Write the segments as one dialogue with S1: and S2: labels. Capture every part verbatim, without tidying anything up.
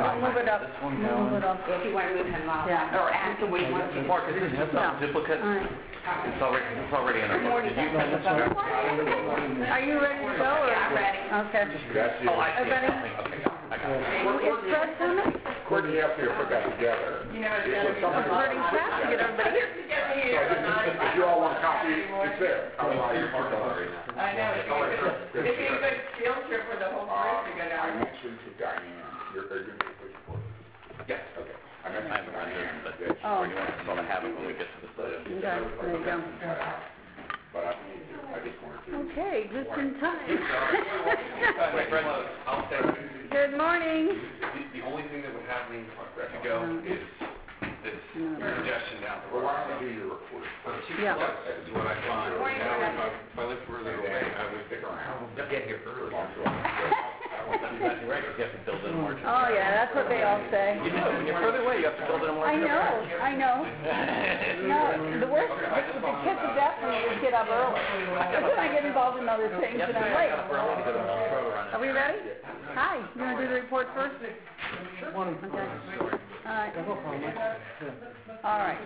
S1: We'll move it up.
S2: This one
S1: We'll move
S2: going.
S1: it up.
S3: If you want to move him up,
S1: Yeah.
S3: or ask him what he wants to do.
S2: Mark, is this
S1: Yeah.
S2: a duplicate?
S1: All right.
S2: It's already, it's already in our book. Did you know this one?
S1: Are you ready to go? Or?
S3: Yeah, I'm ready.
S1: Okay.
S4: That's
S2: Oh, I
S4: it.
S2: see
S1: Everybody?
S2: something. Okay, got it. I got it.
S1: Is Fred coming?
S4: Courtney has to put that together.
S3: You know, it's
S4: It's
S3: gonna be-
S4: something-
S1: I'm hurting fast to get everybody here.
S4: So if you all want a copy, it's there. Otherwise, you can go.
S3: I know, it's going to, it'd be a good field trip for the whole
S4: Uh,
S3: group to go
S4: I
S3: down.
S4: mentioned to Diane, you're, are you going to push for it?
S2: Yes.
S4: Okay. I
S2: I
S4: mentioned
S2: haven't
S4: to
S2: run
S4: Diane
S2: this, but
S4: that.
S1: Oh.
S2: or you want us all to have it when we get to the study?
S1: Okay, there you go.
S4: But I need to, I just wanted to.
S1: Okay, just in time.
S2: Wait, Fred, I'll say,
S1: Good morning.
S5: The, the only thing that would have me to go is this suggestion down the
S4: Well,
S5: road.
S4: why don't you do your report first?
S1: Yeah.
S5: That's what I find. Now, if I, if I live further
S4: And
S5: away,
S4: then
S5: I would
S4: stick around.
S2: get here early.
S4: Long as
S2: That's exactly right, 'cause you have to build in a margin.
S1: Oh, yeah, that's what they all say.
S2: You do, when you're further away, you have to build in a
S1: I
S2: margin.
S1: know, I know. No, the worst, the, the kids are definitely get up early. But then I get involved in other things
S2: Yes,
S1: and I'm
S2: I
S1: late.
S2: got up early to go to the pro run.
S1: Are we ready? Hi, you want to do the report first? Morning. Okay. All right. All right.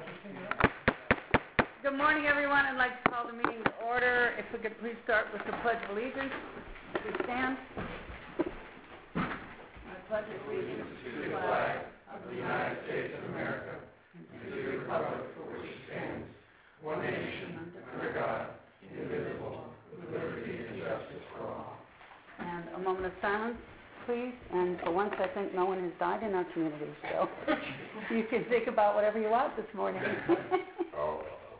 S1: Good morning, everyone. I'd like to call the meeting to order. If we could please start with the Pledge of Allegiance. Please stand. I pledge allegiance to the flag of the United States of America and to the republic for which it stands, one nation, under God, indivisible, with liberty and justice for all. And a moment of silence, please. And for once, I think no one has died in our community, so you can think about whatever you want this morning.
S4: Oh.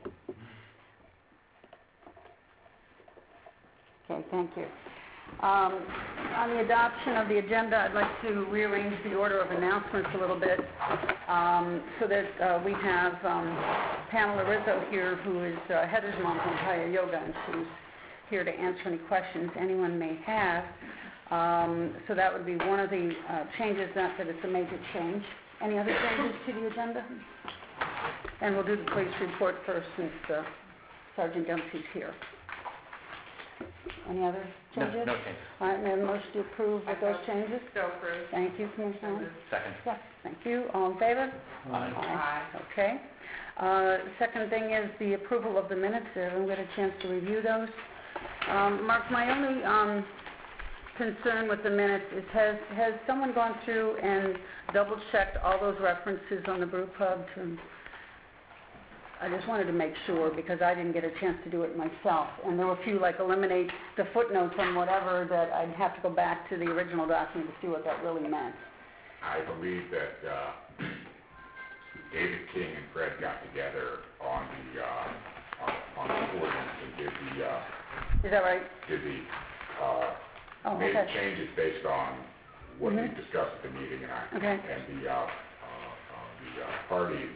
S1: Okay, thank you. Um, on the adoption of the agenda, I'd like to rearrange the order of announcements a little bit um, so that uh, we have um, Pamela Rizzo here, who is uh, Heather's mom from Haya Yoga, and she's here to answer any questions anyone may have. Um, so that would be one of the uh, changes, not that it's a major change. Any other changes to the agenda? And we'll do the police report first since uh, Sergeant Dempsey's here. Any other
S2: No,
S1: changes?
S2: no changes.
S1: All right, may I have a motion to approve with those changes?
S3: So approved.
S1: Thank you, Commissioner.
S2: Second.
S1: Yes, thank you. All in favor?
S2: Aye.
S3: Aye.
S1: Okay. Uh, second thing is the approval of the minutes. Everyone get a chance to review those. Um, Mark, my only um, concern with the minutes is has has someone gone through and double checked all those references on the brew pub to I just wanted to make sure because I didn't get a chance to do it myself. And there were a few like eliminate the footnotes and whatever that I'd have to go back to the original document to see what that really meant.
S4: I believe that uh, David King and Fred got together on the uh, on, on the ordinance and did the uh,
S1: Is that right?
S4: did the uh,
S1: Oh,
S4: made
S1: okay.
S4: changes based on what we
S1: Mhm.
S4: discussed at the meeting, and I
S1: Okay.
S4: and the uh, uh, uh, the uh, parties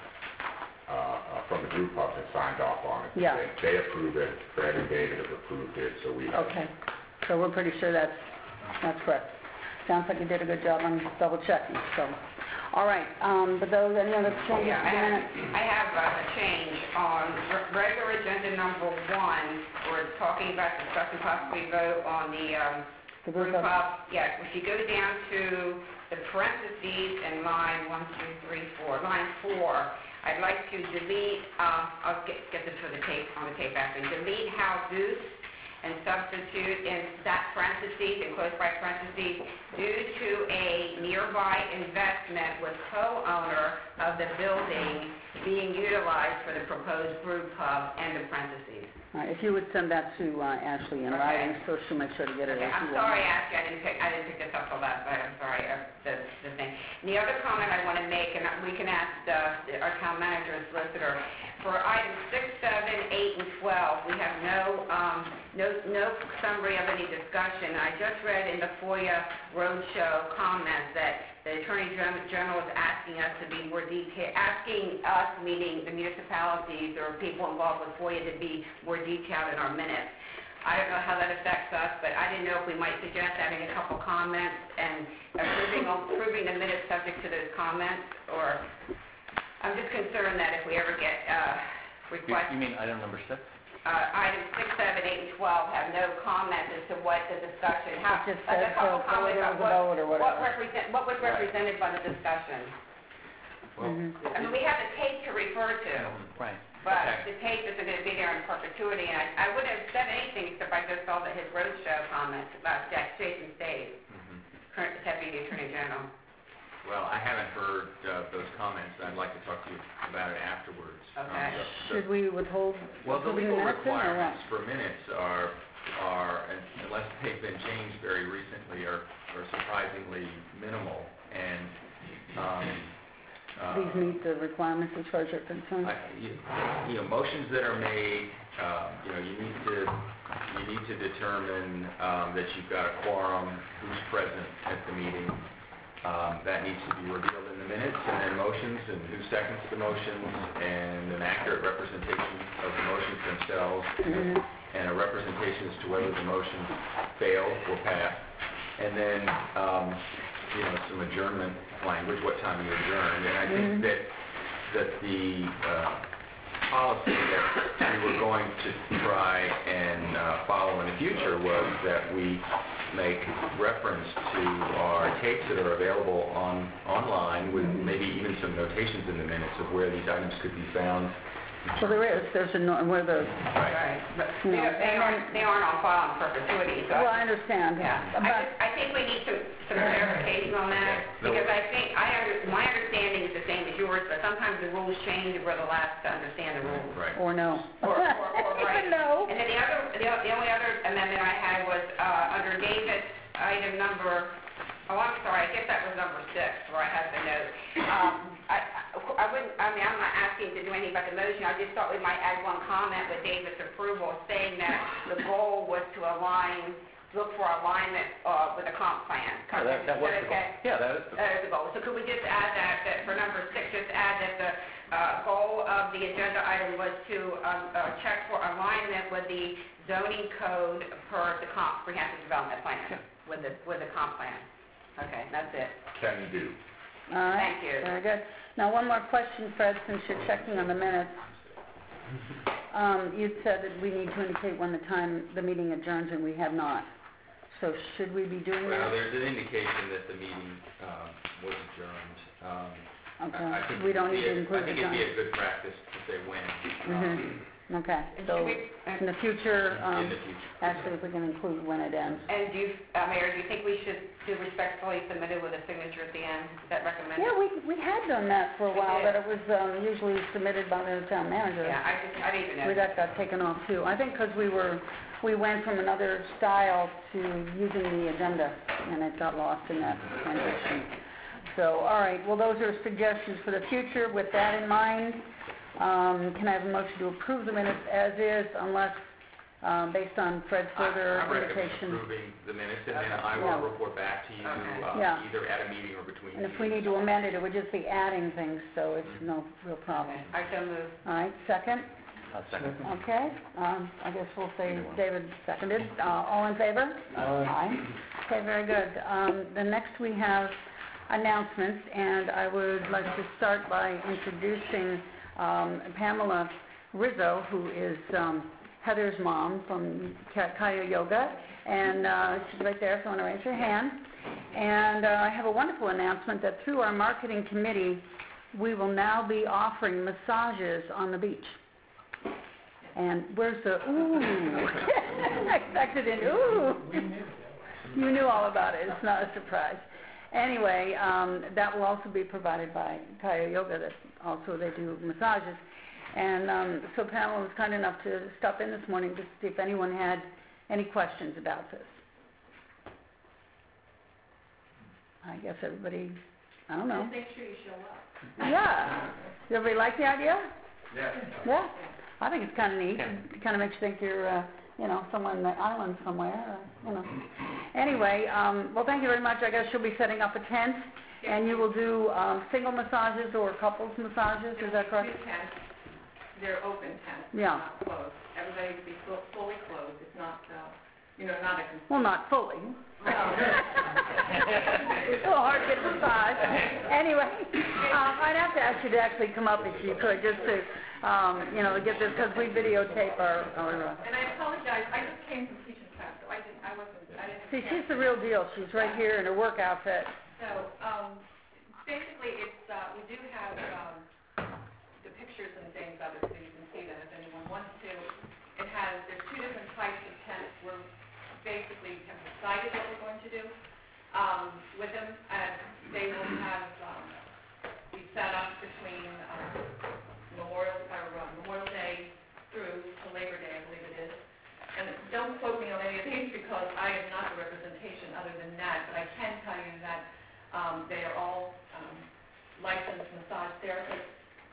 S4: uh, uh, from the group pub have signed off on it.
S1: Yeah.
S4: They, they approve it. Fred and David have approved it, so we.
S1: Okay. So we're pretty sure that's that's correct. Sounds like you did a good job on double checking. So, all right. Um, but those any other changes
S3: Yeah,
S1: to
S3: I
S1: the
S3: have,
S1: minutes?
S3: I have uh, a change on re- regular agenda number one, where it's talking about discuss and possibly vote on the um,
S1: The
S3: group
S1: group of-
S3: of, yeah, if you go down to the parentheses in line one, two, three, four, line four, I'd like to delete, uh, I'll get, get this for the tape, on the tape after, delete how Goose and substitute in that parentheses, and close by parentheses, due to a nearby investment with co-owner of the building being utilized for the proposed brew pub, end of parentheses.
S1: All right, if you would send that to uh, Ashley in
S3: Okay.
S1: writing, so she'll make sure to get it.
S3: Okay,
S1: as
S3: I'm
S1: well.
S3: sorry, Ashley, I didn't pick, I didn't pick this up till last night, I'm sorry, uh, the, the thing. And the other comment I want to make, and we can ask uh, our town manager and solicitor, for items six, seven, eight, and twelve, we have no, um, no, no summary of any discussion. I just read in the FOIA roadshow comments that the Attorney Gen- General is asking us to be more detailed, asking us, meaning the municipalities or people involved with FOIA, to be more detailed in our minutes. I don't know how that affects us, but I didn't know if we might suggest adding a couple comments and approving, approving the minutes subject to those comments, or I'm just concerned that if we ever get uh,
S2: You,
S3: requests.
S2: you mean item number six?
S3: uh, items six, seven, eight, and twelve have no comment as to what the discussion, how,
S1: It just
S3: like
S1: says
S3: a couple
S1: so- so
S3: comments
S1: there
S3: about
S1: was a vote or
S3: what, what
S1: whatever.
S3: represent, what was represented by the discussion.
S2: Well,
S1: Mhm.
S3: I mean, we have the tape to refer to,
S2: right.
S3: but
S2: Okay.
S3: the tape isn't going to be there in perpetuity, and I, I wouldn't have said anything except I just saw that his roadshow comments about Jack Jason Stays,
S2: Mhm.
S3: current Deputy Attorney General.
S2: Well, I haven't heard uh, those comments. I'd like to talk to you about it afterwards. Um,
S3: Okay.
S2: the- the-
S1: Should we withhold
S2: Well, the
S1: approving
S2: legal
S1: the minutes then, or what?
S2: requirements for minutes are, are, and- unless they've been changed very recently, are, are surprisingly minimal, and, um, uh,
S1: These meet the requirements as far as you're concerned?
S2: I, you, you know, motions that are made, um, you know, you need to, you need to determine, um, that you've got a quorum, who's present at the meeting. Um, that needs to be revealed in the minutes, and then motions, and who seconds the motions, and an accurate representation of the motions themselves,
S1: Mhm.
S2: and a representation as to whether the motion failed or passed. And then, um, you know, some adjournment language, what time you adjourned. And I
S1: Mhm.
S2: think that, that the, uh, policy that we were going to try and, uh, follow in the future was that we make reference to our tapes that are available on, online with maybe even some notations in the minutes of where these items could be found.
S1: Well, there is, there's a, no- where the,
S3: Right. But
S1: You
S3: they
S1: know,
S3: they
S1: and
S3: aren't, they aren't on file in perpetuity, so.
S1: well, I understand.
S3: Yeah, I
S1: But,
S3: just, I think we need some, some clarification on that,
S2: No.
S3: because I think, I under, my understanding is the same as yours, but sometimes the rules change, and we're the last to understand the rules.
S2: Right.
S1: or no.
S3: Or, or, or, right.
S1: Even no.
S3: And then the other, the o- the only other amendment I had was, uh, under David's item number, oh, I'm sorry, I guess that was number six, where I had the note. Um, I, I I wouldn't, I mean, I'm not asking to do anything about the motion, I just thought we might add one comment with David's approval, saying that the goal was to align, look for alignment, uh, with the comp plan.
S2: Yeah, that, that was
S3: Is
S2: the
S3: that
S2: goal.
S3: okay?
S2: Yeah, that is the
S3: That is the goal. So could we just add that, that for number six, just add that the uh, goal of the agenda item was to um, uh, check for alignment with the zoning code per the comprehensive development plan, with the, with the comp plan. Okay, that's it.
S4: Can do.
S1: All right.
S3: Thank you.
S1: Very good. Now, one more question, Fred, since you're checking on the minutes. Um, you said that we need to indicate when the time the meeting adjourns, and we have not. So should we be doing
S2: Well,
S1: that?
S2: there's an indication that the meeting um, was adjourned. Um, I- I
S1: Okay.
S2: think
S1: We don't
S2: it'd
S1: need
S2: be
S1: to
S2: a-
S1: include
S2: I think
S1: the
S2: it'd be
S1: time.
S2: a good practice to say when,
S1: Mhm.
S2: um,
S1: Okay.
S3: And
S1: So
S3: should we-
S1: in the future,
S2: in
S1: um,
S2: the future.
S1: actually, if we can include when it ends.
S3: And do you, uh, Mayor, do you think we should do respectfully submitted with a signature at the end? Is that recommended?
S1: Yeah, we, we had done that for a
S3: We
S1: while,
S3: did.
S1: but it was um, usually submitted by the town manager.
S3: Yeah, I just, I didn't even know.
S1: We got that taken off too. I think because we were, we went from another style to using the agenda, and it got lost in that transition. So, all right, well, those are suggestions for the future. With that in mind, um, can I have a motion to approve the minutes as is unless, um, based on Fred's
S2: I-
S1: further
S2: I recommend
S1: indication?
S2: approving the minutes, and then I
S1: Yeah.
S2: will report back to you,
S3: Okay.
S2: uh,
S1: Yeah.
S2: either at a meeting or between
S1: And if we
S2: meetings.
S1: need to amend it, it would just be adding things, so it's no real problem.
S3: Okay, I so move.
S1: All right, second?
S2: I'll second.
S1: Okay, um, I guess we'll say David seconded. Uh, all in favor? Aye. Okay, very good. Um, the next we have announcements, and I would like to start by introducing, um, Pamela Rizzo, who is, um, Heather's mom from Ka- Kaya Yoga, and, uh, she's right there, if you want to raise your hand. And, uh, I have a wonderful announcement that through our marketing committee, we will now be offering massages on the beach. And where's the, ooh, I expected an ooh. You knew all about it, it's not a surprise. Anyway, um, that will also be provided by Kaya Yoga, that also they do massages. And um, so Pamela was kind enough to stop in this morning just to see if anyone had any questions about this. I guess everybody, I don't know.
S6: Just make sure you show up.
S1: Yeah. Does everybody like the idea?
S2: Yeah.
S1: Yeah, I think it's kind of neat. It kind of makes you think you're, uh, you know, somewhere in the island somewhere, uh, you know. Anyway, um, well, thank you very much. I guess you'll be setting up a tent, and you will do um, single massages or couples massages, is that correct?
S6: Two tents, they're open tents,
S1: Yeah.
S6: not closed. Everybody will be fu- fully closed, it's not, uh, you know, not a...
S1: Well, not fully.
S6: Well,
S1: It's a little hard to get a massage. Anyway, uh, I I'd have to ask you to actually come up if you could, just to, um, you know, get this, because we videotape our, our, uh,
S6: And I apologize, I just came from teaching class, so I didn't, I wasn't, I didn't.
S1: see, she's the real deal. She's right here in her work outfit.
S6: So, um, basically, it's, uh, we do have, um, the pictures and things of it, so you can see them if anyone wants to. It has, there's two different types of tents. We're basically have decided what we're going to do, um, with them. And they will have, um, we set up between, um, Memorial, or uh, Memorial Day through to Labor Day, I believe it is. And don't quote me on any of these because I am not the representation other than that, but I can tell you that um, they are all um, licensed massage therapists.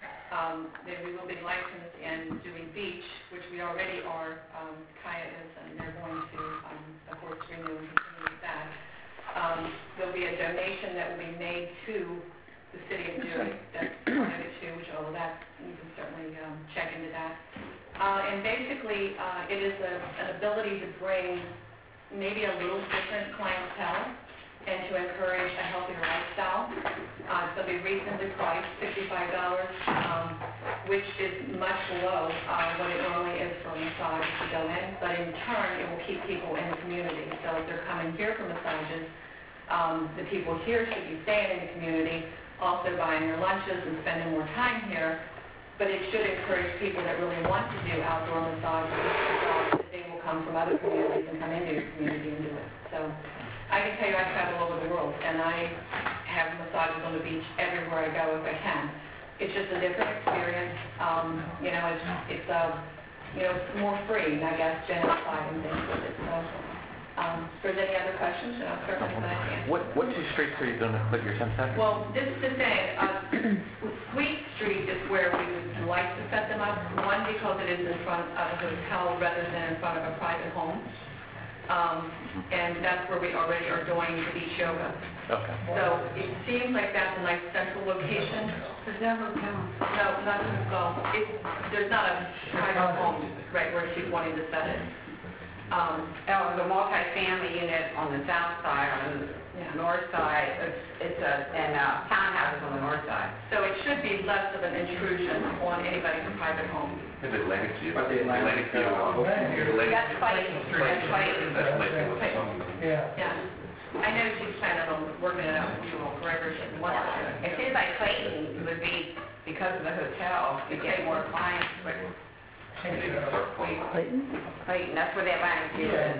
S6: Um, then we will be licensed in doing beach, which we already are, um, Kaya is, and they're going to, um, of course, renew and continue with that. Um, there'll be a donation that will be made to the city of Zurich, that's part of it too, which all of that, you can certainly um, check into that. Uh, and basically, uh, it is a, an ability to bring maybe a little different clientele and to encourage a healthier lifestyle. Uh, so be reasonably priced, sixty-five dollars, um, which is much below uh, what it normally is for a massage to go in, but in turn, it will keep people in the community. So if they're coming here for massages, um, the people here should be staying in the community, also buying their lunches and spending more time here, but it should encourage people that really want to do outdoor massages, that they will come from other communities and come into your community and do it. So I can tell you I travel all over the world, and I have massages on the beach everywhere I go if I can. It's just a different experience. Um, you know, it's, it's uh, you know, it's more free, I guess, genocide and things with it. So, Um, if there's any other questions, then I'll certainly glad to answer.
S7: What, what two streets are you going to put your tent at?
S6: Well, this is the thing, uh, Sweet Street is where we would like to set them up. One, because it is in front of a hotel rather than in front of a private home. Um, and that's where we already are doing the beach yoga.
S7: Okay.
S6: So it seems like that's a nice central location.
S1: There's no hotel.
S6: No, not, well, it, there's not a private home, right, where she's wanting to set it. Um,
S3: Oh, the multi-family unit on the south side, on the
S6: Yeah.
S3: north side, it's, it's a, and uh, townhouses on the north side.
S6: So it should be less of an intrusion on anybody's private home.
S5: In Atlantic View.
S8: But the Atlantic
S5: View.
S8: View.
S3: That's Clayton, that's Clayton.
S5: That's Lakewood.
S8: Yeah.
S6: Yeah. I know she's planning on working it out with you all forever, she wants to.
S3: It seems like Clayton would be, because of the hotel, you get more clients, but
S1: Clayton?
S3: Clayton, that's where the Atlantic View is.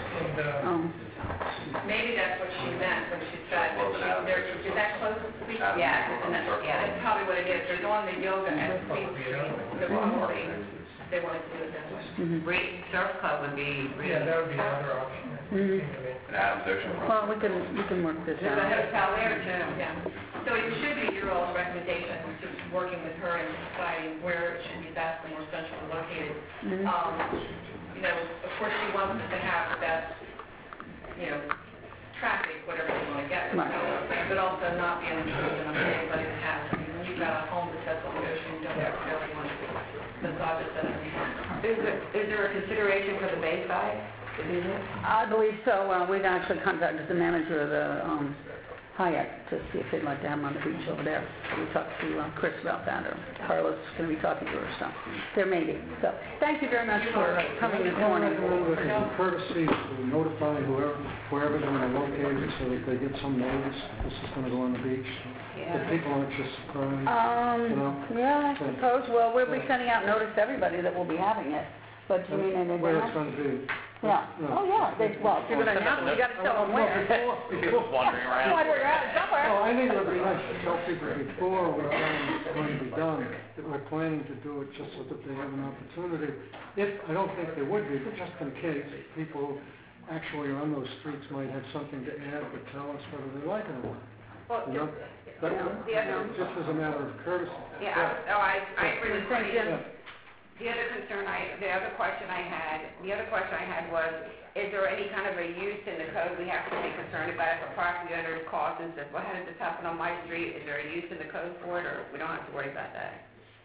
S1: Oh.
S6: Maybe that's what she meant when she said that she, there, is that close to Sweet Street?
S3: Yeah, it's in the, yeah.
S6: That's probably what it is. They're doing the yoga at Sweet Street, the wrong way. They wanted to do it that way.
S1: Mhm.
S3: Re- Surf Club would be really.
S8: Yeah, that would be another option.
S1: Mhm.
S5: And Adams Ocean Front.
S1: Well, we can, we can work this
S3: There's a
S1: out.
S3: hotel there too.
S6: Yeah. So it should be your all's recommendation, to working with her and deciding where it should be best and more centrally located.
S1: Mhm.
S6: Um, you know, of course, she wants us to have the best, you know, traffic, whatever they want to get, with
S1: Right.
S6: it, but also not be an intrusion on anybody that has. I mean, when you've got a home that sets on the ocean, you don't necessarily want to massage it at any time.
S3: Is there, is there a consideration for the Bayside? Is it?
S1: I believe so. Uh, we've actually contacted the manager of the, um, Hyatt to see if they'd like to have them on the beach over there. We talked to, uh, Chris about that, or Carla's gonna be talking to her, so there may be. So, thank you very much for uh, coming this morning.
S9: As a courtesy to notify whoever, wherever they're going to locate it, so that they get some notice that this is going to go on the beach. The people aren't just surprised, you
S1: Um,
S9: know?
S1: yeah, I suppose, well, we'll be sending out notice to everybody that will be having it, but you mean in
S9: Where it's
S1: advance?
S9: going to be.
S1: Yeah, oh, yeah, they, well, if you're gonna announce it, you gotta tell them where.
S7: People wandering around.
S1: Why, we're out somewhere.
S9: Well, I think it would be nice to tell people before we're going to be done, that we're planning to do it just so that they have an opportunity. If, I don't think they would be, but just in case, people actually on those streets might have something to add to tell us whether they like it or not.
S3: Well,
S9: You know? That,
S3: the other,
S9: just as a matter of courtesy.
S3: yeah, I- oh, I, I agree with
S1: Thank
S3: you.
S1: you.
S9: Yeah.
S3: The other concern I, the other question I had, the other question I had was, is there any kind of a use in the code we have to be concerned about if a property owner calls and says, well, how did this happen on my street? Is there a use in the code for it, or we don't have to worry about that?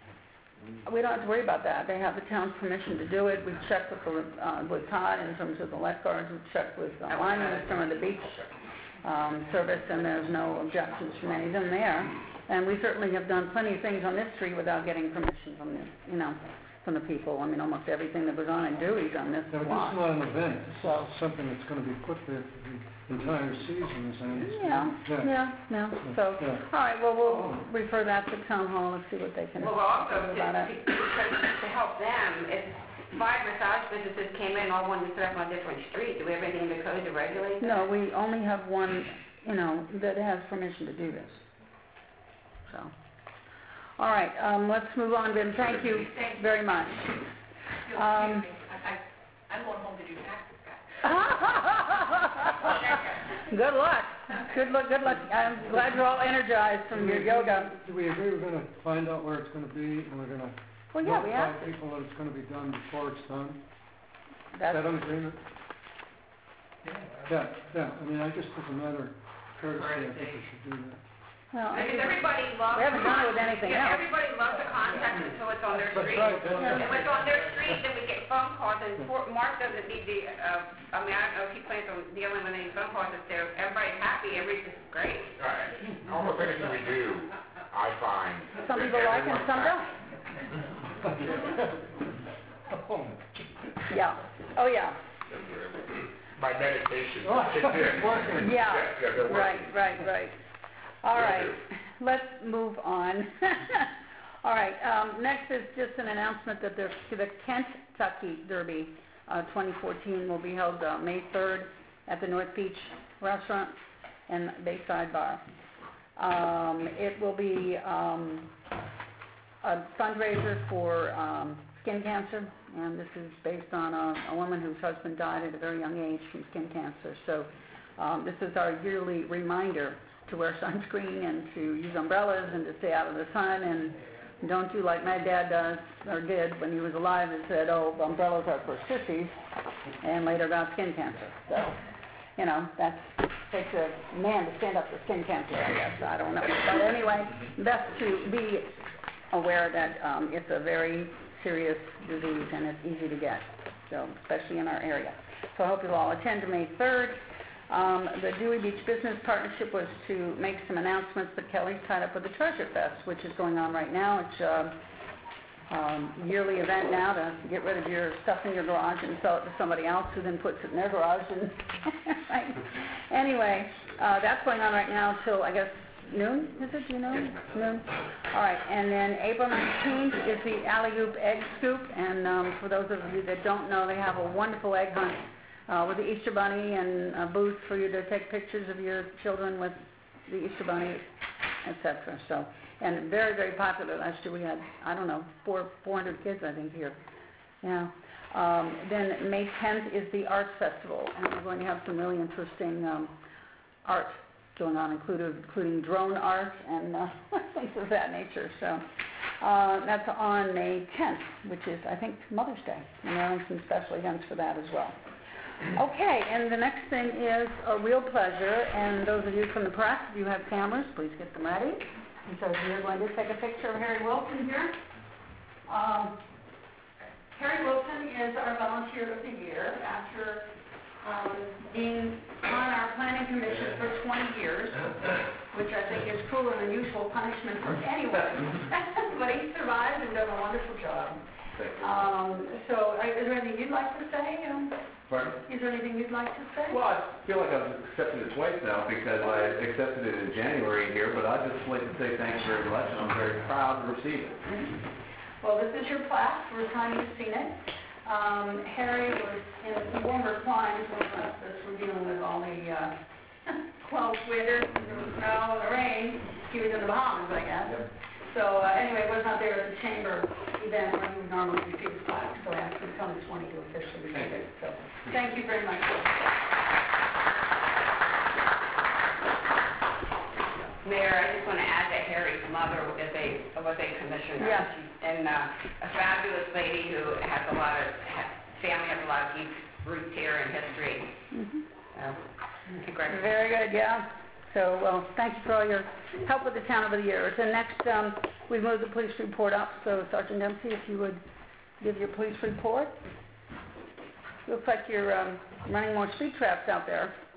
S1: We don't have to worry about that. They have the town's permission to do it. We've checked with, the, uh, with Todd in terms of the lifeguards. We've checked with uh, linemen from the beach. um, service, and there's no objections from any of them there. And we certainly have done plenty of things on this street without getting permission from the, you know, from the people. I mean, almost everything that was on in Dewey's on this
S9: Now, this is
S1: block.
S9: not an event, this
S1: So-
S9: is something that's gonna be put there for the entire season, as I
S1: Yeah,
S9: understand.
S1: yeah, yeah, so,
S9: Yeah.
S1: all right, well, we'll refer that to town hall and see what they can do
S3: Well, also, to,
S1: about
S3: to,
S1: it.
S3: to help them, if five massage businesses came in, all wanted to set up on a different street, do we have anything in the code to regulate that?
S1: No, we only have one, you know, that has permission to do this. So, all right, um, let's move on, Ben, thank you very much.
S6: Excuse
S1: Um,
S6: me, I, I, I'm going home to do taxes, guys.
S1: Good luck, good luck, good luck. I'm glad you're all energized from your yoga.
S9: Do we agree we're gonna find out where it's gonna be, and we're gonna
S1: Well, yeah, we have
S9: notify
S1: to.
S9: people that it's gonna be done before it's done? Is
S1: That's,
S9: that an agreement? Yeah, yeah, I mean, I just, as a matter of courtesy, I think we should do that.
S1: well, I
S3: Because
S1: think-
S3: everybody loves.
S1: we haven't done it with anything
S3: Yeah,
S1: else.
S3: everybody loves the contact until it's on their
S9: That's
S3: street.
S9: right, that's
S3: If
S9: right.
S3: it's on their street, then we get phone calls, and for- Mark doesn't need the, uh, I mean, I don't know if he plans on dealing with any phone calls, if they're, everybody's happy, everything's great.
S4: All right, almost anything we do, I find.
S1: Some
S4: that
S1: people like and
S4: everyone's
S1: some
S4: happy.
S1: don't. Yeah, oh, yeah,
S4: My meditation
S9: Oh,
S4: kicked in.
S9: working.
S1: yeah,
S4: Yeah, yeah, they're
S1: right,
S4: working.
S1: right, right. All
S4: Will
S1: right,
S4: do.
S1: let's move on. All right, um, next is just an announcement that the, the Kentucky Derby, uh, twenty fourteen will be held, uh, May third at the North Beach Restaurant and Bayside Bar. Um, it will be, um, a fundraiser for, um, skin cancer, and this is based on a, a woman whose husband died at a very young age from skin cancer. So, um, this is our yearly reminder to wear sunscreen and to use umbrellas and to stay out of the sun, and don't do like my dad does, or did when he was alive, and said, oh, umbrellas are for sissies, and later got skin cancer. So, you know, that takes a man to stand up for skin cancer, I guess, I don't know. But anyway, best to be aware that um, it's a very serious disease and it's easy to get, so especially in our area. So I hope you'll all attend to May third. Um, the Dewey Beach Business Partnership was to make some announcements, but Kelly's tied up with the Treasure Fest, which is going on right now. It's a um, yearly event now to get rid of your stuff in your garage and sell it to somebody else who then puts it in their garage. And right. Anyway, uh, that's going on right now till, I guess, noon, is it, do you know? Noon. All right, and then April nineteenth is the Alley-Oop Egg Scoop, and um, for those of you that don't know, they have a wonderful egg hunt uh, with the Easter Bunny and a booth for you to take pictures of your children with the Easter Bunny, et cetera. So, and very, very popular. Last year we had, I don't know, four, four hundred kids, I think, here. Yeah. Um, then May tenth is the Arts Festival, and we're going to have some really interesting um, art going on, including, including drone art and uh, things of that nature. So uh, that's on May tenth, which is, I think, Mother's Day, and they're having some special events for that as well. Okay, and the next thing is a real pleasure, and those of you from the press, if you have cameras, please get them ready, because we are going to take a picture of Harry Wilson here. Um, Harry Wilson is our volunteer of the year after um, being on our planning commission for twenty years, which I think is cruel and unusual punishment for anyone. But he survived and done a wonderful job. Um, so, uh, is there anything you'd like to say? Um,
S5: Pardon?
S1: is there anything you'd like to say?
S5: Well, I feel like I've accepted it twice now because I accepted it in January here, but I'd just like to say thanks very much, and I'm very proud to receive it.
S1: Well, this is your plaque. We're time you've seen it. Um, Harry was in warmer climes when us were dealing with all the uh, close weather, the snow, and the rain. He was in the Bahamas, I guess.
S5: Yep.
S1: So uh, anyway, was not there at the chamber event where he would normally receive his plaque. So I asked him to come this morning to officially receive it. So thank you very much.
S3: Mayor, I just want to add that Harry's mother is a, was a commissioner.
S1: Yes.
S3: And uh, a fabulous lady who has a lot of, ha- family has a lot of deep roots here in history.
S1: Mm-hmm.
S3: So, congratulations.
S1: Very good, yeah. So, well, thank you for all your help with the town over the years. And next, um, we've moved the police report up, so Sergeant Dempsey, if you would give your police report. Looks like you're um, running more speed traps out there.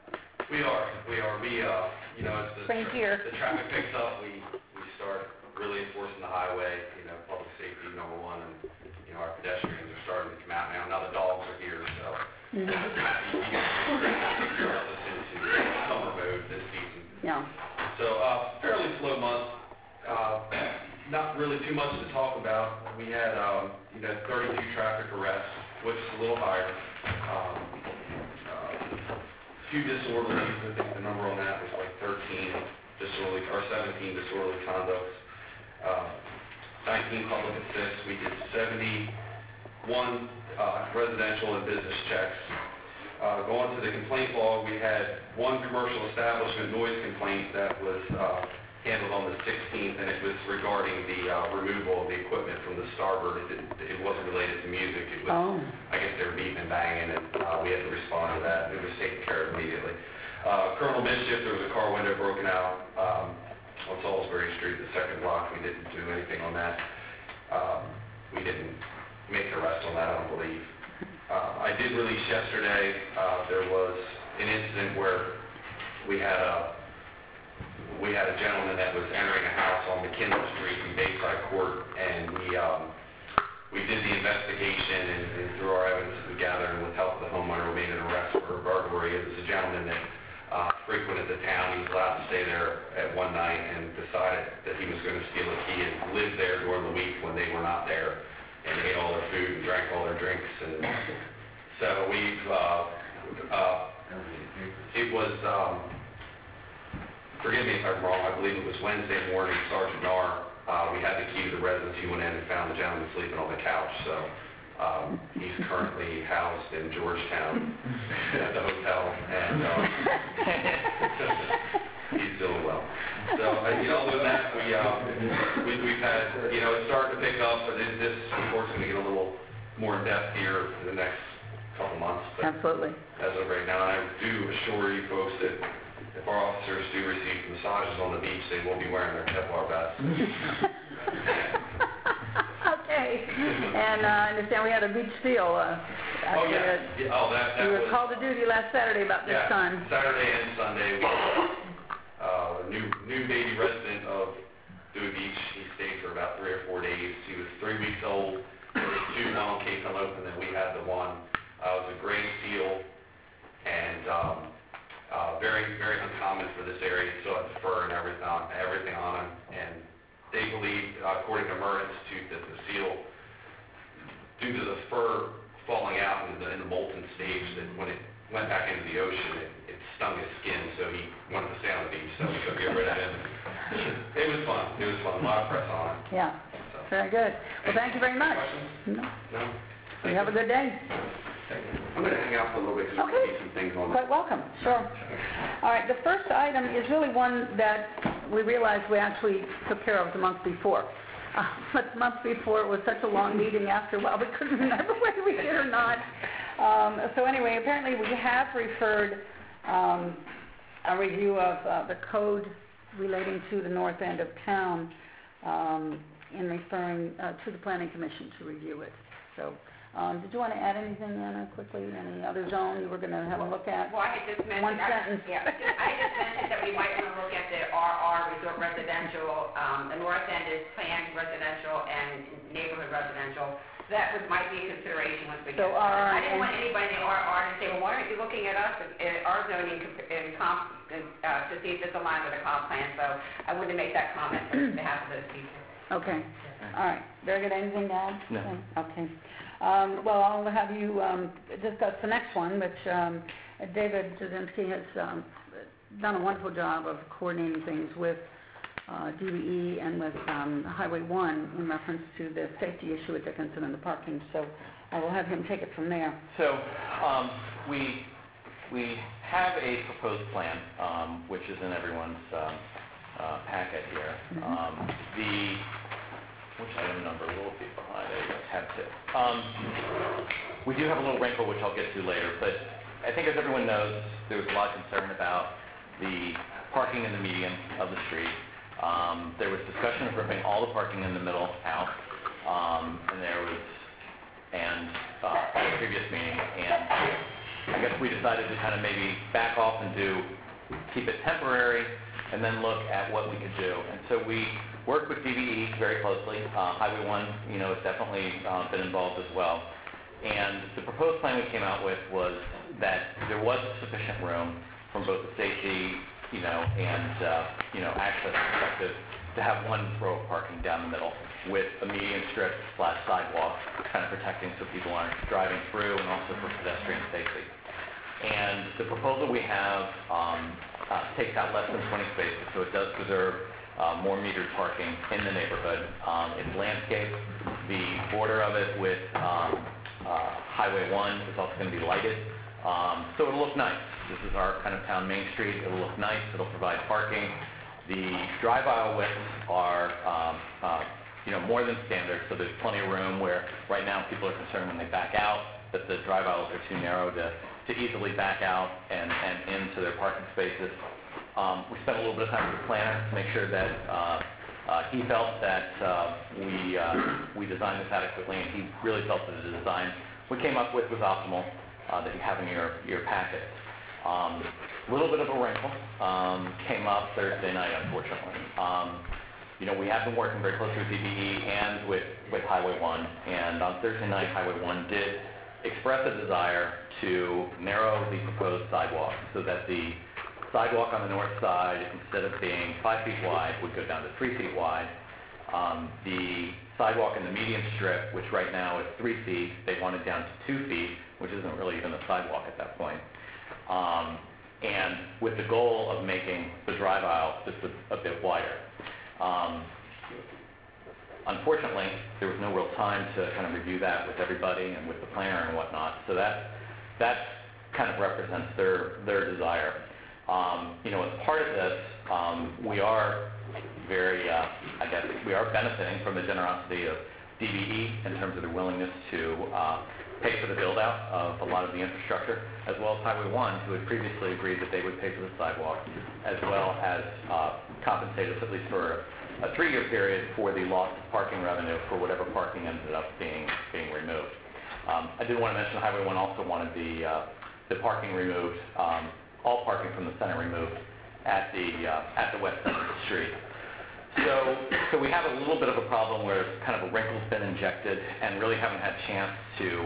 S10: We are, we are, we, uh, you know, as the,
S1: Spring gear.
S10: the traffic picks up, we, we start really enforcing the highway, you know, public safety number one, and, you know, our pedestrians are starting to come out now. Now the dogs are here, so
S1: Mhm.
S10: you get us into summer mode this season.
S1: Yeah.
S10: So, uh, fairly slow month, uh, not really too much to talk about. We had, um, you know, thirty-two traffic arrests, which is a little higher. Um, uh, few disorderlies, I think the number on that was like thirteen disorderly, or seventeen disorderly conducts. Uh, nineteen public assists, we did seventy-one, uh, residential and business checks. Uh, going to the complaint log, we had one commercial establishment noise complaint that was, uh, handled on the sixteenth, and it was regarding the, uh, removal of the equipment from the starboard. It didn't, it wasn't related to music, it was,
S1: Oh.
S10: I guess they were beeping and banging, and, uh, we had to respond to that. It was taken care of immediately. Uh, Colonel Mischief, there was a car window broken out, um, on Salisbury Street, the second block. We didn't do anything on that. Um, we didn't make an arrest on that, I don't believe. Uh, I did release yesterday, uh, there was an incident where we had a, we had a gentleman that was entering a house on McKinley Street in Bayside Court, and we, um, we did the investigation, and, and through our evidence that we gathered, and with help of the homeowner, we made an arrest for burglary. It was a gentleman that uh, frequented the town. He was allowed to stay there at one night and decided that he was going to steal a key and live there during the week when they were not there, and ate all their food and drank all their drinks. And so we've, uh, uh, it was, um, forgive me if I'm wrong, I believe it was Wednesday morning, Sergeant Narr, uh, we had the key to the residence. He went in and found the gentleman sleeping on the couch. So um, he's currently housed in Georgetown at the hotel, and um, he's doing well. So, uh, you know, other than that, we, uh, we, we've had, you know, it's starting to pick up, but it, this report's going to get a little more in-depth here in the next couple months. But
S1: Absolutely.
S10: as of right now, and I do assure you folks that if our officers do receive massages on the beach, they will be wearing their Kevlar vests.
S1: Okay. And uh, I understand we had a beach steal. Uh,
S10: Oh,
S1: after
S10: yeah.
S1: that.
S10: Yeah, oh, that, that
S1: You
S10: was...
S1: were called to duty last Saturday about this
S10: Yeah,
S1: son.
S10: Saturday and Sunday, we had uh, a new, new baby resident of Dewey Beach. He stayed for about three or four days. He was three weeks old. There was two on Cape Henlopen, and we had the one. Uh, it was a gray seal, and um, uh, very, very uncommon for this area. He still had the fur and everything on, everything on him. And they believe, uh, according to Murr Institute, that the seal, due to the fur falling out in the, in the molten stage, that when it went back into the ocean, it, it stung his skin, so he wanted to stay on the beach, so we couldn't get rid of him. It was fun. It was fun. A lot of press on it.
S1: Yeah.
S10: So.
S1: Very good. Well, thank you very much.
S10: Questions?
S1: No.
S10: No?
S1: You have a good day.
S10: I'm going to hang out for a little bit because
S1: Okay.
S10: there's some things on
S1: Quite welcome. Sure. All right. The first item is really one that we realized we actually took care of the month before. Uh, but the month before, it was such a long meeting after a while, we couldn't remember whether we did or not. Um, so anyway, apparently we have referred um, a review of uh, the code relating to the north end of town um, in referring uh, to the Planning Commission to review it. So um, did you want to add anything, Anna, quickly? Any other zone you were going to have a look at?
S3: Well, I had just mentioned...
S1: One
S3: I-
S1: sentence.
S3: Yeah, I just mentioned that we might want to look at the R R, resort residential. Um, the north end is planned residential and neighborhood residential. That was, might be a consideration once we
S1: So
S3: get...
S1: R R
S3: I didn't
S1: and-
S3: want anybody in the R R to say, well, why aren't you looking at us in our zoning comp- in comp, uh, to see if this aligns with the comp plan? So I wanted to make that comment on behalf of those people.
S1: Okay. All right. Very good. Anything to add?
S7: No.
S1: Okay. Um, well, I'll have you um, discuss the next one, which um, David Jasinski has um, done a wonderful job of coordinating things with uh, D B E and with um, Highway one in reference to the safety issue at Dickinson and the parking. So I will have him take it from there.
S7: So, um, we, we have a proposed plan, um, which is in everyone's, um, uh, packet here.
S1: Mhm.
S7: Um, the, which item number will be behind it? I have two. Um, we do have a little wrinkle, which I'll get to later, but I think as everyone knows, there was a lot of concern about the parking in the median of the street. Um, there was discussion of ripping all the parking in the middle out, um, and there was, and, uh, at the previous meeting, and I guess we decided to kind of maybe back off and do, keep it temporary, and then look at what we could do. And so we worked with D B E very closely. Uh, Highway one, you know, has definitely uh, been involved as well. And the proposed plan we came out with was that there was sufficient room from both the safety, you know, and, uh, you know, access perspective to have one row of parking down the middle with a median strip slash sidewalk, kind of protecting so people aren't driving through, and also for pedestrian safety. And the proposal we have um, uh, takes out less than twenty spaces, so it does preserve uh, more metered parking in the neighborhood. Um, it's landscaped. The border of it with um, uh, Highway one is also going to be lighted, um, so it'll look nice. This is our kind of town main street. It'll look nice. It'll provide parking. The drive aisle widths are, um, uh, you know, more than standard, so there's plenty of room where right now people are concerned when they back out that the drive aisles are too narrow to, to easily back out and, and into their parking spaces. Um, we spent a little bit of time with the planner to make sure that uh, uh, he felt that uh, we, uh, we designed this adequately, and he really felt that the design we came up with was optimal, uh, that you have in your, your packet. A um, little bit of a wrinkle um, came up Thursday night, unfortunately. Um, you know, we have been working very closely with D B E and with, with Highway one, and on Thursday night, Highway one did express a desire to narrow the proposed sidewalk so that the sidewalk on the north side, instead of being five feet wide, would go down to three feet wide. Um, the sidewalk in the median strip, which right now is three feet, they wanted down to two feet, which isn't really even a sidewalk at that point. Um, and with the goal of making the drive aisle just a, a bit wider. Um, unfortunately, there was no real time to kind of review that with everybody and with the planner and whatnot, so that, that kind of represents their, their desire. Um, you know, as part of this, um, we are very, uh, I guess, we are benefiting from the generosity of D B E in terms of their willingness to uh, pay for the build-out of a lot of the infrastructure, as well as Highway one, who had previously agreed that they would pay for the sidewalk, as well as uh, compensate us at least for a three-year period for the loss of parking revenue for whatever parking ended up being being removed. Um, I did want to mention Highway one also wanted the uh, the parking removed, um, all parking from the center removed at the uh, at the west end of the street. So, so we have a little bit of a problem where kind of a wrinkle's been injected and really haven't had a chance to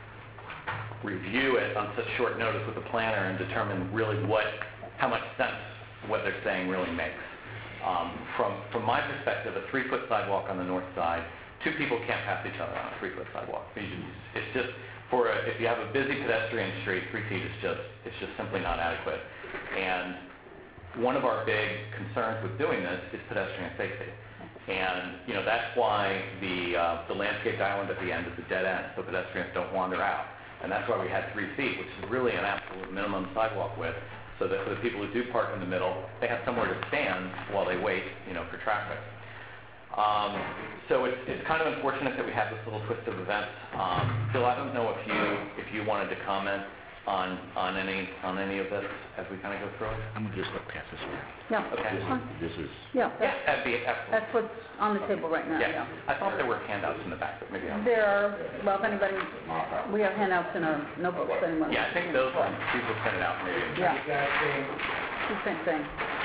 S7: review it on such short notice with the planner and determine really what, how much sense what they're saying really makes. Um, from, from my perspective, a three-foot sidewalk on the north side, two people can't pass each other on a three-foot sidewalk. It's just, for a, if you have a busy pedestrian street, three feet is just, it's just simply not adequate. And one of our big concerns with doing this is pedestrian safety. And, you know, that's why the, uh, the landscaped island at the end is a dead end, so pedestrians don't wander out. And that's why we had three feet, which is really an absolute minimum sidewalk width, so that for the people who do park in the middle, they have somewhere to stand while they wait, you know, for traffic. Um, so it's, it's kind of unfortunate that we have this little twist of events. Um, Bill, I don't know if you, if you wanted to comment on, on any, on any of this as we kind of go through it?
S4: I'm going to just look past this one.
S1: Yeah.
S7: Okay.
S4: This is, this is,
S1: Yeah,
S7: Yeah,
S1: that's,
S7: that'd be excellent.
S1: that's what's on the table right now,
S7: Yeah,
S1: yeah.
S7: I thought there were handouts in the back, but maybe I'm...
S1: There are, well, if anybody, we have handouts in our notebooks, if anyone.
S7: Yeah, I think those ones, these were printed out maybe.
S1: Yeah,
S8: Exact same,
S1: the same thing.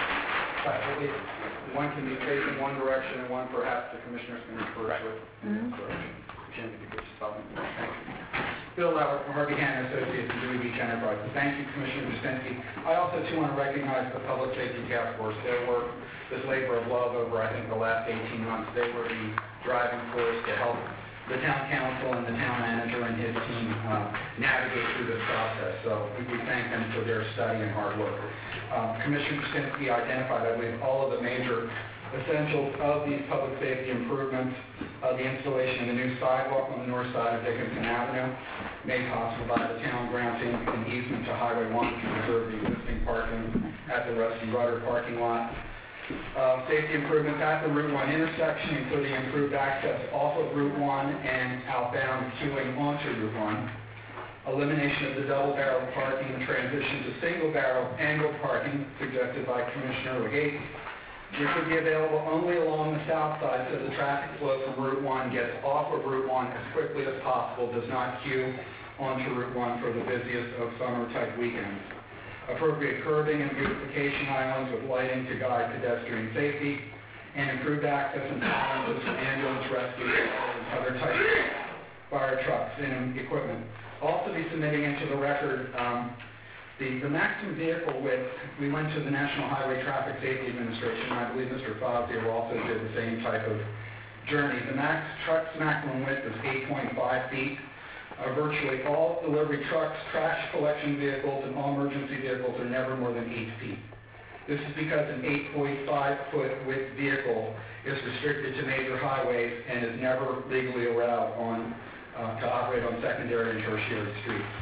S8: but at least one can be facing one direction and one perhaps the commissioners can refer to it in this direction. Jim, if you could just stop me. Thank you. Bill Lauer from Harvey Hanna Associates and Dewey Beach Enterprises. Thank you, Commissioner Jasinski. I also too want to recognize the Public Safety Task Force. Their work, this labor of love over, I think, the last eighteen months, they were the driving force to help the town council and the town manager and his team uh, navigate through this process. So we, we thank them for their study and hard work. Um, Commissioner Jasinski identified, I believe, all of the major essentials of these public safety improvements. Uh, the installation of the new sidewalk on the north side of Dickinson Avenue, made possible by the town granting an easement to Highway one to preserve the existing parking at the Rusty Rudder parking lot. Uh, safety improvements at the Route one intersection, including improved access off of Route one and outbound queuing onto Route one. Elimination of the double-barrel parking and transition to single-barrel angled parking suggested by Commissioner Legate, which would be available only along the south side so the traffic flow from Route one gets off of Route one as quickly as possible, does not queue onto Route one for the busiest of summer-type weekends. Appropriate curbing and beautification islands with lighting to guide pedestrian safety, and improved access and tolerances for ambulance rescue and other types of fire trucks and equipment. Also be submitting into the record um, the, the maximum vehicle width. We went to the National Highway Traffic Safety Administration, and I believe Mister Fazio also did the same type of journey. The max truck's maximum width is eight point five feet. Uh, virtually all delivery trucks, trash collection vehicles, and all emergency vehicles are never more than eight feet. This is because an eight point five foot width vehicle is restricted to major highways and is never legally allowed on, uh, to operate on secondary and tertiary streets.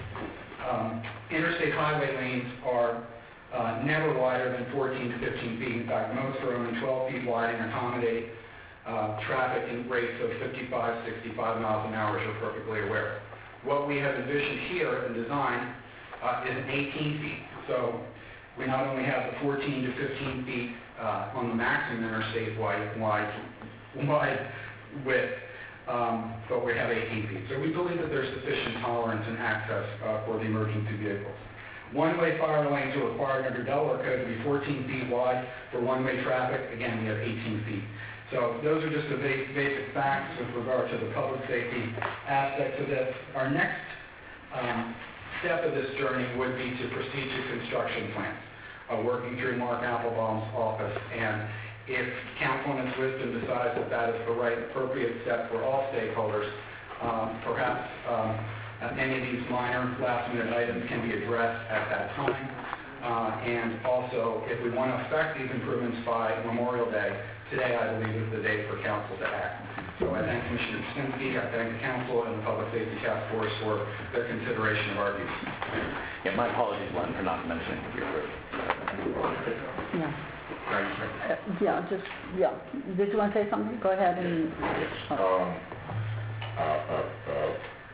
S8: Um, interstate highway lanes are uh, never wider than fourteen to fifteen feet. In fact, most are only twelve feet wide and accommodate uh, traffic in rates of fifty-five, sixty-five miles an hour, as you're perfectly aware. What we have envisioned here in design uh, is an eighteen feet. So we not only have the fourteen to fifteen feet uh, on the maximum interstate wide, wide, wide width, um, but we have eighteen feet. So we believe that there's sufficient tolerance and access uh, for the emergency vehicles. One-way fire lanes are required under Delaware code to be fourteen feet wide for one-way traffic. Again, we have eighteen feet. So those are just the basic, basic facts with regard to the public safety aspects of this. Our next um, step of this journey would be to proceed to construction plans, uh, working through Mark Applebaum's office. And if council in its wisdom decides that that is the right appropriate step for all stakeholders, um, perhaps um, any of these minor last-minute items can be addressed at that time. Uh, and also, if we want to affect these improvements by Memorial Day, today I believe is the day for council to act. So I thank Commissioner Kuczynski, I thank the council and the Public Safety Task Force for their consideration of our views.
S7: Yeah, my apologies, Len, for not mentioning your group.
S1: Yeah. Uh, yeah, just, yeah. Did you want to say something? Go ahead and...
S4: Yes. Um, uh, uh, uh,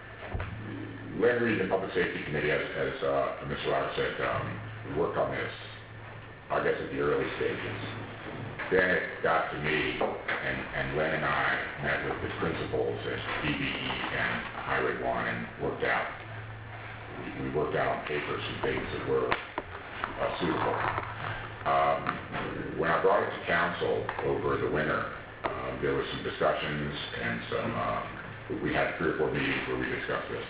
S4: Land Region and Public Safety Committee, as, as uh, Mister Lauer said, um, we worked on this, I guess, at the early stages. Then it got to me, and, and Len and I met with the principals at D B E and Highway one and worked out, we, we worked out on paper some things that were uh, suitable. Um, when I brought it to council over the winter, uh, there were some discussions and some, uh, we had three or four meetings where we discussed this.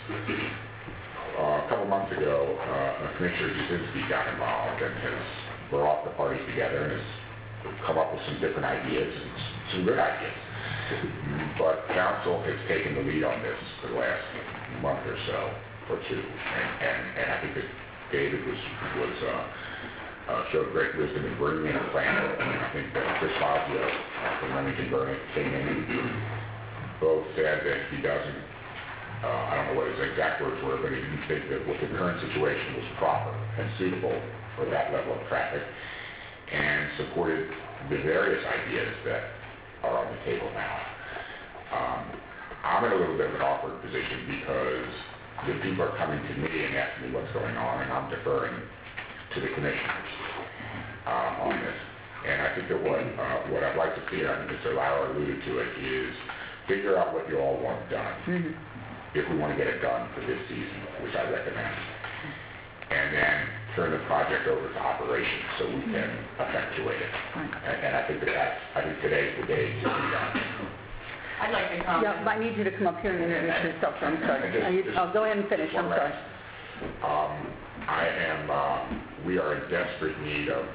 S4: Uh, a couple months ago, uh, Commissioner Kuczynski got involved and has brought the parties together and has come up with some different ideas, and some good ideas. But council has taken the lead on this for the last month or so, or two, and, and, and I think that David was, was uh, uh, showed great wisdom in bringing in a plan, and I think that Chris Fazio from Remington Burnett came in and both said that he doesn't, uh, I don't know what his exact words were, but he didn't think that what the current situation was proper and suitable for that level of traffic, and supported the various ideas that are on the table now. Um, I'm in a little bit of an awkward position because the people are coming to me and asking me what's going on, and I'm deferring to the commissioners uh, on this. And I think that what, uh, what I'd like to see, and Mister Lauer alluded to it, is figure out what you all want done, mm-hmm. if we want to get it done for this season, which I recommend. And then turn the project over to operations so we can effectuate it. And, and I think that that's, I think today's the day to do that.
S3: I'd like to comment.
S1: Yeah, but I need you to come up here and introduce yourself, so I'm sorry.
S4: Just,
S1: Uh, you,
S4: just
S1: I'll go ahead and finish, I'm
S4: one
S1: sorry.
S4: last. Um, I am, uh, we are in desperate need of,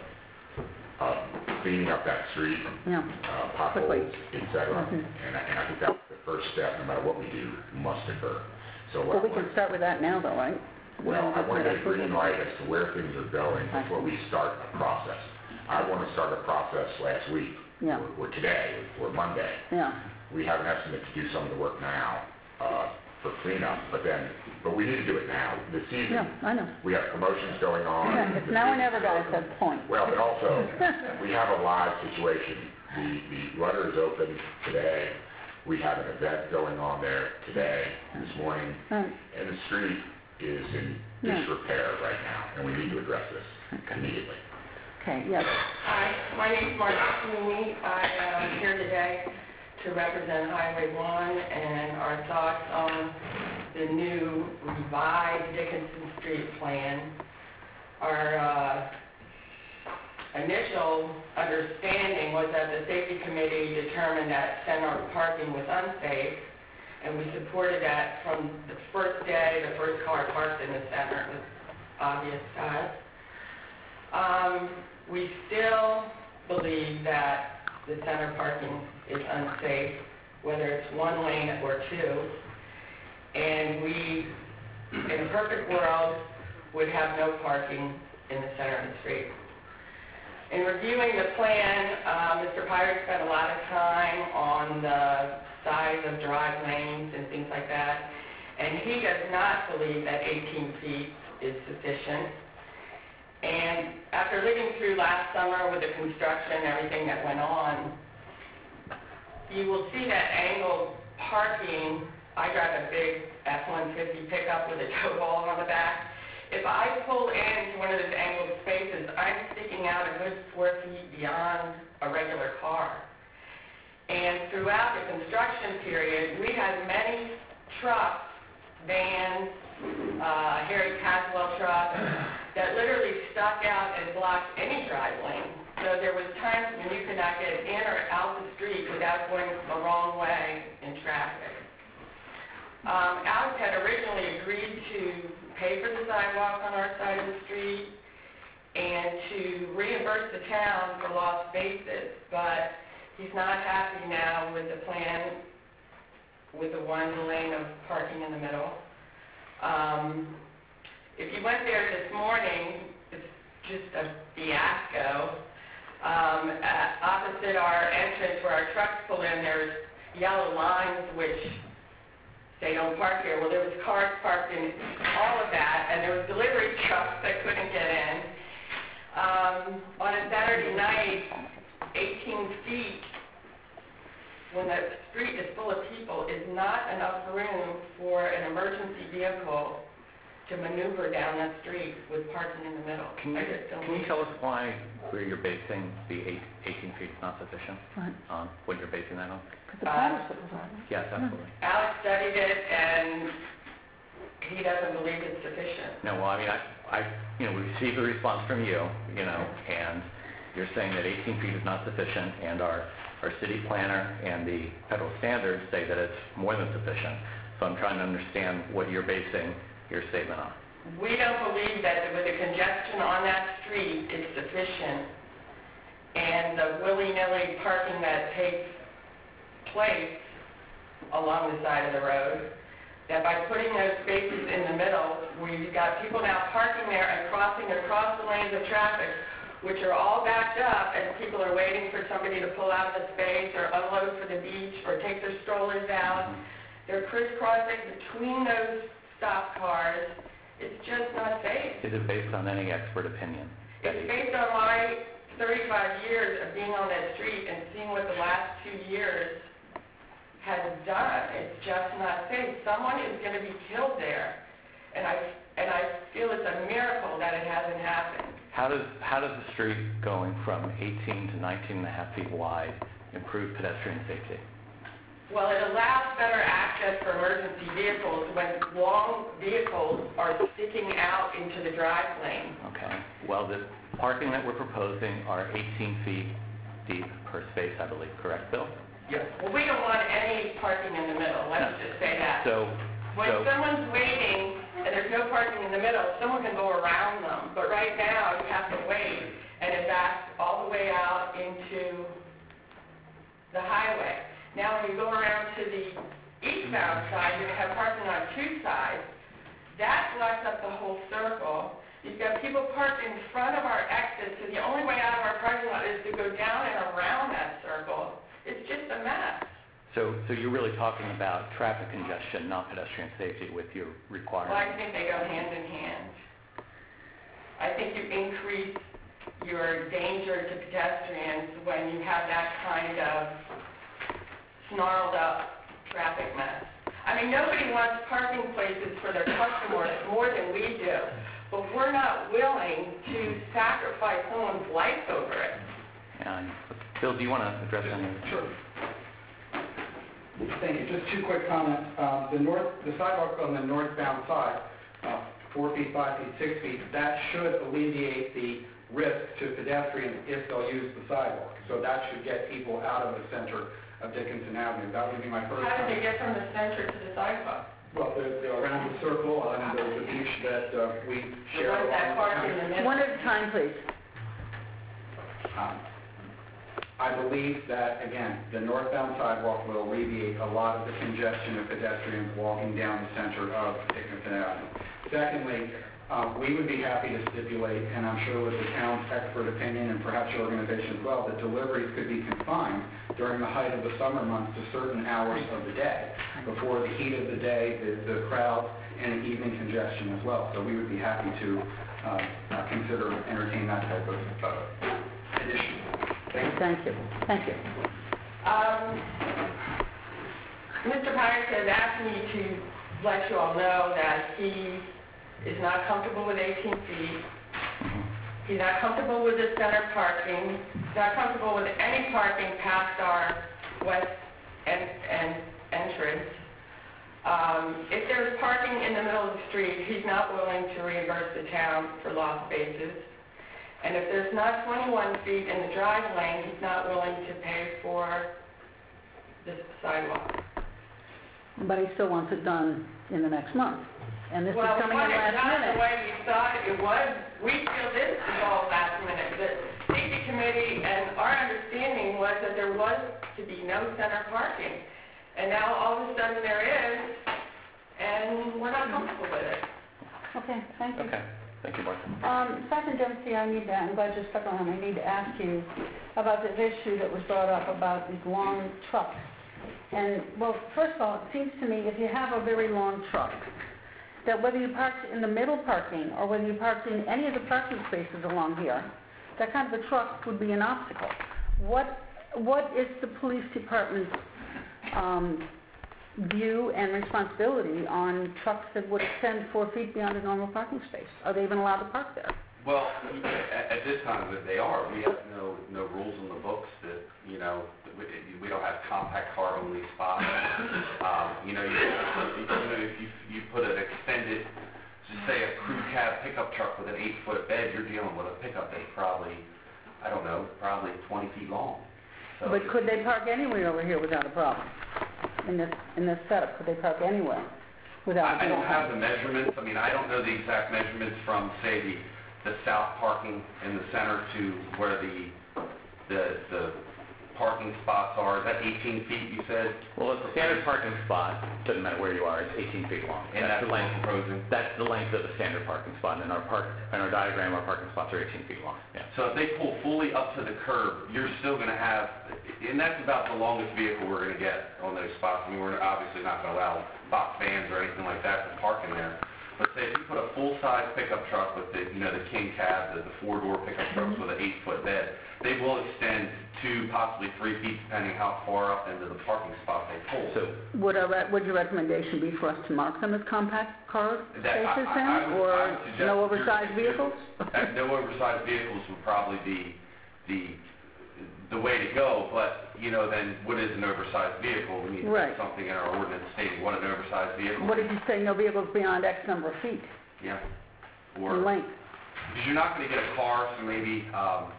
S4: of cleaning up that street,
S1: Yeah.
S4: uh, potholes, et cetera.
S1: Mhm.
S4: And, I- and I think that's the first step, no matter what we do, must occur. So
S1: Well,
S4: what
S1: we can start with that now, though, right?
S4: Well, I want to get a green
S1: approval.
S4: light as to where things are going before we start a process. I want to start a process last week,
S1: Yeah.
S4: or, or today, or Monday.
S1: Yeah,
S4: We have an estimate to do some of the work now uh, for cleanup, but then, but we need to do it now. This season,
S1: yeah, I know.
S4: we have promotions going on.
S1: Yeah, it's now or never, guys, that's the point.
S4: Well, but also, we have a live situation. The, the rudder is open today. We have an event going on there today, this morning,
S1: Right.
S4: and the street is in
S1: Yeah.
S4: disrepair right now, and we need to address this immediately.
S1: Okay, yes.
S11: Hi, my name is Marcia Sweeney. I am here today to represent Highway one and our thoughts on the new revised Dickinson Street plan. Our uh, initial understanding was that the safety committee determined that center parking was unsafe, and we supported that from the first day the first car parked in the center. It was obvious to us. Um, we still believe that the center parking is unsafe, whether it's one lane or two, and we, in a perfect world, would have no parking in the center of the street. In reviewing the plan, uh, Mister Pyrick spent a lot of time on the size of drive lanes and things like that, and he does not believe that eighteen feet is sufficient. And after living through last summer with the construction and everything that went on, you will see that angled parking. I drive a big F one fifty pickup with a tow ball on the back. If I pull into one of those angled spaces, I'm sticking out a good four feet beyond a regular car. And throughout the construction period, we had many trucks, vans, uh, Harry Caswell trucks, that literally stuck out and blocked any drive lane. So there was times when you could not get in or out the street without going the wrong way in traffic. Um, Alex had originally agreed to pay for the sidewalk on our side of the street and to reimburse the town for lost spaces, but he's not happy now with the plan with the one lane of parking in the middle. Um, if you went there this morning, it's just a fiasco. Um, at, opposite our entrance where our trucks pull in, there's yellow lines which say don't park here. Well, there was cars parked in all of that, and there was delivery trucks that couldn't get in. Um, on a Saturday night, eighteen feet, when the street is full of people, is not enough room for an emergency vehicle to maneuver down that street with parking in the middle.
S7: Can
S11: I
S7: you,
S11: just don't
S7: can you
S11: think-
S7: tell us why, where you're basing the eight, eighteen feet is not sufficient?
S1: What?
S7: On what you're basing that on?
S1: The pattern that was on it.
S7: Yes, absolutely.
S11: Alex studied it, and he doesn't believe it's sufficient.
S7: No, well, I mean, I, I, you know, we received a response from you, you know, and you're saying that eighteen feet is not sufficient, and our, our city planner and the federal standards say that it's more than sufficient. So I'm trying to understand what you're basing your statement on.
S11: We don't believe that with the congestion on that street is sufficient, and the willy-nilly parking that takes place along the side of the road, that by putting those spaces in the middle, we've got people now parking there and crossing across the lanes of traffic, which are all backed up, and people are waiting for somebody to pull out of the space or unload for the beach or take their strollers out. They're crisscrossing between those stop cars. It's just not safe.
S7: Is it based on any expert opinion?
S11: It's based on my thirty-five years of being on that street and seeing what the last two years has done. It's just not safe. Someone is going to be killed there, and I and I feel it's a miracle that it hasn't happened.
S7: How does, how does the street going from eighteen to nineteen and a half feet wide improve pedestrian safety?
S11: Well, it allows better access for emergency vehicles when long vehicles are sticking out into the drive lane.
S7: Okay. Well, the parking that we're proposing are eighteen feet deep per space, I believe. Correct, Bill?
S11: Yes. Well, we don't want any parking in the middle. Let's just say that.
S7: So,
S11: When
S7: so
S11: someone's waiting and there's no parking in the middle, someone can go around them. But right now, you have to wait, and it backs all the way out into the highway. Now, when you go around to the eastbound side, you're going to have parking on two sides. That blocks up the whole circle. You've got people parked in front of our exit, so the only way out of our parking lot is to go down and around that circle. It's just a mess.
S7: So, so you're really talking about traffic congestion, not pedestrian safety with your
S11: Well,
S7: requirement?
S11: I think they go hand in hand. I think you increase your danger to pedestrians when you have that kind of snarled up traffic mess. I mean, nobody wants parking places for their customers more than we do, but we're not willing to sacrifice someone's life over it.
S7: And Bill, do you want to address any of this?
S8: Sure. Thank you. Just two quick comments. Um, The north, the sidewalk on the northbound side, uh, four feet, five feet, six feet, that should alleviate the risk to pedestrians if they'll use the sidewalk. So that should get people out of the center of Dickinson Avenue. That would be my first
S11: How do they
S8: comment.
S11: get from the center to the sidewalk?
S8: Well, they're, they're around the circle on the, the beach that uh, we
S11: The
S8: share
S11: ones that
S8: along
S11: park
S8: the
S11: in the
S8: county.
S11: middle?
S1: One at a time, please.
S8: Um, I believe that, again, the northbound sidewalk will alleviate a lot of the congestion of pedestrians walking down the center of Dickinson Avenue. Secondly, um, we would be happy to stipulate, and I'm sure with the town's expert opinion and perhaps your organization as well, that deliveries could be confined during the height of the summer months to certain hours of the day, before the heat of the day, the, the crowds, and evening congestion as well. So we would be happy to uh, uh, consider, entertain that type of uh, addition. Thank you.
S1: Thank you. Thank you.
S11: Um, Mister Myers has asked me to let you all know that he is not comfortable with eighteen feet. He's not comfortable with the center parking. He's not comfortable with any parking past our west en- en- entrance. Um, if there's parking in the middle of the street, he's not willing to reimburse the town for lost spaces. And if there's not twenty-one feet in the drive lane, he's not willing to pay for the sidewalk.
S1: But he still wants it done in the next month. And this is
S11: Well,
S1: coming in
S11: when it's
S1: last
S11: not
S1: minute.
S11: the way we thought it was, we feel this is all last minute. The safety committee and our understanding was that there was to be no center parking. And now all of a sudden there is, and we're not comfortable with it.
S1: Okay, thank you.
S7: Okay, thank you, Martha.
S1: Um, Sergeant Dempsey, I need to, I'm glad you stuck around, I need to ask you about this issue that was brought up about these long trucks. And, well, first of all, it seems to me if you have a very long truck, that whether you parked in the middle parking or whether you parked in any of the parking spaces along here, that kind of a truck would be an obstacle. What, what is the police department's um, view and responsibility on trucks that would extend four feet beyond a normal parking space? Are they even allowed to park there?
S10: Well, at, at this time, that they are. We have no, no rules in the books that, you know, we, we don't have compact car only spots. Um, you know, you, you know, if you, you put an extended, say a crew cab pickup truck with an eight-foot bed, you're dealing with a pickup that's probably, I don't know, probably twenty feet long. So
S1: But could they park anywhere over here without a problem? In this, in this setup, could they park anywhere without a
S10: I, I don't
S1: problem?
S10: have the measurements. I mean, I don't know the exact measurements from, say, the, the south parking in the center to where the, the, the parking spots are. Is that eighteen feet, you said?
S7: Well, it's a standard parking spot, doesn't matter where you are, it's eighteen feet long.
S10: And that's
S7: the
S10: what
S7: length.
S10: we're proposing?
S7: That's the length of the standard parking spot. In our park, in our diagram, our parking spots are eighteen feet long. Yeah.
S10: So if they pull fully up to the curb, you're still going to have, and that's about the longest vehicle we're going to get on those spots. I mean, we're obviously not going to allow box vans or anything like that to park in there. But say if you put a full-size pickup truck with the, you know, the king cab, the, the four-door pickup trucks with an eight-foot bed, they will extend two, possibly three feet, depending how far up into the parking spot they pull.
S7: So
S1: Would our, re- would your recommendation be for us to mark them as compact car
S10: That- I-
S1: spaces
S10: I-
S1: then?
S10: I would- I
S1: Or
S10: would suggest
S1: no
S10: you're-
S1: oversized
S10: you're-
S1: vehicles?
S10: Uh, No oversized vehicles would probably be the, the way to go, but, you know, then what is an oversized vehicle? We need to
S1: Right.
S10: put something in our ordinance stating what an oversized vehicle
S1: What
S10: is.
S1: did you say, no vehicles beyond X number of feet
S10: Yeah.
S1: in
S10: Or,
S1: length?
S10: because you're not going to get a car, so maybe, um,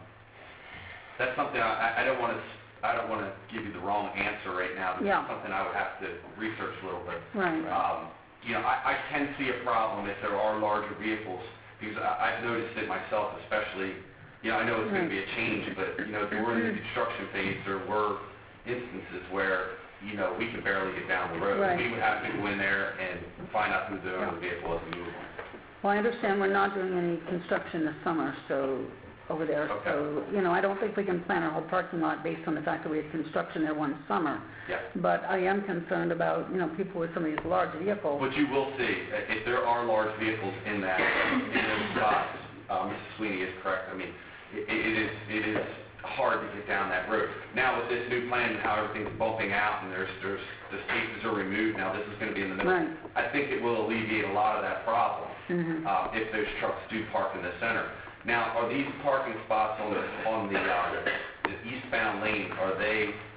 S10: that's something I, I don't want to, I don't want to give you the wrong answer right now. This
S1: Yeah.
S10: is something I would have to research a little bit.
S1: Right.
S10: Um, you know, I, I can see a problem if there are larger vehicles, because I, I've noticed it myself, especially, you know, I know it's going to be a change, but, you know, during the construction phase, there were instances where, you know, we could barely get down the road.
S1: Right.
S10: We would have to go in there and find out who the owner of the vehicle was and move on.
S1: Well, I understand we're not doing any construction this summer, so, over there,
S10: Okay.
S1: so, you know, I don't think we can plan our whole parking lot based on the fact that we had construction there one summer.
S10: Yeah.
S1: But I am concerned about, you know, people with some of these large vehicles.
S10: What you will see, uh, if there are large vehicles in that, in those spots, uh, Missus Sweeney is correct. I mean, it, it is, it is hard to get down that road. Now with this new plan and how everything's bumping out and there's, there's, the spaces are removed, now this is going to be in the middle.
S1: Right.
S10: I think it will alleviate a lot of that problem,
S1: Mhm.
S10: uh, if those trucks do park in the center. Now, are these parking spots on the, on the, uh, the eastbound lane, are they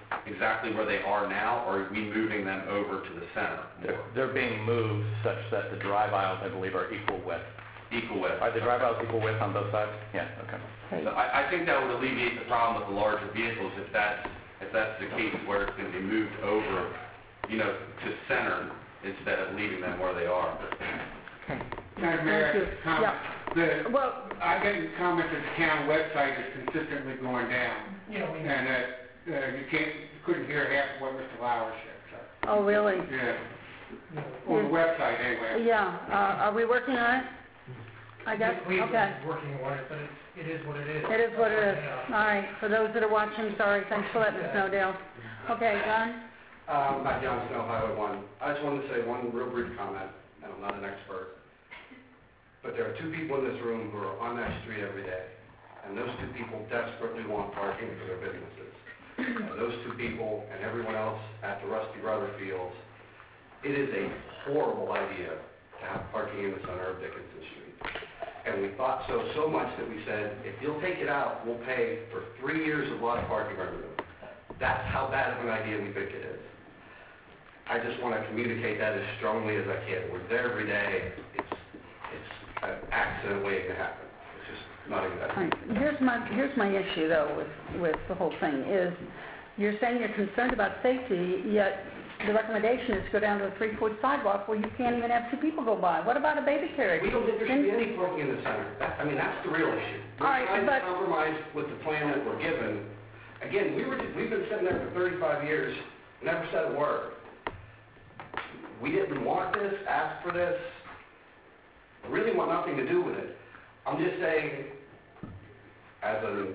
S10: exactly where they are now, or are we moving them over to the center?
S7: They're, they're being moved such that the drive aisles, I believe, are equal width.
S10: Equal width.
S7: Are the drive aisles equal width on both sides? Yeah, okay.
S10: So I, I think that would alleviate the problem with the larger vehicles if that's, if that's the case, where it's going to be moved over, you know, to center instead of leaving them where they are.
S8: Madam Mayor,
S1: Thank you.
S8: I comment. The,
S1: Well,
S8: I get in comments that the town website is consistently going down.
S11: Yeah, we
S8: And that, uh, you can't, you couldn't hear half of what Mister Lauer said, so,
S1: oh, really?
S8: yeah. On the website, anyway.
S1: Yeah, uh, are we working on it? I guess,
S12: We- We've
S1: okay.
S12: been working on it, but it's, it is what it is.
S1: It is what it is.
S12: Yeah.
S1: All right, for those that are watching, sorry, thanks for letting us know, Dale. Okay, John?
S13: Um, Matt Johnson, Highway one. I just wanted to say one real brief comment, and I'm not an expert, but there are two people in this room who are on that street every day, and those two people desperately want parking for their businesses. And those two people and everyone else at the Rusty Rubber Fields, it is a horrible idea to have parking in the center of Dickinson Street. And we thought so, so much that we said, if you'll take it out, we'll pay for three years of lot parking revenue. That's how bad of an idea we think it is. I just want to communicate that as strongly as I can. We're there every day. It's, it's an accident waiting to happen. It's just not even that.
S1: All right, here's my, here's my issue, though, with, with the whole thing, is you're saying you're concerned about safety, yet the recommendation is to go down to a three-foot sidewalk where you can't even have two people go by. What about a baby carriage?
S13: We don't think there should be any parking in the center. That, I mean, that's the real issue. We're
S1: All right,
S13: trying
S1: but-
S13: to compromise with the plan that we're given. Again, we were, we've been sitting there for thirty-five years, never said a word. We didn't want this, ask for this, really want nothing to do with it. I'm just saying, as a,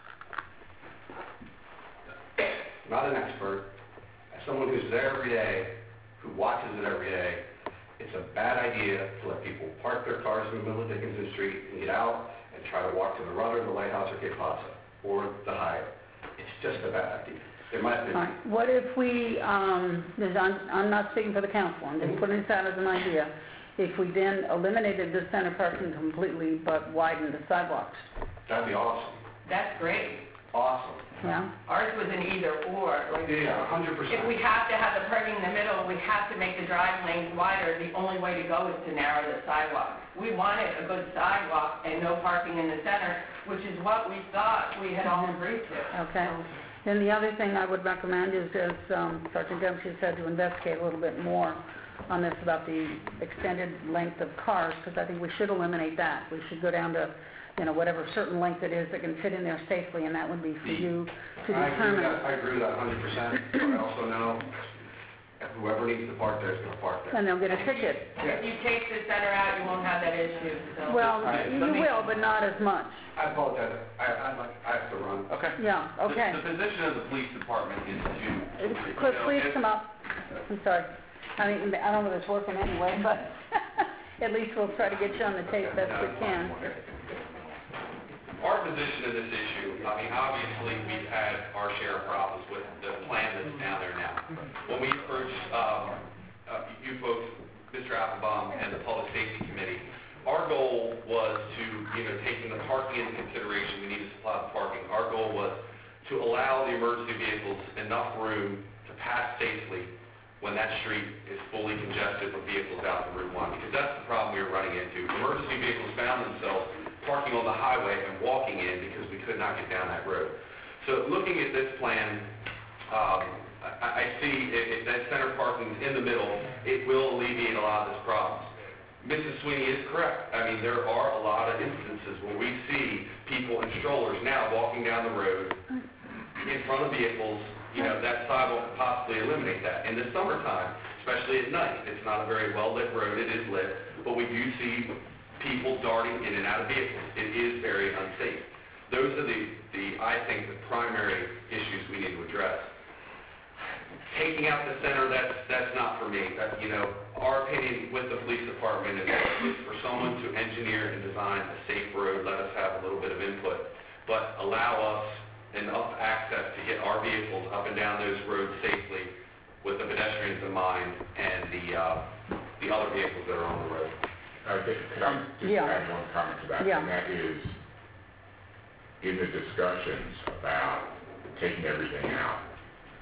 S13: not an expert, as someone who's there every day, who watches it every day, it's a bad idea to let people park their cars in the middle of Dickinson Street and get out and try to walk to the Rudder, the Lighthouse, or Cape Pasa, or the Hyatt. It's just a bad idea. In my
S1: All
S13: opinion.
S1: right, what if we, um, there's- I'm, I'm not speaking for the council, I'm just putting this out as an idea. If we then eliminated the center parking completely but widened the sidewalks,
S13: That'd be awesome.
S11: That's great.
S13: Awesome.
S1: yeah?
S11: Ours was an either or, like,
S13: Yeah, a hundred percent.
S11: if we have to have the parking in the middle, we have to make the drive lanes wider, the only way to go is to narrow the sidewalk. We wanted a good sidewalk and no parking in the center, which is what we thought we had all agreed to.
S1: Okay. Then the other thing I would recommend is, as um, Sergeant Dempsey said, to investigate a little bit more on this about the extended length of cars, because I think we should eliminate that. We should go down to, you know, whatever certain length it is that can fit in there safely, and that would be for you to
S13: I agree with
S1: determine.
S13: that, I agree with that a hundred percent, but I also know whoever needs to park there is gonna park there.
S1: And they'll get a ticket.
S11: If you take the center out, you won't have that issue, so.
S1: Well,
S13: right,
S1: you
S13: let me-
S1: will, but not as much.
S13: I apologize, I, I, like- I have to run.
S7: Okay.
S1: Yeah, okay.
S10: The, the position of the police department is to,
S1: Could please come up. I'm sorry. I mean, I don't know if it's working anyway, but at least we'll try to get you on the tape best we can.
S2: Our position in this issue, I mean, obviously, we've had our share of problems with the plan that's down there now. When we approached, um, uh, you folks, Mister Applebaum and the Public Safety Committee, our goal was to, you know, taking the parking into consideration, we need to supply the parking. Our goal was to allow the emergency vehicles enough room to pass safely when that street is fully congested with vehicles out to Route one, because that's the problem we were running into. Emergency vehicles found themselves parking on the highway and walking in because we could not get down that road. So looking at this plan, um, I, I see if, if that center parking is in the middle, it will alleviate a lot of this problem. Missus Sweeney is correct. I mean, there are a lot of instances where we see people in strollers now walking down the road in front of vehicles. You know, that sidewalk could possibly eliminate that. In the summertime, especially at night, it's not a very well-lit road. It is lit, but we do see people darting in and out of vehicles. It is very unsafe. Those are the, the I think, the primary issues we need to address. Taking out the center, that's, that's not for me. That, you know, our opinion with the police department is, is for someone to engineer and design a safe road, let us have a little bit of input, but allow us enough access to get our vehicles up and down those roads safely with the pedestrians in mind and the, uh, the other vehicles that are on the road.
S4: Uh, Could could I just
S1: Yeah.
S4: add one comment to that?
S1: Yeah.
S4: And that is, in the discussions about taking everything out,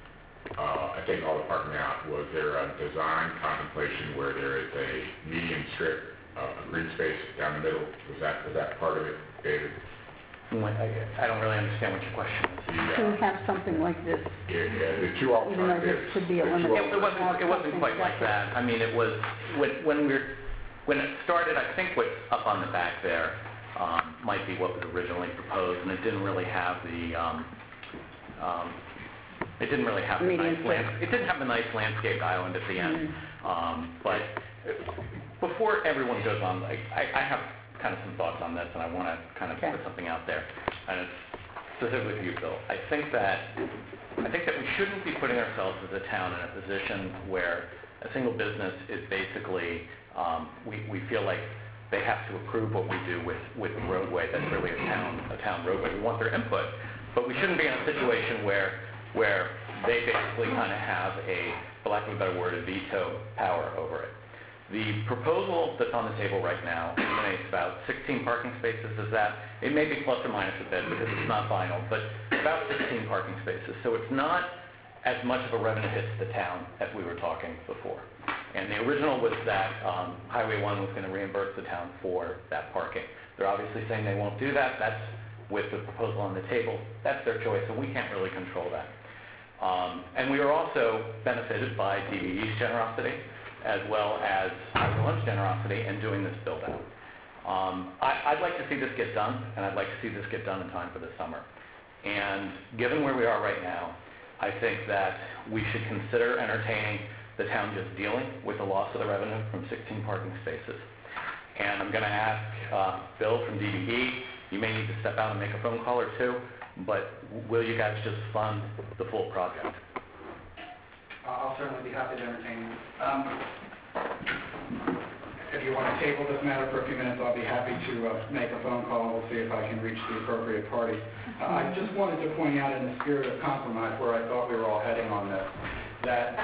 S4: uh, I take all the parking out, was there a design contemplation where there is a median strip, uh, a green space down the middle? Was that, was that part of it, David?
S7: When- I I don't really understand what your question is.
S4: The,
S1: To
S4: uh,
S1: have something like this,
S4: yeah, yeah, the two
S1: even though
S4: alternatives.
S1: this could be
S4: the two
S1: eliminated.
S7: It it wasn't, it wasn't quite like that. I mean, it was, when, when we're, when it started, I think what's up on the back there, um, might be what was originally proposed, and it didn't really have the, um, um, it didn't really have the
S1: Median
S7: nice
S1: strip.
S7: land, it didn't have the nice landscape island at the end. Um, but uh, before everyone goes on, like, I, I have kind of some thoughts on this, and I want to kind of
S1: Okay.
S7: put something out there, and it's specifically for you, Bill. I think that, I think that we shouldn't be putting ourselves as a town in a position where a single business is basically, um, we, we feel like they have to approve what we do with, with the roadway. That's really a town, a town roadway. We want their input, but we shouldn't be in a situation where, where they basically kind of have a, for lack of a better word, a veto power over it. The proposal that's on the table right now eliminates about sixteen parking spaces. Is that, it may be plus or minus a bit because it's not final, but about sixteen parking spaces. So it's not as much of a revenue hit to the town as we were talking before. And the original was that um, Highway one was going to reimburse the town for that parking. They're obviously saying they won't do that. That's with the proposal on the table. That's their choice, and we can't really control that. Um, and we are also benefited by D V E's generosity, as well as Highway one's generosity in doing this build-out. Um, I, I'd like to see this get done, and I'd like to see this get done in time for the summer. And given where we are right now, I think that we should consider entertaining the town just dealing with the loss of the revenue from sixteen parking spaces. And I'm going to ask uh, Bill from D V E, you may need to step out and make a phone call or two, but will you guys just fund the full project?
S8: I'll certainly be happy to entertain you. Um, If you want to table this matter for a few minutes, I'll be happy to uh, make a phone call. We'll see if I can reach the appropriate party. Uh, I just wanted to point out in the spirit of compromise where I thought we were all heading on this, that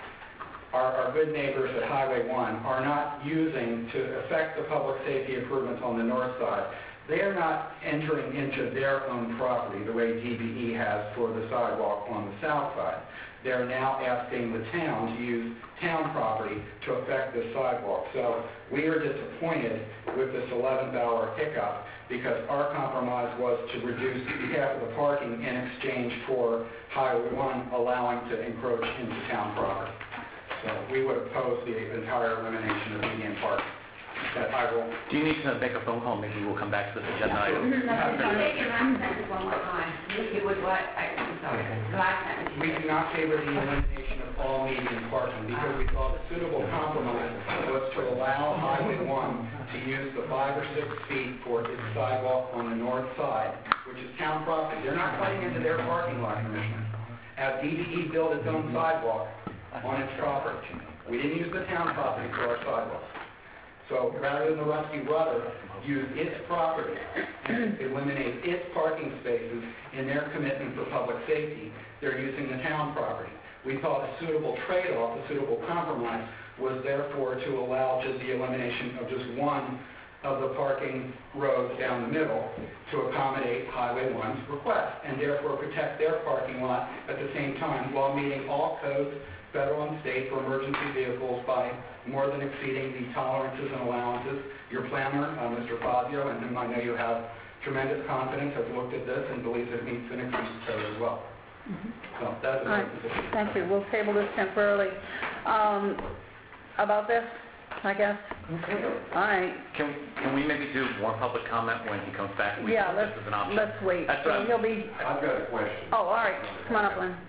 S8: our, our good neighbors at Highway one are not using to affect the public safety improvements on the north side. They are not entering into their own property the way D V E has for the sidewalk on the south side. They're now asking the town to use town property to affect the sidewalk. So we are disappointed with this eleventh hour hiccup because our compromise was to reduce half of the parking in exchange for Highway one allowing to encroach into town property. So we would oppose the entire elimination of median parking. That I will.
S7: Do you need to make a phone call? Maybe we'll come back to this agenda item.
S3: Say your last sentence one more time. You would what? I- I'm sorry. The last sentence.
S8: We do not favor the elimination of all median parking because we thought a suitable compromise was to allow Highway one to use the five or six feet for its sidewalk on the north side, which is town property. They're not cutting into their parking lot, Commissioner. Have D V E build its own sidewalk on its property. We didn't use the town property for our sidewalks. So rather than the Rusty Rudder use its property and eliminate its parking spaces in their commitment for public safety, they're using the town property. We thought a suitable trade-off, a suitable compromise, was therefore to allow just the elimination of just one of the parking roads down the middle to accommodate Highway one's request, and therefore protect their parking lot at the same time while meeting all codes, federal and state, for emergency vehicles by more than exceeding the tolerances and allowances. Your planner, uh, Mister Fazio, and whom I know you have tremendous confidence, has looked at this and believes it meets an increased code as well. So that is
S1: All
S8: our
S1: right,
S8: position.
S1: thank you. We'll table this temporarily. Um, About this, I guess? All right.
S7: Can, can we maybe do more public comment when he comes back? We
S1: Yeah,
S7: put
S1: let's,
S7: this as an option.
S1: let's wait.
S7: That's what
S1: So
S7: I'm-
S1: he'll be,
S10: I've got a question.
S1: oh, all right, come on up, Lynn.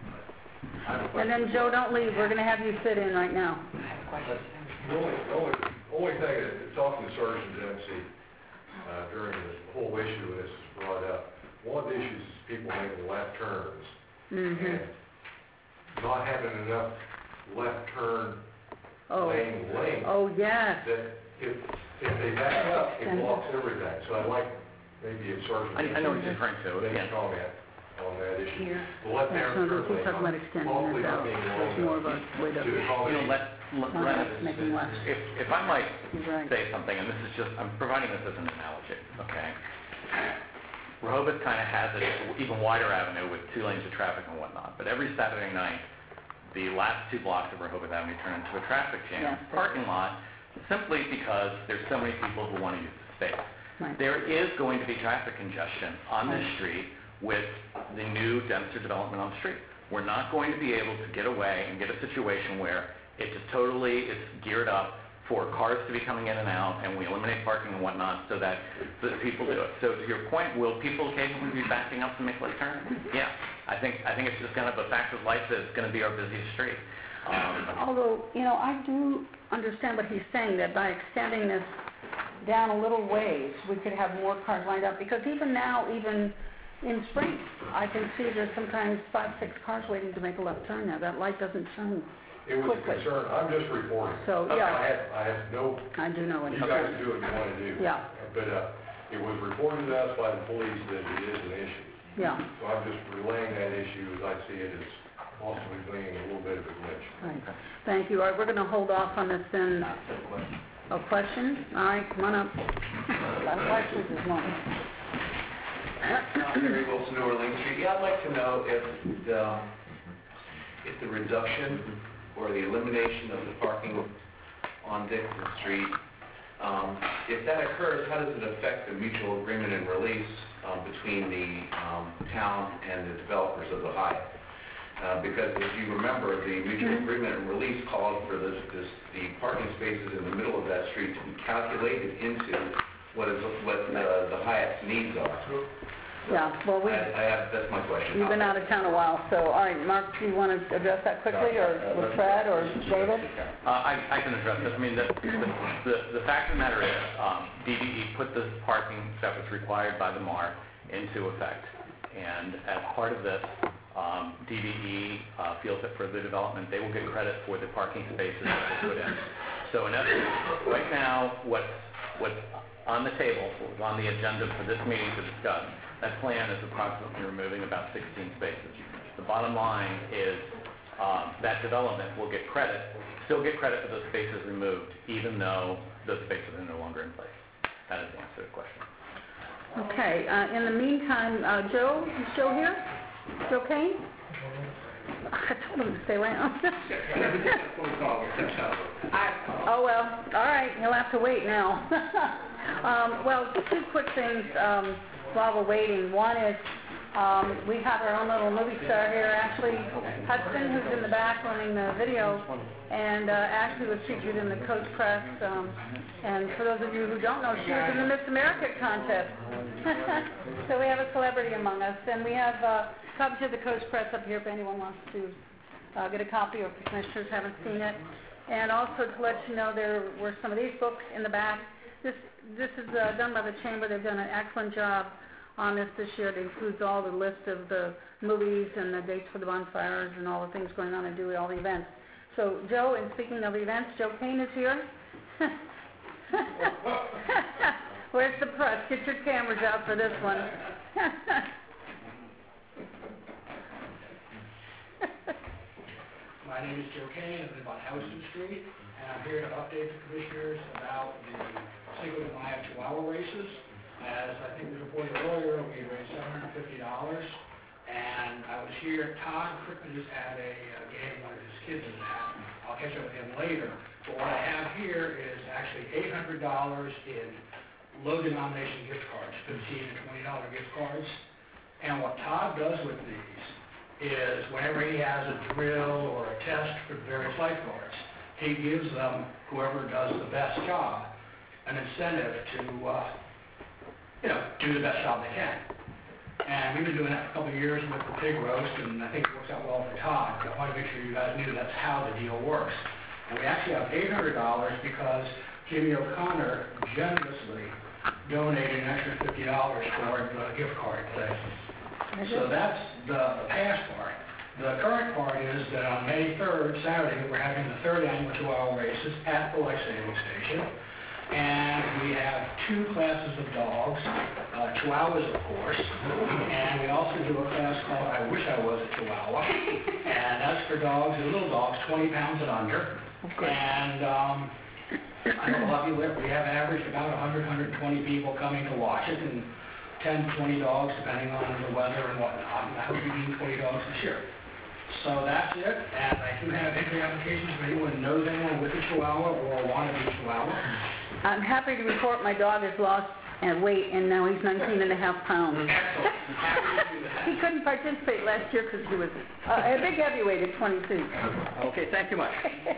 S1: And then, Joe, don't leave, we're going to have you sit in right now.
S14: The only, only, only thing that, it's often surged in Genesee, uh, during this whole issue of this is brought up. One of the issues is people making left turns
S1: Mm-hmm.
S14: and not having enough left turn
S1: Oh,
S14: lane length
S1: oh, yes.
S14: that if, if they back up, it blocks everything. So I'd like maybe if Sergeant.
S7: I, I know what you're referring to,
S14: Make
S7: yeah.
S14: a comment on that issue.
S1: Here.
S14: The left
S1: Yeah,
S14: hand
S1: no,
S14: turn
S1: he's
S14: lane.
S1: talking about extending
S14: hopefully
S1: this
S14: not
S1: out.
S14: being long
S1: There's more of a
S14: enough
S1: way to,
S14: to
S7: You know,
S14: accommodate.
S7: let, let,
S1: no,
S7: let-
S1: it's making less.
S7: if, if I might
S1: He's right.
S7: say something, and this is just, I'm providing this as an analogy, okay? Rehoboth kind of has it, even wider avenue with two lanes of traffic and whatnot, but every Saturday night, the last two blocks of Rehoboth Avenue turn into a traffic jam
S1: Yes.
S7: parking lot, simply because there's so many people who want to use the space.
S1: Right.
S7: There is going to be traffic congestion on this street with the new Dempster development on the street. We're not going to be able to get away and get a situation where it just totally is geared up for cars to be coming in and out, and we eliminate parking and whatnot so that, so that people do it. So to your point, will people occasionally be backing up to make left turns? Yeah. I think, I think it's just kind of a fact of life that it's going to be our busiest street. Um,
S1: Although, you know, I do understand what he's saying, that by extending this down a little ways, we could have more cars lined up, because even now, even in spring, I can see there's sometimes five, six cars waiting to make a left turn now. That light doesn't shine
S14: It was a
S1: quickly.
S14: concern, I'm just reporting.
S1: So,
S14: I
S1: yeah,
S14: have, I have no,
S1: I do know what
S14: you
S1: he's
S14: guys
S1: saying.
S14: do what you want to do.
S1: Yeah.
S14: But, uh, it was reported to us by the police that it is an issue.
S1: Yeah,
S14: So I'm just relaying that issue as I see it as possibly being a little bit of a glitch.
S1: right. Thank you. All right, we're going to hold off on this then. Oh, questions? All right, come on up. Questions is one.
S5: Gary Wilson, New Orleans Street. Yeah, I'd like to know if the, if the reduction or the elimination of the parking on Dixon Street, um, if that occurs, how does it affect the mutual agreement and release um, between the um, town and the developers of the Hyatt? Uh, because if you remember, the mutual agreement and release called for this, this, the parking spaces in the middle of that street to be calculated into what is, what uh, the Hyatt's needs are.
S1: Yeah, well, we,
S5: I, I have, that's my question.
S1: you've been out of town a while, so, all right, Mark, do you want to address that quickly, or with Fred, or David?
S7: Uh, I, I can address it. I mean, the, the, the fact of the matter is, um, D D E put this parking that was required by the M A R into effect. And as part of this, um, D D E uh, feels that for the development, they will get credit for the parking spaces that they put in. So in essence, right now, what's, what's on the table, what was on the agenda for this meeting to discuss, that plan is approximately removing about sixteen spaces. The bottom line is um, that development will get credit, still get credit for those spaces removed, even though those spaces are no longer in place. That is the answer to the question.
S1: Okay, uh, in the meantime, uh, Joe, is Joe here? Joe Kane? I told him to stay around. Oh, well, all right, he'll have to wait now. um, well, two quick things um, while we're waiting. One is um, we have our own little movie star here, Ashley Hudson, who's in the back running the video, and uh, Ashley was featured in the Coast Press. Um, and for those of you who don't know, she was in the Miss America contest. So we have a celebrity among us, and we have uh, copies of the Coast Press up here if anyone wants to uh, get a copy, or if the commissioners haven't seen it. And also to let you know, there were some of these books in the back. This this is uh, done by the Chamber. They've done an excellent job on this this year. It includes all the list of the movies and the dates for the bonfires and all the things going on and do all the events. So, Joe, and speaking of events, Joe Kane is here. Where's the press? Get your cameras out for this one.
S12: My name is Joe Kane, I live on Houston Street, and I'm here to update the commissioners about the Cinco de Mayo two-hour races. As I think we reported earlier, we raised seven hundred fifty dollars, and I was here, Todd Crippen just had a uh, game, one of his kids in that. I'll catch up with him later, but what I have here is actually eight hundred dollars in low-denomination gift cards, fifteen and twenty dollar gift cards. And what Todd does with these is whenever he has a drill or a test for various lifeguards, he gives them, whoever does the best job, an incentive to, uh, you know, do the best job they can. And we've been doing that for a couple of years with the pig roast, and I think it works out well for Todd. I want to make sure you guys knew that's how the deal works. And we actually have eight hundred dollars because Jimmy O'Connor generously donated an extra fifty dollars toward the gift card thing. So that's the past part. The current part is that on May third, Saturday, we're having the third annual two-hour races at the Life Saving Station. And we have two classes of dogs, uh, Chihuahuas, of course, and we also do a class called I Wish I Was a Chihuahua, and that's for dogs, they're little dogs, twenty pounds and under. And um, I know a lot of people, we have averaged about one hundred, one hundred twenty people coming to watch it, and ten, twenty dogs, depending on the weather and whatnot, and I hope we do twenty dogs this year. So that's it, and I do have entry applications if anyone knows anyone with a Chihuahua or wannabe Chihuahua.
S1: I'm happy to report my dog has lost uh, weight, and now he's nineteen and a half pounds.
S12: Excellent, happy to do that.
S1: He couldn't participate last year because he was uh, a big heavyweight at twenty-two.
S7: Okay, thank you much.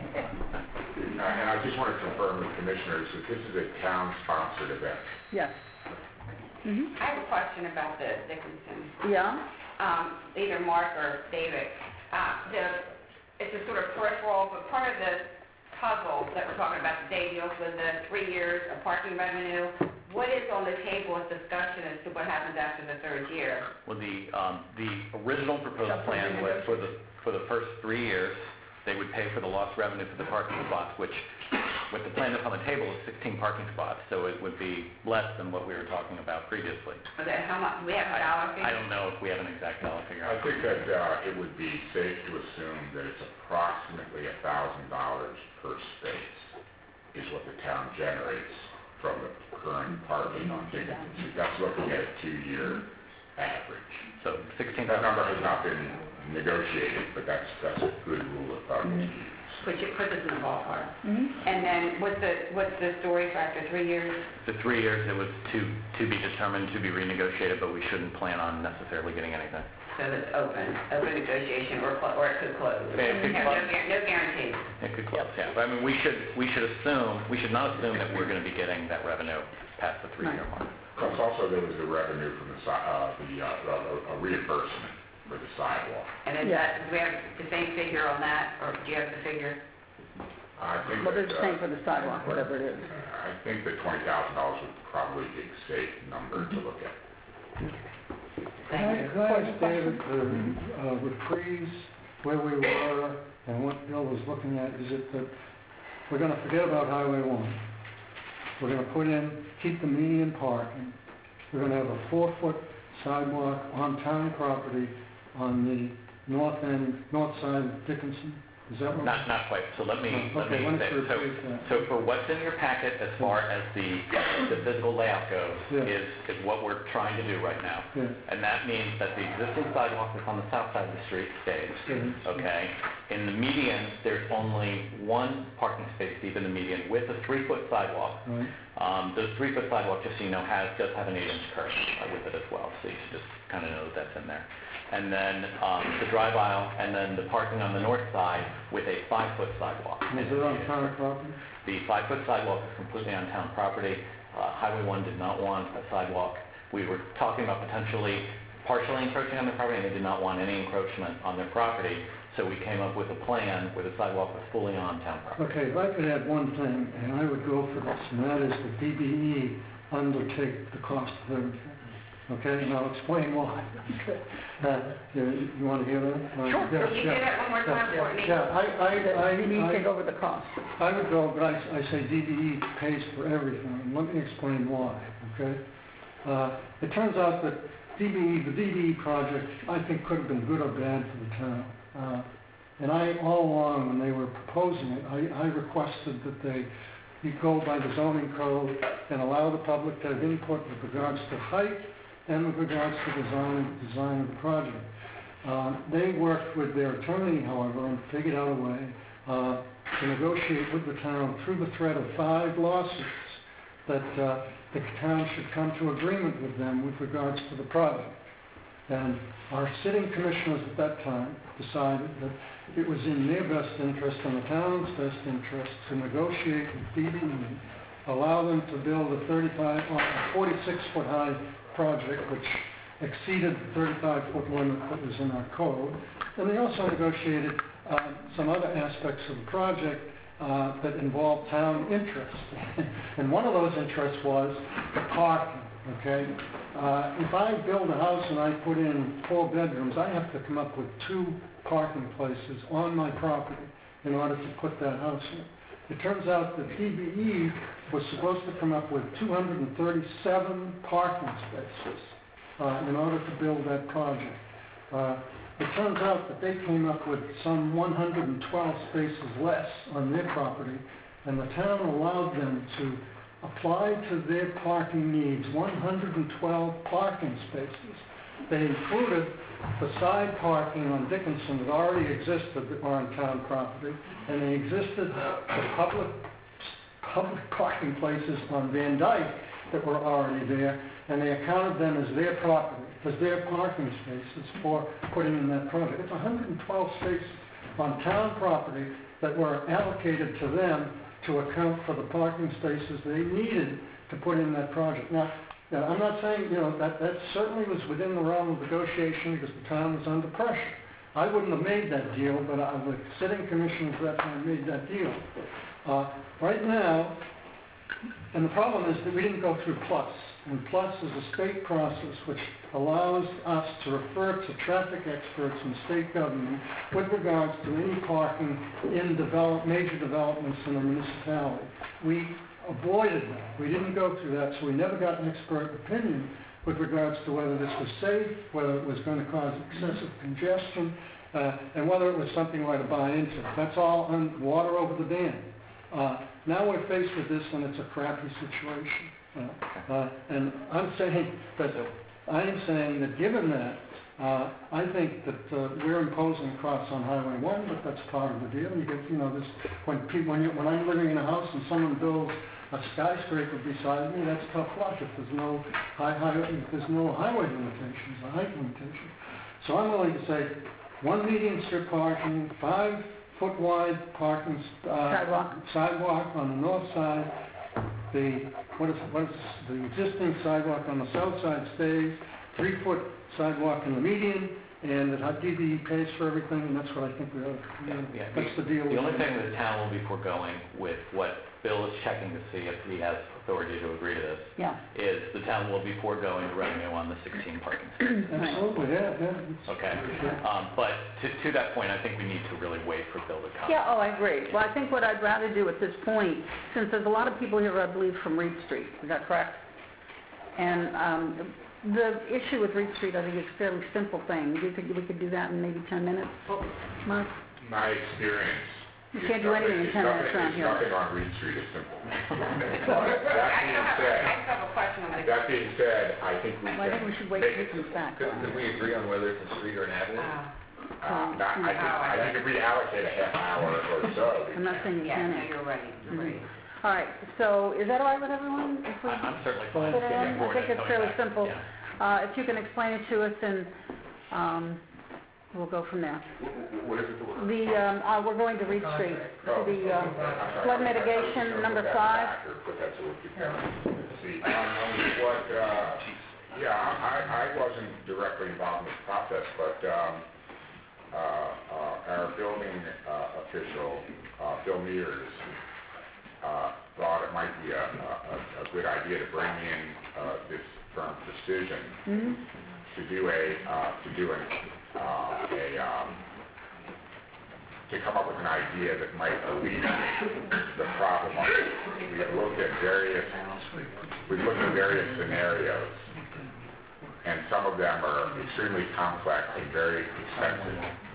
S4: Uh, And I just want to confirm with commissioners that this is a town-sponsored event.
S1: Yes. Mhm.
S3: I have a question about the Dickinson,
S1: Yeah?
S3: um, either Mark or David. Uh, the, it's a sort of peripheral, but part of the puzzle that we're talking about today deals with the three years of parking revenue. What is on the table as discussion as to what happens after the third year?
S7: Well, the, um, the original proposed plan was for the, for the first three years, they would pay for the lost revenue for the parking spots, which, with the plan that's on the table, is sixteen parking spots, so it would be less than what we were talking about previously.
S3: Okay, how much, we have a dollar figure?
S7: I don't know if we have an exact dollar figure.
S4: I think that uh, it would be safe to assume that it's approximately one thousand dollars per space is what the town generates from the current parking on Dickinson Street. That's looking at a two-year average.
S7: So sixteen
S4: That
S7: thousand.
S4: number has not been negotiated, but that's, that's a good rule of thumb to use.
S3: Put you, put this in the ballpark.
S1: Mhm.
S3: And then what's the, what's the story for after three years?
S7: The three years, it was to, to be determined, to be renegotiated, but we shouldn't plan on necessarily getting anything.
S3: So it's open, open negotiation, or, clo- or it could close.
S7: Yeah, it could
S3: No-
S7: close.
S3: No guar- no guarantees.
S7: It could close, yeah. But I mean, we should, we should assume, we should not assume that we're going to be getting that revenue past the three-year mark.
S4: Plus also there was the revenue from the, si- uh, the, uh, a reimbursement for the sidewalk.
S3: And is that, do we have the same figure on that, or do you have the figure?
S4: I think
S1: Well,
S4: that,
S1: they're the
S4: uh,
S1: same for the sidewalk, whatever it is.
S4: I think that twenty thousand dollars would probably be a safe number to look at.
S9: Can I, can I ask David to uh, reprise where we were and what Bill was looking at? Is it that we're going to forget about Highway one? We're going to put in, keep the median parking. We're going to have a four-foot sidewalk on town property on the north end, north side of Dickinson? Is that what?
S7: Not, not quite. So let me,
S9: Oh,
S7: let
S9: okay,
S7: me
S9: let me
S7: say, so,
S9: rephrase that.
S7: so for what's in your packet as far as the, the physical layout goes,
S9: Yeah.
S7: is, is what we're trying to do right now.
S9: Yeah.
S7: And that means that the existing sidewalk that's on the south side of the street stays,
S9: Stays.
S7: okay? In the median, there's only one parking space deep in the median with a three-foot sidewalk.
S9: Right.
S7: Um, the three-foot sidewalk, just so you know, has, does have an eight-inch curve uh, with it as well, so you should just kind of know that that's in there. And then um, the drive aisle, and then the parking on the north side with a five-foot sidewalk.
S9: Is it on town property?
S7: The five-foot sidewalk is completely on town property. Uh, Highway one did not want a sidewalk. We were talking about potentially partially encroaching on their property, and they did not want any encroachment on their property. So we came up with a plan where the sidewalk was fully on town property.
S9: Okay, if I could add one thing, and I would go for this, and that is the D B E undertake the cost of everything. Okay, and I'll explain why. Okay. Uh, you, you want to hear that? Uh,
S3: Sure.
S9: yeah,
S3: Can you
S9: yeah.
S3: do that one more time for me?
S9: Yeah, I, I, I,
S1: You need to take
S9: I,
S1: over the cost.
S9: I would go, but I, I say D B E pays for everything, and let me explain why, okay? Uh, it turns out that D B E, the D B E project, I think could have been good or bad for the town. Uh, and I, all along, when they were proposing it, I, I requested that they, you go by the zoning code and allow the public to have input with regards to height and with regards to design, design of the project. Uh, they worked with their attorney, however, and figured out a way uh, to negotiate with the town through the threat of five lawsuits that uh, the town should come to agreement with them with regards to the project. And our sitting commissioners at that time decided that it was in their best interest and the town's best interest to negotiate with D B E, allow them to build a thirty-five, or a forty-six foot high project which exceeded the thirty-five foot limit that was in our code. And they also negotiated uh, some other aspects of the project uh, that involved town interest. And one of those interests was the parking, okay? Uh, if I build a house and I put in four bedrooms, I have to come up with two parking places on my property in order to put that house in. It turns out that D B E was supposed to come up with two hundred thirty-seven parking spaces uh, in order to build that project. Uh, it turns out that they came up with some one hundred twelve spaces less on their property, and the town allowed them to apply to their parking needs one hundred twelve parking spaces. they included the side parking on Dickinson that already existed on town property, and they existed the public, public parking places on Van Dyke that were already there, and they accounted them as their property, as their parking spaces for putting in that project. It's one hundred twelve spaces on town property that were allocated to them to account for the parking spaces they needed to put in that project. Now, now I'm not saying, you know, that, that certainly was within the realm of negotiation because the town was under pressure. I wouldn't have made that deal, but I, the sitting commissioners at that time made that deal. Uh, right now, and the problem is that we didn't go through PLUS. And PLUS is a state process which allows us to refer to traffic experts in state government with regards to any parking in develop, major developments in a municipality. We avoided that. We didn't go through that, so we never got an expert opinion with regards to whether this was safe, whether it was going to cause excessive congestion, uh, and whether it was something we had to buy into. That's all on water over the dam. Uh, now we're faced with this, and it's a crappy situation. Uh, uh, and I'm saying that I'm saying that given that, uh, I think that uh, we're imposing costs on Highway one, but that's part of the deal. You get, you know, this when people when, you, when I'm living in a house and someone builds a skyscraper beside me, that's tough luck if there's no high, high if there's no highway limitations, or height limitations. So I'm willing to say one median strip parking, five foot wide parking uh,
S1: Sidewalk.
S9: sidewalk on the north side. The what is what is the existing sidewalk on the south side stays, three foot sidewalk in the median, and that D B E pays for everything, and that's what I think we ought to, you know,
S7: Yeah,
S9: that's the deal.
S7: The
S9: with
S7: only
S9: it.
S7: thing that the town will be foregoing with what Bill is checking to see if he has authority to agree to this,
S1: Yeah.
S7: is the town will be foregoing the revenue on the sixteen parking spaces.
S9: Absolutely, yeah, yeah. it's-
S7: Okay? Um, but to, to that point, I think we need to really wait for Bill to come.
S1: Yeah, oh, I agree. Well, I think what I'd rather do at this point, since there's a lot of people here, I believe, from Reed Street, is that correct? And um, the issue with Reed Street, I think, is a fairly simple thing. We could, we could do that in maybe ten minutes, Mark?
S4: My experience.
S1: You can't do anything in ten minutes around here.
S4: Nothing on Reed Street is simple. But that
S3: I
S4: being
S3: have,
S4: said,
S3: I have a question on the...
S4: that being said, I think we
S1: Well, I think we
S4: can
S1: should wait till he comes back.
S2: Could, could we agree on whether it's a street or an avenue?
S3: Uh,
S4: Uh, not, I think, I think if we allocate a half hour or so.
S1: I'm not saying you
S3: Yeah, no,
S1: can't.
S3: you're right, you're right.
S1: All right, so is that all right with everyone? If we
S7: I- I'm certainly fine
S1: put it
S7: getting
S1: in? I
S7: forward
S1: think
S7: and
S1: it's
S7: coming
S1: fairly
S7: back.
S1: simple.
S7: Yeah.
S1: Uh, If you can explain it to us, and um, we'll go from there.
S4: What is it that we're?
S1: The, um, uh, we're going to Reed Street, to the um, flood mitigation, number five.
S4: Put that so we can see. Um, what, uh, yeah, I, I wasn't directly involved in this process, but, um, uh, uh, our building, uh, official, uh, Bill Mears, uh, thought it might be a, a, a good idea to bring in, uh, this firm Precision
S1: Mhm.
S4: to do a, uh, to do an, uh, a, um, to come up with an idea that might alleviate the problem. We've looked at various, we've looked at various scenarios, and some of them are extremely complex and very expensive.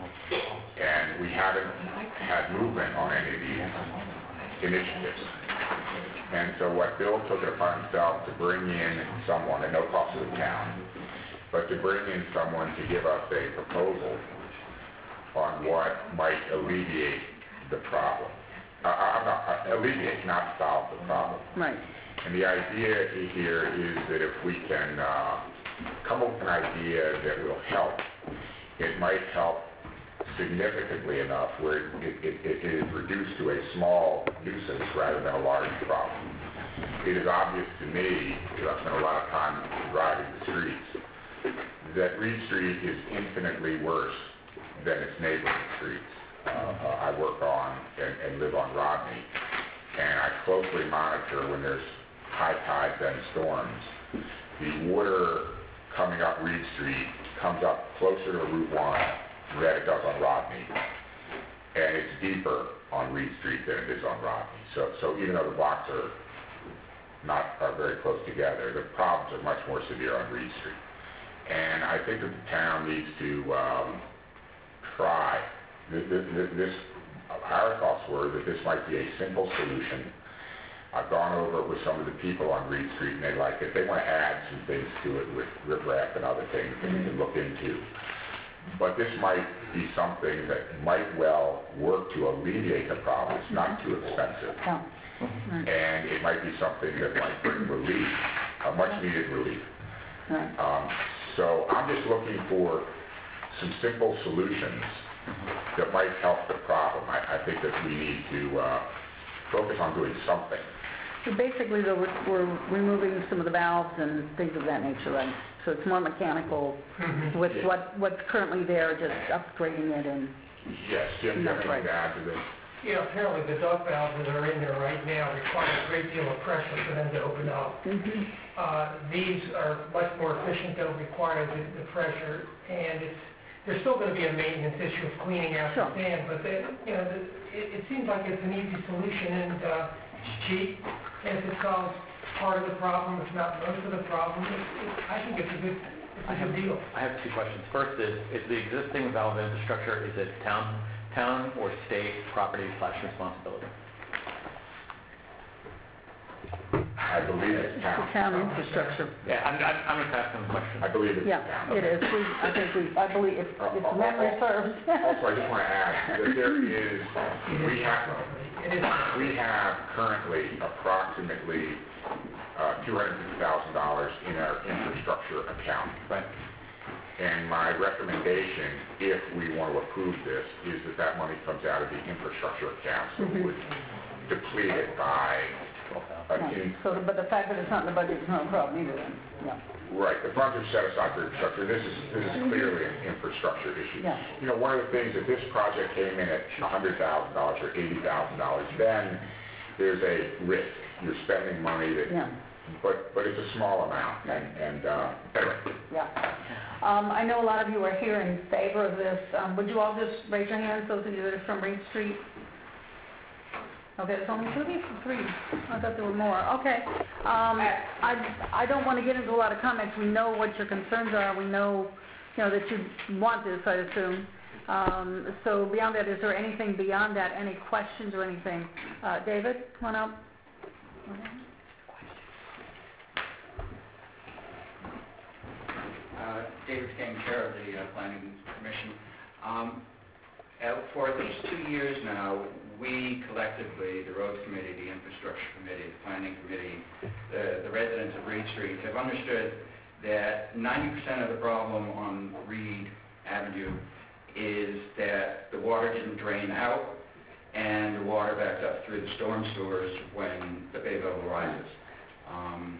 S4: And we haven't had movement on any of these initiatives. And so what Bill took it upon himself to bring in someone, at no cost to the town, but to bring in someone to give us a proposal on what might alleviate the problem. Uh, I'm not, uh, alleviate, not solve the problem.
S1: Right.
S4: And the idea here is that if we can uh, come up with an idea that will help, it might help significantly enough where it, it, it is reduced to a small nuisance rather than a large problem. It is obvious to me, because I've spent a lot of time driving the streets, that Reed Street is infinitely worse than its neighboring streets. Uh, uh, I work on and, and live on Rodney, and I closely monitor when there's high tides and storms. The water coming up Reed Street comes up closer to Route one than it does on Rodney, and it's deeper on Reed Street than it is on Rodney. So, so even though the blocks are not are very close together, the problems are much more severe on Reed Street. And I think that the town needs to um, try. This, this, our thoughts were that this might be a simple solution. I've gone over it with some of the people on Reed Street, and they like it. They want to add some things to it with riprap and other things that we can look into. But this might be something that might well work to alleviate the problem. It's not too expensive.
S1: Yeah.
S4: And it might be something that might bring relief, a much-needed relief.
S1: Right.
S4: Um, so I'm just looking for some simple solutions that might help the problem. I, I think that we need to uh, focus on doing something.
S1: So basically, though, we're, we're removing some of the valves and things of that nature, right? So it's more mechanical with
S4: Yeah.
S1: what, what's currently there, just upgrading it and...
S4: Yes, Jim, do you have
S1: That's
S4: anything
S1: right.
S4: to add to this?
S12: Yeah, apparently the duct valves that are in there right now require a great deal of pressure for them to open up.
S1: Mhm.
S12: Uh, These are much more efficient, don't require the the pressure, and it's, there's still going to be a maintenance issue of cleaning out
S1: Sure.
S12: the sand, but they, you know, the- it it seems like it's an easy solution, and uh, it's cheap, and if it solves part of the problem, if not most of the problem, it- it- I think it's a good, it's
S7: I
S12: a
S7: have,
S12: good deal.
S7: I have two questions. First is, is the existing valve infrastructure, is it town, town or state property slash responsibility?
S4: I believe it's
S1: It's
S4: town.
S1: the town infrastructure.
S7: Yeah, I'm, I'm, I'm just asking the question.
S4: I believe it's
S1: Yeah,
S4: town.
S1: it is. We, I think we, I believe, if, if memory serves.
S4: Also, I just want to add that there is, we have,
S12: It is.
S4: we have currently approximately uh, two hundred fifty thousand dollars in our infrastructure account.
S7: Right.
S4: And my recommendation, if we want to approve this, is that that money comes out of the infrastructure account, so we would deplete it by an
S1: Yeah.
S4: in-
S1: So, but the fact that it's not in the budget is not a problem either then, yeah.
S4: Right, the funds are set aside for infrastructure. This is, this is clearly an infrastructure issue.
S1: Yeah.
S4: You know, one of the things, if this project came in at one hundred thousand dollars or eighty thousand dollars, then there's a risk. You're spending money that,
S1: Yeah,
S4: but, but it's a small amount, and, and, uh, anyway.
S1: yeah. Um, I know a lot of you are here in favor of this. Um, would you all just raise your hands, those of you that are from Reed Street? Okay, there's only two of you, three. I thought there were more. Okay. Um, I, I don't want to get into a lot of comments. We know what your concerns are. We know, you know, that you want this, I assume. Um, so beyond that, is there anything beyond that, any questions or anything? Uh, David, come on up.
S15: Uh, David King, Chair of the uh, Planning Commission. Um, uh, For at least two years now, we collectively, the Roads Committee, the Infrastructure Committee, the Planning Committee, the the residents of Reed Street have understood that ninety percent of the problem on Reed Avenue is that the water didn't drain out and the water backed up through the storm sewers when the bay level rises. Um,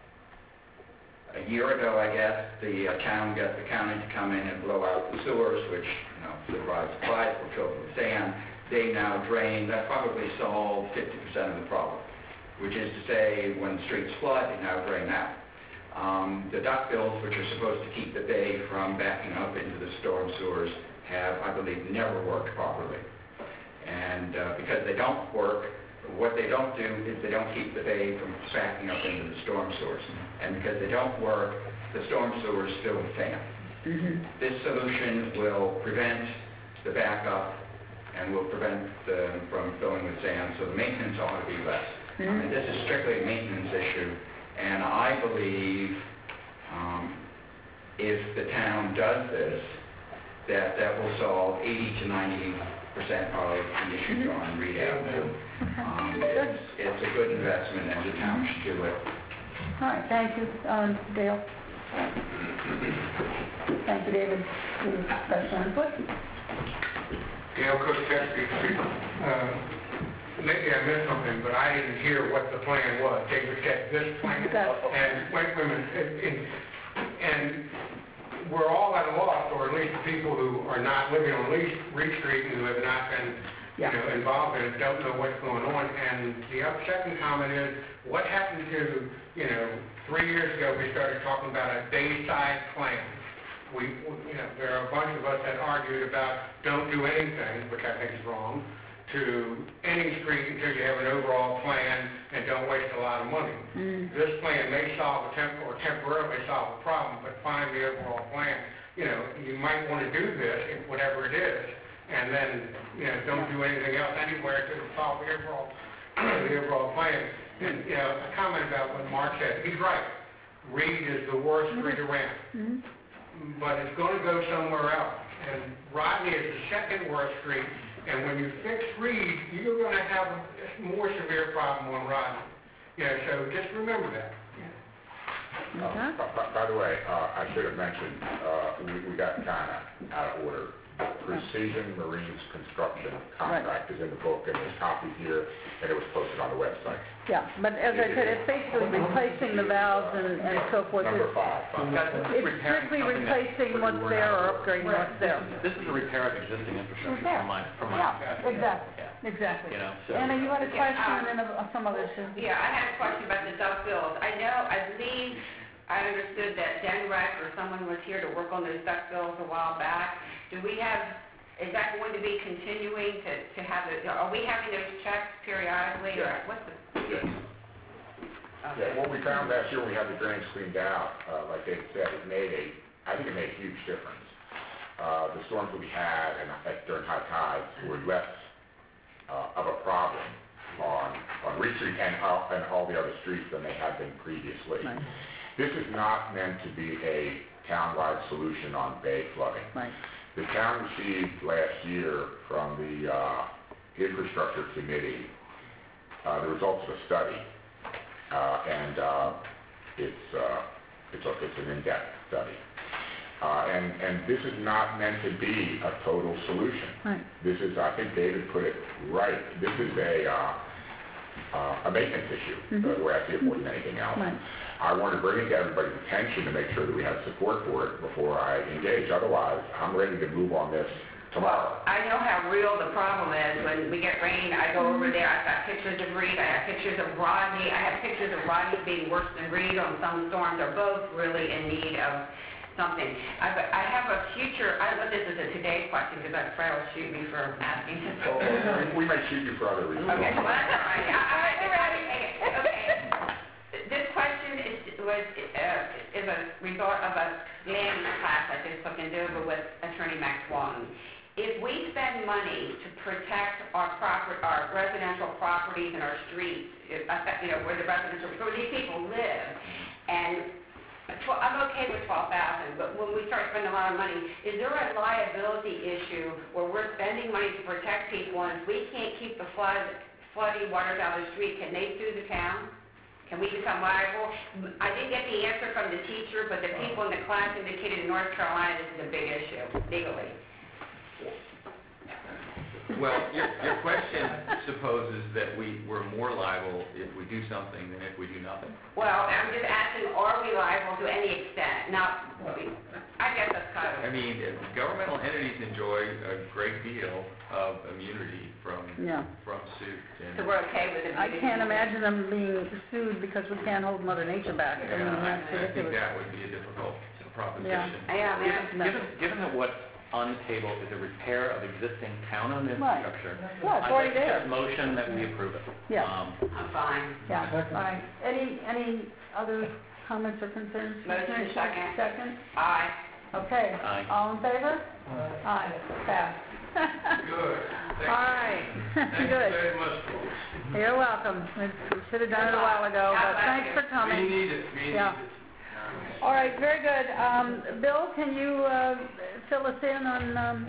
S15: A year ago, I guess, the uh, town got the county to come in and blow out the sewers, which, you know, supervised supplies were filled with sand. They now drain, that probably solved fifty percent of the problem, which is to say, when the streets flood, they now drain out. Um, the duct bills, which are supposed to keep the bay from backing up into the storm sewers, have, I believe, never worked properly. And uh, because they don't work, what they don't do is they don't keep the bay from backing up into the storm sewers. And because they don't work, the storm sewers fill with sand.
S1: Mm-hmm.
S15: This solution will prevent the backup and will prevent them from filling with sand, so the maintenance ought to be less. I mean, this is strictly a maintenance issue, and I believe um, if the town does this, that that will solve eighty to ninety percent of the issues on Reed Avenue. Um, it's, it's a good investment, and the town should do it.
S1: All right, thank you, um, Dale. Thank you, David, for your special input.
S16: Gail Cook, Chesapeake Street. Uh, Maybe I missed something, but I didn't hear what the plan was. David said this plan, and, wait, wait a minute, and- and- and we're all at a loss, or at least the people who are not living on Reed Reed Street and who have not been, you know, involved in it, don't know what's going on. And the other second comment is, what happened to, you know, three years ago, we started talking about a Bayside plan. We, you know, there are a bunch of us that argued about don't do anything, which I think is wrong, to any street until you have an overall plan and don't waste a lot of money.
S1: Mm.
S16: This plan may solve a temp, or temporarily solve a problem, but find the overall plan. You know, you might want to do this, if whatever it is, and then, you know, don't do anything else anywhere to solve the overall, the overall plan. And, you know, a comment about what Mark said, he's right. Reed is the worst street around,
S1: Mhm.
S16: but it's going to go somewhere else. And Rodney is the second worst street, and when you fix Reed, you're going to have a more severe problem on Rodney. You know, so just remember that.
S4: Uh, b- b- By the way, uh, I should have mentioned, uh, we we got kind of out of order. Precision Marines Construction contract is in the book, and there's copies here, and it was posted on the website.
S1: Yeah, but as I said, it's basically replacing the valves and, and so forth.
S4: Number
S1: It's-
S4: five.
S1: It's strictly replacing what's there or upgrading what's there.
S7: This is a repair of existing infrastructure
S1: Repair.
S7: from my, from my...
S1: Yeah, exactly, exactly.
S7: You know, so...
S1: Anna, you had a
S3: Yeah,
S1: question
S3: um,
S1: and a- some other issue?
S3: Yeah, I had a question about the duck bills. I know, I believe, I understood that Denrec or someone was here to work on those duck bills a while back. Do we have, is that going to be continuing to, to have, the- are we having those checks periodically? Or
S4: Yeah.
S3: what's the?
S4: Yes. Yeah, what we found last year when we had the drains cleaned out, uh, like David said, it made a, I think it made a huge difference. Uh, the storms that we had and uh, during high tides were less, uh, of a problem on, on Reed Street and, all- and all the other streets than they had been previously.
S1: Right.
S4: This is not meant to be a town-wide solution on bay flooding.
S1: Right.
S4: The town received last year from the uh, Infrastructure Committee uh, the results of a study, uh, and uh, it's, uh, it's, a, it's an in-depth study. Uh, and, and this is not meant to be a total solution.
S1: Right.
S4: This is, I think David put it right, this is a, uh, uh, a maintenance issue,
S1: Mhm.
S4: uh, the way I see it more than anything else.
S1: Right.
S4: I want to bring it to everybody's attention to make sure that we have support for it before I engage. Otherwise, I'm ready to move on this tomorrow.
S3: I know how real the problem is. When we get rain, I go over there, I've got pictures of Reed, I have pictures of Rodney, I have pictures of Rodney being worse than Reed on some storms. They're both really in need of something. I, I have a future, I know this is a today question because I'm afraid will shoot me for asking this.
S4: We may shoot you for other reasons.
S3: Okay, well, that's all right. I, I, I, I, okay. This question is, was, uh, is a result of a land use class I did something over with Attorney Max Walton. If we spend money to protect our proper, our residential properties and our streets, if, you know, where the residential, where these people live, and tw- I'm okay with twelve thousand, but when we start spending a lot of money, is there a liability issue where we're spending money to protect people, and if we can't keep the flood, flooding waters out of the street, can they sue the town? Can we become liable? I didn't get the answer from the teacher, but the people in the class indicated in North Carolina this is a big issue, legally.
S2: Well, your, your question supposes that we, we're more liable if we do something than if we do nothing.
S3: Well, I'm just asking, are we liable to any extent? Not, I guess that's kind of...
S2: I mean, uh, governmental entities enjoy a great deal of immunity from,
S1: Yeah.
S2: from suit. And,
S3: So we're okay with it?
S1: I can't imagine them being sued because we can't hold Mother Nature back. I mean,
S2: Yeah, I,
S1: that's
S2: I think
S1: ridiculous.
S2: that would be a difficult proposition.
S3: Yeah, man.
S7: Given, given, given that what's on the table is a repair of existing town-owned
S1: Right.
S7: infrastructure,
S1: Yeah, it's
S7: I'd
S1: already
S7: like to
S1: there.
S7: get a motion that we approve it.
S1: Yeah.
S7: Um,
S3: I'm fine.
S1: Yeah, all right. Any, any other comments or concerns?
S3: Motion, second.
S1: Second?
S3: Aye.
S1: Okay.
S7: Aye.
S1: All in favor? Aye. Pass.
S14: Good.
S1: All right.
S14: Thank you
S1: Good.
S14: very much, folks.
S1: You're welcome. We we should have done it a while ago, but thanks for
S14: We
S1: coming.
S14: need it, we need
S1: Yeah.
S14: it.
S1: All right, very good. Um, Bill, can you, uh, fill us in on, um,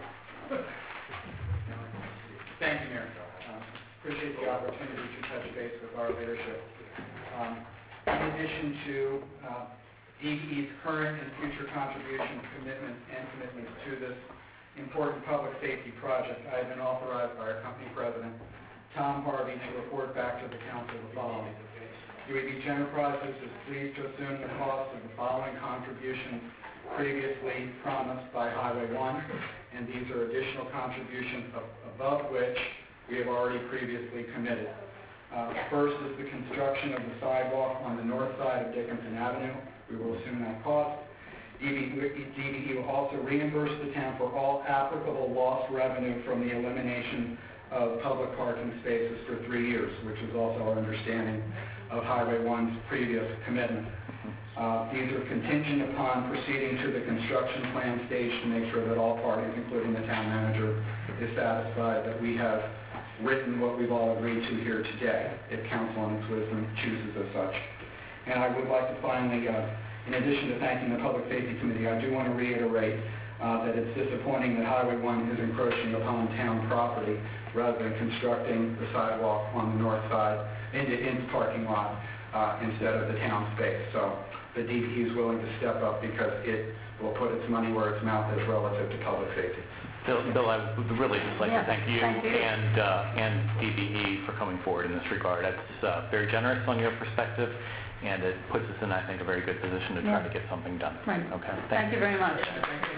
S8: Thank you, Mayor. Uh, Appreciate the opportunity to touch base with our leadership. Um, In addition to uh, D E E's current and future contributions, commitments, and commitments to this important public safety project, I have been authorized by our company president, Tom Harvey, to report back to the council the following. U A B Enterprises is pleased to assume the cost of the following contributions previously promised by Highway one, and these are additional contributions ab- above which we have already previously committed. Uh, First is the construction of the sidewalk on the north side of Dickinson Avenue. We will assume that cost. D B E will also reimburse the town for all applicable lost revenue from the elimination of public parking spaces for three years, which is also our understanding of Highway one's previous commitment. Uh, These are contingent upon proceeding to the construction plan stage to make sure that all parties, including the town manager, is satisfied that we have written what we've all agreed to here today, if council in its wisdom chooses as such. And I would like to finally, uh, in addition to thanking the Public Safety Committee, I do want to reiterate uh, that it's disappointing that Highway one is encroaching upon town property rather than constructing the sidewalk on the north side into its parking lot uh, instead of the town space. So the D B E is willing to step up because it will put its money where its mouth is relative to public safety.
S7: Bill, Bill, I would really just like
S1: Yeah,
S7: to thank you,
S1: thank you.
S7: and uh, and D B E for coming forward in this regard. That's uh, very generous on your perspective, and it puts us in, I think, a very good position to try
S1: Yeah.
S7: to get something done.
S1: Right.
S7: Okay.
S1: Thank you very much.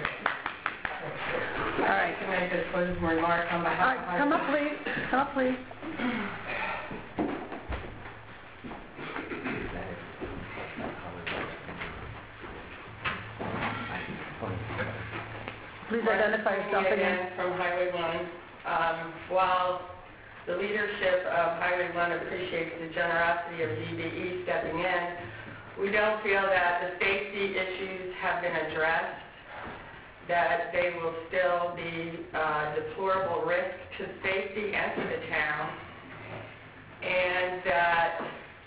S1: All right.
S11: Can I just close my remarks on
S1: All
S11: behalf of...
S1: right, come up, please. Come up, please. Please identify yourself again.
S11: From Highway one. Um, While the leadership of Highway one appreciates the generosity of D B E stepping in, we don't feel that the safety issues have been addressed, that they will still be uh, deplorable risk to safety and to the town, and that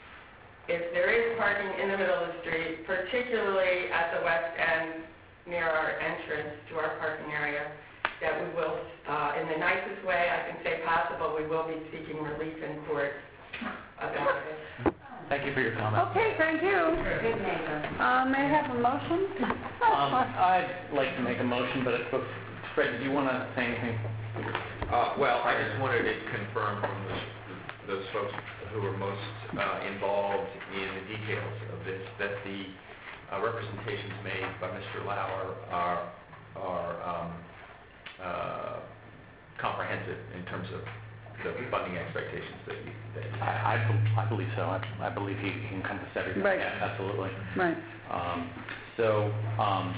S11: if there is parking in the middle of the street, particularly at the west end near our entrance to our parking area, that we will, uh, in the nicest way I can say possible, we will be seeking relief in court about it.
S7: Thank you for your comment.
S1: Okay, thank you.
S11: Good neighbor.
S1: Uh, may I have a motion?
S7: Um, I'd like to make a motion, but if- Fred, do you want to say anything?
S2: Uh, well, I just wanted to confirm from those, those folks who are most uh, involved in the details of this, that the uh, representations made by Mister Lauer are, are um, uh, comprehensive in terms of the funding expectations that you, that you have.
S7: I, I bel- I believe so. I, I believe he he encompassed everything.
S1: Right.
S7: Yeah, absolutely.
S1: Right.
S7: Um, so, um,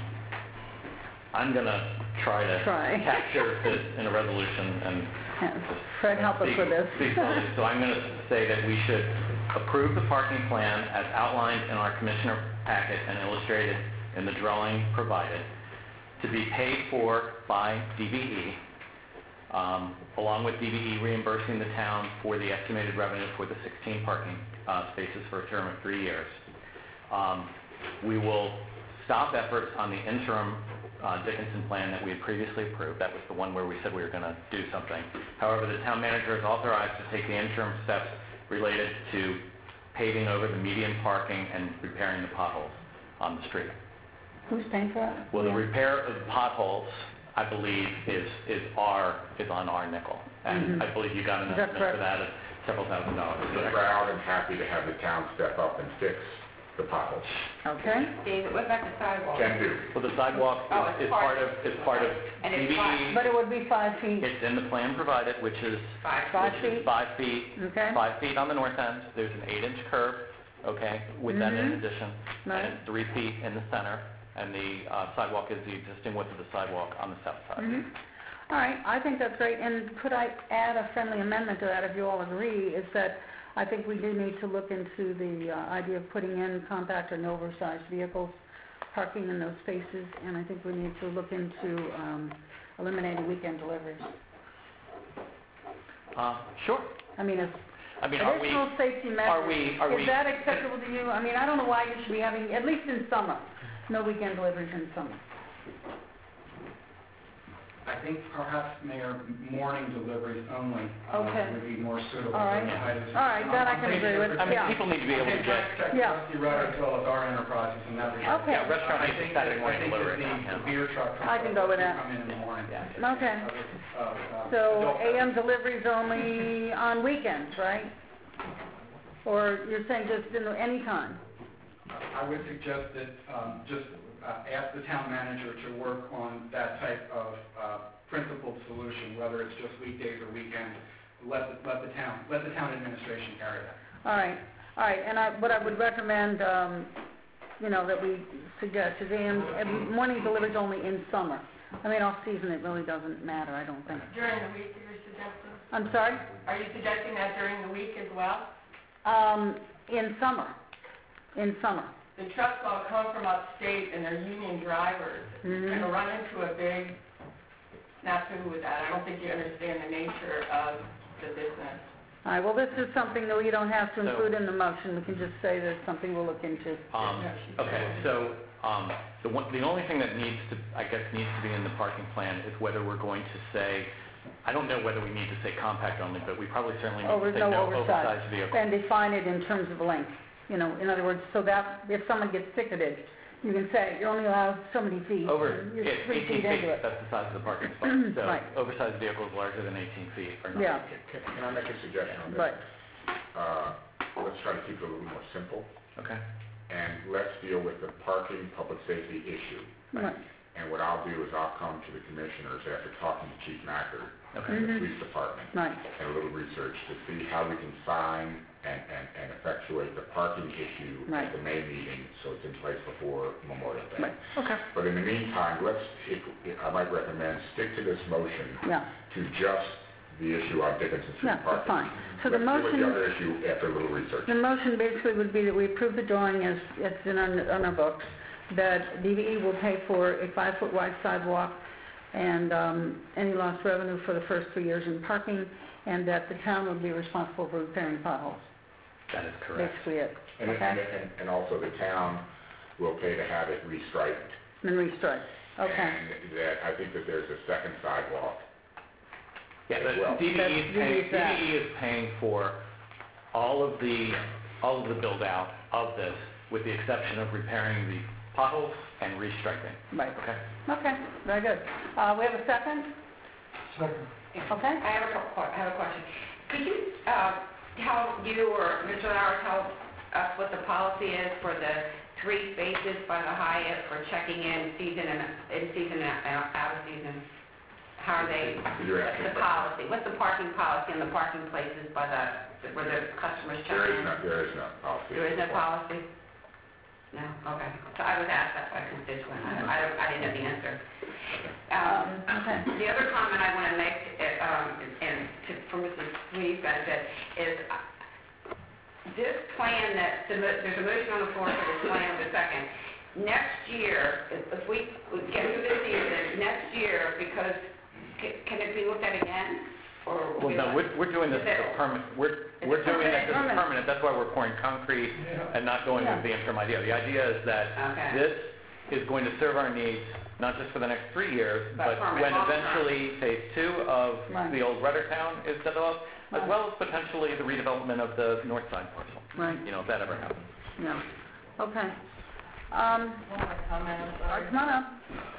S7: I'm gonna try to
S1: Try.
S7: capture this in a resolution and
S1: Yes. Fred, help us
S7: speak-
S1: with this.
S7: speak slowly. So I'm gonna say that we should approve the parking plan as outlined in our commissioner packet and illustrated in the drawing provided, to be paid for by D B E, um, along with D B E reimbursing the town for the estimated revenue for the sixteen parking uh, spaces for a term of three years. Um, We will stop efforts on the interim uh, Dickinson plan that we had previously approved. That was the one where we said we were going to do something. However, the town manager is authorized to take the interim steps related to paving over the median parking and repairing the potholes on the street.
S1: Who's paying for it?
S7: Well, the repair of potholes, I believe, is, is our, is on our nickel. And
S1: Mhm.
S7: I believe you got an
S1: Is that
S7: estimate for
S1: correct?
S7: that of several thousand dollars.
S4: We're proud and happy to have the town step up and fix the potholes.
S1: Okay.
S3: David, what about the sidewalk?
S4: Can do.
S7: Well, the sidewalk
S3: Oh,
S7: is-
S3: it's
S7: is
S3: part-
S7: part of, is part of
S3: And it's
S7: D B
S3: fine.
S7: E.
S1: But it would be five feet.
S7: It's in the plan provided, which is,
S3: Five
S1: Five
S7: which is
S1: feet?
S7: five feet,
S1: Okay.
S7: five feet on the north end. There's an eight-inch curve, okay, with that in
S1: Mhm.
S7: addition.
S1: Right.
S7: And three feet in the center, and the uh, sidewalk is the existing width of the sidewalk on the south side.
S1: Mhm. All right, I think that's great, and could I add a friendly amendment to that, if you all agree, is that I think we do need to look into the uh, idea of putting in compact and oversized vehicles parking in those spaces, and I think we need to look into um, eliminating weekend deliveries.
S7: Uh, Sure.
S1: I mean, it's
S7: I mean, are we,
S1: additional safety measures.
S7: are we, are we...
S1: Is that acceptable to you? I mean, I don't know why you should be having, at least in summer, no weekend deliveries in summer.
S8: I think perhaps, Mayor, morning deliveries only uh,
S1: Okay.
S8: would be more suitable.
S1: All right.
S8: for the height of the
S1: All right,
S8: season.
S1: that I
S8: I'm
S1: can
S8: thinking
S1: agree with.
S8: of
S7: I mean,
S1: Yeah.
S7: people need to be able to
S8: I think
S7: get...
S8: protect
S1: Yeah.
S8: Rusty Rudder as well as our enterprises in that regard.
S1: Okay.
S7: Yeah, restaurant
S8: I
S7: needs
S8: think
S7: Saturday
S8: that-
S7: morning
S8: I think
S7: delivery.
S8: that the- the beer truck.
S1: I can go with that.
S8: Come in in the morning.
S7: Yeah.
S1: Okay.
S8: Uh, uh,
S1: So
S8: adult
S1: A M deliveries only on weekends, right? Or you're saying just in any time?
S8: I would suggest that, um, just uh, ask the town manager to work on that type of uh, principled solution, whether it's just weekdays or weekends. Let the, let the town, let the town administration carry that.
S1: All right, all right, and I, what I would recommend, um, you know, that we suggest is A M, uh, morning deliveries only in summer. I mean, off-season, it really doesn't matter, I don't think.
S11: During the week, you're suggesting?
S1: I'm sorry?
S11: Are you suggesting that during the week as well?
S1: Um, in summer, in summer.
S11: The trucks all come from upstate and they're union drivers.
S1: Mhm.
S11: You're going to run into a big snafu with that. I don't think you understand the nature of the business.
S1: All right, well, this is something that we don't have to
S7: So-
S1: include in the motion, we can just say that it's something we'll look into.
S7: Um, okay, so, um, the one, the only thing that needs to, I guess, needs to be in the parking plan is whether we're going to say, I don't know whether we need to say compact only, but we probably certainly need
S1: Over,
S7: to say
S1: no
S7: no
S1: oversized.
S7: oversized vehicle.
S1: And define it in terms of length, you know, in other words, so that if someone gets ticketed, you can say, you're only allowed so many feet.
S7: Over,
S1: and You're
S7: yeah,
S1: three
S7: eighteen
S1: feet into
S7: feet,
S1: it.
S7: that's the size of the parking spot. So
S1: Right.
S7: oversized vehicles larger than eighteen feet are not.
S1: Yeah,
S4: Can, can I make a suggestion on this?
S1: right,
S4: Uh, let's try to keep it a little more simple,
S7: Okay.
S4: and let's deal with the parking public safety issue.
S1: right.
S4: And what I'll do is I'll come to the commissioners after talking to Chief Macker
S7: Okay.
S4: and the
S1: Mhm.
S4: police department,
S1: Right,
S4: and a little research to see how we can sign and, and, and effectuate the parking issue
S1: Right.
S4: at the May meeting, so it's in place before Memorial Day.
S1: right, okay,
S4: But in the meantime, let's, if, if I might recommend, stick to this motion
S1: yeah,
S4: to just the issue on Dickinson Street
S1: yeah,
S4: parking.
S1: that's fine. So the
S4: Let's deal with the
S1: motion,
S4: other issue after a little research.
S1: the motion basically would be that we approve the drawing as, it's in our, on our books, that D V E will pay for a five-foot wide sidewalk and, um, any lost revenue for the first three years in parking, and that the town would be responsible for repairing potholes.
S7: That is correct.
S1: Basically it,
S4: And, and,
S1: okay?
S4: and- and also the town will pay to have it restriped.
S1: And restrike, okay.
S4: And that, I think that there's a second sidewalk.
S7: Yeah,
S4: as well.
S7: the D V E
S1: That's-
S7: is paying,
S1: D V E is that.
S7: D V E is paying for all of the, all of the build-out of this, with the exception of repairing the potholes and restriping.
S1: Right,
S7: Okay?
S1: okay, very good. Uh, we have a second,
S9: Second.
S1: okay?
S3: I have a, que- I have a question. Could you, uh, tell you or Mister Lauer tell us what the policy is for the three spaces by the Hyatt for checking in season and, in season and out out of season? How are they,
S4: You're
S3: what's
S4: asking
S3: the
S4: for-
S3: policy? What's the parking policy in the parking places by the, where the customers check
S4: There is
S3: in?
S4: no, there is no policy.
S3: There is no policy? No, okay. So I was asked that by a constituent. I don't, I don't, I didn't know the answer. Um,
S1: Okay.
S3: the other comment I want to make, uh, um, and to, for Missus Sweeney's benefit, is uh, this plan that, the mo- there's a motion on the floor for this plan in a second. Next year, if if we we get through this season, next year, because, ca- can it be looked at again? Or?
S7: Well, no, we're, we're doing this as a permanent, we're, we're
S1: It's
S7: doing this as a
S1: permanent.
S7: permanent, that's why we're pouring concrete and not going with the interim idea. The idea is that
S3: Okay.
S7: this is going to serve our needs, not just for the next three years,
S3: But
S7: but
S3: permanent,
S7: when
S3: long term.
S7: eventually phase two of
S1: Right.
S7: the old Ruddertown is developed, as
S1: Right.
S7: well as potentially the redevelopment of the north side parcel,
S1: Right,
S7: you know, if that ever happens.
S1: yeah, okay. Um,
S11: One more comment, I'm
S1: all
S11: sorry.
S1: right, come on up.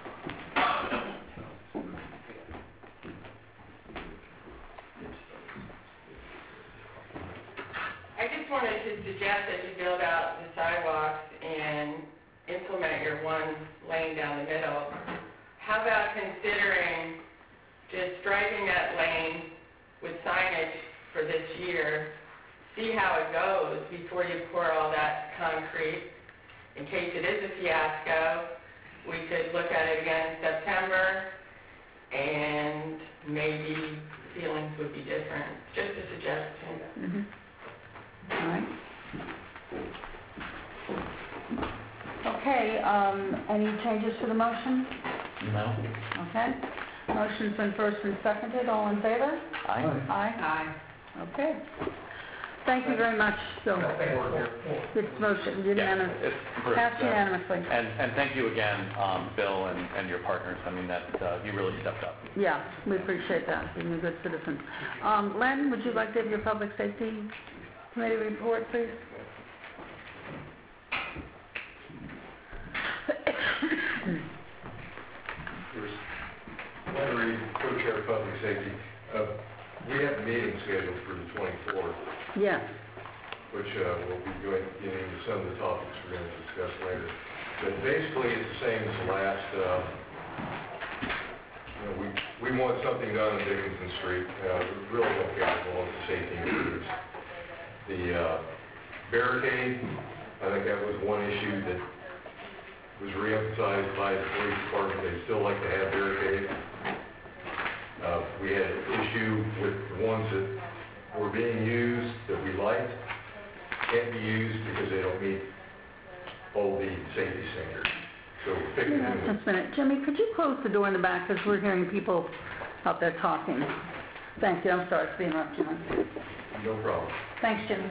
S11: I just wanted to suggest that you build out the sidewalks and implement your one lane down the middle. How about considering just striping that lane with signage for this year, see how it goes before you pour all that concrete? In case it is a fiasco, we could look at it again in September, and maybe feelings would be different. Just a suggestion.
S1: Mhm. All right. Okay, um, any changes to the motion?
S7: No?
S1: Okay. Motion's been first and seconded, all in favor?
S7: Aye?
S1: Aye.
S3: Aye.
S1: Okay. Thank you very much, Bill. This motion unanimous,
S7: It's approved.
S1: passed unanimously.
S7: And, and thank you again, um, Bill and, and your partners. I mean, that, uh, you really stepped up.
S1: Yeah, we appreciate that, being a good citizen. Um, Len, would you like to give your public safety committee report, please?
S14: Larry Reed, co-chair of public safety. Uh, we have a meeting scheduled for the twenty-fourth,
S1: Yes.
S14: which uh, we'll be going, getting into some of the topics we're going to discuss later. But basically, it's the same as the last, uh, you know, we, we want something done on Dickinson Street. Uh, we really don't care as long as the safety improves. The uh, barricade, I think that was one issue that was reemphasized by the police department. They still like to have barricades. Uh, we had an issue with the ones that were being used that we liked, can't be used because they don't meet all the safety standards. So we're fixing them.
S1: Just a minute. Jimmy, could you close the door in the back, because we're hearing people out there talking? Thank you, I'm sorry to interrupt you.
S14: No problem.
S1: Thanks, Jimmy.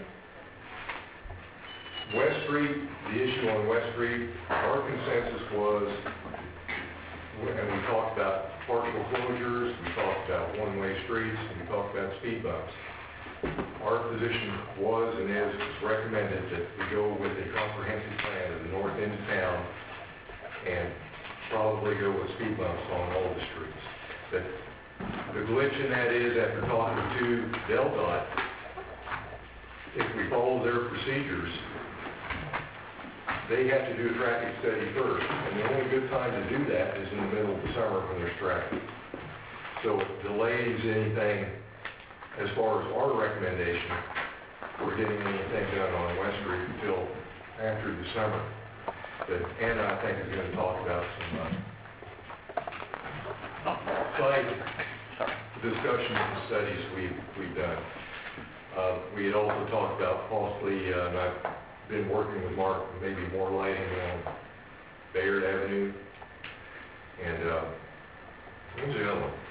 S14: West Street, the issue on West Street, our consensus was, and we talked about partial closures, we talked about one-way streets, and we talked about speed bumps. Our position was and is recommended that we go with a comprehensive plan of the north end of town and probably go with speed bumps on all the streets. That the glitch in that is, after talking to DelDOT, if we follow their procedures, they have to do a traffic study first, and the only good time to do that is in the middle of the summer when there's traffic. So it delays anything as far as our recommendation for getting anything done on West Street until after the summer. That Anna, I think, is going to talk about some uh, side discussions and studies we've, we've done. Uh, we had also talked about possibly, uh, and I've been working with Mark, maybe more lighting on Bayard Avenue, and, uh, what was the other one?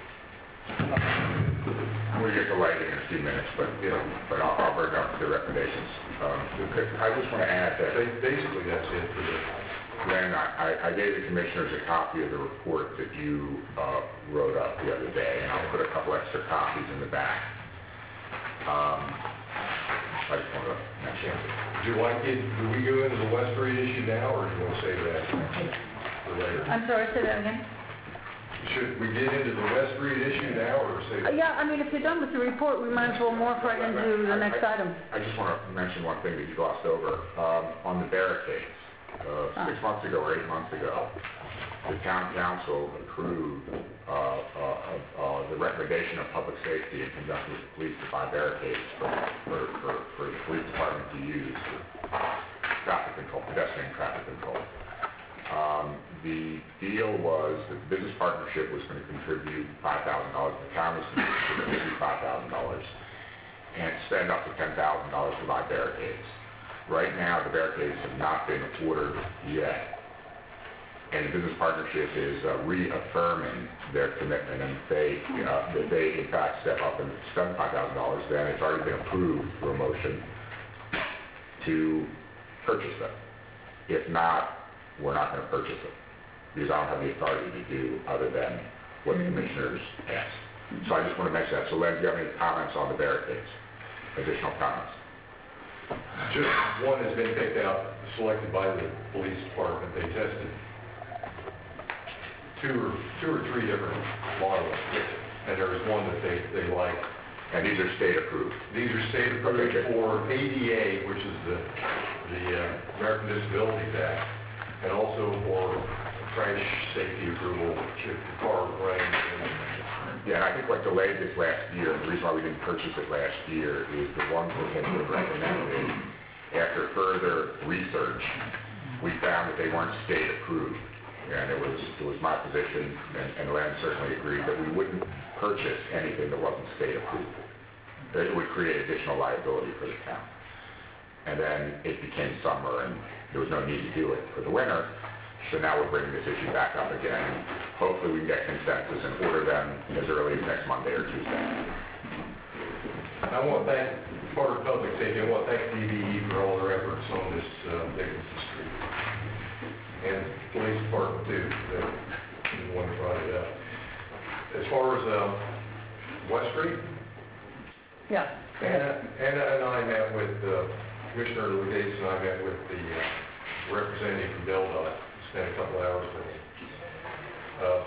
S4: We'll get to lighting in a few minutes, but, you know, but I'll, I'll bring up the recommendations. Um, I just want to add that,
S14: Ba- Basically, that's it for the,
S4: Len, I, I gave the commissioners a copy of the report that you, uh, wrote up the other day, and I'll put a couple extra copies in the back. Um, I just want to mention it.
S14: would you like it, do we go into the West Street issue now, or do you want to save that for later?
S1: I'm sorry, say that again?
S14: Should we get into the West Street issue now, or save
S1: Uh,
S14: it?
S1: Yeah, I mean, if you're done with the report, we might as well morph right into the next item.
S4: I just want to mention one thing that you glossed over. Um, on the barricades, uh, six months ago or eight months ago, the town council approved, uh, uh, uh, the recommendation of public safety in conjunction with the police to buy barricades for, for, for, for the police department to use for traffic control, pedestrian traffic control. Um, the deal was that the business partnership was going to contribute five thousand dollars, the town was going to contribute five thousand dollars, and spend up to ten thousand dollars to buy barricades. Right now, the barricades have not been ordered yet, and the business partnership is uh, reaffirming their commitment, and if they, uh, if they in fact step up and spend five thousand dollars, then it's already been approved through a motion to purchase them. If not, we're not going to purchase them, because I don't have the authority to do other than what the commissioners asked. So I just want to mention that. So Len, do you have any comments on the barricades? Additional comments?
S14: Just one has been picked out, selected by the police department. They tested two or, two or three different models, and there was one that they, they liked.
S4: And these are state approved?
S14: These are state approved
S4: Okay.
S14: for A D A, which is the, the uh, American Disabilities Act, and also for crash safety approval if the car runs.
S4: Yeah, and I think what delayed this last year, and the reason why we didn't purchase it last year, is the ones that had been recommended, after further research, we found that they weren't state approved. And it was, it was my position, and, and Len certainly agreed, that we wouldn't purchase anything that wasn't state approved. That it would create additional liability for the town. And then it became summer, and there was no need to do it for the winter. So now we're bringing this issue back up again. Hopefully we can get consensus and order them as early as next Monday or Tuesday.
S14: I want to thank, part of public safety, I want to thank D B E for all their efforts on this uh, Dickinson Street. And police department too, they're the one that brought it up. As far as uh, West Street,
S1: Yeah.
S14: Anna, Anna and I met with, uh, Commissioner Lugates and I met with the uh, representative from DelDOT, spent a couple hours with him. Uh,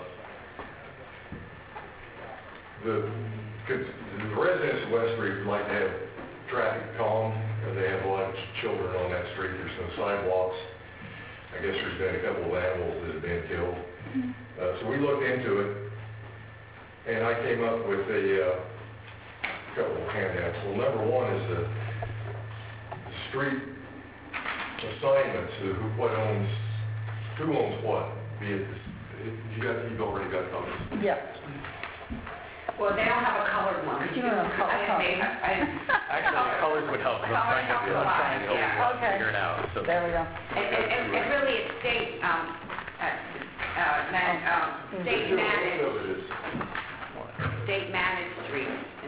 S14: the, the residents of West Street would like to have traffic calm, and they have a lot of children on that street, there's no sidewalks. I guess there's been a couple of animals that have been killed. Uh, so we looked into it, and I came up with a uh, couple of handouts. Well, number one is the street assignments, of who, what owns, who owns what, be it, you got, you've already got those.
S1: Yeah.
S3: Well, they don't have a colored one.
S1: You don't have color
S3: I didn't make, I didn't.
S7: Actually, colors would help, 'cause I'm
S3: Color
S7: trying to,
S3: helps a
S7: I'm
S3: lot,
S7: trying to
S3: yeah.
S1: Okay.
S7: figure it out, so.
S1: There we go.
S3: And, and, and and really, it's state, um, uh, uh, man, um, state managed, state managed streets,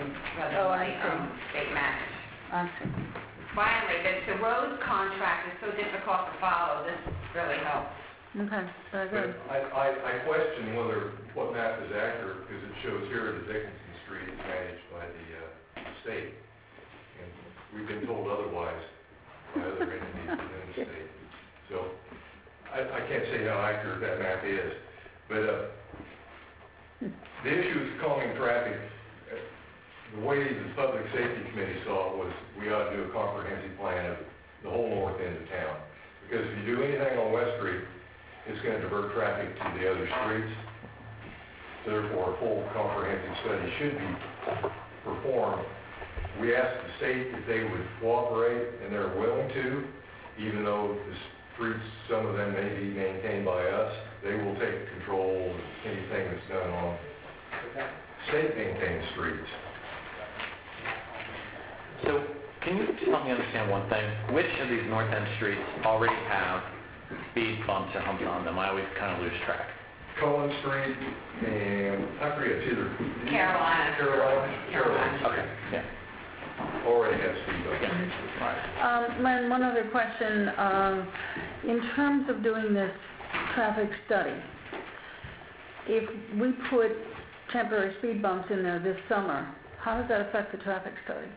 S1: Oh, I
S3: usually,
S1: see.
S3: um, state managed.
S1: I see.
S3: Finally, the, the roads contract is so difficult to follow, this really helps.
S1: Okay, very good.
S14: But I, I, I question whether what map is accurate, because it shows here that Dickinson Street is managed by the, uh, state. And we've been told otherwise by other entities within the state. So, I, I can't say how accurate that map is. But, uh, the issue is calming traffic. uh, The way the Public Safety Committee saw it was, we ought to do a comprehensive plan of the whole north end of town. Because if you do anything on West Street, it's going to divert traffic to the other streets. Therefore, a full comprehensive study should be performed. We asked the state if they would cooperate, and they're willing to, even though the streets, some of them may be maintained by us. They will take control of anything that's done on state-maintained streets.
S7: So, can you just help me understand one thing? Which of these north end streets already have speed bumps or humps on them? I always kind of lose track.
S14: Cullen Street and, I forget, it's either...
S3: Carolina.
S14: Carolina? Carolina.
S7: Okay, yeah.
S14: Already has speed bumps.
S7: Yeah, right.
S1: Um, Len, one other question. Um, in terms of doing this traffic study, if we put temporary speed bumps in there this summer, how does that affect the traffic study?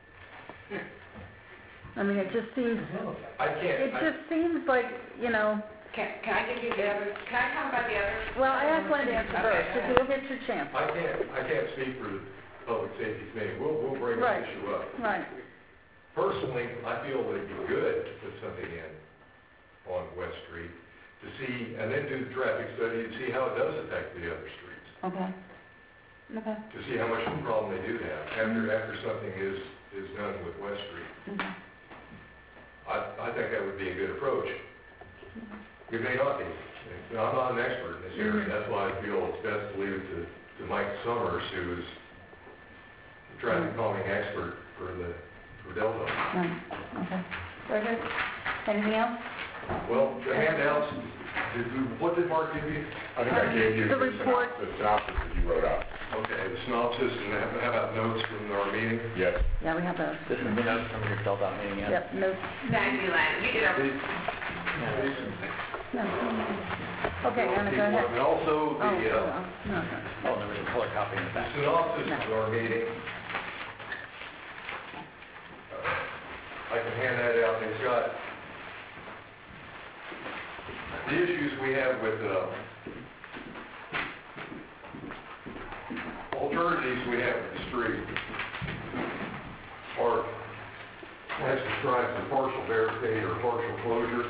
S1: I mean, it just seems,
S14: I can't...
S1: it
S14: I-
S1: just seems like, you know,
S3: Can, can I give you the other, can I talk about the other?
S1: well, I asked Len to answer
S3: Okay,
S1: first,
S3: go
S1: if
S3: ahead.
S1: you'll get your chance.
S14: I can't, I can't speak for the Public Safety Committee. We'll, we'll bring
S1: Right.
S14: this issue up.
S1: Right.
S14: Personally, I feel that it'd be good to put something in on West Street to see, and then do the traffic study and see how it does affect the other streets.
S1: Okay. Okay.
S14: To see how much of a problem they do have after, after something is, is done with West Street.
S1: Mhm.
S14: I, I think that would be a good approach. It may not be. Now, I'm not an expert in this area. That's why I feel it's best to leave it to, to Mike Summers, who is the traffic calming expert for the, for Delta.
S1: Right. Okay. Very good. Anything else?
S14: Well, the handouts, did you, what did Mark give you?
S4: I think I gave you
S1: The
S4: the
S1: report.
S4: synop- the synopsis that you wrote up.
S14: Okay, the synopsis, and how how about notes from our meeting?
S4: Yes.
S1: Yeah, we have those.
S7: This is the notes from your Del Dot meeting, yeah?
S1: Yep, no,
S3: Thank you, Len. You did a,
S1: no. Okay, Anna, go ahead.
S14: And also
S1: Oh,
S14: the, uh,
S1: no, no.
S7: Oh, there was a color copy in the
S14: the
S7: back.
S14: synopsis of our meeting. I can hand that out, and it's got the issues we have with, uh, alternatives we have with the street are, as described, the partial barricade or partial closure,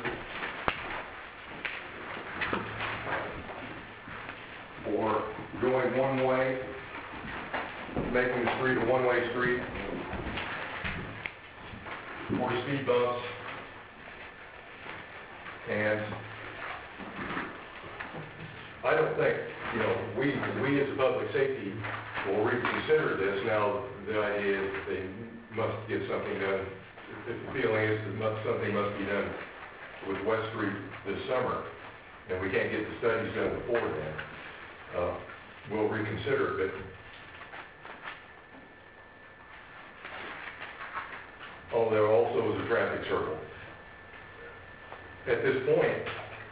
S14: or going one way, making the street a one-way street, or speed bumps, and I don't think, you know, we, we as a public safety will reconsider this. Now, the idea is that they must get something done. If the feeling is that must, something must be done with West Street this summer, and we can't get the studies done before then, uh, we'll reconsider it. But oh, there also is a traffic circle. At this point,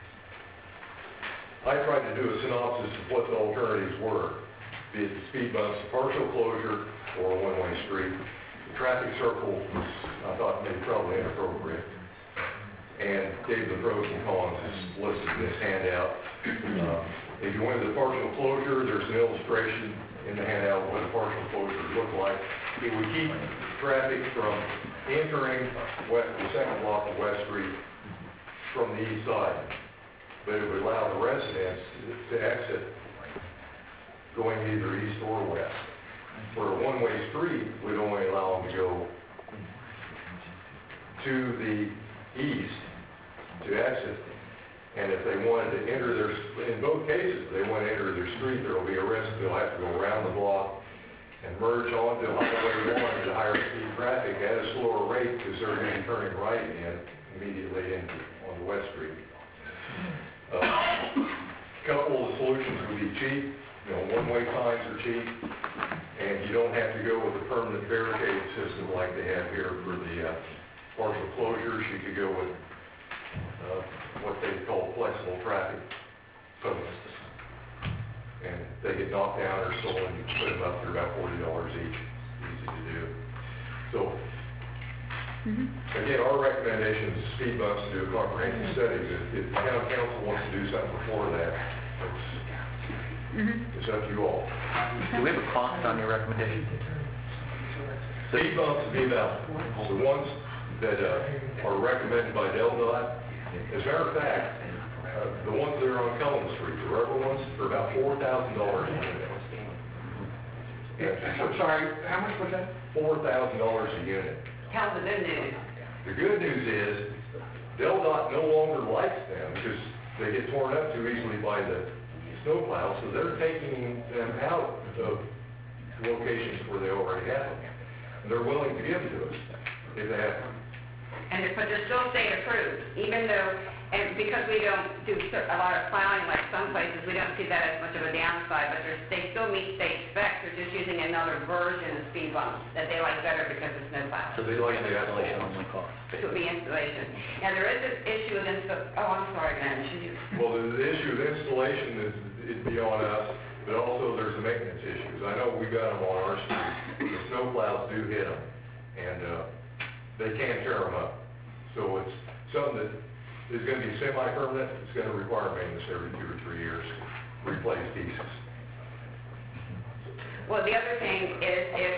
S14: I tried to do a synopsis of what the alternatives were, be it the speed bumps, partial closure, or a one-way street. The traffic circle, I thought maybe probably inappropriate, and gave the pros and cons as listed in this handout. Uh, If you went to the partial closure, there's an illustration in the handout of what a partial closure would look like. It would keep traffic from entering west, the second block of West Street from the east side, but it would allow the residents to exit going either east or west. Where a one-way street would only allow them to go to the east to exit, and if they wanted to enter their, in both cases, if they want to enter their street, there will be a risk they'll have to go around the block and merge onto Highway one to higher speed traffic at a slower rate because they're going to be turning right again immediately into on West Street. Uh, A couple of solutions would be cheap, you know, one-way signs are cheap, And you don't have to go with a permanent barricade system like they have here for the uh, partial closures. You could go with uh, what they call flexible traffic posts. And they get knocked down or stolen, you put them up, they're about forty dollars each, easy to do. So, again, our recommendation is speed bumps to do a comprehensive study. If if the town council wants to do something before that, it's, it's up to you all.
S7: Do we have a cost on your recommendation?
S14: Speed bumps would be about the ones that uh, are recommended by Del Dot. As a matter of fact, uh, the ones that are on Cullen Street, the rubber ones, are about four thousand dollars a unit.
S8: I'm sorry, how much was that?
S14: four thousand dollars a unit.
S3: Tell the good news.
S14: The good news is, Del Dot no longer likes them because they get torn up too easily by the snowplow, so they're taking them out of locations where they already have them. And they're willing to give them to us if they have them.
S3: And, but they're still state approved, even though, and because we don't do cer- a lot of plowing like some places, we don't see that as much of a downside, but they're, they still meet state specs, they're just using another version of speed bumps that they like better because of snowplow.
S14: So they like the
S7: Installation only cost.
S3: It would be installation. Now, there is this issue with insta, oh, I'm sorry, Glenn, you.
S14: Well, the, the issue of installation is, it'd be on us, but also there's the maintenance issues. I know we got them on our street, the snowplows do hit them, and, uh, they can't tear them up. So it's something that is gonna be semi-permanent, it's gonna require maintenance every two or three years, replace pieces.
S3: Well, the other thing is if,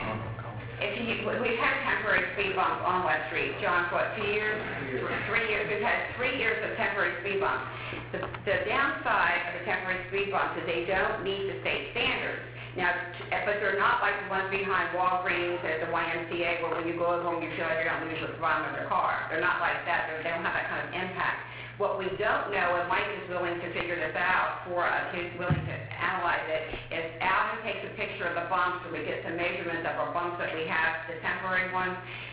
S3: if you, we've had temporary speed bumps on West Street. John, what, two years? Three years. We've had three years of temporary speed bumps. The, the downside of the temporary speed bumps is they don't meet the state standards. Now, t- but they're not like the ones behind Walgreens at the Y M C A where when you go over them you feel like you're going to lose the bottom of their car. They're not like that. They're, they don't have that kind of impact. What we don't know, and Mike is willing to figure this out for us, he's willing to analyze it, is Alvin takes a picture of the bumps so we get some measurements of our bumps that we have, the temporary ones.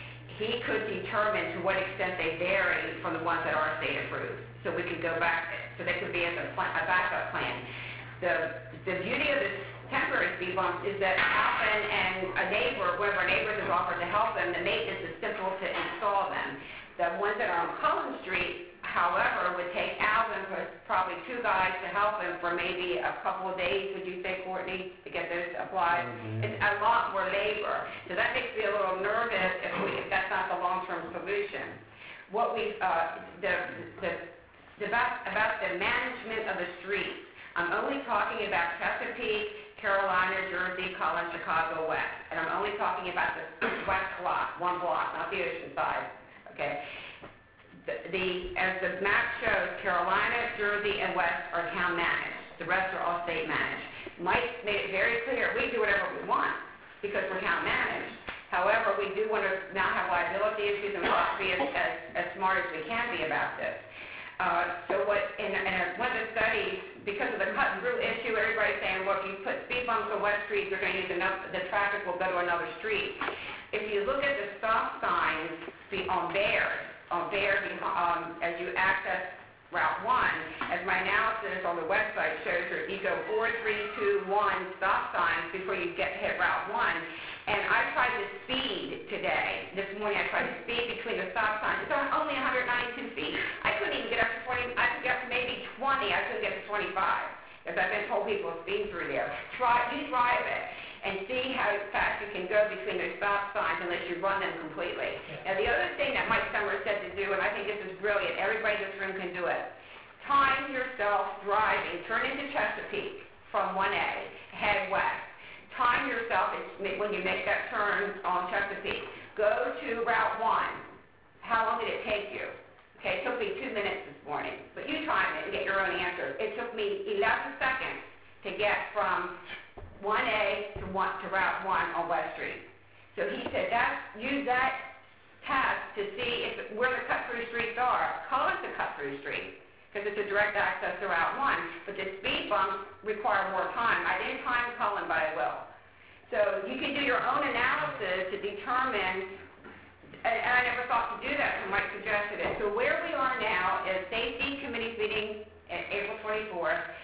S3: He could determine to what extent they vary from the ones that are state approved. So we could go back, so they could be as a, plan, a backup plan. The, the beauty of this temporary speed bumps is that Alvin and a neighbor, one of our neighbors has offered to help them. The maintenance is simple to install them. The ones that are on Cullen Street, however, would take Alvin, probably two guys to help him for maybe a couple of days, would you say, Courtney, to get those applied? Mm-hmm. It's a lot more labor. So that makes me a little nervous if, we, if that's not the long-term solution. What we, uh, the, the, the about, about the management of the streets, I'm only talking about Chesapeake, Carolina, Jersey, Cullen, Chicago, West. And I'm only talking about the west block, one block, not the ocean side, okay? The, the, as the map shows, Carolina, Jersey, and West are town managed. The rest are all state managed. Mike made it very clear, we do whatever we want because we're town managed. However, we do want to not have liability issues and we want to be as, as, as smart as we can be about this. Uh, so what, in, in one of the studies, because of the cut-through issue, everybody's saying, well, if you put speed bumps on West Street, you're going to use enough, the traffic will go to another street. If you look at the stop signs on Baird, on Baird, um, as you access Route one, as my analysis on the website shows, you go four, three, two, one stop signs before you get hit Route one. And I tried to speed today. This morning I tried to speed between the stop signs. It's only one hundred ninety-two feet. I couldn't even get up to twenty. I could get up to maybe twenty. I couldn't get to twenty-five. Because I've been told people to speed through there. Try, you drive it and see how fast you can go between those stop signs unless you run them completely. Now the other thing that Mike Summers said to do, and I think this is brilliant, everybody in this room can do it. Time yourself driving. Turn into Chesapeake from one A, head west. Time yourself when you make that turn on Chesapeake. Go to Route one. How long did it take you? Okay, it took me two minutes this morning. But you time it and get your own answer. It took me eleven seconds to get from one A to, one, to Route one on West Street. So he said, that, use that test to see if where the cut-through streets are. Cullen's a cut-through street, because it's a direct access to Route one. But the speed bumps require more time. I didn't time Cullen, but I will. So you can do your own analysis to determine, and, and I never thought to do that, so Mike suggested it. So where we are now is Safety Committee's meeting at April twenty-fourth.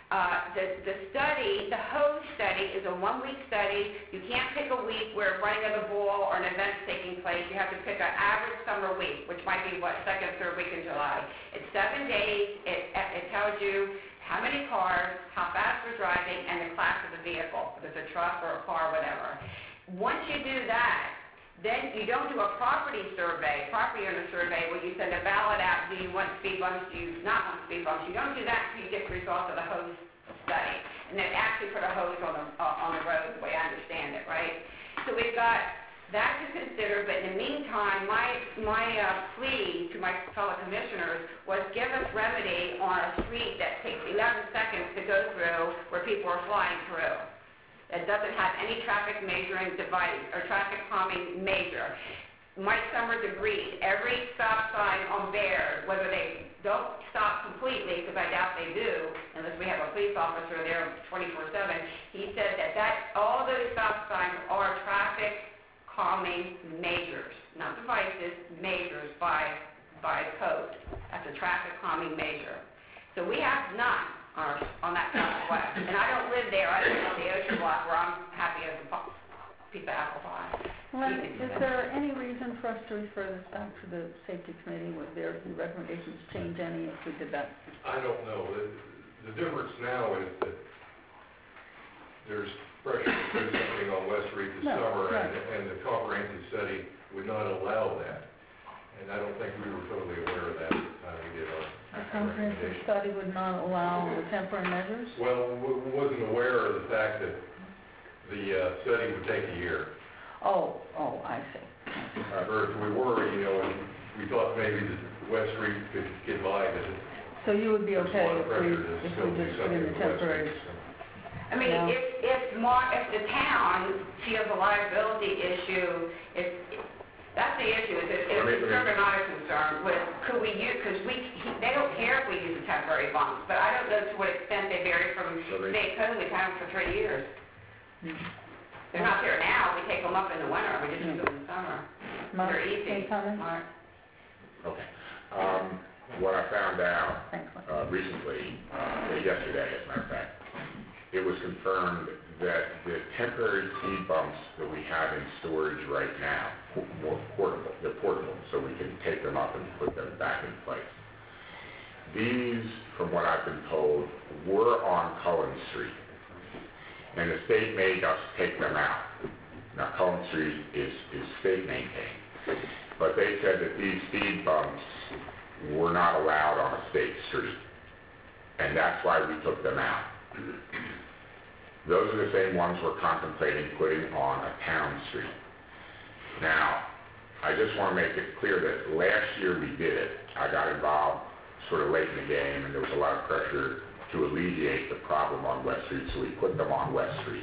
S3: Uh, the, the study, the hose study is a one-week study. You can't pick a week where running of the ball or an event's taking place. You have to pick an average summer week, which might be, what, second, third week in July. It's seven days. It, it tells you how many cars, how fast they're driving, and the class of the vehicle, if it's a truck or a car, whatever. Once you do that, then you don't do a property survey, property owner survey, where you send a ballot out, do you want speed bumps, do you not want speed bumps? You don't do that until you get the results of the hose study. And then actually put a hose on the, uh, on the road, the way I understand it, right? So we've got that to consider, but in the meantime, my, my uh, plea to my fellow commissioners was give us remedy on a street that takes eleven seconds to go through where people are flying through. That doesn't have any traffic measuring device or traffic calming measure. Mike Summers agreed. Every stop sign on Baird, whether they don't stop completely, because I doubt they do, unless we have a police officer there twenty-four seven, he said that, that all those stop signs are traffic calming measures, not devices, measures by, by code. That's a traffic calming measure. So we have none on, on that southwest. And I don't live there. I live on the ocean block where I'm happy as a po- piece of apple pie.
S1: Len, is there any reason for us to refer this back to the safety committee? Would their recommendations change any if we did that?
S14: I don't know. The, the difference now is that there's pressure to do something on West Street this
S1: No,
S14: summer,
S1: right.
S14: and, and the comprehensive study would not allow that. And I don't think we were totally aware of that at the time we did our
S1: The comprehensive study would not allow the temporary measures?
S14: Well, we wasn't aware of the fact that the uh, study would take a year.
S1: Oh, oh, I see.
S14: Uh, Or if we were, you know, and we thought maybe that West Street could get by, but it-
S1: So you would be
S14: there's a
S1: okay
S14: lot
S1: if
S14: of
S1: we,
S14: pressure to
S1: if
S14: still
S1: we
S14: do
S1: just put
S14: something
S1: in the
S14: with West
S1: temporary?
S14: Street. so.
S3: I mean,
S1: Yeah.
S3: if, if more, if the town feels a liability issue, if, that's the issue, is if, if
S4: Let me-
S3: the
S4: let me-
S3: Sugar and I are concerned with, could we use, because we, he- they don't care if we use the temporary bumps, but I don't know to what extent they vary from
S4: Let me-
S3: state code. We've had them for three years.
S1: Hmm.
S3: They're not there now, we take them up in the winter, we just use them in the summer.
S1: Mark,
S3: They're easy.
S1: any comments?
S3: Mark?
S4: Okay. Um, what I found out,
S1: Thanks, Len.
S4: uh, recently, uh, yesterday, as a matter of fact, it was confirmed that the temporary speed bumps that we have in storage right now, po- more portable, they're portable, so we can take them up and put them back in place. These, from what I've been told, were on Cullen Street, and the state made us take them out. Now, Cullen Street is, is state maintained, but they said that these speed bumps were not allowed on a state street, and that's why we took them out. Those are the same ones we're contemplating putting on a town street. Now, I just want to make it clear that last year we did it. I got involved sort of late in the game, and there was a lot of pressure to alleviate the problem on West Street, so we put them on West Street.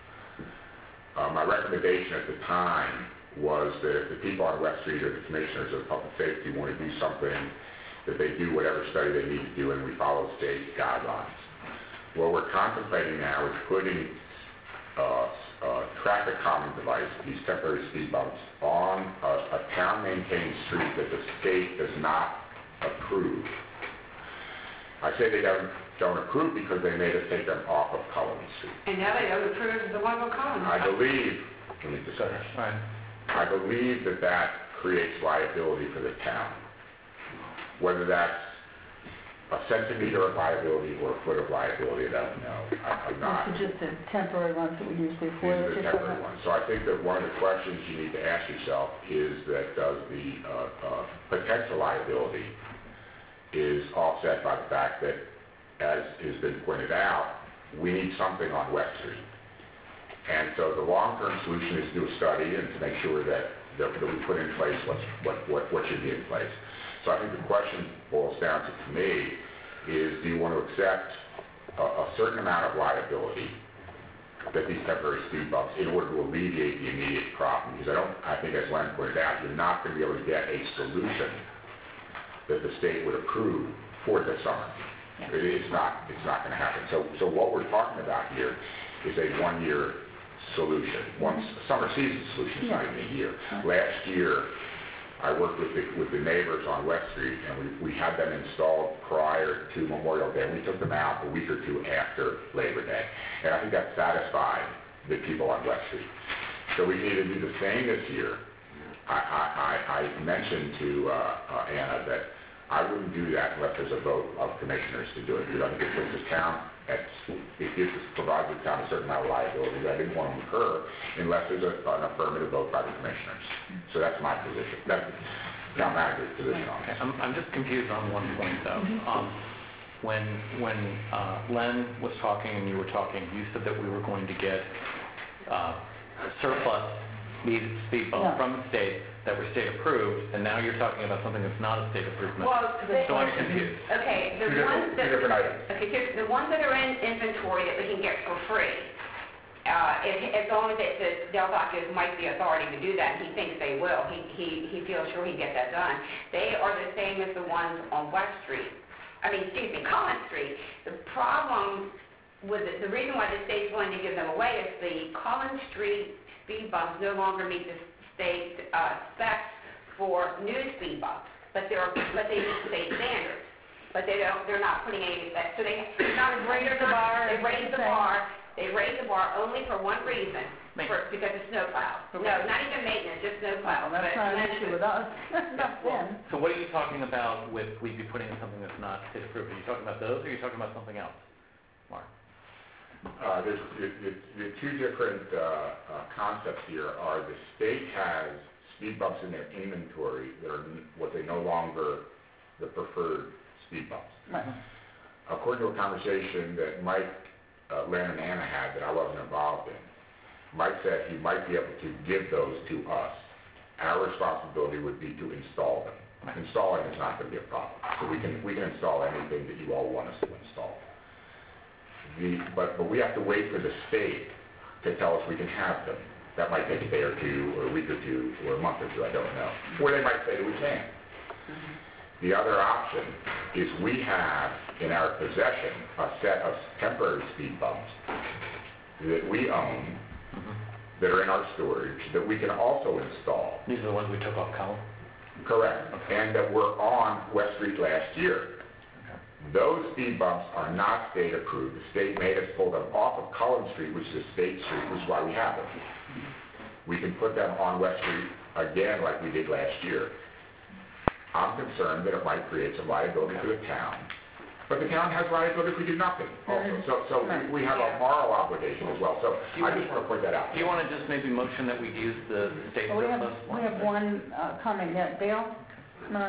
S4: Uh, my recommendation at the time was that if the people on West Street or the commissioners of public safety want to do something, that they do whatever study they need to do, and we follow state guidelines. What we're contemplating now is putting uh, uh, traffic calming device, these temporary speed bumps, on a, a town-maintained street that the state does not approve. I say they don't, don't approve because they made us take them off of Cullen Street.
S3: And now they don't approve the one we're calling.
S4: I believe, let me just finish. I believe that that creates liability for the town. Whether that's a centimeter of liability or a foot of liability, I don't know. I, I'm not.
S1: These are just the temporary ones that we use
S4: These
S1: before.
S4: are
S1: that
S4: the
S1: you're talking
S4: temporary
S1: about?
S4: ones. So I think that one of the questions you need to ask yourself is that does the uh, uh, potential liability is offset by the fact that, as has been pointed out, we need something on West Street. And so the long-term solution is to do a study and to make sure that, that, that we put in place what's, what, what, what should be in place. So I think the question boils down to, to me, is do you want to accept a, a certain amount of liability that these temporary speed bumps in order to alleviate the immediate problem? Because I don't, I think as Len pointed out, you're not going to be able to get a solution that the state would approve for this summer. It, it's not, it's not going to happen. So, so what we're talking about here is a one-year solution, one summer season solution, it's not even a year. Last year, I worked with the, with the neighbors on West Street, and we, we had them installed prior to Memorial Day. We took them out a week or two after Labor Day, and I think that satisfied the people on West Street. So we need to do the same this year. I, I, I, I mentioned to uh, uh, Anna that I wouldn't do that unless there's a vote of commissioners to do it. Because I think it puts the town, at, it gives, provides the town a certain amount of liability that I didn't want to incur unless there's a, an affirmative vote by the commissioners. So that's my position. That's the town manager's position on this.
S7: I'm, I'm just confused on one point, though. Um, when when uh, Len was talking and you were talking, you said that we were going to get uh, surplus speed, speed bumps
S1: Yeah.
S7: from the state that were state approved, and now you're talking about something that's not a state approved.
S3: Well, the-
S7: So I'm confused.
S3: Okay, the
S4: Two
S3: ones
S4: different,
S3: that...
S4: two different items.
S3: Okay, so the ones that are in inventory that we can get for free, uh, if, as long as it, the Del Taco gives Mike the authority to do that, and he thinks they will, he, he, he feels sure he can get that done, they are the same as the ones on West Street. I mean, excuse me, Collins Street. The problem with it, the reason why the state's willing to give them away is the Collins Street speed bumps no longer meet the state uh, specs for new speed bumps, but they're but they meet state standards. But they don't. They're not putting any specs. So they not
S1: Raise the bar,
S3: They raise the
S1: okay.
S3: bar. They raise the bar only for one reason, for, because of snowplow. No, not even maintenance, just snowplow.
S1: Well, that's
S3: But-
S1: not an issue with us, not them.
S7: So what are you talking about with we'd be putting in something that's not state approved? Are you talking about those, or are you talking about something else, Mark?
S4: Uh, there's, the, the, the two different uh, uh, concepts here are the state has speed bumps in their inventory that are n- what they no longer the preferred speed bumps.
S1: Right.
S4: According to a conversation that Mike, uh, Len and Anna had that I wasn't involved in, Mike said he might be able to give those to us. Our responsibility would be to install them. Installing is not going to be a problem. So we can, we can install anything that you all want us to install. The, but, but we have to wait for the state to tell us we can have them. That might take a day or two, or a week or two, or a month or two, I don't know. Or they might say that we can. The other option is we have in our possession a set of temporary speed bumps that we own, that are in our storage, that we can also install.
S7: These are the ones we took off Collins?
S4: Correct. And that were on West Street last year. Those speed bumps are not state approved. The state made us pull them off of Collins Street, which is a state street, which is why we have them. We can put them on West Street again like we did last year. I'm concerned that it might create some liability for the town. But the town has liability if we do nothing also. So, so we have a moral obligation as well. So I just want to point that out.
S7: Do you want to just maybe motion that we use the state
S1: Well, we have,
S7: surplus?
S1: we have one uh, comment yet. Dale? No.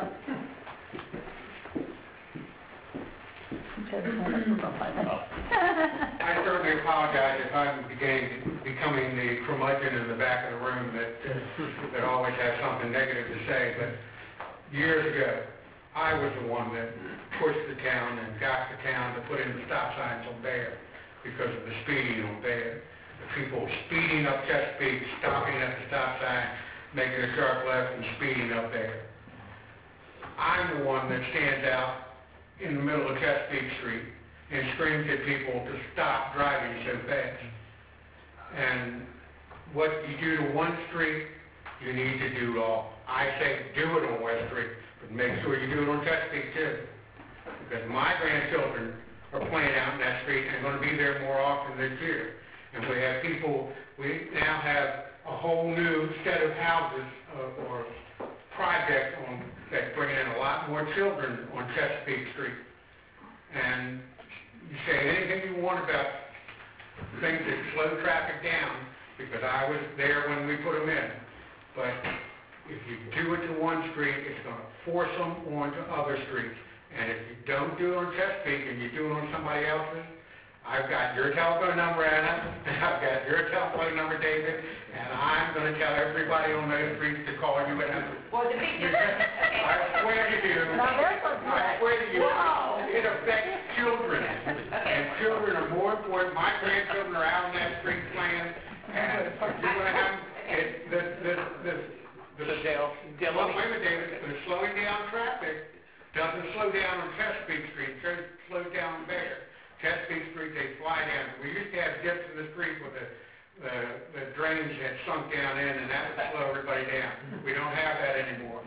S16: I certainly apologize if I'm beginning, becoming the curmudgeon in the back of the room that, that always has something negative to say, but years ago, I was the one that pushed the town and got the town to put in the stop signs on Bear because of the speeding on Bear. The people speeding up Chesapeake, stopping at the stop sign, making a sharp left and speeding up there. I'm the one that stands out in the middle of Chesapeake Street and screams at people to stop driving so fast. And what you do to one street, you need to do all. I say do it on West Street, but make sure you do it on Chesapeake too. Because my grandchildren are playing out in that street and going to be there more often this year. And we have people, we now have a whole new set of houses uh, or projects on, that bring in a lot more children on Chesapeake Street. And you say anything you want about things that slow traffic down, because I was there when we put them in. But if you do it to one street, it's going to force them onto other streets. And if you don't do it on Chesapeake and you do it on somebody else's, I've got your telephone number, Anna, and I've got your telephone number, David, and I'm going to tell everybody on those streets to call you at home.
S3: Well, the big difference...
S16: I swear to you,
S1: Now, there's a
S16: I swear to you,
S3: Whoa.
S16: it affects children, and children are more important. My grandchildren are out on that street playing, and if you're going to have, it, the, the, the, the,
S7: So Dale, Dale,
S16: well,
S7: let me-
S16: wait a minute, David, the slowing down traffic doesn't slow down on Chesapeake Street, it slows down there. Chesapeake Street, they fly down. We used to have dips in the street where the, the, the drains had sunk down in, and that would slow everybody down. We don't have that anymore.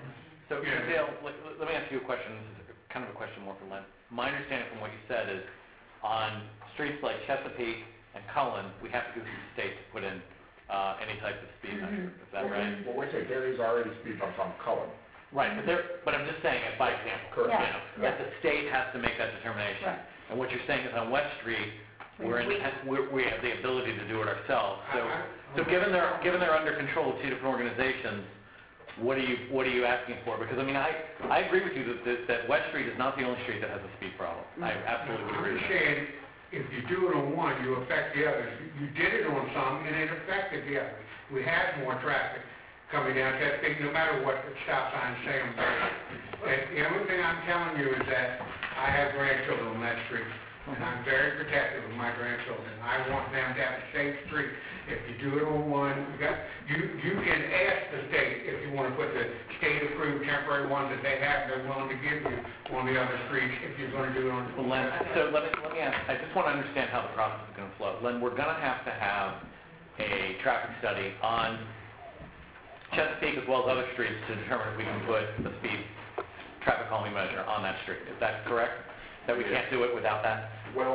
S7: So,
S16: Yeah.
S7: Dale, let, let me ask you a question, this is kind of a question more for Len. My understanding from what you said is, on streets like Chesapeake and Cullen, we have to go through the state to put in, uh, any type of speed measure, is that right?
S4: Well, wait a second, there is already speed bumps on Cullen.
S7: Right, but there, but I'm just saying it by example, you
S4: Correct.
S7: know, that the state has to make that determination.
S1: Right.
S7: And what you're saying is on West Street, we're in, we're, we have the ability to do it ourselves. So, so given they're, given they're under control of two different organizations, what are you, what are you asking for? Because, I mean, I, I agree with you that, that, that West Street is not the only street that has a speed problem. I absolutely would agree
S16: I'm
S7: with
S16: just
S7: that.
S16: saying, if you do it on one, you affect the others. You did it on some, and it affected the others. We had more traffic coming down Chesapeake, no matter what the stop signs say on there. And the only thing I'm telling you is that I have grandchildren on that street, and I'm very protective of my grandchildren. I want them to have a safe street. If you do it on one, you got, you, you can ask the state if you want to put the state-approved temporary ones that they have, they're willing to give you on the other streets if you're going to do it on.
S7: Well, Len, so let me, let me ask, I just want to understand how the process is going to flow. Len, we're going to have to have a traffic study on Chesapeake as well as other streets to determine if we can put a speed traffic calming measure on that street. Is that correct? That we can't do it without that?
S14: Well,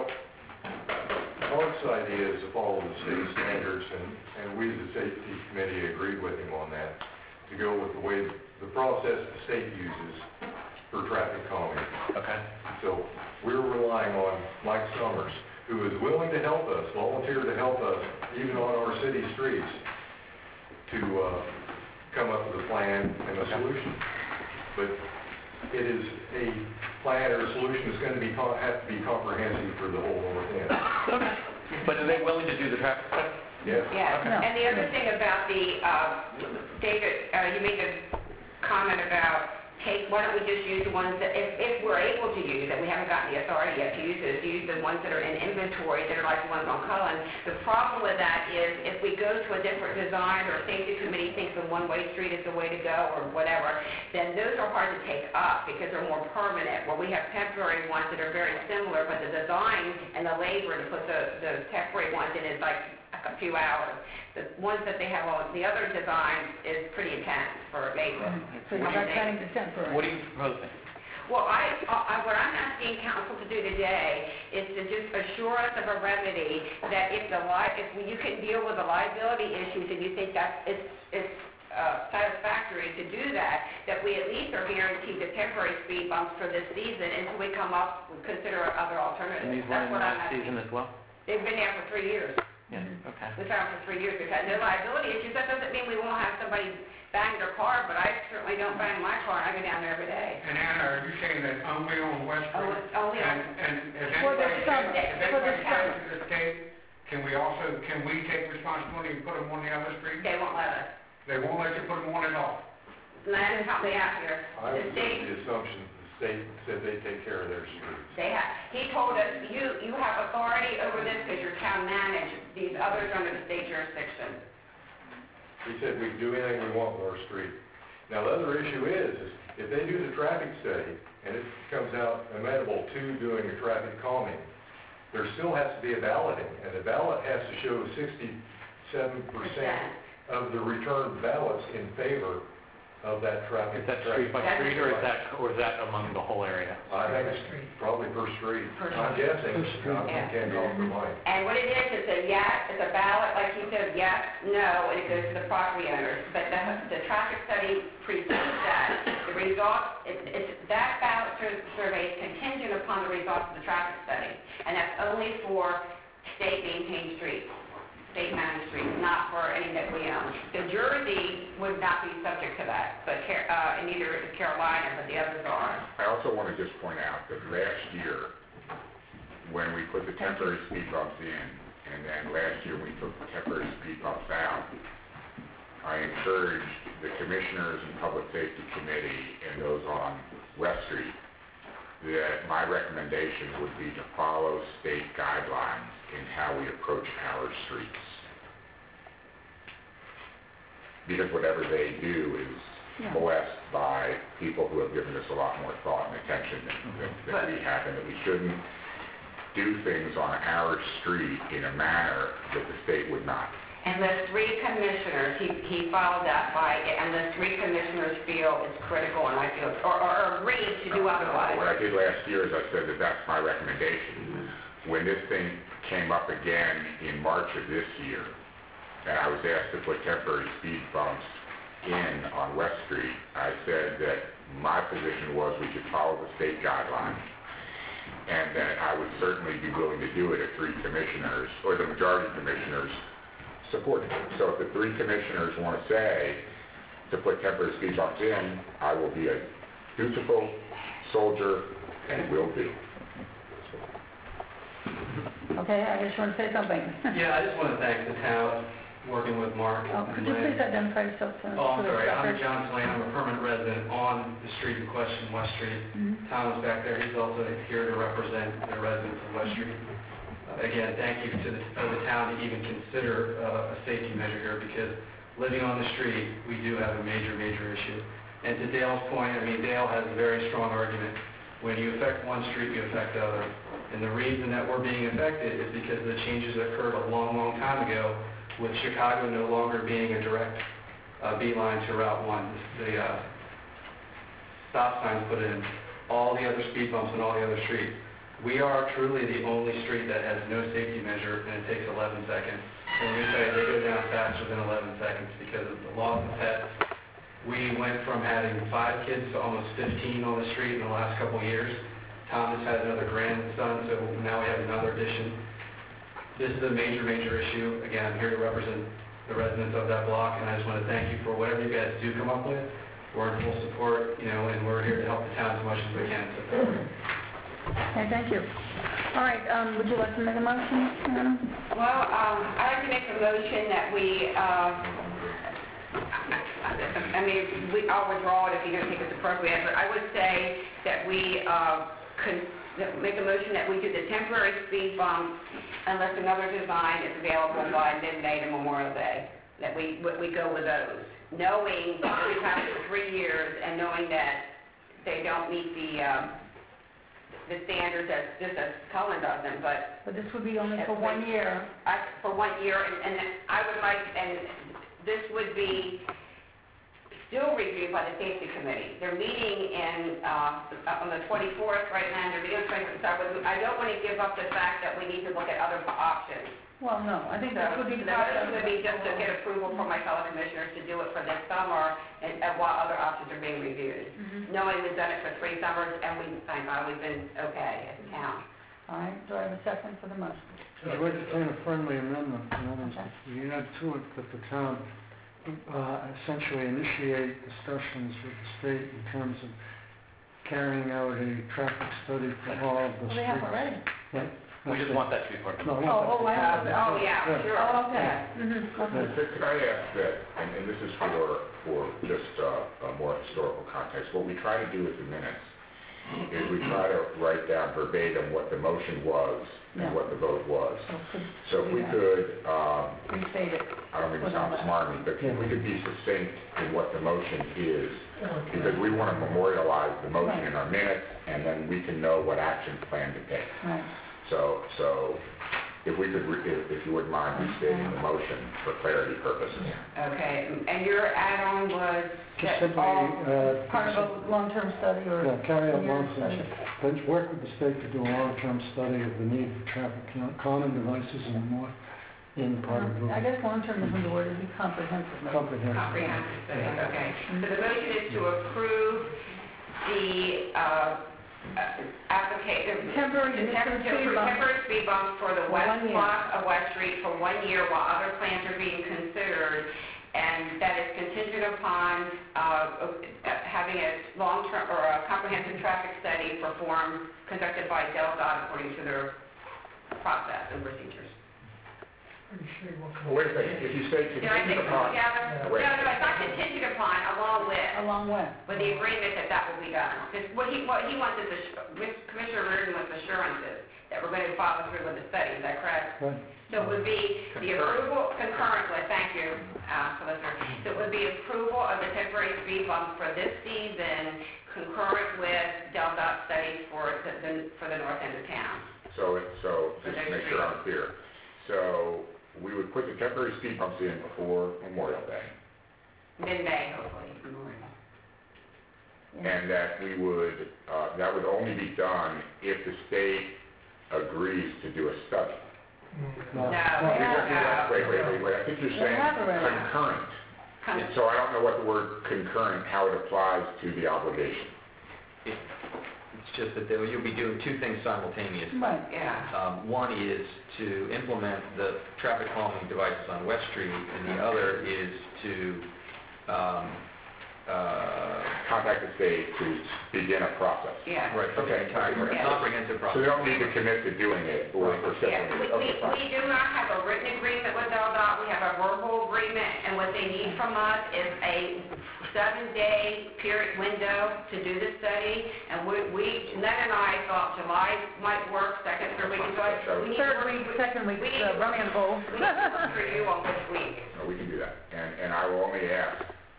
S14: Mark's idea is to follow the state standards, and, and we as a safety committee agreed with him on that, to go with the way, the process the state uses for traffic calming.
S7: Okay.
S14: So we're relying on Mike Summers, who is willing to help us, volunteer to help us, even on our city streets, to uh, come up with a plan and a solution. But it is a plan or a solution that's going to be, co- have to be comprehensive for the whole north end.
S7: Okay. But are they willing to do the traffic study?
S14: Yes.
S3: Yeah,
S1: No.
S3: and the other thing about the, uh, David, uh, you made a comment about, take, why don't we just use the ones that, if, if we're able to use it, we haven't gotten the authority yet to use it, use the ones that are in inventory that are like the ones on Cullen. The problem with that is if we go to a different design or safety committee thinks a one-way street is the way to go or whatever, then those are hard to take up because they're more permanent. Well, we have temporary ones that are very similar, but the design and the labor to put the, the temporary ones in is like a few hours. The ones that they have on the other designs is pretty intense for labor.
S1: So you're not planning to temporary?
S7: What are you proposing?
S3: Well, I, I, what I'm asking council to do today is to just assure us of a remedy that if the li, if you can deal with the liability issues and you think that it's, it's uh, satisfactory to do that, that we at least are guaranteed the temporary speed bumps for this season until we come up, consider other alternatives.
S7: And these were
S3: That's
S7: in
S3: what I'm
S7: last
S3: asking.
S7: season as well?
S3: They've been there for three years.
S7: Yeah, okay.
S3: We've had them for three years. We've had no liability issues. That doesn't mean we won't have somebody bang their car, but I certainly don't bang my car. I go down there every day.
S16: And Anna, are you saying that only on West Street?
S3: Only- only on-
S16: And, and has
S1: For the
S16: anybody,
S1: summer,
S16: has
S1: for the
S16: anybody
S1: summer.
S16: said to the state, can we also, can we take responsibility and put them on the other streets?
S3: They won't let us.
S16: They won't let you put them on at all?
S3: Lance, help me out here.
S14: I
S3: The
S14: was
S3: state,
S14: under the assumption that the state said they take care of their streets.
S3: they have, he told us, you, you have authority over this because your town managed these others under the state jurisdiction.
S14: He said we can do anything we want with our street. Now, the other issue is, is if they do the traffic study and it comes out amenable to doing a traffic calming, there still has to be a balloting, and the ballot has to show sixty-seven percent of the returned ballots in favor of that traffic.
S7: Is that street by
S3: That's
S7: street, or is that, or is that among the whole area?
S14: I think it's probably per street.
S3: Per
S14: I'm
S3: street.
S14: guessing, I
S3: Yeah.
S14: can't go off the line.
S3: And what it is, it's a yes, it's a ballot, like he said, yes, no, and it goes to the property owners. But the, the traffic study precedes that. The result, it, it's, that ballot sur- survey is contingent upon the results of the traffic study. And that's only for state maintained streets, state managed streets, not for any that we own. So Jersey would not be subject to that, but Car- uh, and neither is Carolina, but the others are.
S4: I also want to just point out that last year, when we put the temporary speed bumps in, and then last year we took the temporary speed bumps out, I encouraged the commissioners and public safety committee and those on West Street that my recommendation would be to follow state guidelines in how we approach our streets. Because whatever they do is
S1: Yeah.
S4: blessed by people who have given us a lot more thought and attention than, than, than we have, and that we shouldn't do things on our street in a manner that the state would not.
S3: and list three commissioners, he, he followed that by, and list three commissioners feel it's critical, and I feel, or, or agree to do otherwise.
S4: What I did last year is I said that that's my recommendation. When this thing came up again in March of this year, and I was asked to put temporary speed bumps in on West Street, I said that my position was we should follow the state guidelines, and that I would certainly be willing to do it if three commissioners, or the majority of commissioners, supported it. So if the three commissioners want to say to put temporary speed bumps in, I will be a dutiful soldier and will do.
S1: Okay, I just want to say something.
S13: Yeah, I just want to thank the town, working with Mark.
S1: Oh, could you
S13: and Lynn.
S1: please identify yourself for the
S13: Oh, I'm sorry, I'm
S1: record?
S13: John Slane, I'm a permanent resident on the street in question, West Street.
S1: Mhm.
S13: Tom is back there, he's also here to represent the residents of West Street. Uh, Again, thank you to the, to the town to even consider uh, a safety measure here, because living on the street, we do have a major, major issue. And to Dale's point, I mean, Dale has a very strong argument. When you affect one street, you affect the other. And the reason that we're being affected is because of the changes that occurred a long, long time ago, with Chicago no longer being a direct uh, beeline to Route one. The uh, stop signs put in, all the other speed bumps on all the other streets. We are truly the only street that has no safety measure, and it takes eleven seconds. And let me tell you, they go down faster than eleven seconds because of the loss of pets. We went from having five kids to almost fifteen on the street in the last couple of years. Tom has had another grandson, so now we have another addition. This is a major, major issue. Again, I'm here to represent the residents of that block, and I just want to thank you for whatever you guys do come up with. We're in full support, you know, and we're here to help the town as much as we can. So,
S1: Okay, thank you. All right, um, would you like to make a motion, Madam?
S3: Well, um, I'd like to make a motion that we, uh, I mean, we, I'll withdraw it if you don't think it's appropriate, but I would say that we, uh, could, that make a motion that we do the temporary speed bump unless another design is available by midnight and Memorial Day, that we, we go with those, knowing that we've had it for three years and knowing that they don't meet the, um, the standards as, just as Cullen doesn't, but...
S1: But this would be only for one year.
S3: I, for one year, and, and I would like, and this would be still reviewed by the safety committee. They're meeting in, uh, on the twenty-fourth right now, they're meeting on the twenty-fourth, so I would- I don't want to give up the fact that we need to look at other options.
S1: Well, no, I think
S3: So,
S1: that would be
S3: the
S1: the
S3: motion would be just to get approval from my fellow commissioners to do it for this summer, and, and while other options are being reviewed.
S1: Mhm.
S3: Knowing we've done it for three summers, and we, thank God, we've been okay as a town.
S1: All right, do I have a second for the motion?
S9: I'd like to entertain a friendly amendment, in other words,
S1: Okay.
S9: we add to it that the town uh, essentially initiate discussions with the state in terms of carrying out a traffic study for all of the
S1: Well,
S9: streets.
S1: they have already.
S9: Yeah.
S7: We just want that to be part of
S9: No,
S7: it.
S9: we want
S1: Oh, oh, I
S9: that to be-
S1: have,
S3: Oh, yeah, sure.
S1: Oh, okay.
S3: Yeah.
S1: Mhm, okay.
S4: Could could I ask that, and and this is for, for just uh, a more historical context, what we try to do with the minutes is we try to write down verbatim what the motion was
S1: Yeah.
S4: and what the vote was.
S1: So could
S4: So if we
S1: Yeah.
S4: could, um,
S1: restate it.
S4: I don't mean to sound smarmy, but if we could be succinct in what the motion is, because we want to memorialize the motion in our minutes, and then we can know what action plan to take.
S1: Right.
S4: So, so if we could, re- if if you wouldn't mind restating the motion for clarity purposes.
S3: Okay, and your add-on was
S9: Just
S3: that
S9: simply,
S3: all,
S9: uh,
S1: Part of a long-term study or...
S9: yeah, carry out
S1: year
S9: long-term,
S1: study.
S9: let's work with the state to do a long-term study of the need for traffic cal- calming devices in the north, in part of the
S1: I guess long-term isn't the word, it'd be comprehensive. maybe.
S9: comprehensive.
S3: comprehensive study, okay. So the motion is to approve the, uh, application...
S1: Temporary-
S3: The temporary,
S1: speed bump.
S3: temporary speed bumps for the
S1: For
S3: west
S1: one year.
S3: block of West Street for one year while other plans are being considered, and that is contingent upon, uh, having a long-term, or a comprehensive traffic study performed, conducted by Del Dot according to their process and procedures.
S4: Wait a second, if you say
S3: Did I mix
S4: contingent
S3: them
S4: upon...
S3: together? No,
S4: Wait.
S3: no, it's not contingent upon, along with,
S1: Along with.
S3: with the agreement that that will be done. This- What he, what he wants is, assu- Commissioner Reardon wants assurances that we're going to follow through with the study, is that correct?
S9: Right.
S3: So it would be the approval, concurrent with, thank you, uh, Solicitor. So it would be approval of the temporary speed bumps for this season, concurrent with Del Dot studies for the, the- for the north end of town.
S4: So, it- so, just to make sure I'm clear, so we would put the temporary speed bumps in before Memorial Day,
S3: Mid-May, hopefully.
S4: and that we would, uh, that would only be done if the state agrees to do a study.
S3: No,
S1: Yeah.
S3: no.
S4: Wait, wait, wait, wait, I think you're
S1: They
S4: saying
S1: have already.
S4: concurrent.
S3: Come-
S4: And so I don't know what the word concurrent, how it applies to the obligation.
S2: It- It's just that there- you'll be doing two things simultaneously.
S1: Right.
S3: Yeah.
S2: Um, One is to implement the traffic calming devices on West Street, and the other is to um, uh,
S4: Contact the state to begin a process.
S3: Yeah.
S2: right, for the
S4: Okay.
S2: entire
S3: Yeah.
S2: comprehensive
S4: So
S2: process.
S4: they don't need to commit to doing it or or
S3: Yeah,
S4: scheduling
S3: we,
S4: it. Okay,
S3: we,
S4: fine.
S3: we do not have a written agreement with L D O T, we have a verbal agreement, and what they need from us is a seven-day period window to do the study, and we, we, Ned and I thought July might work, second, third week in July. We need to
S1: Third
S3: work-
S1: week, second week,
S3: we need
S1: uh,
S3: to
S1: running
S3: work-
S1: the bowl.
S3: We need to work for you on which week.
S4: No, we can do that. And, and I will only ask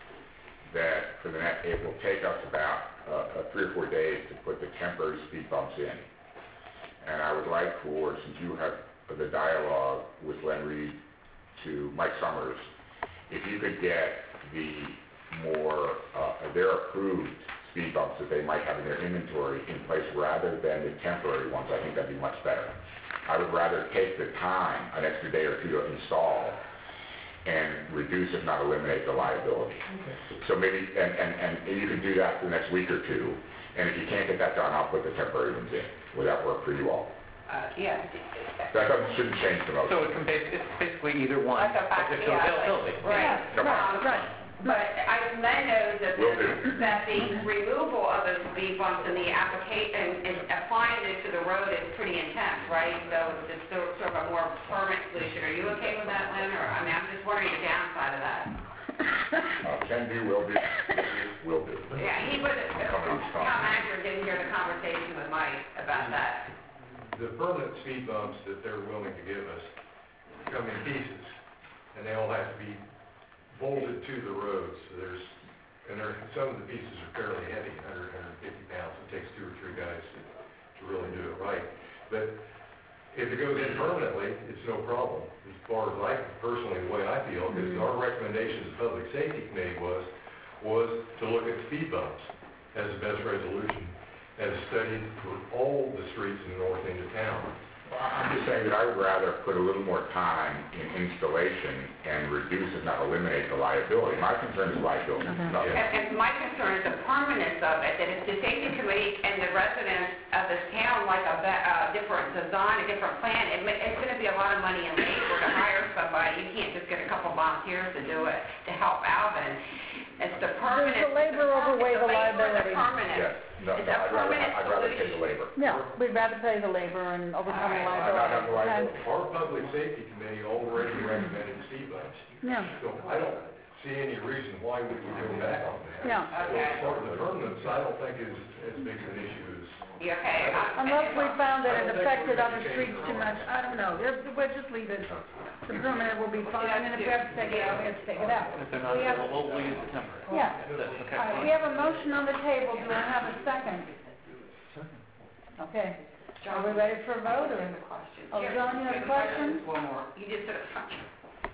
S4: that for the next, it will take us about uh, uh, three or four days to put the temporary speed bumps in. And I would like for, since you have the dialogue with Len Reed to Mike Summers, if you could get the more, uh, their approved speed bumps that they might have in their inventory in place rather than the temporary ones, I think that'd be much better. I would rather take the time, an extra day or two to install, and reduce, if not eliminate, the liability. So maybe, and, and, and you can do that for the next week or two, and if you can't get that done, I'll put the temporary ones in. Would that work for you all?
S3: Uh, yeah.
S4: That doesn't, shouldn't change the motion.
S7: So it can bas- it's basically either one,
S3: Like a fact-
S7: subject to
S3: yeah, like-
S7: availability.
S3: Right.
S4: No
S3: Um,
S1: Right.
S3: But I, Len knows that,
S4: Will do.
S3: the- that the removal of those speed bumps and the application, and applying it to the road is pretty intense, right? So it's just sort sort of a more permanent solution. Are you okay with that, Len, or, I mean, I'm just wondering the downside of that.
S4: Uh, can do, will do, will do.
S3: Yeah, he was,
S4: Coming on strong.
S3: town manager didn't hear the conversation with Mike about that.
S14: The permanent speed bumps that they're willing to give us come in pieces, and they all have to be bolted to the roads. So there's, and there, some of the pieces are fairly heavy, one hundred, one hundred fifty pounds. It takes two or three guys to, to really do it right. But if it goes in permanently, it's no problem. As far as I, personally, the way I feel, because our recommendation to the Public Safety Committee was, was to look at speed bumps as the best resolution, as studied for all the streets in the north end of town.
S4: I'm just saying that I would rather put a little more time in installation and reduce, if not eliminate, the liability. My concern is liability.
S1: Mhm.
S4: Nothing.
S3: And, and my concern is the permanence of it, that if the safety committee and the residents of this town like a, be- a different design, a different plan, it, ma- it's gonna be a lot of money and labor to hire somebody. You can't just get a couple volunteers to do it, to help Alvin. It's the permanence.
S1: the labor overweigh the liability.
S3: It's the permanence.
S4: Yes, no,
S3: It's
S4: no,
S3: a
S4: I'd rather,
S3: permanent
S4: I'd rather pay the
S3: solution.
S4: labor.
S1: Yeah, we'd rather pay the labor and overcome the
S3: All right.
S4: Not on the
S1: liability.
S4: liability.
S14: Our Public Safety Committee already recommended speed bumps.
S1: Yeah,
S14: So I don't see any reason why we would go back on that.
S1: yeah.
S3: Okay.
S14: As far as the permanence, I don't think is as big an issue as,
S3: You okay? I-
S1: Unless we found that it
S14: I don't think
S1: affected
S14: we're
S1: other
S14: gonna
S1: streets
S14: change
S1: too much, I don't know, We'll- we'll just leave it. The permanent will be fine, and if we have to take it out, we have to take it out.
S7: If they're not
S1: We have-
S7: available, we'll use the temporary.
S1: Yeah.
S7: That's okay.
S1: All right, we have a motion on the table, do I have a second? Okay, are we ready for a vote, or?
S3: Question.
S1: Oh, John, you have a question?
S3: One more. You just said a question.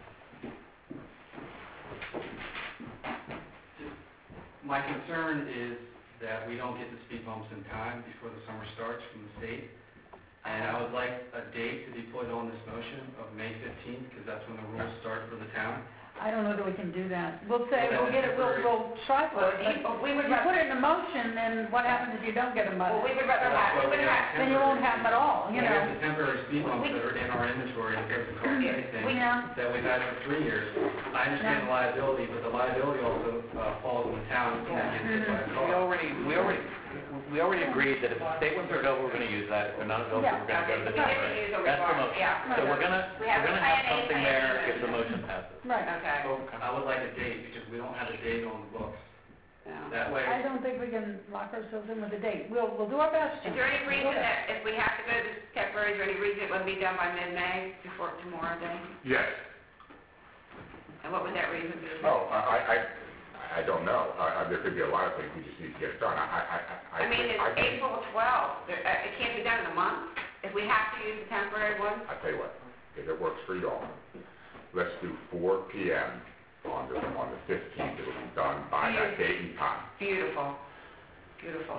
S17: My concern is that we don't get the speed bumps in time before the summer starts from the state. And I would like a date to be put on this motion of May fifteenth, because that's when the rules start for the town.
S1: I don't know that we can do that. We'll say, we'll get it, we'll, we'll try for it, but
S3: We would
S1: if you
S3: rather,
S1: put it in a motion, then what happens if you don't get a
S3: well, we
S1: motion?
S3: would rather have, we would have,
S1: Then you won't have them at all, you
S17: We have
S1: know?
S17: the temporary speed bumps that are in our inventory, it doesn't cost
S3: we
S17: anything,
S1: Yeah,
S17: that we've had for three years. I understand the liability, but the liability also uh, falls on the town, when it gets hit by a
S7: We
S17: car.
S7: already, we already, we already agreed that if the state ones are available, we're gonna use that. If they're not available, we're gonna go to the
S3: We didn't
S7: temporary.
S3: use a
S7: That's the
S3: regard,
S7: motion.
S3: yeah.
S7: So we're gonna,
S3: We have
S7: we're gonna
S3: plan
S7: have
S3: A,
S7: something
S3: plan
S7: there
S3: B.
S7: if the motion passes.
S1: right.
S3: Okay.
S17: So I would like a date, because we don't have a date on the books.
S3: Yeah.
S17: That way,
S1: I don't think we can lock ourselves in with a date. We'll, we'll do our best.
S3: Is there any reason that if we have to go to this temporary, is there any reason it wouldn't be done by mid-May before tomorrow day?
S4: Yes.
S3: And what would that reason be?
S4: Oh, I, I, I- I don't know. Uh, uh, there could be a lot of things, we just need to get it done. I, I, I, I.
S3: I mean, it's
S4: I think-
S3: April twelfth, There- uh, it can't be done in a month, if we have to use the temporary one?
S4: I tell you what, if it works for y'all, let's do four P M on the, on the fifteenth. It'll be done by that date and time.
S3: Beautiful, beautiful.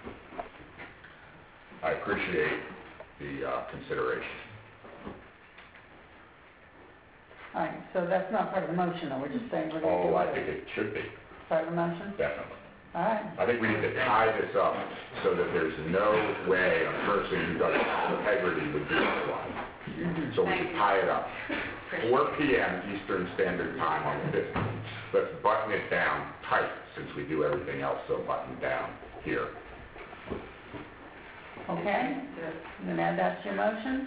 S4: I appreciate the uh, consideration.
S1: All right, so that's not part of the motion, though, we're just saying we're going to do
S4: Oh,
S1: it.
S4: I think it should be,
S1: Part of the motion?
S4: definitely.
S1: All right.
S4: I think we need to tie this up so that there's no way a person who does integrity would do otherwise. So we should tie it up. four P M Eastern Standard Time on the fifteenth. Let's button it down tight, since we do everything else so buttoned down here.
S1: Okay, you can add that to your motion?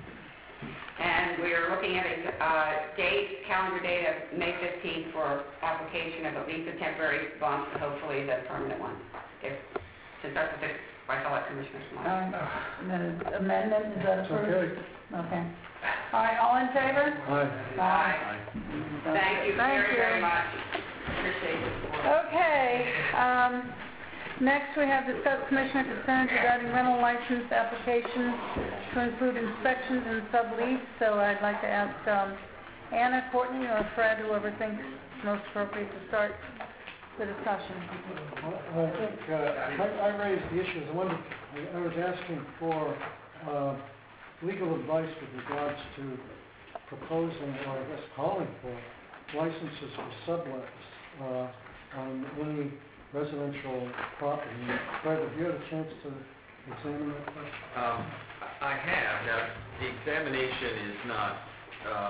S3: And we are looking at a uh, date, calendar date of May fifteenth for application of at least a temporary bump, hopefully the permanent one. If, since that's what the, I saw it, Commissioner
S1: All
S3: Smart.
S1: right, and then amendment, is that
S9: It's
S1: approved?
S9: okay.
S1: Okay. All right, all in favor?
S9: Aye.
S3: Aye. Thank you
S1: Thank
S3: very,
S1: you.
S3: very much. Appreciate it.
S1: Okay, um, next we have discussed commissioner concerns regarding rental license applications to include inspections and sublease. So I'd like to ask, um, Anna, Courtney, or Fred, whoever thinks most appropriate to start the discussion.
S9: Well, I think, uh, I, I raised the issues, I wondered, I I was asking for, uh, legal advice with regards to proposing, or I guess calling for, licenses for sublets, uh, on any residential property. Fred, have you had a chance to examine that question?
S2: Um, I have. Now, the examination is not, um,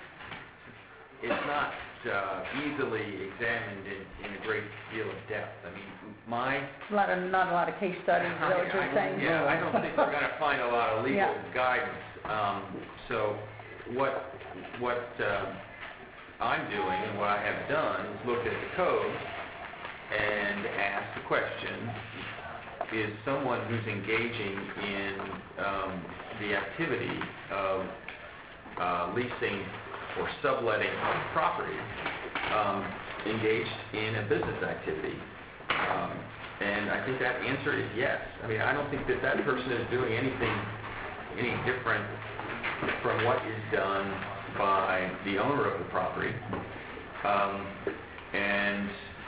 S2: is not uh, easily examined in, in a great deal of depth. I mean, my...
S1: A lot of, not a lot of case studies, is that what
S2: I-
S1: you're
S2: I-
S1: saying?
S2: Yeah, I don't think we're going to find a lot of legal
S1: Yeah.
S2: guidance. Um, so what, what um, I'm doing and what I have done is looked at the code and asked the question, is someone who's engaging in um, the activity of uh, leasing or subletting property um, engaged in a business activity? Um, and I think that answer is yes. I mean, I don't think that that person is doing anything any different from what is done by the owner of the property. Um, and,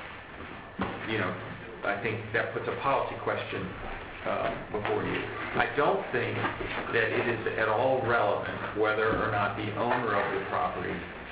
S2: you know, I think that puts a policy question uh, before you. I don't think that it is at all relevant whether or not the owner of the property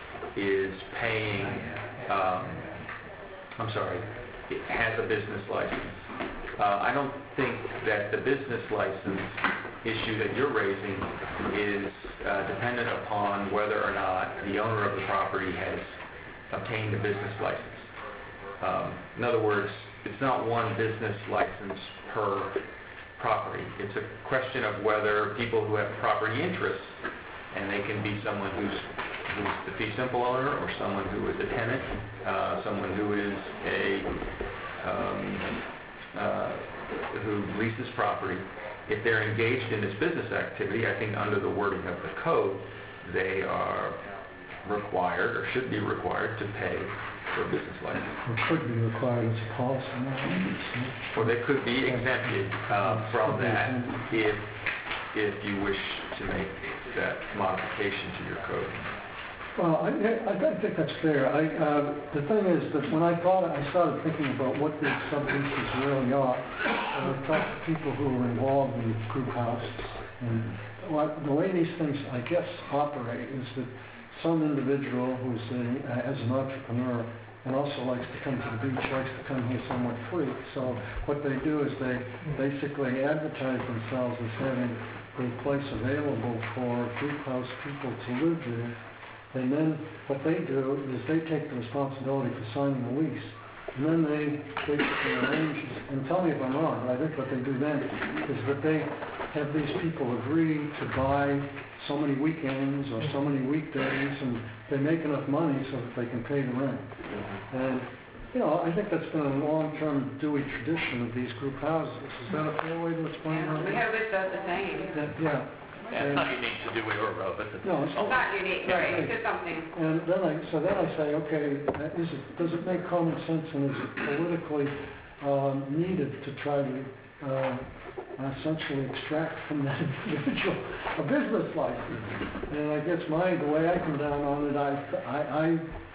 S2: is paying, um, I'm sorry, it has a business license. Uh, I don't think that the business license issue that you're raising is uh, dependent upon whether or not the owner of the property has obtained a business license. Um, in other words, it's not one business license per property. It's a question of whether people who have property interests, and they can be someone who's who's the fee simple owner, or someone who is a tenant, uh, someone who is a um, uh, who leases property. If they're engaged in this business activity, I think under the wording of the code, they are required or should be required to pay for a business license.
S9: It could be required as a policy.
S2: Or they could be exempted uh, from that if, if you wish to make that modification to your code.
S9: Well, I, I I think that's fair. I, uh, the thing is that when I thought, I started thinking about what these subleases really are. I talked to people who are involved in group houses, and what, the way these things, I guess, operate is that some individual who's a, uh, as an entrepreneur and also likes to come to the beach, likes to come here somewhat free. So what they do is they basically advertise themselves as having a place available for group house people to live there. And then what they do is they take the responsibility for signing the lease. And then they basically arrange, and tell me if I'm wrong, but I think what they do then is that they have these people agree to buy so many weekends or so many weekdays, and they make enough money so that they can pay the rent. And, you know, I think that's been a long-term Dewey tradition of these group houses. Is that a fair way to explain
S3: Yeah,
S9: that?
S3: we have it does the same.
S9: That- Yeah.
S7: That's not unique to do it or Roe, but it's...
S9: No, it's
S3: It's not unique, right, it's just something.
S9: And then I, so then I say, okay, uh, is it, does it make common sense and is it politically um, needed to try to uh, uh, essentially extract from that individual a business license. And I guess my, the way I come down on it, I, I, I,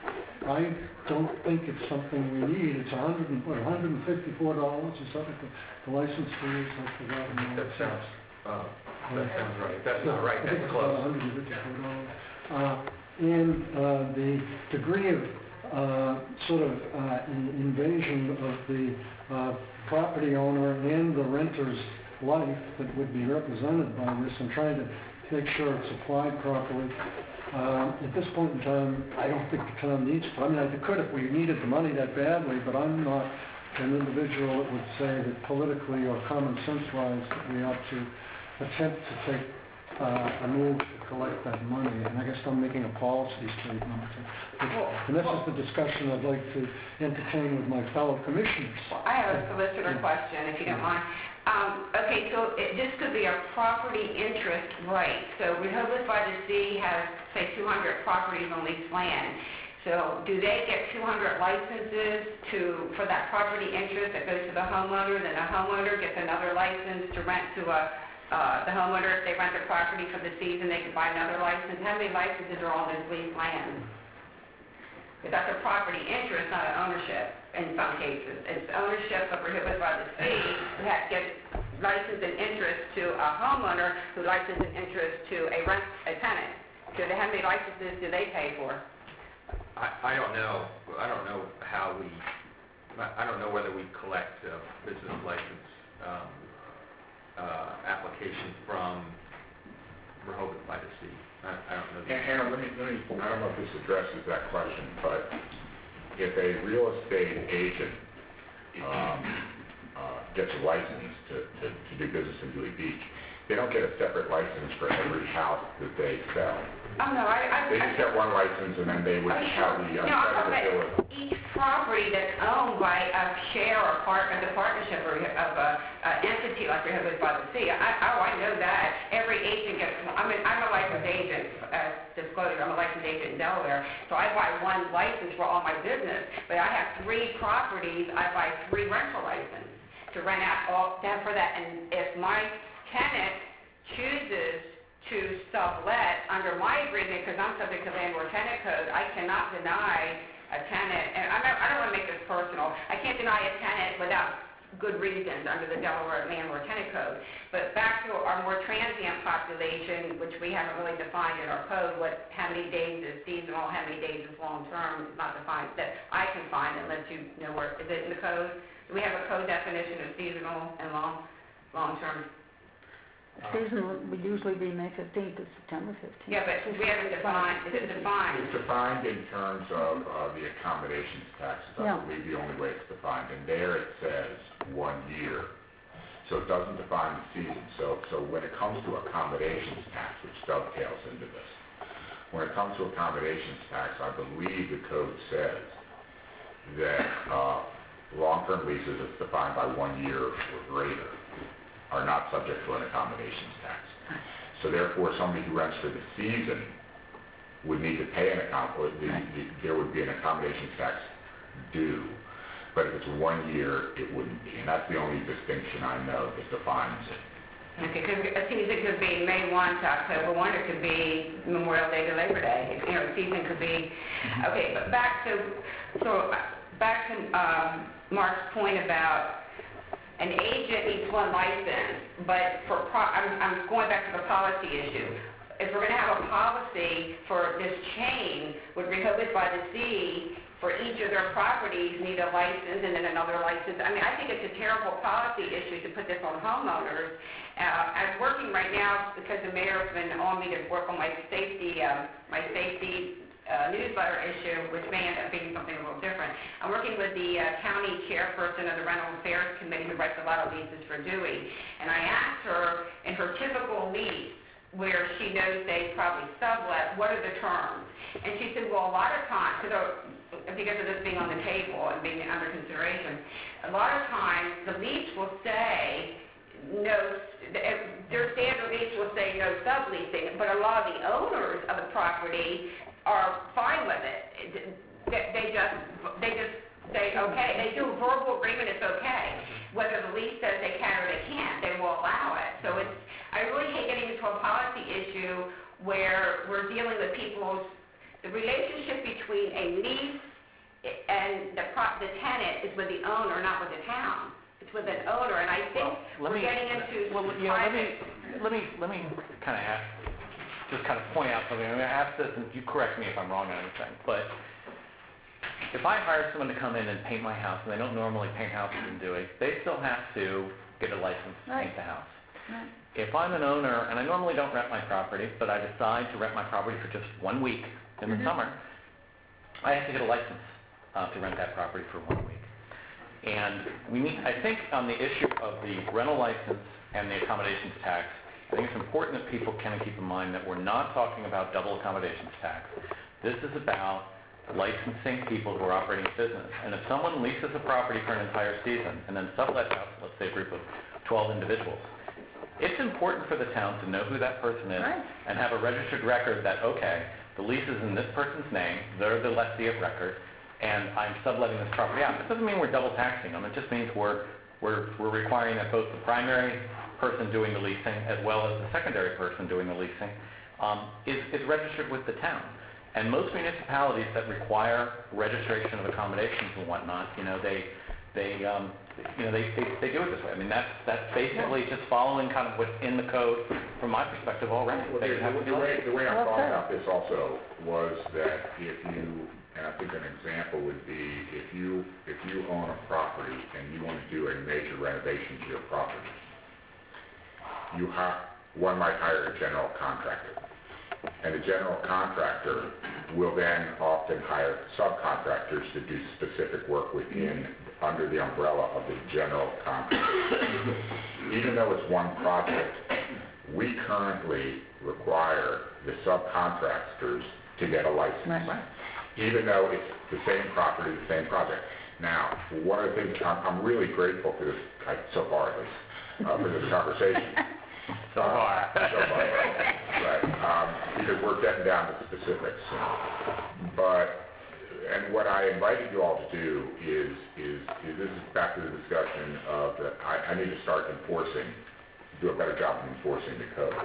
S9: I don't think it's something we need. It's a hundred and, what, a hundred and fifty-four dollars or something, the, the license fees, I forgot.
S2: That sounds, uh, that sounds right. That's not right,
S9: I think
S2: that's
S9: it's about
S2: close.
S9: a hundred and fifty-four dollars. Uh, and, uh, the degree of, uh, sort of, uh, in- invasion of the, uh, property owner and the renter's life that would be represented by this, and trying to make sure it's applied properly. Um, at this point in time, I don't think the town needs to. I mean, I could if we needed the money that badly, but I'm not an individual that would say that politically or common sense-wise that we ought to attempt to take uh, a move to collect that money. And I guess I'm making a policy statement. And this is the discussion I'd like to entertain with my fellow commissioners.
S3: I have a solicitor question, if you don't mind. Um, okay, so it, this could be a property interest right. So Rehoboth by the Sea has, say, two hundred properties on leased land. So do they get two hundred licenses to, for that property interest that goes to the homeowner, then the homeowner gets another license to rent to a, uh, the homeowner, if they rent the property for the season, they can buy another license? How many licenses are on this leased land? Because that's a property interest, not an ownership in some cases. It's ownership of Rehoboth by the Sea that gets license and interest to a homeowner who licenses and interest to a rent, a tenant. So how many licenses do they pay for?
S2: I, I don't know, I don't know how we, I I don't know whether we collect a business license, um, uh, application from Rehoboth by the Sea. I, I don't know.
S4: And, Hannah, let me, let me, I don't know if this addresses that question, but if a real estate agent, um, uh, gets a license to, to, to do business in Dewey Beach, they don't get a separate license for every house that they sell.
S3: Oh, no, I, I...
S4: They just get one license, and then they would
S3: Oh,
S4: have the
S3: sure. No, I'm talking
S4: uncredited
S3: about each property that's owned by a share or part of the partnership or of a, a entity like Rehoboth by the Sea. I, oh, I know that. Every agent gets, I mean, I'm a licensed agent, uh, disclosure, I'm a licensed agent in Delaware, so I buy one license for all my business, but I have three properties, I buy three rental licenses to rent out all, that for that, and if my tenant chooses to sublet under my agreement, because I'm subject to landlord-tenant code, I cannot deny a tenant, and I'm not, I don't want to make this personal, I can't deny a tenant without good reasons under the Delaware landlord-tenant code. But back to our more transient population, which we haven't really defined in our code, what, how many days is seasonal, how many days is long-term, is not defined, that I can find unless you know where, is it in the code? Do we have a code definition of seasonal and long, long-term?
S1: Seasonal would usually be May fifteenth to September fifteenth.
S3: Yeah, but we haven't defined, is it defined?
S4: It's defined in terms of, uh, the accommodations taxes, I
S1: Yeah.
S4: believe the only way it's defined, and there it says one year. So it doesn't define the season, so, so when it comes to accommodations tax, which dovetails into this, when it comes to accommodations tax, I believe the code says that, uh, long-term leases that's defined by one year or greater are not subject to an accommodations tax. So therefore, somebody who rents for the season would need to pay an account, or the, the, there would be an accommodations tax due. But if it's one year, it wouldn't be, and that's the only distinction I know that defines it.
S3: Okay, because a season could be May first to October first, it could be Memorial Day to Labor Day, you know, a season could be, okay, but back to, so, uh, back to, um, Mark's point about an agent needs one license, but for, pro- I'm, I'm going back to the policy issue. If we're gonna have a policy for this chain, would Rehoboth by the Sea, for each of their properties, need a license and then another license? I mean, I think it's a terrible policy issue to put this on homeowners. Uh, I'm working right now, because the mayor's been on me to work on my safety, um, my safety uh, newsletter issue, which may end up being something a little different. I'm working with the uh, county chairperson of the Rental Affairs Committee, who writes a lot of leases for Dewey, and I asked her, in her typical lease, where she knows they probably sublet, what are the terms? And she said, well, a lot of times, because because of this being on the table and being under consideration, a lot of times the lease will say no, their standard lease will say no subleasing, but a lot of the owners of the property are fine with it. They, they just they just say okay. They do a verbal agreement, it's okay. Whether the lease says they can or they can't, they will allow it. So it's, I really hate getting into a policy issue where we're dealing with people's, the relationship between a lease and the pro- the tenant is with the owner, not with the town. It's with an owner, and I think
S7: Well, let
S3: we're
S7: me-
S3: getting into
S7: Well, you know, let me,
S3: private...
S7: let me, let me kind of ask, just kind of point out something. I'm going to ask this, and you correct me if I'm wrong on anything, but if I hire someone to come in and paint my house, and they don't normally paint houses in Dewey, they still have to get a license to paint the house.
S1: Right.
S7: If I'm an owner, and I normally don't rent my property, but I decide to rent my property for just one week in the
S1: Mhm.
S7: summer, I have to get a license uh, to rent that property for one week. And we need, I think on the issue of the rental license and the accommodations tax, I think it's important that people kind of keep in mind that we're not talking about double accommodations tax. This is about licensing people who are operating a business. And if someone leases a property for an entire season and then sublets out, let's say a group of twelve individuals, it's important for the town to know who that person is
S1: Right.
S7: and have a registered record that, okay, the lease is in this person's name, they're the lessee of record, and I'm subletting this property out. It doesn't mean we're double taxing them. It just means we're, we're, we're requiring that both the primary person doing the leasing as well as the secondary person doing the leasing um, is, is registered with the town. And most municipalities that require registration of accommodations and whatnot, you know, they, they, um, you know, they, they, they do it this way. I mean, that's, that's basically just following kind of what's in the code from my perspective already.
S4: Well,
S7: They
S4: the,
S7: have to
S4: the
S7: do
S4: way,
S7: it.
S4: the way I'm
S1: Well
S4: talking
S1: said.
S4: about this also was that if you, and I think an example would be if you, if you own a property and you want to do a major renovation to your property, you have, one might hire a general contractor. And the general contractor will then often hire subcontractors to do specific work within, under the umbrella of the general contractor. Even though it's one project, we currently require the subcontractors to get a license.
S1: Right. Right.
S4: Even though it's the same property, the same project. Now, one of the things, I'm, I'm really grateful for this, I- so far at least, uh, for this conversation.
S7: So far.
S4: Uh, so far, right, um, because we're getting down to specifics. But, and what I invited you all to do is, is, is this is back to the discussion of that I, I need to start enforcing, do a better job of enforcing the code.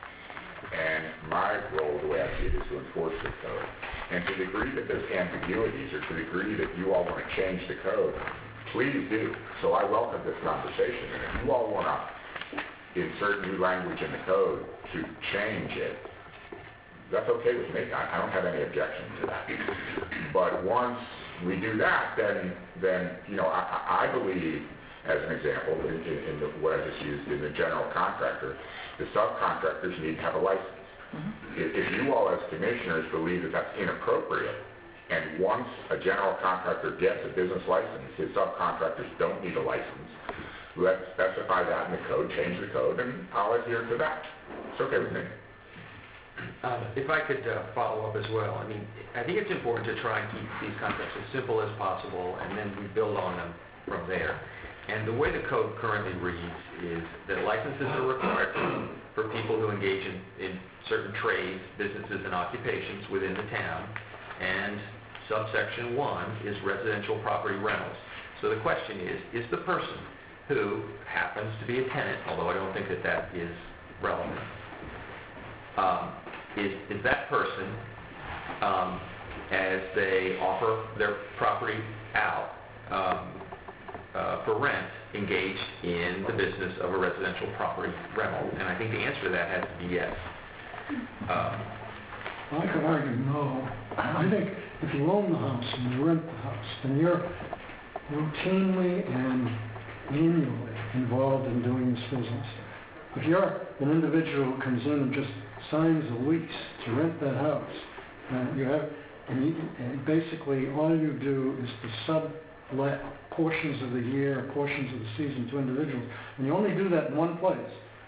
S4: And my role, the way I see it, is to enforce the code. And to the degree that there's ambiguities, or to the degree that you all want to change the code, please do. So I welcome this conversation. And if you all want to insert new language in the code to change it, that's okay with me. I, I don't have any objection to that. But once we do that, then, then you know, I, I believe, as an example, in, in, in the, what I just used in the general contractor, the subcontractors need to have a license. Mm-hmm. If, if you all as commissioners believe that that's inappropriate, and once a general contractor gets a business license, his subcontractors don't need a license, let's specify that in the code, change the code, and I'll adhere to that. It's okay with me.
S18: Uh, If I could uh, follow up as well, I mean, I think it's important to try and keep these contracts as simple as possible, and then we build on them from there. And the way the code currently reads is that licenses are required for people who engage in, in certain trades, businesses, and occupations within the town, and subsection one is residential property rentals. So the question is, is the person who happens to be a tenant, although I don't think that that is relevant, um, is, is that person, um, as they offer their property out um, uh, for rent, engaged in the business of a residential property rental? And I think the answer to that has to be yes. Um,
S9: I could argue no. I think if you own the house and you rent the house, then you're routinely and annually involved in doing this business. If you're an individual who comes in and just signs a lease to rent that house, and you have, and, you, and basically all you do is to sublet portions of the year, portions of the season to individuals, and you only do that in one place,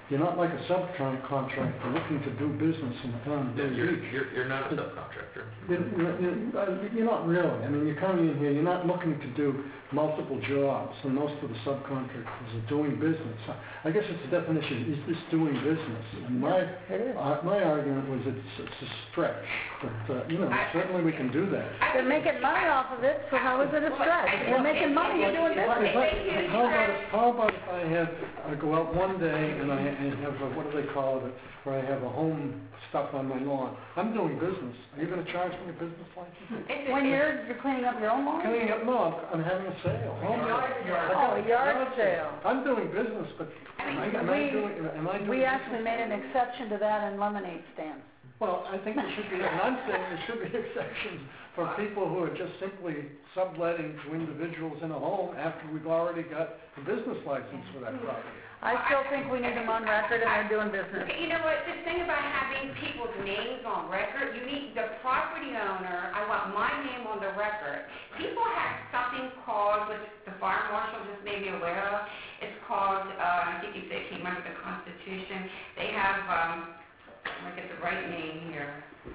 S9: You're not like a subcontractor looking to do business in the town of Dayton
S18: You're,
S9: Beach.
S18: you're, you're not a subcontractor.
S9: You're, you're- uh, you're not really. I mean, you're coming in here, you're not looking to do multiple jobs, and most of the subcontractors are doing business. I guess it's a definition, is this doing business? And my, uh, my argument was it's, it's a stretch, but, uh, you know, certainly we can do that.
S1: They're making money off of it, so how is it a stretch? They're making money, you're doing
S9: If
S1: business.
S9: I- How about, if- how about if I have, I go out one day and I and have, a, what do they call it, where I have a home stuff on my lawn? I'm doing business. Are you gonna charge me a business license?
S1: When you're, you're cleaning up your own lawn?
S9: Cleaning up, no, I'm, I'm having a sale. Home sale.
S1: Oh, a yard sale.
S9: I'm doing business, but am I, am I doing, am I doing?
S1: We actually
S9: business?
S1: made an exception to that in lemonade stands.
S9: Well, I think there should be, and I'm saying there should be exceptions for people who are just simply subletting to individuals in a home after we've already got a business license for that property.
S1: I still think we need them on record and they're doing business.
S3: You know what, the thing about having people's names on record, you need the property owner, I want my name on the record. People have something called, which the fire marshal just made me aware of, it's called, uh, I think you said it came under the Constitution, they have, um, let me get the right name here.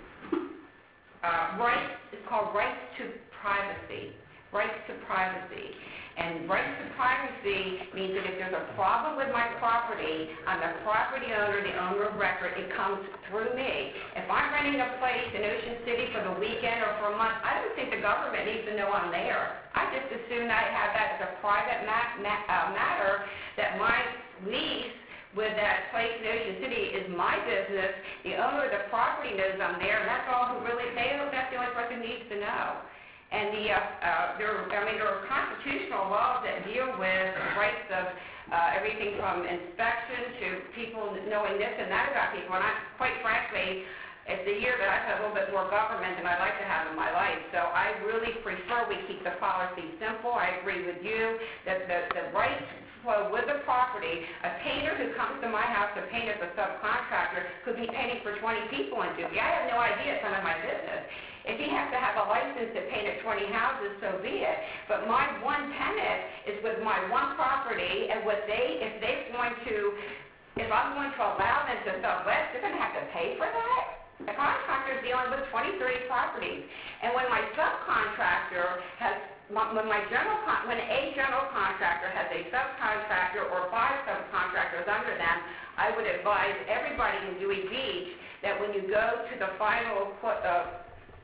S3: Uh, rights, it's called rights to privacy, rights to privacy. And rights to privacy means that if there's a problem with my property, I'm the property owner, the owner of record, it comes through me. If I'm renting a place in Ocean City for the weekend or for a month, I don't think the government needs to know I'm there. I just assume I have that as a private ma- ma- uh, matter, that my lease with that place in Ocean City is my business. The owner of the property knows I'm there, and that's all who really, they, that's the only person who needs to know. And the, uh, uh, there, I mean, there are constitutional laws that deal with the rights of uh, everything from inspection to people knowing this and that about people. And I, quite frankly, it's a year that I've had a little bit more government than I'd like to have in my life. So I really prefer we keep the policy simple. I agree with you that the, the rights flow with the property. A painter who comes to my house to paint as a subcontractor could be painting for twenty people in Dewey. I have no idea, it's none of my business. If he has to have a license to paint at twenty houses, so be it. But my one tenant is with my one property, and what they, if they're going to, if I'm going to allow them to sublet, they're going to have to pay for that? The contractor is dealing with twenty, thirty properties. And when my subcontractor has, when my general, con- when a general contractor has a subcontractor or five subcontractors under them, I would advise everybody in Dewey Beach that when you go to the final put, uh,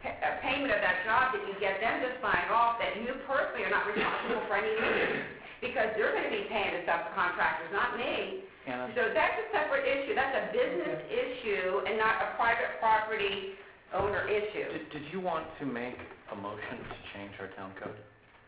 S3: a payment of that job, that you get them to sign off that you personally are not responsible for any liens, because they're going to be paying the subcontractors, not me.
S7: Anna?
S3: So that's a separate issue. That's a business issue and not a private property owner issue.
S7: Did, did you want to make a motion to change our town code?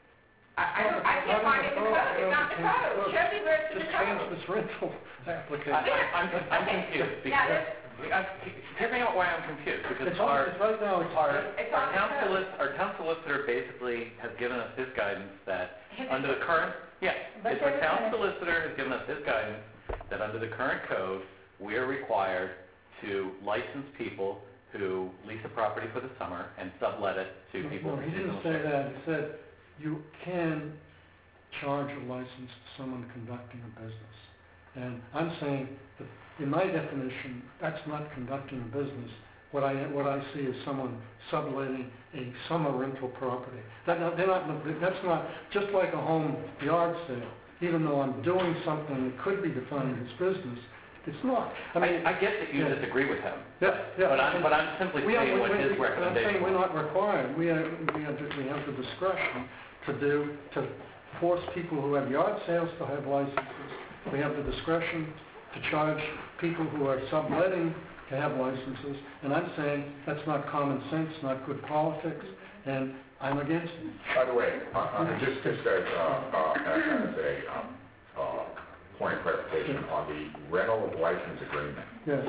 S3: I, I don't, I can't find it in the code. It's not the code. Show me where it's in the
S9: Just change
S3: code.
S9: this rental
S7: I,
S9: application.
S7: I- I'm, I'm
S3: Okay.
S7: confused,
S3: Now,
S7: because,
S3: this-
S7: I- hear me out why I'm confused, because
S9: It's on,
S7: our,
S9: it's right now, it's,
S7: our,
S3: It's
S7: our
S3: on the
S7: town
S3: code.
S7: solic- our town solicitor basically has given us his guidance that
S3: His-
S7: under the current, yeah,
S1: But
S7: it's our
S1: they-
S7: town solicitor has given us his guidance that under the current code, we are required to license people who lease a property for the summer and sublet it to people
S9: no,
S7: for
S9: he
S7: seasonal
S9: didn't say
S7: service.
S9: that. He said you can charge a license to someone conducting a business. And I'm saying that in my definition, that's not conducting a business. What I, what I see is someone subletting a summer rental property. That, not- they're not, that's not, just like a home yard sale, even though I'm doing something that could be defined as business, it's not. I mean,
S7: I, I get that you
S9: yeah.
S7: disagree with him,
S9: yeah, yeah.
S7: but I'm, but I'm simply
S9: We are-
S7: stating what
S9: we-
S7: his
S9: we- but I'm saying
S7: recommendation
S9: we're
S7: was.
S9: not required. We are, we have, the- we have the discretion to do, to force people who have yard sales to have licenses. We have the discretion to charge people who are subletting to have licenses. And I'm saying that's not common sense, not good politics, and I'm against it.
S4: By the way, uh, uh, just, just as, uh, uh, as a, um, uh, point of clarification on the rental license agreement,
S9: Yes.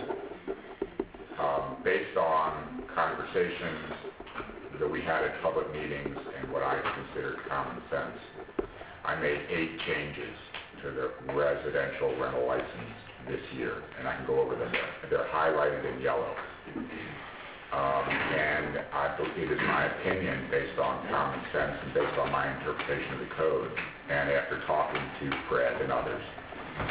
S4: um, based on conversations that we had at public meetings and what I considered common sense, I made eight changes to the residential rental license this year, and I can go over them there. They're highlighted in yellow. Um, and I, it is my opinion, based on common sense and based on my interpretation of the code, and after talking to Fred and others,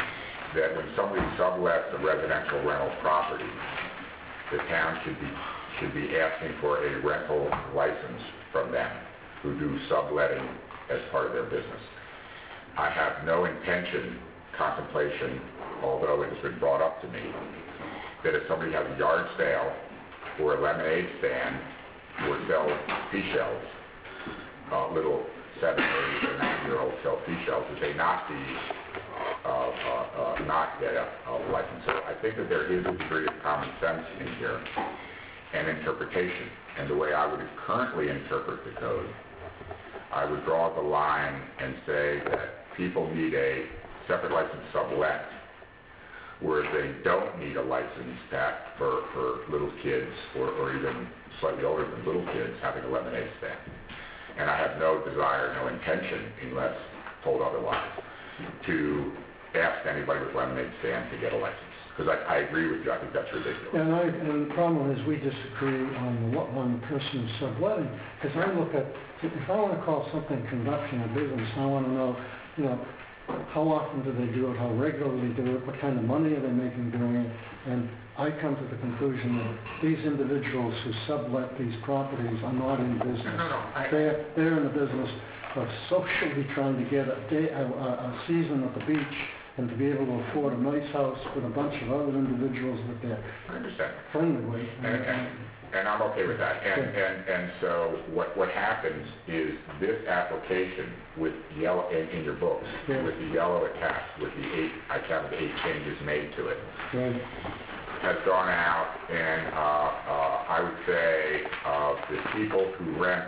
S4: that when somebody sublets a residential rental property, the town should be, should be asking for a rental license from them who do subletting as part of their business. I have no intention, contemplation, although it has been brought up to me, that if somebody has a yard sale or a lemonade stand or sells seashells, uh, little seven, eight, or nine-year-olds sell seashells, that they not be, uh, uh, uh, not get a, a license. So I think that there is a degree of common sense in here and interpretation. And the way I would currently interpret the code, I would draw the line and say that people need a separate license sublet, whereas they don't need a license that for, for little kids or, or even slightly older than little kids having a lemonade stand. And I have no desire, no intention, unless told otherwise, to ask anybody with lemonade stand to get a license. Because I, I agree with you, I think that's ridiculous.
S9: And I, and the problem is we disagree on the, what- on the person who's subletting. Because I look at, if I want to call something conducting a business, I want to know, you know, how often do they do it, how regularly do it, what kind of money are they making doing it, and I come to the conclusion that these individuals who sublet these properties are not in business.
S4: No, no, I-
S9: They're, they're in the business of socially trying to get a day, a, a a season at the beach and to be able to afford a nice house with a bunch of other individuals that they're
S4: I understand.
S9: friendly with.
S4: And, and, and I'm okay with that. And, and, and so what, what happens is this application with yellow, in, in your books,
S9: Yeah.
S4: with the yellow attached, with the eight, I counted eight changes made to it,
S9: Right.
S4: has gone out and, uh, uh, I would say, uh, the people who rent,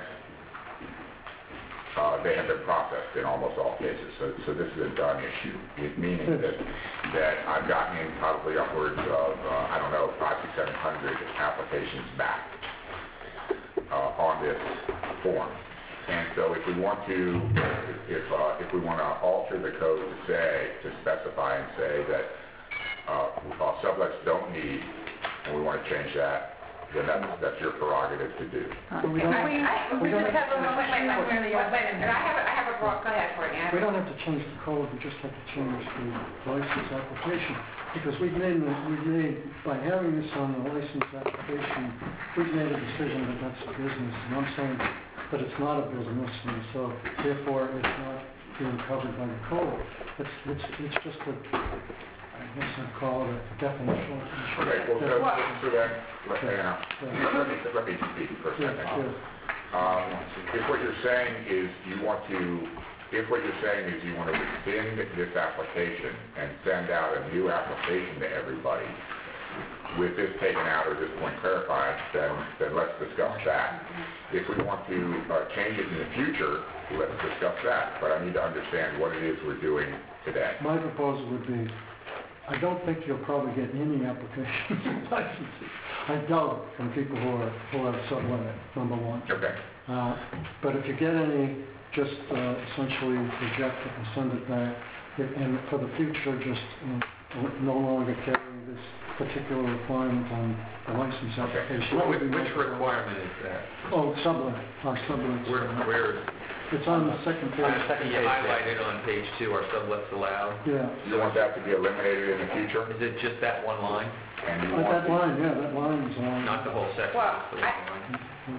S4: uh, they have been processed in almost all cases. So, so this is a done issue, with- meaning that, that I've gotten in probably upwards of, uh, I don't know, five to seven hundred applications back, uh, on this form. And so if we want to, if, uh, if we want to alter the code to say, to specify and say that, uh, uh, sublets don't need, and we want to change that, then that's, that's your prerogative to do.
S1: Uh,
S9: we
S1: can
S9: don't-
S1: we,
S9: we
S1: we
S9: don't
S1: just have a
S9: have-
S1: motion.
S3: Wait, wait, wait, wait, wait, wait a minute. I have, a- I have a broad, go ahead, Courtney. I have
S9: We
S3: a-
S9: don't have to change the code, we just have to change the license application. Because we've made, the- we've made, by having this on the license application, we've made a decision that that's a business. And I'm saying that it's not a business, and so therefore it's not being covered by the code. It's, it's, it's just a, I guess I'd call it a definition.
S4: Okay, well, so, so then, let, you know,
S9: Yeah.
S4: let me, let me speak for a
S9: Yeah,
S4: second.
S9: yeah.
S4: Um, if what you're saying is you want to, if what you're saying is you want to rescind this application and send out a new application to everybody with this taken out or this point clarified, then, then let's discuss that. If we want to uh, change it in the future, let's discuss that. But I need to understand what it is we're doing today.
S9: My proposal would be, I don't think you'll probably get any applications for licenses. I doubt from people who are, who are subletting, number one.
S4: Okay.
S9: Uh, But if you get any, just uh, essentially reject it and send it back. If- And for the future, just uh, no longer carry this particular requirement on the license application. That would be my
S18: Which
S9: proposal.
S18: requirement is that?
S9: Oh, sublet, our sublet.
S18: Where, where,
S9: It's on the second page.
S18: can you highlight it on page two, are sublets allowed?
S9: Yeah.
S4: You want that to be eliminated in the future?
S18: Is it just that one line?
S4: And you
S9: Uh,
S4: want
S9: That
S4: the-
S9: line, yeah, that line's on.
S18: Not the whole section,
S3: Well,
S18: just the one line?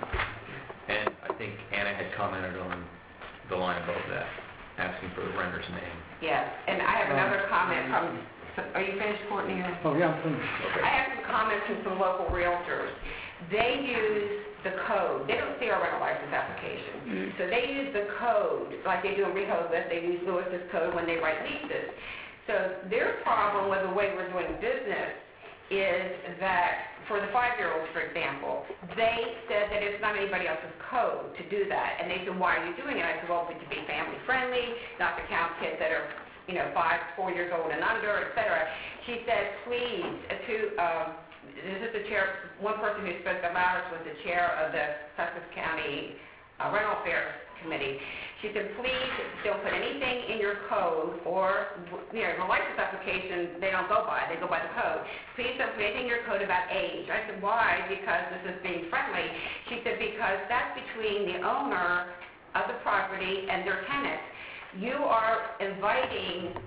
S18: And I think Anna had commented on the line above that, asking for the renter's name.
S3: Yes, and I have another comment from, are you finished, Courtney? or-
S9: Oh, yeah, I'm finished.
S3: I have some comments from some local realtors. They use the code, they don't see our rental license application. So they use the code, like they do in Rehoboth, they use Lewis's code when they write leases. So their problem with the way we're doing business is that, for the five-year-olds, for example, they said that it's not anybody else's code to do that. And they said, why are you doing it? I said, well, to be family-friendly, not to count kids that are, you know, five, four years old and under, et cetera. She said, please, uh, to, um, this is the chair, one person who spoke of ours was the chair of the Sussex County uh, Rental Affairs Committee. She said, please don't put anything in your code or, you know, the license application, they don't go by, they go by the code. Please don't put anything in your code about age. I said, why? Because this is being friendly. She said, because that's between the owner of the property and their tenant. You are inviting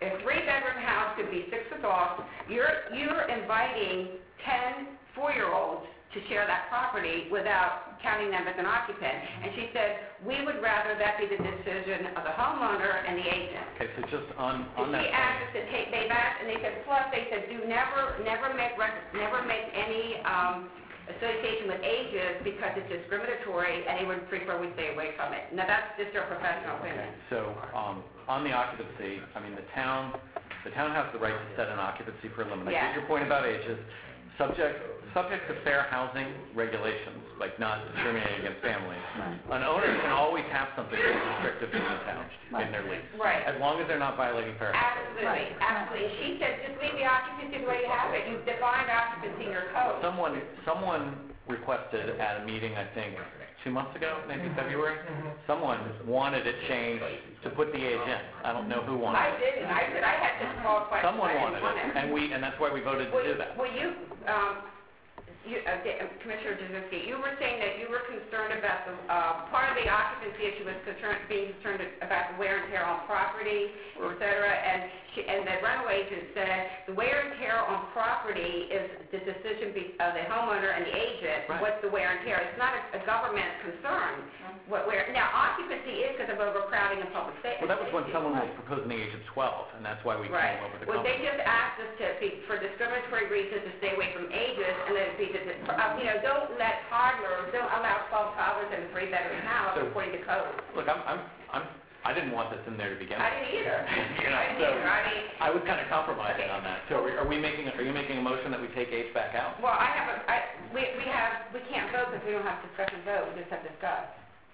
S3: a three-bedroom house could be six adults, you're, you're inviting ten four-year-olds to share that property without counting them as an occupant. And she said, we would rather that be the decision of the homeowner and the agent.
S7: Okay, so just on,
S3: And
S7: on that
S3: she
S7: point.
S3: asked us to take, they've asked, and they said, plus, they said, do never, never make, rec- never make any, um, association with ages because it's discriminatory, and they would prefer we stay away from it. Now, that's just their professional opinion.
S7: So, um, on the occupancy, I mean, the town, the town has the right to set an occupancy for a limit. I
S3: Yeah.
S7: get your point about ages. Subject, subject to fair housing regulations, like not discriminating against families. An owner can always have something that's restrictive in the town, in their lease.
S3: Right.
S7: As long as they're not violating fair housing.
S3: Absolutely, absolutely. She said, just leave the occupancy the way you have it. You've defined occupancy in your code.
S7: Someone, someone requested at a meeting, I think, two months ago, maybe February, someone wanted it changed to put the age in. I don't know who wanted
S3: I
S7: it.
S3: didn't. I said I had to call questions.
S7: Someone
S3: I
S7: wanted
S3: didn't want
S7: it, and we, and that's why we voted to
S3: Well,
S7: do that.
S3: Well, you, um, you, uh, Da- uh, Commissioner Jazinski, you were saying that you were concerned about the, uh, part of the occupancy issue was concerned, being concerned about the wear and tear on property, et cetera, and she, and the rental agent said the wear and tear on property is the decision be, of the homeowner and the agent.
S7: Right.
S3: What's the wear and tear? It's not a, a government concern. What where now occupancy is because of overcrowding in public safety.
S7: Well, that was when someone was proposing the age of twelve, and that's why we
S3: Right.
S7: came up with the
S3: Well, they
S7: compromise.
S3: just asked us to be, for discriminatory reasons, to stay away from ages, and then be, the- uh, you know, don't let toddlers, don't allow twelve toddlers in a three-bedroom house
S7: So-
S3: according to code.
S7: Look, I'm, I'm, I'm, I didn't want this in there to begin
S3: I
S7: with.
S3: didn't either.
S7: You know,
S3: I didn't
S7: so
S3: either. I mean,
S7: I was kind of compromising on that. So are we- are we making, are you making a motion that we take age back out?
S3: well, I have a, I, we, we have, we can't vote because we don't have discussion vote, we just have discuss.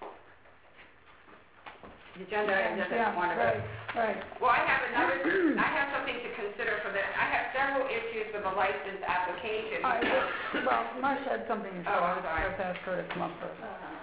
S3: The agenda item doesn't want to vote.
S1: Right.
S3: Well, I have another, I have something to consider for the, I have several issues with the license application.
S1: All right, well, well, Marcia had something to say.
S3: Oh, I'm sorry.
S1: Let's ask her to come up first.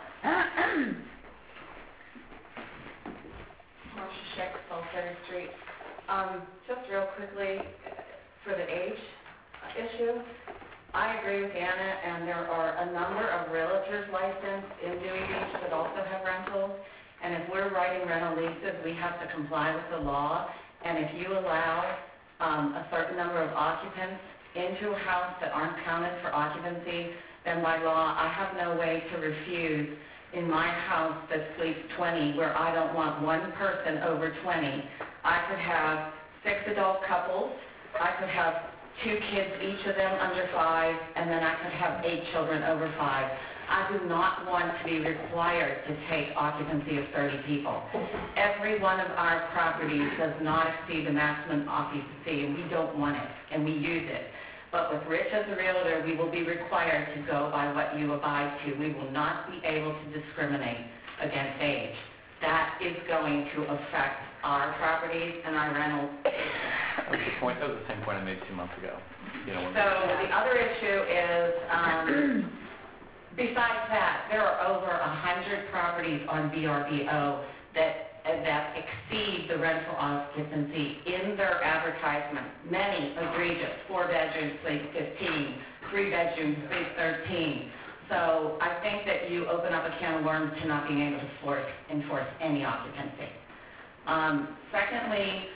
S11: Marcia Scheck, Sulphur Street. Um, just real quickly, for the age issue, I agree with Anna, and there are a number of realtors licensed in Dewey Beach that also have rentals, and if we're writing rental leases, we have to comply with the law, and if you allow um, a certain number of occupants into a house that aren't counted for occupancy, then by law, I have no way to refuse in my house that sleeps twenty, where I don't want one person over twenty. I could have six adult couples, I could have two kids, each of them under five, and then I could have eight children over five. I do not want to be required to take occupancy of thirty people. Every one of our properties does not exceed the maximum occupancy, and we don't want it, and we use it. But with Rich as a realtor, we will be required to go by what you abide to. We will not be able to discriminate against age. That is going to affect our properties and our rentals.
S7: That was the point, that was the same point I made two months ago. You know, when
S11: So the other issue is, um, besides that, there are over a hundred properties on V R B O that that exceed the rental occupancy in their advertisement. Many egregious, four bedrooms, sleep fifteen, three bedrooms, sleep thirteen. So I think that you open up a can of worms to not being able to force, enforce any occupancy. Um, secondly,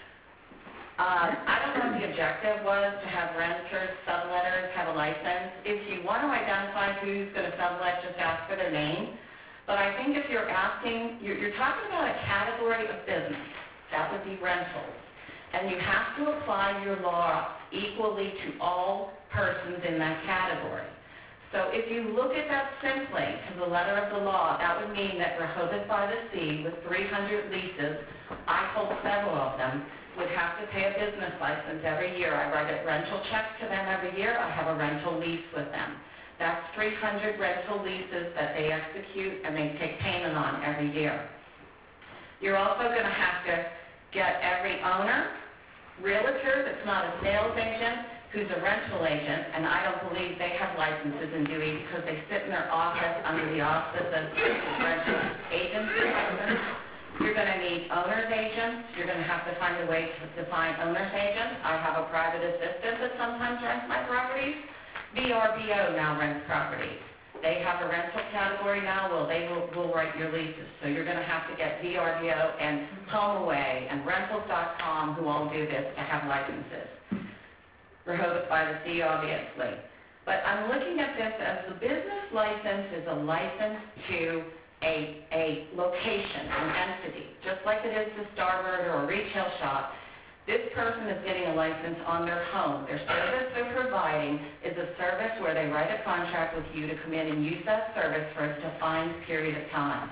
S11: uh, I don't know what the objective was to have renters, subletters have a license. If you want to identify who's going to sublet, just ask for their name. But I think if you're asking, you're, you're talking about a category of business, that would be rentals. And you have to apply your law equally to all persons in that category. So if you look at that simply to the letter of the law, that would mean that Rehoboth by the Sea with three hundred leases, I hold several of them, would have to pay a business license every year. I write a rental check to them every year. I have a rental lease with them. That's three hundred rental leases that they execute and they take payment on every year. You're also going to have to get every owner, realtor that's not a sales agent, who's a rental agent, and I don't believe they have licenses in Dewey because they sit in their office under the auspices of rental agency license. You're going to need owner's agents. You're going to have to find a way to define owner's agents. I have a private assistant that sometimes rents my properties. V R B O now rents properties. They have a rental category now, well, they will, will write your leases. So you're gonna have to get V R B O and HomeAway and Rentals dot com, who all do this, to have licenses. Rehoboth by the Sea, obviously. But I'm looking at this as the business license is a license to a, a location, an entity, just like it is to Starboard or a retail shop. This person is getting a license on their home. Their service they're providing is a service where they write a contract with you to come in and use that service for a defined period of time.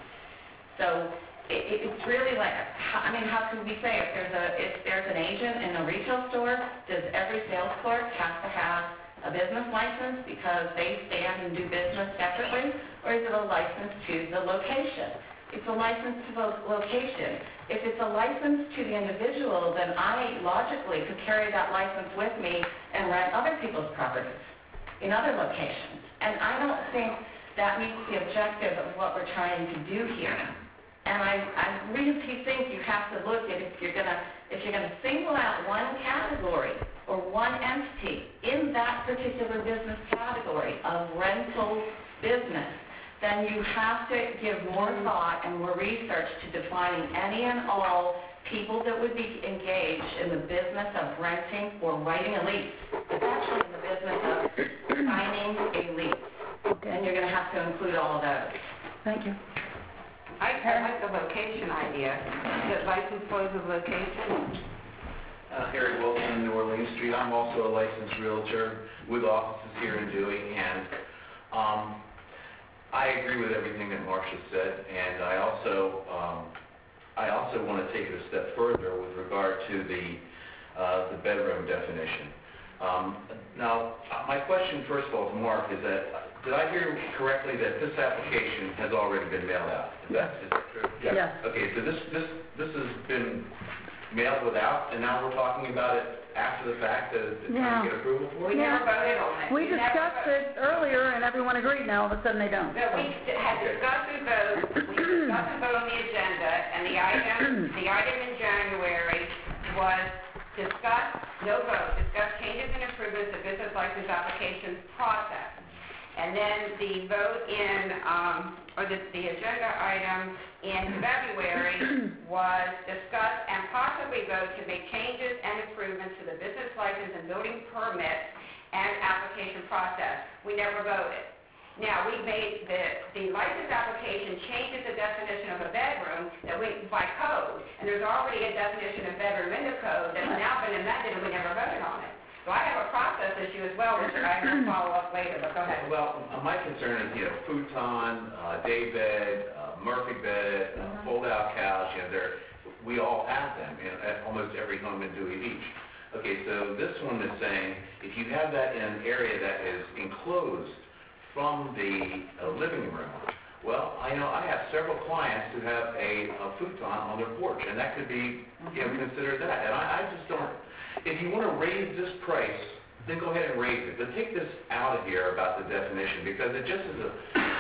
S11: So it, it's really like, I mean, how can we say if there's a if there's an agent in a retail store, does every sales clerk have to have a business license because they stand and do business separately, or is it a license to the location? It's a license to the location. If it's a license to the individual, then I logically could carry that license with me and rent other people's properties in other locations. And I don't think that meets the objective of what we're trying to do here. And I, I really think you have to look at if you're gonna if you're gonna single out one category or one entity in that particular business category of rental business, then you have to give more thought and more research to defining any and all people that would be engaged in the business of renting or writing a lease. It's actually in the business of signing a lease.
S1: Okay.
S11: And you're going to have to include all of those.
S1: Thank you.
S3: I, I like the location idea. The license flows of location.
S5: Uh, Harry Wilson, New Orleans Street. I'm also a licensed realtor with offices here in Dewey, and um, I agree with everything that Marcia said, and I also um, I also want to take it a step further with regard to the uh, the bedroom definition. Um, now, uh, my question, first of all, to Mark, is that did I hear correctly that this application has already been mailed out? Is that, is that true?
S1: Yes.
S5: Okay, so this this this has been mailed without, and now we're talking about it after the fact to, to try
S1: Yeah.
S5: to get approval for
S3: We
S5: it?
S3: never voted on it.
S1: We
S3: never
S1: discussed
S3: voted.
S1: it earlier, and everyone agreed. Now all of a sudden they don't.
S3: No, we had discussed and voted, we discussed and voted on the agenda, and the item, the item in January was discuss, no vote, discuss changes and improvements of business license applications process. And then the vote in, um, or the, the agenda item in February was discuss and possibly vote to make changes and improvements to the business license and building permit and application process. We never voted. Now, we made the, the license application changes the definition of a bedroom that we, by code, and there's already a definition of bedroom in the code that's now been amended and we never voted on it. So I have a process issue as well, which I will follow up later, but go ahead.
S5: Well, uh, my concern is, you know, futon, uh, day bed, uh, Murphy bed, uh, fold-out couch, you know, they're, we all have them in at almost every home in Dewey Beach. Okay, so this one is saying, if you have that in an area that is enclosed from the uh, living room, well, I know I have several clients who have a, a futon on their porch, and that could be, you know, considered that. And I, I just don't, if you want to raise this price, then go ahead and raise it. But take this out of here about the definition, because it just is a,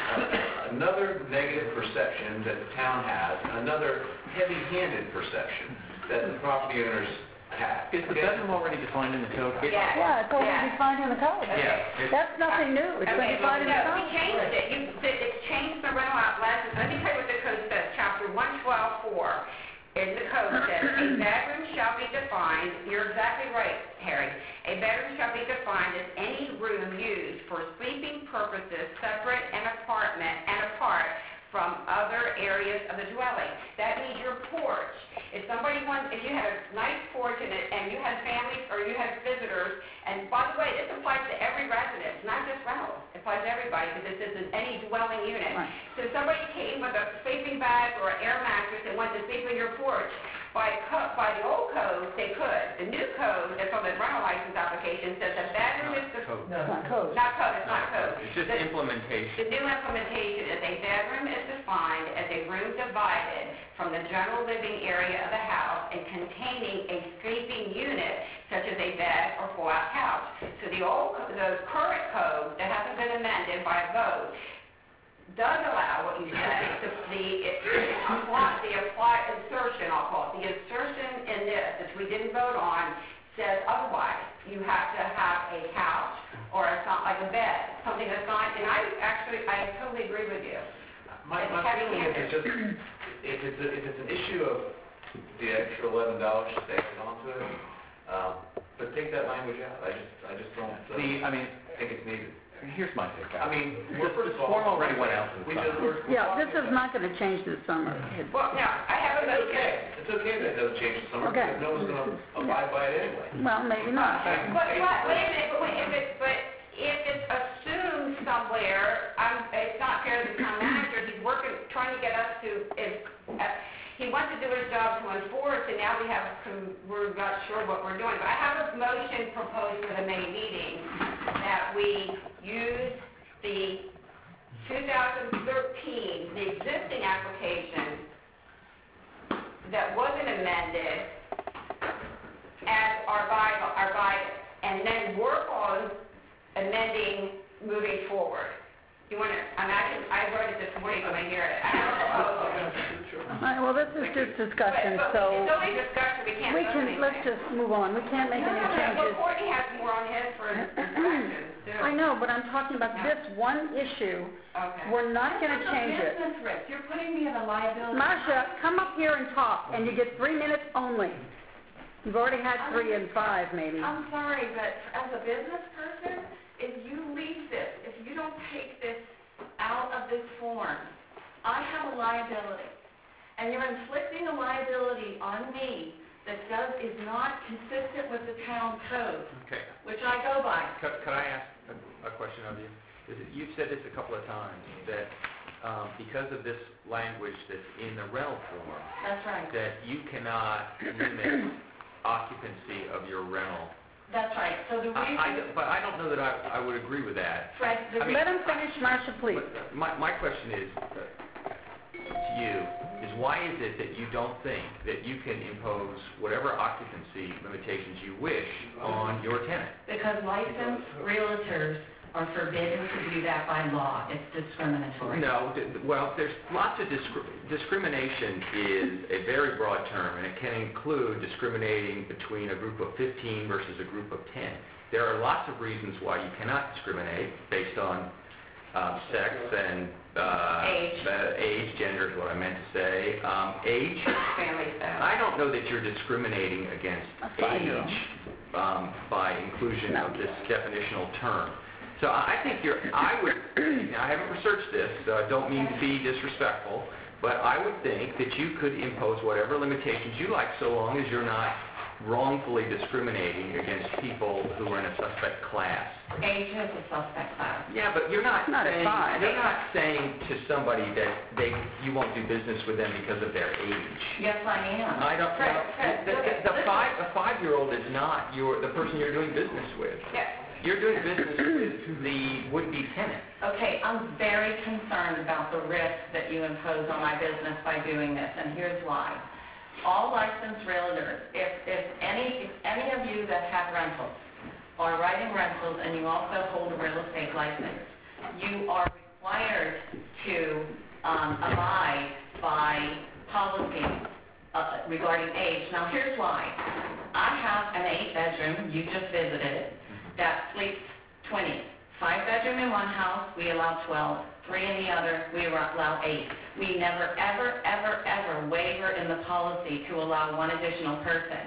S5: a, another negative perception that the town has, another heavy-handed perception that the property owners have.
S7: Is the bedroom already defined in the code?
S3: Yeah.
S1: Yeah, it's already
S3: Yeah.
S1: defined in the code.
S7: Yeah. it's-
S1: That's nothing new. It's been
S3: Okay,
S1: defined in the
S3: no, we
S1: code.
S3: changed it. You, it's changed the rental out license. Let me tell you what the code says. Chapter one twelve four in the code says, a bedroom shall be defined, you're exactly right, Harry, a bedroom shall be defined as any room used for sleeping purposes separate and apartment and apart from other areas of the dwelling. That means your porch. If somebody wants, if you had a nice porch and, it, and you had families or you had visitors, and by the way, this applies to every resident, not just rentals. It applies to everybody because this isn't any dwelling unit.
S1: Right.
S3: So if somebody came with a sleeping bag or an air mattress and wanted to sleep on your porch, by, co- by the old code, they could. The new code that's on the rental license application says a bedroom is the...
S7: Code.
S1: It's not code.
S3: Not code, it's not code.
S7: It's just
S3: The-
S7: implementation.
S3: The new implementation is a bedroom is defined as a room divided from the general living area of the house and containing a sleeping unit such as a bed or pull-out couch. So the old, co- the current code that hasn't been amended by a vote does allow what you said, the, the, it, apply, the apply insertion, I'll call it, the insertion in this, which we didn't vote on, says otherwise. You have to have a couch or a, so- like a bed, something that's not, and I actually, I totally agree with you.
S5: My,
S3: It's
S5: my
S3: heavy
S5: feeling is
S3: handed.
S5: it's just, if it's, a- if it's an issue of the extra eleven dollars, just add it onto it, um, but take that language out. I just, I just don't, uh,
S7: The, I mean,
S5: think it's needed.
S7: here's my take
S5: I
S7: on it.
S5: mean,
S7: This,
S5: we're first
S7: this
S5: of all.
S7: form already went out in the
S5: We
S7: summer.
S5: just, we're. we're
S1: Yeah, this
S5: talking
S1: is
S5: about-
S1: not going to change this summer.
S3: Well, no, I have a
S5: It's
S3: motion.
S5: okay. It's okay that it doesn't change the summer,
S1: Okay.
S5: because no one's gonna abide by it anyway.
S1: Well, maybe not.
S3: But, but, wait a minute, but wait, if it, but if it's assumed somewhere, I'm, it's not fair to the town manager, he's working, trying to get us to, is, uh, he wants to do his job to enforce, and now we have, some- we're not sure what we're doing. But I have a motion proposed for the May meeting, that we use the two thousand thirteen, the existing application that wasn't amended as our guide, our guidance, and then work on amending moving forward. You want to, I mean, I can, I wrote it this morning when I hear it. I have a proposal.
S1: All right, well, this is just discussion,
S3: But, but
S1: so
S3: it's only discussion, we can't
S1: we
S3: vote
S1: can,
S3: anything.
S1: let's just move on. We can't make
S3: No,
S1: any
S3: no, no,
S1: changes.
S3: but Courtney has more on his for discussion, too.
S1: I know, but I'm talking about this one issue.
S3: Okay.
S1: We're not going to change it.
S11: Business risk, you're putting me in a liability.
S1: Marcia, come up here and talk, and you get three minutes only. You've already had three and five, maybe.
S11: I'm sorry, but as a business person, if you leave this, if you don't take this out of this form, I have a liability. And you're inflicting a liability on me that does, is not consistent with the town code,
S18: Okay.
S11: which I go by.
S18: Could, could I ask a, a question of you? Is it, you've said this a couple of times, that um, because of this language that's in the rental form,
S11: That's right.
S18: that you cannot limit occupancy of your rental.
S11: That's right. So the
S18: I, I
S11: reason,
S18: don't- but I don't know that I, I would agree with that.
S11: Fred, the
S18: I mean,
S1: Let him finish, Marcia, please.
S18: But My, my question is, uh, to you, is why is it that you don't think that you can impose whatever occupancy limitations you wish on your tenant?
S11: because licensed realtors are forbidden to do that by law. It's discriminatory.
S18: No, d- d- well, there's lots of discri- discrimination is a very broad term, and it can include discriminating between a group of fifteen versus a group of ten. There are lots of reasons why you cannot discriminate based on um, sex and uh,
S3: Age.
S18: uh, age, gender is what I meant to say. Um, age.
S3: Family status.
S18: I don't know that you're discriminating against
S1: A five-year-old.
S18: age um, by inclusion of this definitional term. So I I think you're, I would, now, I haven't researched this, so I don't mean to be disrespectful, but I would think that you could impose whatever limitations you like so long as you're not wrongfully discriminating against people who are in a suspect class.
S11: Age is a suspect class.
S18: Yeah, but you're not
S1: Not at
S18: saying,
S1: five.
S18: you're not saying to somebody that they, you won't do business with them because of their age.
S11: Yes, I am.
S18: I don't,
S11: Fred,
S18: know.
S11: Fred,
S18: the,
S11: look
S18: the,
S11: at-
S18: the
S11: listen.
S18: five, a five-year-old is not your, the person you're doing business with.
S3: Yeah.
S18: You're doing business with the would-be tenant.
S11: Okay, I'm very concerned about the risk that you impose on my business by doing this, and here's why. All licensed realtors, if, if any, if any of you that have rentals are writing rentals and you also hold a real estate license, you are required to um, abide by policies uh, regarding age. Now, here's why. I have an eight-bedroom, you just visited it, that sleeps twenty. Five bedroom in one house, we allow twelve. Three in the other, we allow eight. We never, ever, ever, ever waiver in the policy to allow one additional person.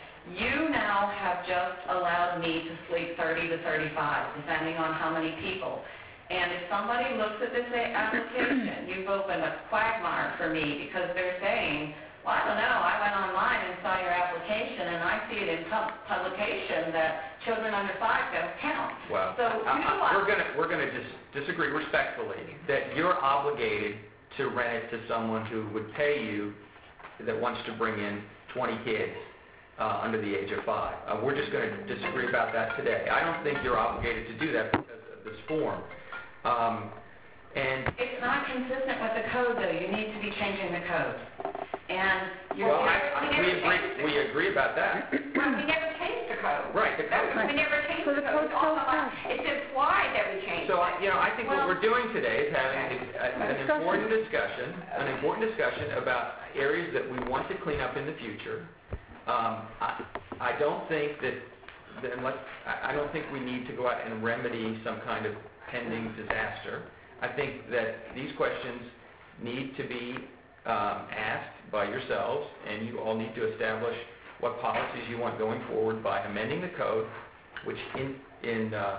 S11: You now have just allowed me to sleep thirty to thirty-five, depending on how many people. And if somebody looks at this a- application, you've opened a quagmire for me because they're saying, well, I don't know, I went online and saw your application, and I see it in pub- publication that children under five don't count.
S18: Well,
S11: So
S18: I-
S11: you
S18: I-
S11: are-
S18: we're gonna, we're gonna dis- disagree respectfully that you're obligated to rent it to someone who would pay you, that wants to bring in twenty kids uh, under the age of five. Uh, We're just gonna disagree about that today. I don't think you're obligated to do that because of this form. Um, And,
S11: It's not consistent with the code, though. You need to be changing the code. And you're...
S18: well, I,
S3: we
S18: I-
S3: never
S18: we agree,
S3: changed it.
S18: we agree about that.
S3: Well, we never changed the code.
S18: Right, the code.
S3: We never changed
S1: So
S3: the
S1: the
S3: code.
S1: code's still
S3: It's also-
S1: passed.
S3: It's implied that we changed it.
S18: So, I- you know, I think what
S11: Well-
S18: we're doing today is having a- a- an
S1: Discussion.
S18: important discussion, an important discussion about areas that we want to clean up in the future. Um, I I don't think that then let's, I I don't think we need to go out and remedy some kind of pending disaster. I think that these questions need to be um, asked by yourselves, and you all need to establish what policies you want going forward by amending the code, which in, in, uh,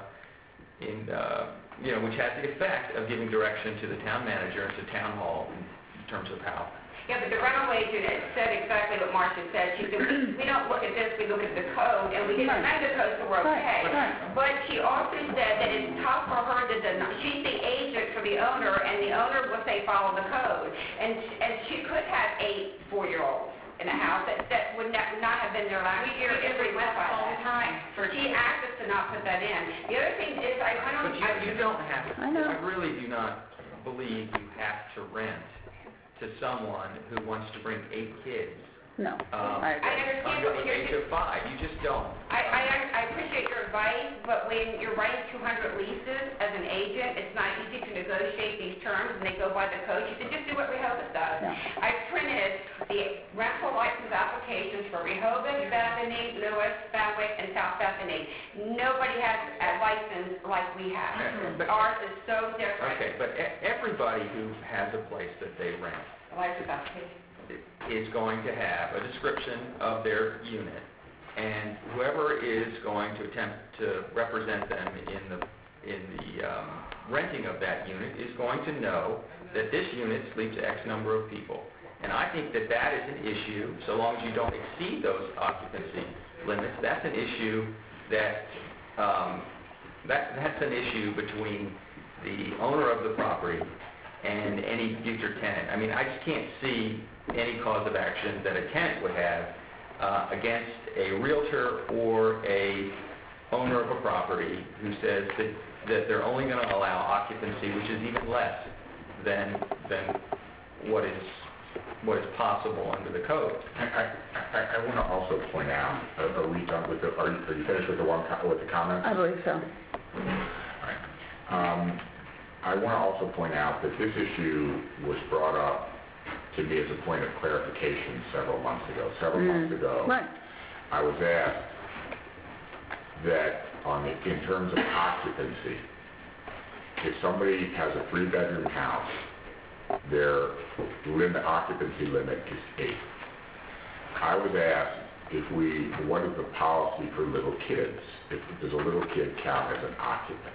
S18: in, uh, you know, which has the effect of giving direction to the town manager and to town hall in terms of how.
S3: Yeah, but the rental agent said exactly what Marcia said. She said, we, we don't look at this, we look at the code, and we didn't amend the code, so we're okay.
S1: Right, right.
S3: But she also said that it's tough for her to deny, she's the agent for the owner, and the owner will say follow the code. And, and she could have eight four-year-olds in a house that, that would not, not have been there last year if we went by all the time. She asked us to not put that in. The other thing is, I, I don't...
S18: But you,
S3: I,
S18: you don't have to.
S1: I know.
S18: I really do not believe you have to rent to someone who wants to bring eight kids.
S1: No.
S18: Um,
S1: I
S3: I understand,
S18: under
S3: but
S18: the
S3: you're
S18: age of five. You just don't.
S3: I, I, I appreciate your advice, but when you're writing two hundred leases as an agent, it's not easy to negotiate these terms, and they go by the code. You should just do what Rehoboth does.
S1: Yeah.
S3: I printed the rental license applications for Rehoboth, Bethany, Lewis, Fenwick, and South Bethany. Nobody has a license like we have.
S18: But-
S3: Ours is so different.
S18: Okay, but e- everybody who has a place that they rent
S3: License application.
S18: is going to have a description of their unit, and whoever is going to attempt to represent them in the in the um, renting of that unit is going to know that this unit sleeps X number of people. And I think that that is an issue, so long as you don't exceed those occupancy limits. That's an issue that um, that that's an issue between the owner of the property and any future tenant. I mean, I just can't see any cause of action that a tenant would have uh, against a realtor or a owner of a property who says that, that they're only going to allow occupancy, which is even less than than what is what is possible under the code.
S4: I, I, I, I want to also point out, uh, are we done with the, are you, are you finished with the one, co- with the comments?
S1: I believe so.
S4: All right. Um, I want to also point out that this issue was brought up to me as a point of clarification several months ago. Several
S1: Mm.
S4: months ago,
S1: Right.
S4: I was asked that on the, in terms of occupancy, if somebody has a three-bedroom house, their limit, occupancy limit is eight. I was asked if we, what is the policy for little kids? If does a little kid count as an occupant?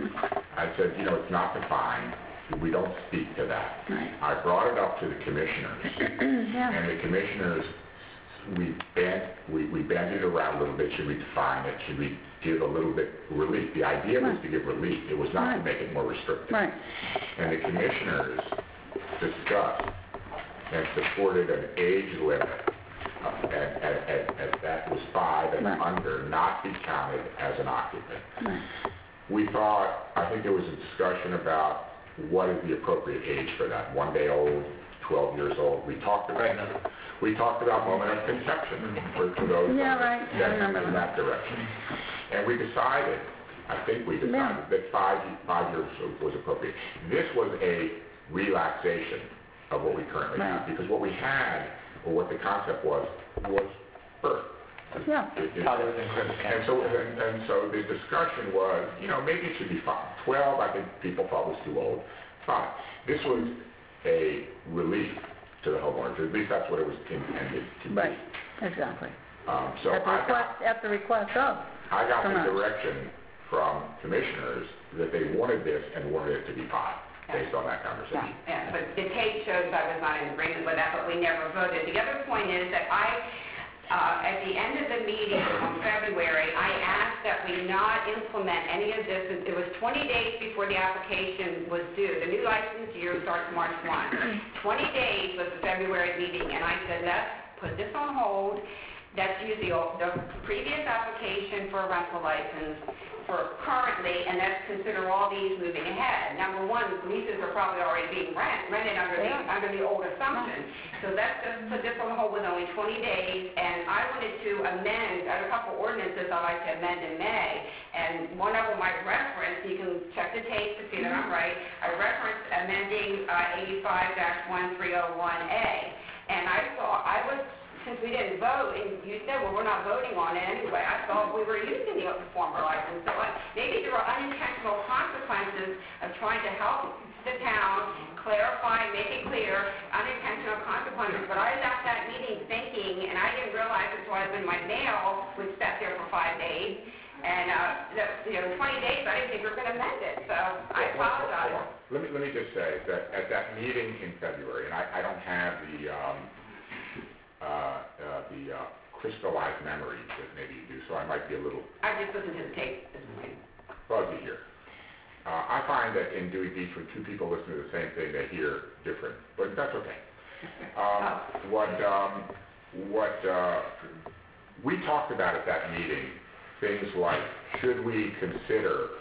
S4: I said, you know, it's not defined. We don't speak to that.
S1: Right.
S4: I brought it up to the commissioners,
S1: Yeah.
S4: and the commissioners, we band, we, we bandied around a little bit. Should we define it? Should we give a little bit relief? The idea was to give relief. It was not to
S1: Right.
S4: make it more restrictive.
S1: Right.
S4: And the commissioners discussed and supported an age limit, uh, and, and, and, and that was five and
S1: Right.
S4: under, not be counted as an occupant.
S1: Right.
S4: We thought, I think there was a discussion about what is the appropriate age for that, one day old, twelve years old. We talked about, we talked about moment of conception for, for those
S1: Yeah,
S4: that are
S1: right. I
S4: heading
S1: remember
S4: in
S1: that.
S4: that direction. And we decided, I think we decided
S1: Yeah.
S4: that five, five years was appropriate. This was a relaxation of what we currently have, because what we had, or what the concept was, was birth.
S1: Yeah.
S4: It- it-
S18: Toddlers and crib
S4: And so, and, and so the discussion was, you know, maybe it should be five. Twelve, I think people thought was too old. Five. This was a relief to the homeowners, at least that's what it was intended to be.
S1: Right. Exactly.
S4: Um, so
S1: At the
S4: I
S1: request,
S4: got,
S1: at the request of.
S4: I got
S1: from
S4: the
S1: us.
S4: direction from commissioners that they wanted this and wanted it to be five, based on that
S3: Yeah,
S4: conversation.
S3: yeah, but the tape shows I was not in agreement with that, but we never voted. The other point is that I, uh, at the end of the meeting on February, I asked that we not implement any of this. It was twenty days before the application was due. The new license year starts March first. twenty days was the February meeting, and I said, let's put this on hold. Let's use the, old- the previous application for a rental license for currently, and let's consider all these moving ahead. Number one, leases are probably already being rent, rented under the,
S1: Yeah.
S3: under the old assumption. So let's just put this on hold with only twenty days, and I wanted to amend, I had a couple ordinances I'd like to amend in May, and one of them I referenced, you can check the tape to see that I'm right, I referenced amending uh, eighty-five dash one three oh one A. And I saw, I was since we didn't vote, and you said, well, we're not voting on it anyway, I thought we were using the former license. So I- maybe there were unintentional consequences of trying to help the town, clarify, make it clear, unintentional consequences. But I left that meeting thinking, and I didn't realize until I when my mail was sat there for five days, and, uh, the, you know, twenty days, I didn't think we were going to amend it, so I apologize.
S4: Let me, let me just say that at that meeting in February, and I, I don't have the, um, uh, uh, the uh, crystallized memory that maybe you do, so I might be a little
S3: I just listened to the tape this morning.
S4: fuzzy here. Uh, I find that in Dewey Beach, when two people listen to the same thing, they hear different, but that's okay. Um, what, um, what, uh, we talked about at that meeting, things like, should we consider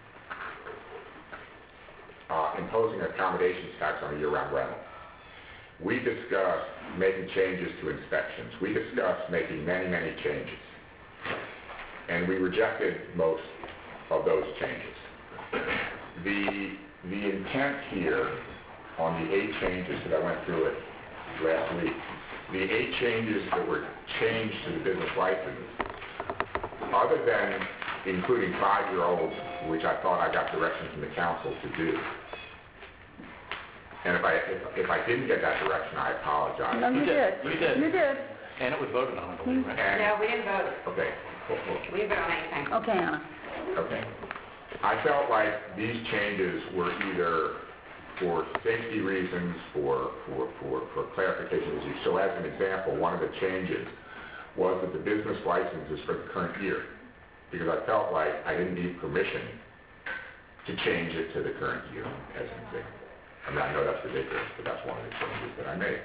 S4: uh, imposing an accommodations tax on a year-round rental? We discussed making changes to inspections. We discussed making many, many changes. And we rejected most of those changes. The, the intent here on the eight changes that I went through it last week, the eight changes that were changed to the business license, other than including five-year-olds, which I thought I got direction from the council to do. And if I, if, if I didn't get that direction, I apologize.
S1: No, you did.
S7: You did.
S1: You did.
S7: And it was voted on, I believe, right?
S4: And-
S3: No, we didn't vote.
S4: Okay. Cool, cool.
S3: We didn't vote on anything.
S1: Okay, Anna.
S4: Okay. I felt like these changes were either for safety reasons, for, for, for, for clarification issues. So as an example, one of the changes was that the business license is for the current year, because I felt like I didn't need permission to change it to the current year, as an example. I mean, I know that's ridiculous, but that's one of the changes that I made.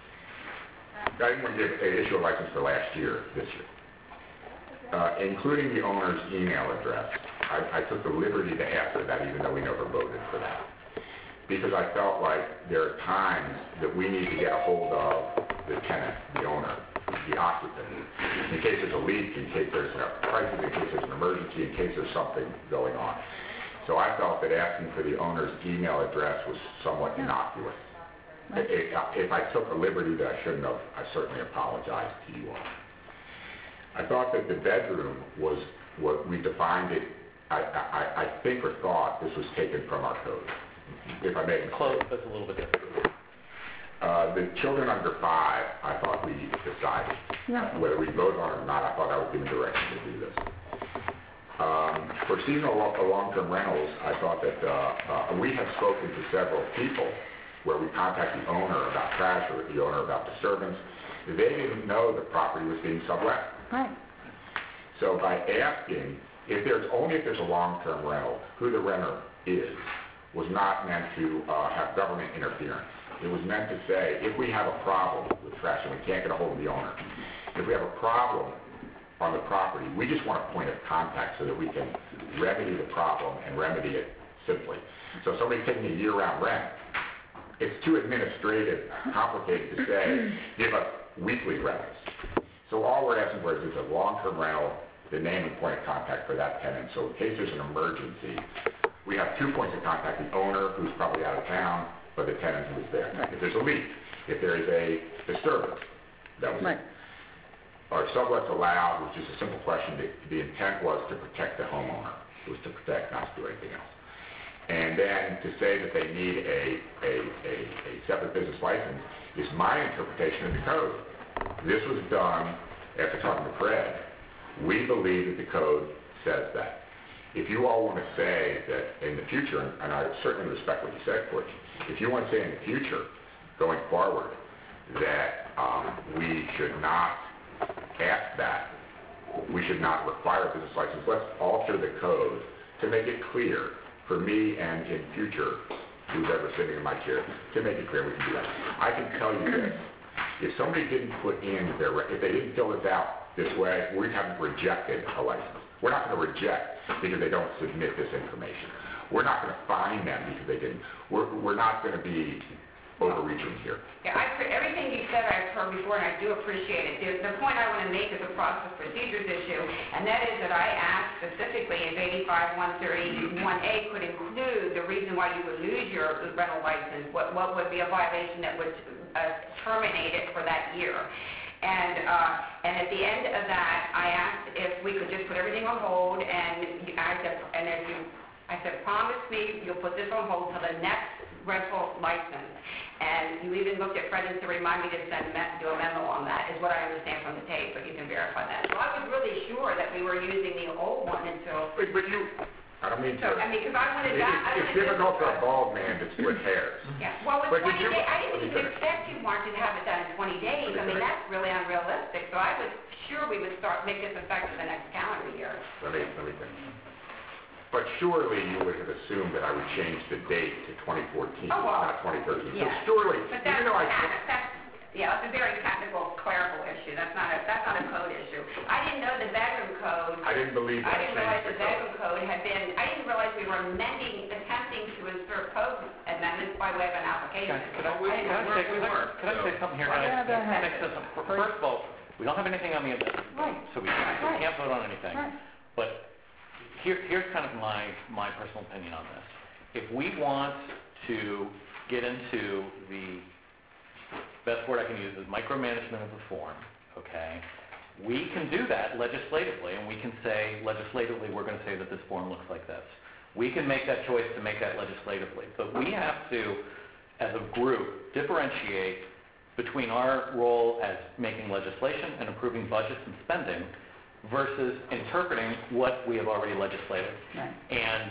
S4: I didn't want to give, uh, issue a license for last year, this year. Uh, including the owner's email address. I, I took the liberty to ask for that, even though we never voted for that. Because I felt like there are times that we need to get a hold of the tenant, the owner, the occupant, in case there's a leak, in case there's a crisis, in case there's an emergency, in case there's something going on. So I felt that asking for the owner's email address was somewhat innocuous. If, if I took a liberty that I shouldn't have, I certainly apologize to you all. I thought that the bedroom was what we defined it, I, I, I think or thought this was taken from our code. If I made a
S7: Close,
S4: mistake.
S7: that's a little bit different.
S4: Uh, the children under five, I thought we decided.
S1: Yeah.
S4: Whether we voted on it or not, I thought I was given direction to do this. Um, for seasonal lo- or long-term rentals, I thought that uh, uh, we have spoken to several people where we contact the owner about trash or the owner about disturbance. They didn't know the property was being sublet.
S1: Right.
S4: So by asking, if there's only if there's a long-term rental, who the renter is, was not meant to uh, have government interference. It was meant to say, if we have a problem with trash and we can't get a hold of the owner, if we have a problem on the property, we just want a point of contact so that we can remedy the problem and remedy it simply. So if somebody's taking a year-round rent, it's too administrative, complicated to say, give us weekly rentals. So all we're asking for is just a long-term rental, the name and point of contact for that tenant. So in case there's an emergency, we have two points of contact, the owner, who's probably out of town, but the tenant who's there.
S1: Right.
S4: If there's a leak, if there is a disturbance, that was
S1: Right.
S4: it. Are sublet's allowed, which is a simple question. The, the intent was to protect the homeowner. It was to protect, not to do anything else. And then to say that they need a, a, a, a separate business license is my interpretation of the code. This was done after talking to Fred. We believe that the code says that. If you all want to say that in the future, and I certainly respect what you said, Courtney, if you want to say in the future, going forward, that um, we should not ask that, we should not require a business license, let's alter the code to make it clear for me and in future, who's ever sitting in my chair, to make it clear we can do that. I can tell you this, if somebody didn't put in their, if they didn't fill this out this way, we haven't rejected a license. We're not going to reject because they don't submit this information. We're not going to fine them because they didn't. We're, we're not going to be overreaching here.
S3: Yeah, I, everything you said I've heard before, and I do appreciate it. The, the point I want to make is a process procedures issue, and that is that I asked specifically if eighty-five one thirty-one A could include the reason why you would lose your rental license, what, what would be a violation that would uh, terminate it for that year. And, uh, and at the end of that, I asked if we could just put everything on hold, and I said, and if you, I said, promise me you'll put this on hold till the next rental license. And you even looked at Freddie to remind me to send, me- do a memo on that, is what I understand from the tape, but you can verify that. So I was really sure that we were using the old one until,
S4: But but you, I don't mean to...
S3: so, I mean, because I wanted
S4: It-
S3: that, I
S4: It's
S3: wanted
S4: it's difficult for a
S3: this-
S4: bald man to split hairs.
S3: Yeah, well, with
S4: But did
S3: twenty
S4: you-
S3: days, I didn't
S4: let me
S3: even
S4: finish.
S3: expect you wanted to have it done in twenty days. I mean, that's really unrealistic, so I was sure we would start, make this effective the next calendar year.
S4: Let me, let me finish. But surely you would have assumed that I would change the date to twenty fourteen,
S3: Oh, well,
S4: not twenty thirteen. So
S3: yeah.
S4: surely,
S3: But that's,
S4: even though I...
S3: techni- that's, yeah, it's a very technical, clerical issue. That's not a, that's not a code issue. I didn't know the bedroom code.
S4: I didn't believe
S3: I
S4: that
S3: didn't realize
S4: changed
S3: the
S4: the code.
S3: bedroom code had been, I didn't realize we were amending, attempting to insert code amendments by way of an application.
S7: Can I,
S3: I didn't
S7: can I
S3: know
S7: say,
S3: where we
S7: can I,
S3: were.
S7: can I say something here?
S1: Yeah,
S7: Can I-
S1: go ahead.
S7: can I say something? Fir- First of all, we don't have anything on the agenda,
S1: Right.
S7: so we can't, so we
S1: Right.
S7: can't vote on anything.
S1: Right.
S7: But here, here's kind of my, my personal opinion on this. If we want to get into the, best word I can use is micromanagement of the form, okay? We can do that legislatively, and we can say legislatively, we're going to say that this form looks like this. We can make that choice to make that legislatively. But we have to, as a group, differentiate between our role as making legislation and approving budgets and spending versus interpreting what we have already legislated.
S1: Right.
S7: And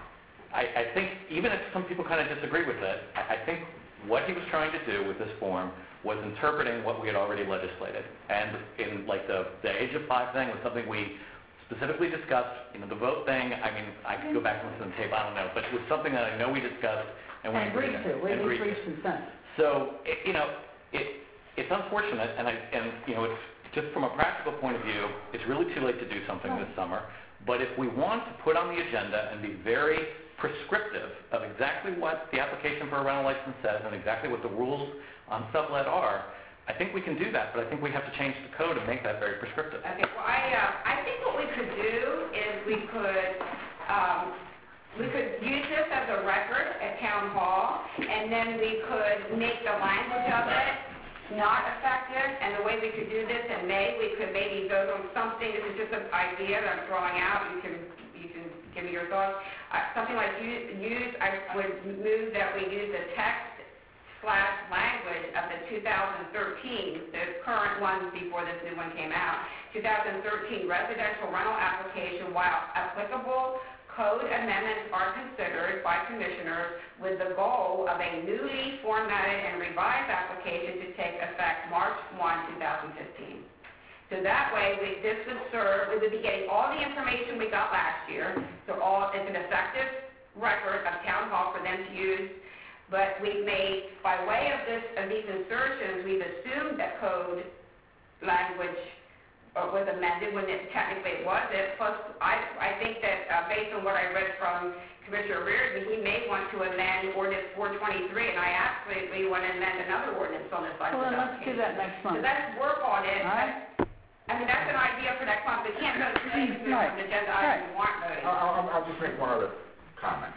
S7: I, I think, even if some people kind of disagree with it, I, I think what he was trying to do with this form was interpreting what we had already legislated. And in like the, the age of five thing was something we specifically discussed. You know, the vote thing, I mean, I could go back and listen to the tape, I don't know, but it was something that I know we discussed and we
S1: And agreed to, we
S7: and agreed to.
S1: reached consent.
S7: So, it, you know, it, it's unfortunate, and I, and, you know, it's just from a practical point of view, it's really too late to do something this summer. But if we want to put on the agenda and be very prescriptive of exactly what the application for a rental license says and exactly what the rules on sublet are, I think we can do that, but I think we have to change the code and make that very prescriptive.
S3: Okay, well, I, uh, I think what we could do is we could, um, we could use this as a record at town hall, and then we could make the language of it not effective, and the way we could do this in May, we could maybe vote on something, this is just an idea that I'm throwing out, you can, you can give me your thoughts. Uh, something like use, use, I would move that we use the text slash language of the two thousand thirteen, the current ones before this new one came out, two thousand thirteen residential rental application, while applicable, code amendments are considered by commissioners with the goal of a newly formatted and revised application to take effect March first, two thousand fifteen. So that way, we, this would serve, we would be getting all the information we got last year, so all, it's an effective record of town hall for them to use, but we've made, by way of this, of these insertions, we've assumed that code language uh, was amended when it technically it wasn't. Plus, I, I think that uh, based on what I read from Commissioner Reardon, he may want to amend ordinance four twenty-three, and I absolutely want to amend another ordinance on this license
S1: Well, then let's do
S3: application.
S1: that next month.
S3: So let's work on it.
S1: All right.
S3: I mean, that's an idea for next month. We can't vote today because we
S1: Right.
S3: have an agenda
S1: Right.
S3: item we want voted.
S4: I'll, I'll, I'll just make one other comment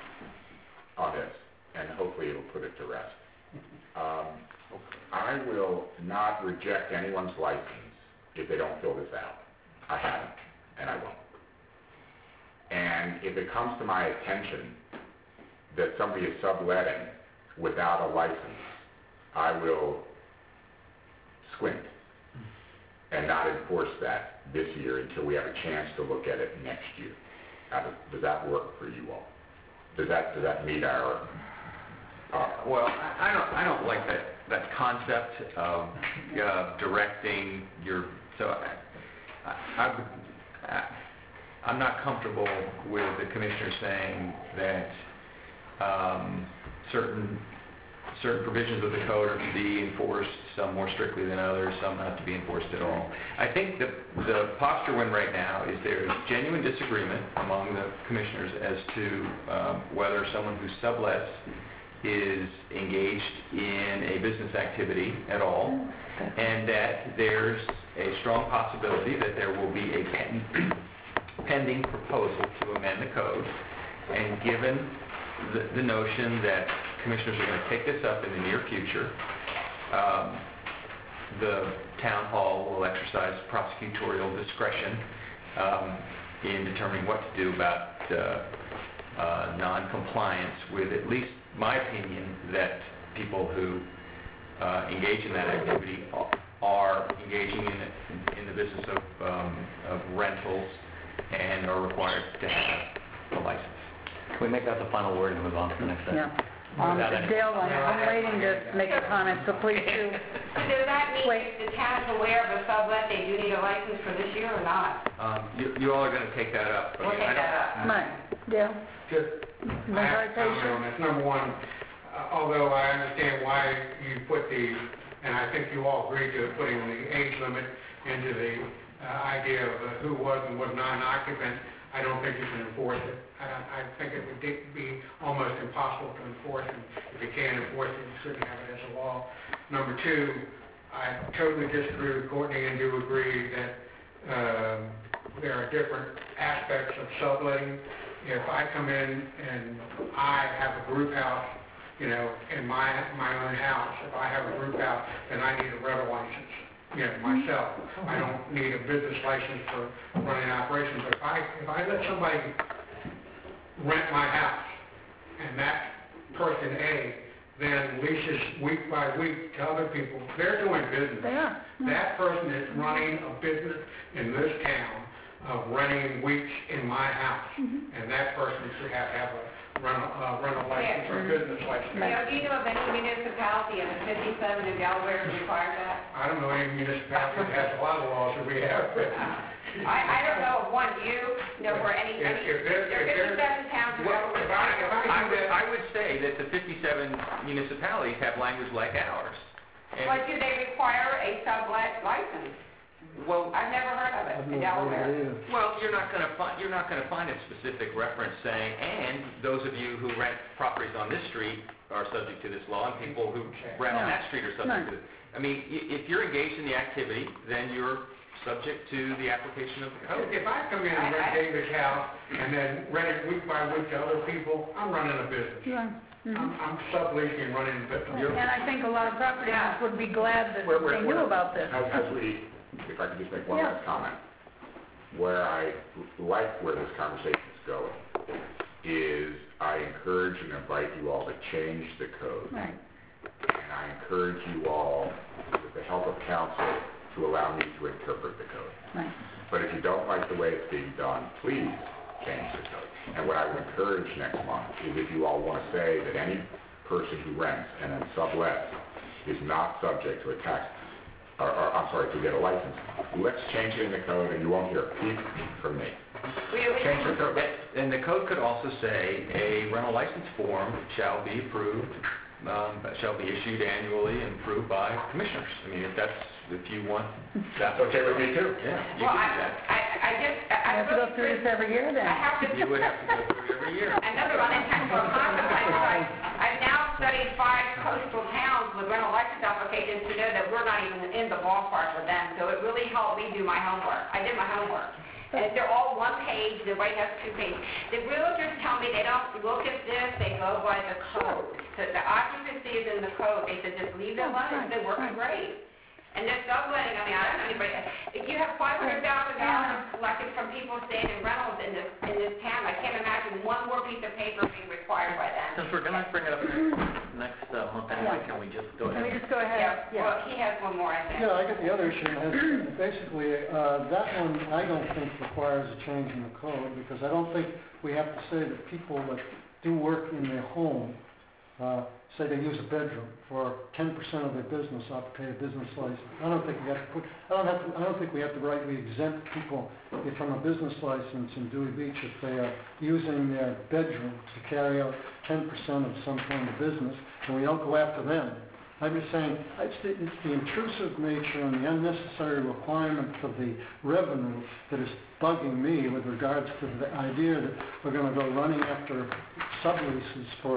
S4: on this, and hopefully it'll put it to rest. Um, I will not reject anyone's license if they don't fill this out. I haven't, and I won't. And if it comes to my attention that somebody is subletting without a license, I will squint and not enforce that this year until we have a chance to look at it next year. How does, does that work for you all? Does that, does that meet our, our
S2: Well, I I don't, I don't like that, that concept of uh, directing your, so I, I, I would- I- I'm not comfortable with the commissioner saying that um, certain, certain provisions of the code are to be enforced, some more strictly than others, some not to be enforced at all. I think the, the posture we're in right now is there is genuine disagreement among the commissioners as to um, whether someone who sublets is engaged in a business activity at all, and that there's a strong possibility that there will be a pen, pending proposal to amend the code, and given the, the notion that commissioners are going to take this up in the near future, um,
S18: the town hall will exercise prosecutorial discretion um, in determining what to do about uh, uh, non-compliance with at least my opinion that people who uh, engage in that activity are engaging in, in the business of, um, of rentals and are required to have a license.
S7: Can we make that the final word and move on to the next step?
S1: Yeah. Um, Dale, I'm I'm waiting to make a comment, so please do.
S3: So does that mean
S1: Wait.
S3: if the town is aware of a sublet, they do need a license for this year or not?
S18: Um, you, you all are going to take that up.
S3: We'll take that up.
S1: Right. Dale?
S16: Just, I have to comment
S1: Meditation?
S16: on this. Number one, uh, although I understand why you put the, and I think you all agreed to putting the age limit into the uh, idea of uh, who was and was not an occupant, I don't think you can enforce it. I, I think it would di- be almost impossible to enforce, and if you can't enforce it, you shouldn't have it as a law. Number two, I totally disagree with Courtney and do agree that um, there are different aspects of subletting. If I come in and I have a group house, you know, in my my own house, if I have a group house, then I need a rental license, you know, myself. I don't need a business license for running operations. But if I if I let somebody rent my house, and that person A then leases week by week to other people, they're doing business.
S1: They are.
S16: That person is running a business in this town of renting weeks in my house,
S1: Mm-hmm.
S16: and that person should have to have a rental, uh, rental license or business license.
S3: Now, do you know of any municipality in the fifty-seven in Delaware who requires that?
S16: I don't know any municipality that has a lot of laws that we have, but
S3: I, I don't know of one. Do you know where any,
S16: If-
S3: any,
S16: if there-
S3: there are
S16: if there-
S3: fifty-seven towns in
S18: Well,
S3: Delaware?
S16: if I, if I
S18: I
S16: do
S18: would,
S16: that,
S18: I would say that the fifty-seven municipalities have language like ours. And-
S3: But do they require a sublet license?
S18: Well,
S3: I've never heard of it
S9: I've
S3: in
S9: never heard
S3: Delaware.
S9: of it either.
S18: well, you're not going to find you're not going to find a specific reference saying, and those of you who rent properties on this street are subject to this law, and people who rent on
S1: No.
S18: that street are subject to it. I mean, i- if you're engaged in the activity, then you're subject to the application of the code.
S16: if I come in and rent David's house and then rent it week by week to other people, I'm running a business.
S1: Yeah.
S16: I'm,
S1: Mhm.
S16: I'm subleasing and running a business.
S1: And I think a lot of property owners would be glad that
S4: Where- where-
S1: they knew
S4: where-
S1: about this.
S4: As, as we, if I could just make one
S1: Yeah.
S4: last comment, where I like where this conversation is going is I encourage and invite you all to change the code.
S1: Right.
S4: And I encourage you all, with the help of counsel, to allow me to interpret the code.
S1: Right.
S4: But if you don't like the way it's being done, please change the code. And what I would encourage next month is if you all want to say that any person who rents and then sublets is not subject to a tax, or, or I'm sorry, to get a license, let's change it in the code and you won't hear a peep from me.
S3: Really?
S4: Change the code.
S18: And the code could also say a rental license form shall be approved, um, shall be issued annually and approved by commissioners. I mean, if that's, if you want, that's
S4: That's okay with me too.
S18: Yeah, you
S3: Well,
S18: can
S3: I,
S18: do that.
S3: I, I just, I
S1: You have to go
S3: really
S1: through this every year then.
S3: I have to.
S18: You would have to go through it every year.
S3: Another unintentional consequence, I, I've now studied five coastal towns with rental license applications to know that we're not even in the ballpark with them, so it really helped me do my homework. I did my homework. And they're all one page, nobody has two pages. The realtors tell me they don't look at this, they go by the code. So the occupancy is in the code, they said just leave it alone, they're working great. And they're subletting, I mean, I don't know anybody, if you have five hundred thousand dollars collected from people staying in rentals in this, in this town, I can't imagine one more piece of paper being required by them.
S7: Since we're going to bring it up next, next uh, month anyway, can we just go
S1: Let me
S7: ahead?
S1: just go ahead.
S3: Yeah, well, he has one more, I think.
S9: Yeah, I got the other issue, and basically, uh, that one I don't think requires a change in the code, because I don't think we have to say that people that do work in their home, uh, say they use a bedroom for ten percent of their business, ought to pay a business license. I don't think we have to put, I don't have to, I don't think we have to rightly exempt people from a business license in Dewey Beach if they are using their bedroom to carry out ten percent of some kind of business, and we don't go after them. I'm just saying, it's the, it's the intrusive nature and the unnecessary requirements of the revenue that is bugging me with regards to the idea that we're going to go running after subleases for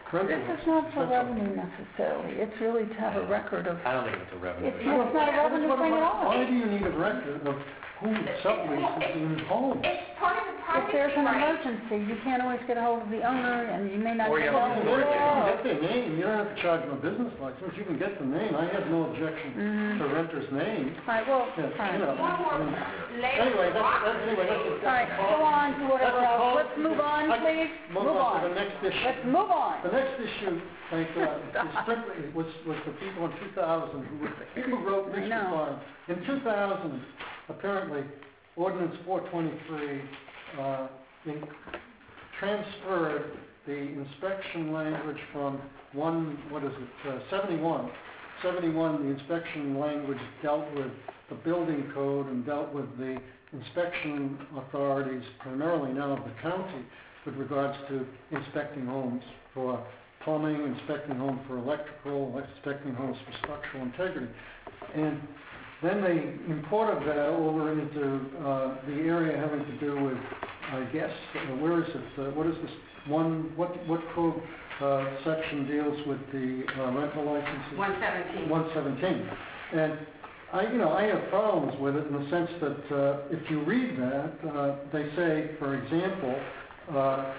S9: rental.
S1: This is not for revenue necessarily, it's really to have a record of,
S7: I don't think it's a revenue.
S1: it's it's not a revenue thing at all.
S9: Why do you need a record of who subleases in homes?
S3: It's part of the
S1: If
S3: privacy
S1: there's an
S3: right.
S1: emergency, you can't always get a hold of the owner, and you may not
S7: Or
S1: get
S7: you
S1: a
S7: have
S1: hold
S7: to
S1: of the
S7: report it.
S9: You can
S1: law.
S9: get their name, you don't have to charge them a business license, you can get the name, I have no objection
S1: Mhm.
S9: to renter's name.
S1: All right, well,
S9: Yeah,
S1: fine.
S9: you know,
S3: One more
S9: I mean,
S3: layer
S9: Anyway,
S3: of
S9: that's, that's, anyway, that's.
S1: All right, go on to whatever
S9: That's a
S1: else.
S9: call-
S1: Let's move on,
S9: I-
S1: please.
S9: Move on to the next issue.
S1: Let's move on.
S9: The next issue, thank God, is strictly, was, was the people in two thousand who were, who wrote
S1: I
S9: this
S1: know.
S9: requirement. In two thousand, apparently, ordinance four twenty-three, uh, in, transferred the inspection language from one, what is it, uh, seventy-one. seventy-one, the inspection language dealt with the building code and dealt with the inspection authorities, primarily now of the county, with regards to inspecting homes for plumbing, inspecting homes for electrical, inspecting homes for structural integrity. And then they imported that over into uh, the area having to do with, I guess, uh, where is it, uh, what is this one, what, what code uh, section deals with the uh, rental licenses?
S3: one seventeen.
S9: one seventeen. And I, you know, I have problems with it in the sense that uh, if you read that, uh, they say, for example, uh,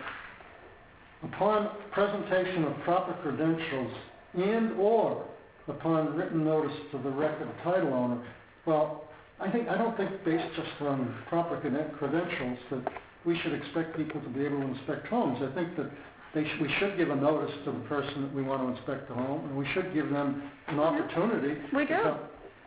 S9: upon presentation of proper credentials and/or upon written notice to the record title owner. Well, I think I don't think based just on proper creden- credentials that we should expect people to be able to inspect homes. I think that they sh- we should give a notice to the person that we want to inspect the home, and we should give them an opportunity.
S1: We
S9: to
S1: do.
S9: come-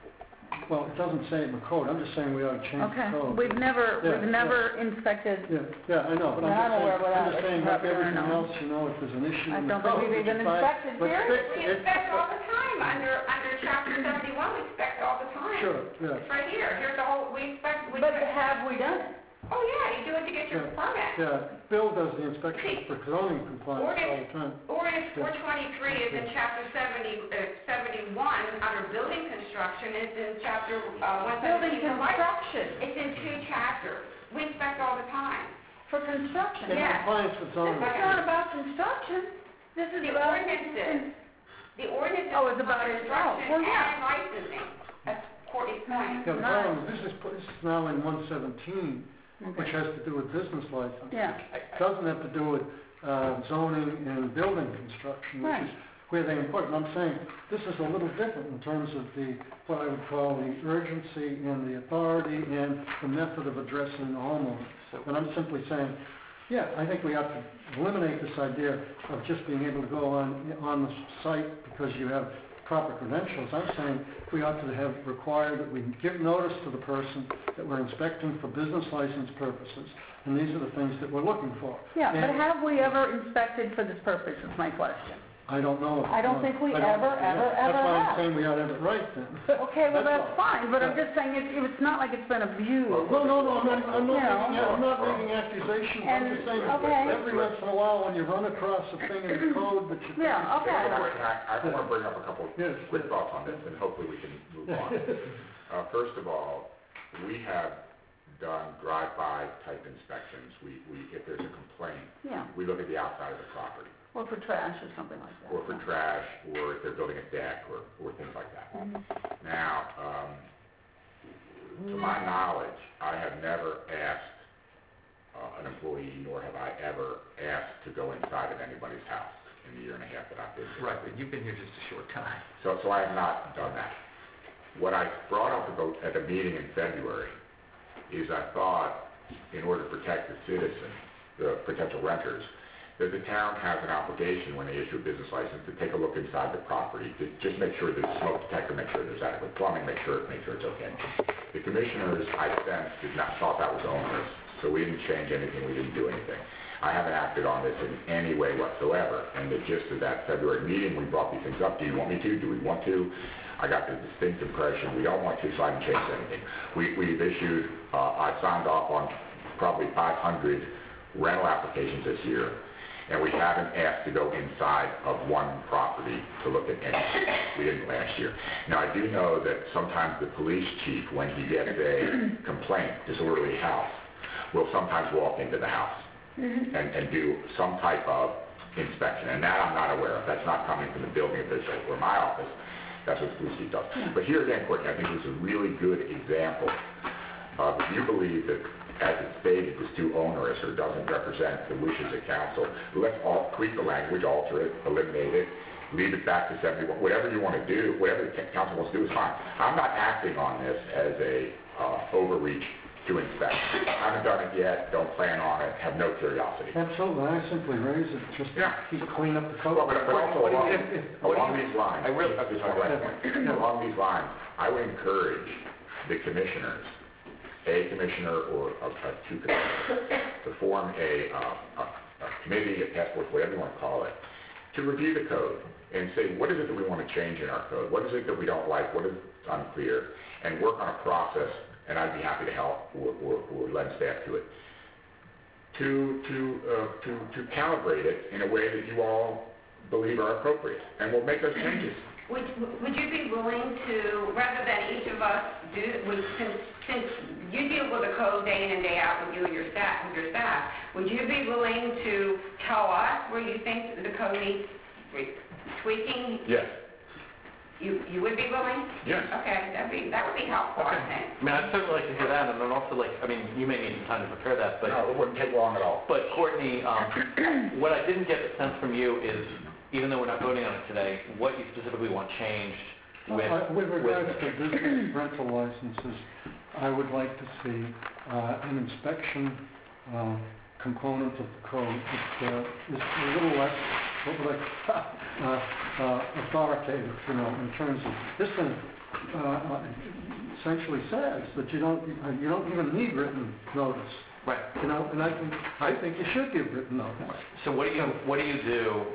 S9: Well, it doesn't say it in the code. I'm just saying we ought to change
S1: Okay,
S9: the code.
S1: we've never,
S9: Yeah,
S1: we've never inspected,
S9: Yeah, yeah, I know, but
S1: Well,
S9: I'm
S1: I'm
S9: just
S1: aware
S9: saying,
S1: of
S9: I'm
S1: that.
S9: just saying,
S1: It's
S9: like
S1: not fair
S9: everything
S1: enough.
S9: else, you know, if there's an issue
S1: I
S9: in the
S1: don't think
S9: code,
S1: we've
S9: we
S1: even
S9: can find-
S1: inspected
S9: but
S1: here.
S9: fix
S3: We
S9: it.
S3: inspect all the time, under, under chapter seventy-one, we inspect all the time.
S9: Sure, yeah.
S3: It's right here, here's the whole, we inspect, we
S1: but
S3: inspect.
S1: have we done it?
S3: Oh, yeah, you do it to get your
S9: Yeah.
S3: permit.
S9: Yeah, Bill does the inspections for zoning compliance all the time.
S3: Ordinance four twenty-three is in chapter seventy, uh, seventy-one, under building construction, it's in chapter, uh, one
S1: Building
S3: seventeen.
S1: construction,
S3: It's in two chapters. We inspect all the time.
S1: for construction.
S9: In
S3: Yeah.
S9: compliance with
S1: This
S9: zoning.
S1: is not about construction, this is
S3: The
S1: about...
S3: ordinances, the ordinances
S1: Oh, it's
S3: for
S1: about it.
S3: construction
S1: Oh, well, yeah.
S3: and licensing. That's Courtney's point.
S9: Yeah, the
S1: Nice.
S9: problem is, this is, put- this is now in one seventeen, which has to do with business license.
S1: Yeah.
S9: It doesn't have to do with uh, zoning and building construction, which
S1: Right.
S9: is where they import. And I'm saying, this is a little different in terms of the, what I would call the urgency and the authority and the method of addressing the homeowner. And I'm simply saying, yeah, I think we have to eliminate this idea of just being able to go on, on the site because you have proper credentials. I'm saying we ought to have required that we give notice to the person that we're inspecting for business license purposes, and these are the things that we're looking for.
S1: Yeah, but
S9: And
S1: have we ever inspected for this purpose, is my question.
S9: I don't know. if-
S1: I don't think we
S9: I don't-
S1: ever,
S9: yeah,
S1: ever, ever
S9: That's why
S1: have.
S9: I'm saying we ought to have it right then.
S1: Okay, well, that's
S9: all.
S1: fine, but I'm
S9: Yeah.
S1: just saying, it's, it's not like it's been abused.
S9: No, no, no, I'm not, I'm
S1: You
S9: not making,
S1: know.
S9: I'm not making accusations, I'm
S1: And-
S9: just saying,
S1: okay.
S9: every once in a while, when you run across a thing in the code that you...
S1: Yeah, okay.
S4: Can I, can I, I want to bring up a couple
S9: Yes.
S4: quick thoughts on this, and hopefully we can move on. Uh, first of all, we have done drive-by type inspections. We, we, if there's a complaint,
S1: Yeah,
S4: we look at the outside of the property,
S1: or for trash or something like that.
S4: or for trash, or if they're building a deck, or, or things like that.
S1: Mhm.
S4: Now, um, to my knowledge, I have never asked uh, an employee, nor have I ever asked to go inside of anybody's house in the year and a half that I've been here.
S7: Right, but you've been here just a short time.
S4: So, so I have not done that. What I brought up about at the meeting in February is I thought, in order to protect the citizens, the potential renters, that the town has an obligation when they issue a business license to take a look inside the property, to just make sure there's smoke detector, make sure there's adequate plumbing, make sure, make sure it's okay. The commissioners, I sensed, did not, thought that was onerous, so we didn't change anything, we didn't do anything. I haven't acted on this in any way whatsoever, and the gist of that February meeting, we brought these things up. Do you want me to? Do we want to? I got the distinct impression we don't want to, so I haven't changed anything. We, we've issued, uh, I signed off on probably five hundred rental applications this year, and we haven't asked to go inside of one property to look at anything. We didn't last year. Now, I do know that sometimes the police chief, when he gets a complaint, disorderly house, will sometimes walk into the house
S1: Mhm.
S4: and, and do some type of inspection, and that I'm not aware of. That's not coming from the building official or my office. That's what the police chief does. But here again, Courtney, I think this is a really good example of if you believe that, as it's stated, was too onerous or doesn't represent the wishes of council, let's all tweak the language, alter it, eliminate it, leave it back to seventy-one, whatever you want to do, whatever the council wants to do is fine. I'm not acting on this as a uh, overreach to inspect. I haven't done it yet, don't plan on it, have no curiosity.
S9: Absolutely, I simply raise it, just
S4: Yeah.
S9: keep clean up the code.
S4: Well, but, but also
S7: What do you-
S4: along,
S7: if- if- what do
S4: along
S7: you-
S4: these lines,
S7: I really-
S4: that's just my last point. Along these lines, I would encourage the commissioners, a commissioner or a, a two commissioners, to form a, uh, a, a committee, a task force, whatever you want to call it, to review the code and say, what is it that we want to change in our code? What is it that we don't like? What is unclear? And work on a process, and I'd be happy to help or, or, or lend staff to it, to, to, uh, to, to calibrate it in a way that you all believe are appropriate, and we'll make those changes.
S3: Would, would you be willing to, rather than each of us do, would, since, since you deal with the code day in and day out with you and your staff, with your staff, would you be willing to tell us where you think the code needs tweaking?
S4: Yes.
S3: You, you would be willing?
S4: Yes.
S3: Okay, that'd be, that would be helpful, I think.
S7: I mean, I'd certainly like to hear that, and then also like, I mean, you may need some time to prepare that, but...
S4: No, it wouldn't take long at all.
S7: But Courtney, um, what I didn't get the sense from you is, even though we're not voting on it today, what you specifically want changed with...
S9: Uh, With regards to business rental licenses, I would like to see uh, an inspection uh, component of the code that uh, is a little less, what would I, uh, uh, authoritative, you know, in terms of, this thing uh, uh, essentially says that you don't, uh, you don't even need written notice.
S7: Right.
S9: You know, and I think, I think you should give written notice.
S7: So what do you, what do you do,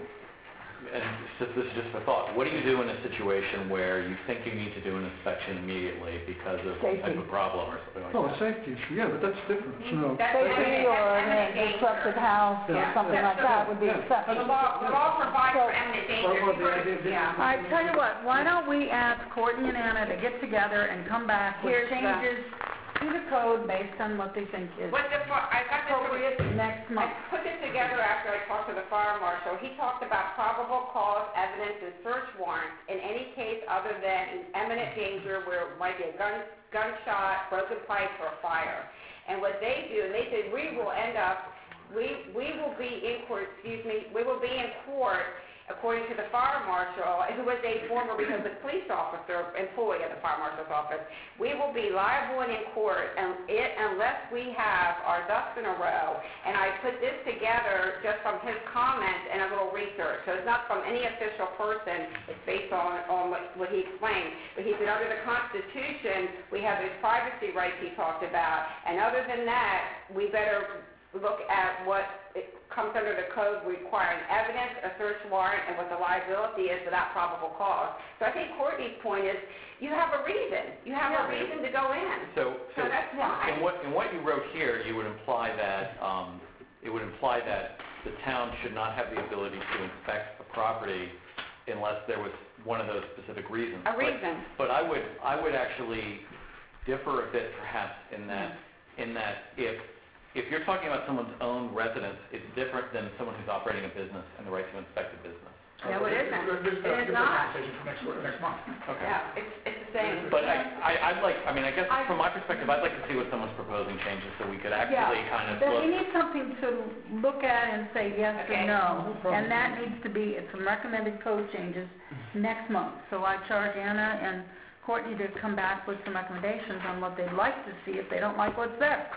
S7: and this this is just a thought, what do you do in a situation where you think you need to do an inspection immediately because of some type of problem or something like
S9: Oh, a
S7: that?
S9: safety issue, yeah, but that's different, you know.
S3: That's
S1: Safety or
S3: eminent
S1: a disrupted house or
S9: Yeah.
S1: something like that would be
S9: Yeah.
S3: The
S1: acceptable.
S3: law, the law provides for eminent danger.
S9: Well, well, the idea-
S3: Yeah.
S1: All right, tell you what, why don't we ask Courtney and Anna to get together and come back with
S3: Here's the-
S1: changes to the code based on what they think is
S3: What the, fi- I got this,
S1: appropriate next
S3: I
S1: month.
S3: put this together after I talked to the fire marshal. He talked about probable cause, evidence, and search warrants in any case other than imminent danger where it might be a gun, gunshot, broken pipe, or fire. And what they do, and they said, we will end up, we, we will be in court, excuse me, we will be in court, according to the fire marshal, who was a former Rehoboth police officer, employee of the fire marshal's office, we will be liable and in court and it, unless we have our ducks in a row. And I put this together just from his comments and a little research. So it's not from any official person. It's based on, on what, what he explained. But he said under the Constitution, we have those privacy rights he talked about. And other than that, we better look at what it comes under the code requiring evidence, a search warrant, and what the liability is without probable cause. So I think Courtney's point is, you have a reason. You have a reason to go in.
S7: So,
S3: So
S7: so
S3: that's fine.
S7: in what, in what you wrote here, you would imply that, um, it would imply that the town should not have the ability to inspect a property unless there was one of those specific reasons.
S3: A reason.
S7: But, but I would, I would actually differ a bit perhaps in that, in that if, if you're talking about someone's own residence, it's different than someone who's operating a business and the right to inspect a business.
S3: No, it isn't.
S4: This is
S3: It is
S4: a
S3: not.
S4: conversation for next, next month.
S7: Okay.
S3: Yeah, it's, it's the same.
S7: But I, I, I'd like, I mean, I guess
S3: I-
S7: from my perspective, I'd like to see what someone's proposing changes so we could actually
S1: Yeah,
S7: kind of
S1: then
S7: look.
S1: we need something to look at and say yes or
S3: Okay.
S1: no. And that needs to be, it's some recommended code changes next month. So I charge Anna and Courtney to come back with some recommendations on what they'd like to see if they don't like what's there.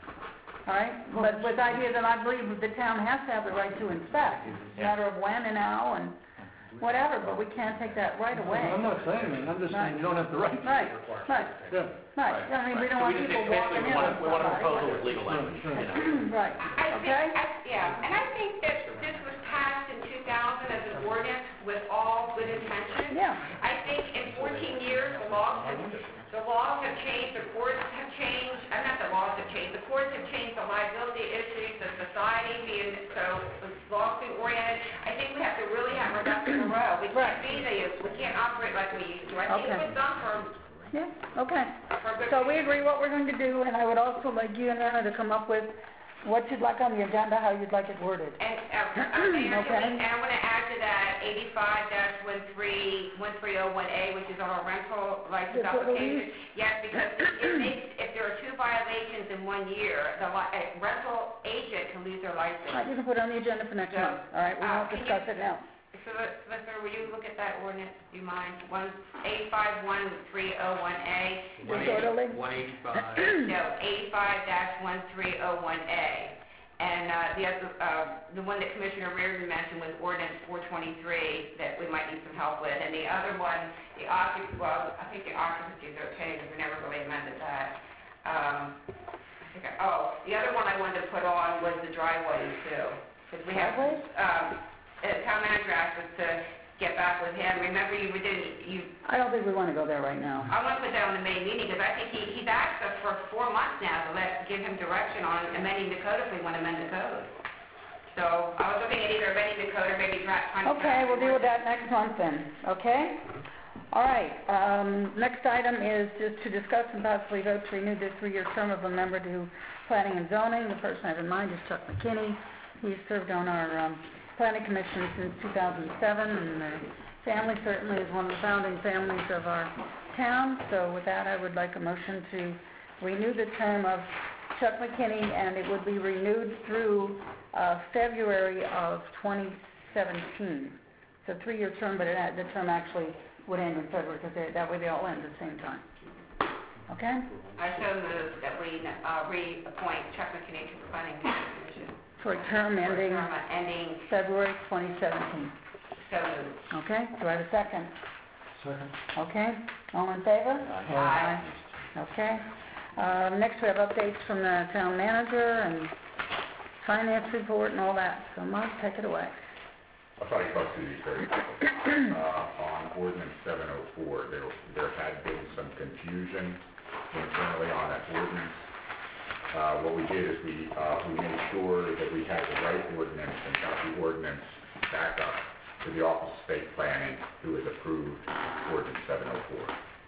S1: All right? But with the idea that I believe the town has to have the right to inspect. It's a matter of when and how and whatever, but we can't take that right away.
S9: I'm not saying that, I'm just saying you don't have the right to.
S1: Right, right,
S9: Yeah.
S1: right. I mean, we don't
S7: So
S1: want
S7: we just
S1: people
S7: basically
S1: walking in
S7: want,
S1: on
S7: we want a
S1: somebody.
S7: proposal with legal language, you know.
S1: Right,
S3: I think,
S1: okay?
S3: I, yeah, and I think that this was passed in two thousand as an ordinance with all good intentions.
S1: Yeah.
S3: I think in fourteen years, the laws have, the laws have changed, the courts have changed, uh, not the laws have changed, the courts have changed, the liability issues, the society being so lawsuit oriented. I think we have to really have our ducks in a row. We can't be the, we can't operate like we used to. I think it
S1: Okay.
S3: was done for,
S1: Yeah, okay.
S3: for good.
S1: So we agree what we're going to do, and I would also like you and Anna to come up with what you'd like on the agenda, how you'd like it worded.
S3: And, uh, uh, Mayor,
S1: Okay.
S3: can we- and I want to add to that eighty-five dash one three oh one A, which is our rental license
S1: Yes, what are
S3: application. Yes, because it it makes, if there are two violations in one year, the li- a rental agent can lose their
S1: All right,
S3: license.
S1: you can put it on the agenda for next
S3: So,
S1: month. All right, we
S3: uh,
S1: won't
S3: can you-
S1: discuss it now.
S3: So, Solicitor, will you look at that ordinance, do you mind? One, eight five one three oh one A.
S1: Disorderly?
S7: one eighty-five.
S3: No, eighty-five dash one three oh one A. And, uh, the other, uh, the one that Commissioner Reardon mentioned was ordinance four twenty-three that we might need some help with. And the other one, the occup, well, I think the occupancy is okay because we never really amended that. Um, I think, I- oh, the other one I wanted to put on was the driveways too. Because we have,
S1: Driveways?
S3: um, uh, town manager asked us to get back with him. Remember you did, you
S1: I don't think we want to go there right now.
S3: I want to put that on the May meeting, because I think he, he's asked us for four months now to let, give him direction on amending the code if we want to amend the code. So, I was looking at either amending the code or maybe try- trying to...
S1: Okay, we'll deal with that next month then, okay? All right, um, next item is just to discuss and possibly vote to renew the three-year term of a member to Planning and Zoning. The person I have in mind is Chuck McKinney. He's served on our, um, Planning Commission since two thousand seven, and the family certainly is one of the founding families of our town. So with that, I would like a motion to renew the term of Chuck McKinney, and it would be renewed through uh, February of twenty seventeen. It's a three-year term, but it, the term actually would end in February, because that way they all end at the same time. Okay?
S3: I so move that we uh, reappoint Chuck McKinney to the Planning Commission.
S1: For a term
S3: For a
S1: ending
S3: term ending,
S1: February twenty seventeen.
S3: so moved.
S1: Okay? Do I have a second?
S9: Second.
S1: Okay? All in favor?
S3: Aye.
S1: Okay. Uh, Next, we have updates from the town manager and finance report and all that. So Mark, take it away.
S4: I'll try to go through these very quickly. Uh, on ordinance seven oh four, there, there had been some confusion internally on that ordinance. Uh, what we did is we, uh, we made sure that we had the right ordinance and got the ordinance back up to the Office of State Planning, who has approved ordinance seven oh four.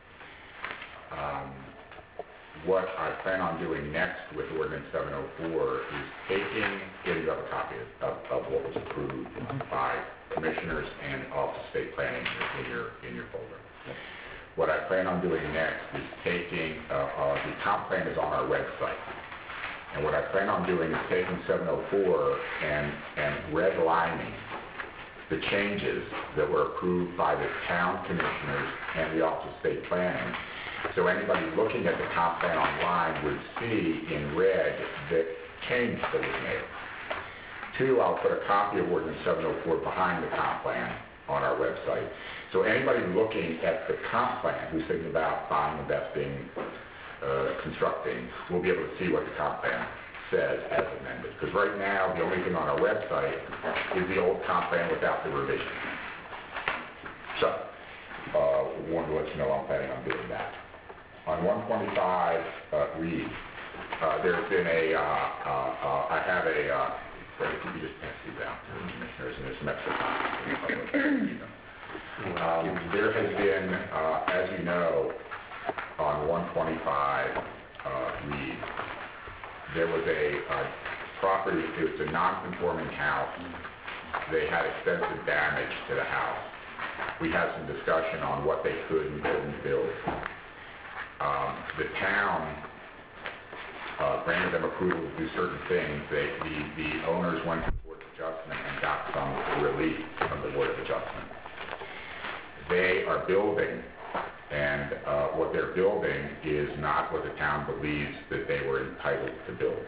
S4: Um, what I plan on doing next with ordinance seven oh four is taking, here you have a copy of, of what was approved by commissioners and Office of State Planning in your, in your folder. What I plan on doing next is taking, uh, uh, the comp plan is on our website. And what I plan on doing is taking seven oh four and, and redlining the changes that were approved by the town commissioners and the Office of State Planning. So anybody looking at the comp plan online would see in red the change that was made. Two, I'll put a copy of ordinance seven oh four behind the comp plan on our website. So anybody looking at the comp plan who's thinking about buying, investing, uh, constructing, will be able to see what the comp plan says as amended. Because right now, the only thing on our website is the old comp plan without the revision. So, uh, wanted to let you know I'm planning on doing that. On one twenty-five, uh, Reed, uh, there's been a, uh, uh, uh, I have a, uh, Fred, if you could just pass these out to the commissioners, and there's some extra copies. Um, there has been, uh, as you know, on one twenty-five, uh, Reed, there was a, uh, property, it was a non-conforming house. They had extensive damage to the house. We had some discussion on what they could and couldn't build. Um, the town, uh, granted them approval to do certain things. They, the, the owners went to the Board of Adjustment and got some relief from the Board of Adjustment. They are building, and uh, what they're building is not what the town believes that they were entitled to build.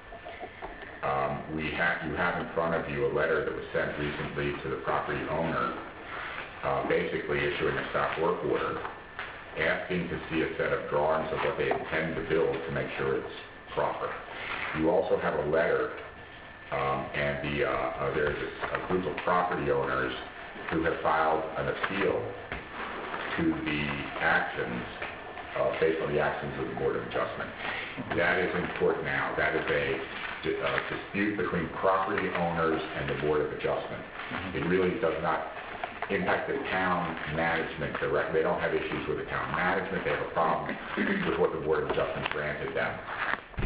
S4: Um, we have, you have in front of you a letter that was sent recently to the property owner, uh, basically issuing a stop work order, asking to see a set of drawings of what they intend to build to make sure it's proper. You also have a letter, um, and the, uh, uh, there's a, a group of property owners who have filed an appeal to the actions, uh, based on the actions of the Board of Adjustment. That is in court now. That is a uh, dispute between property owners and the Board of Adjustment. It really does not impact the town management directly. They don't have issues with the town management. They have a problem with what the Board of Adjustment granted them.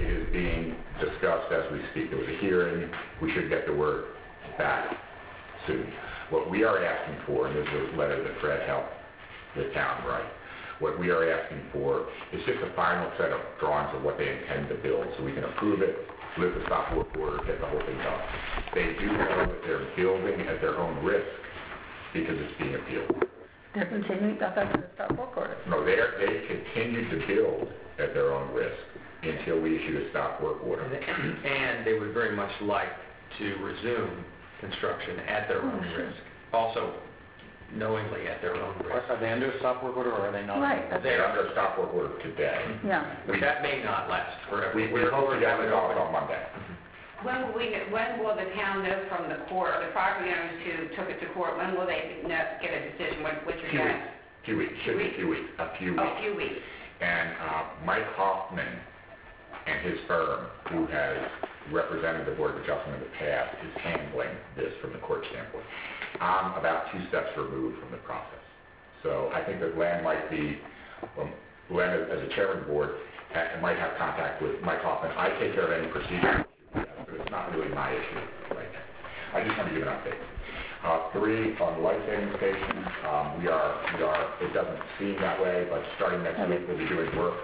S4: it is being discussed as we speak. There was a hearing. We should get the word back soon. What we are asking for, and this was a letter that Fred helped the town write, what we are asking for is just a final set of drawings of what they intend to build, so we can approve it, lift the stop work order, get the whole thing done. They do know that they're building at their own risk because it's being appealed.
S1: They're continuing, I thought they stop work order.
S4: No, they're, they continue to build at their own risk until we issue a stop work order.
S18: And they would very much like to resume construction at their own risk, also knowingly at their own risk.
S7: Are they under a stop work order, or are they not?
S1: Right. that's-
S4: They're under a stop work order today.
S1: Yeah.
S18: But that may not last forever.
S4: We, we hope to get it off on Monday.
S3: When will we, when will the town know from the court, or the property owners who took it to court, when will they know, get a decision, what, what you're
S4: Few
S3: doing?
S4: weeks. Few weeks, should be a few weeks, a few
S3: Oh,
S4: weeks.
S3: a few weeks.
S4: And uh, Mike Hoffman and his firm, who has represented the Board of Adjustment in the past, is handling this from the court standpoint. I'm about two steps removed from the process. So I think that Len might be, um, Len, as as a chairman of the board, ha- might have contact with Mike Hoffman. I take care of any procedure, but it's not really my issue right now. I just want to give an update. Uh, three, on the life saving station, um, we are, we are, it doesn't seem that way, but starting next week, we'll be doing work.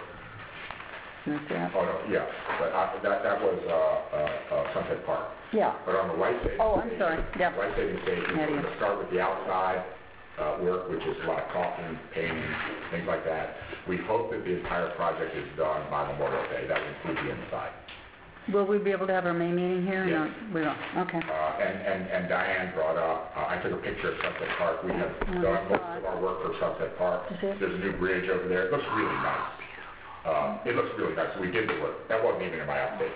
S1: That's it.
S4: Oh, no, yeah, but uh, that, that was uh, uh, uh, Sunset Park.
S1: Yeah.
S4: But on the life saving
S1: Oh, I'm
S4: station,
S1: sorry, yeah.
S4: life saving station,
S1: Yeah,
S4: we're
S1: yeah.
S4: going to start with the outside uh, work, which is a lot of caulking, painting, things like that. We hope that the entire project is done by Memorial Day. That would include the inside.
S1: Will we be able to have our May meeting here? or
S4: Yes.
S1: not? We won't, okay.
S4: Uh, and, and, and Diane brought up, uh, I took a picture of Sunset Park. We have
S1: Oh,
S4: done
S1: I
S4: most
S1: saw
S4: of
S1: it.
S4: our work for Sunset Park.
S1: Is it?
S4: There's a new bridge over there. It looks really nice. Um, it looks really nice. We did the work. That wasn't even in my update.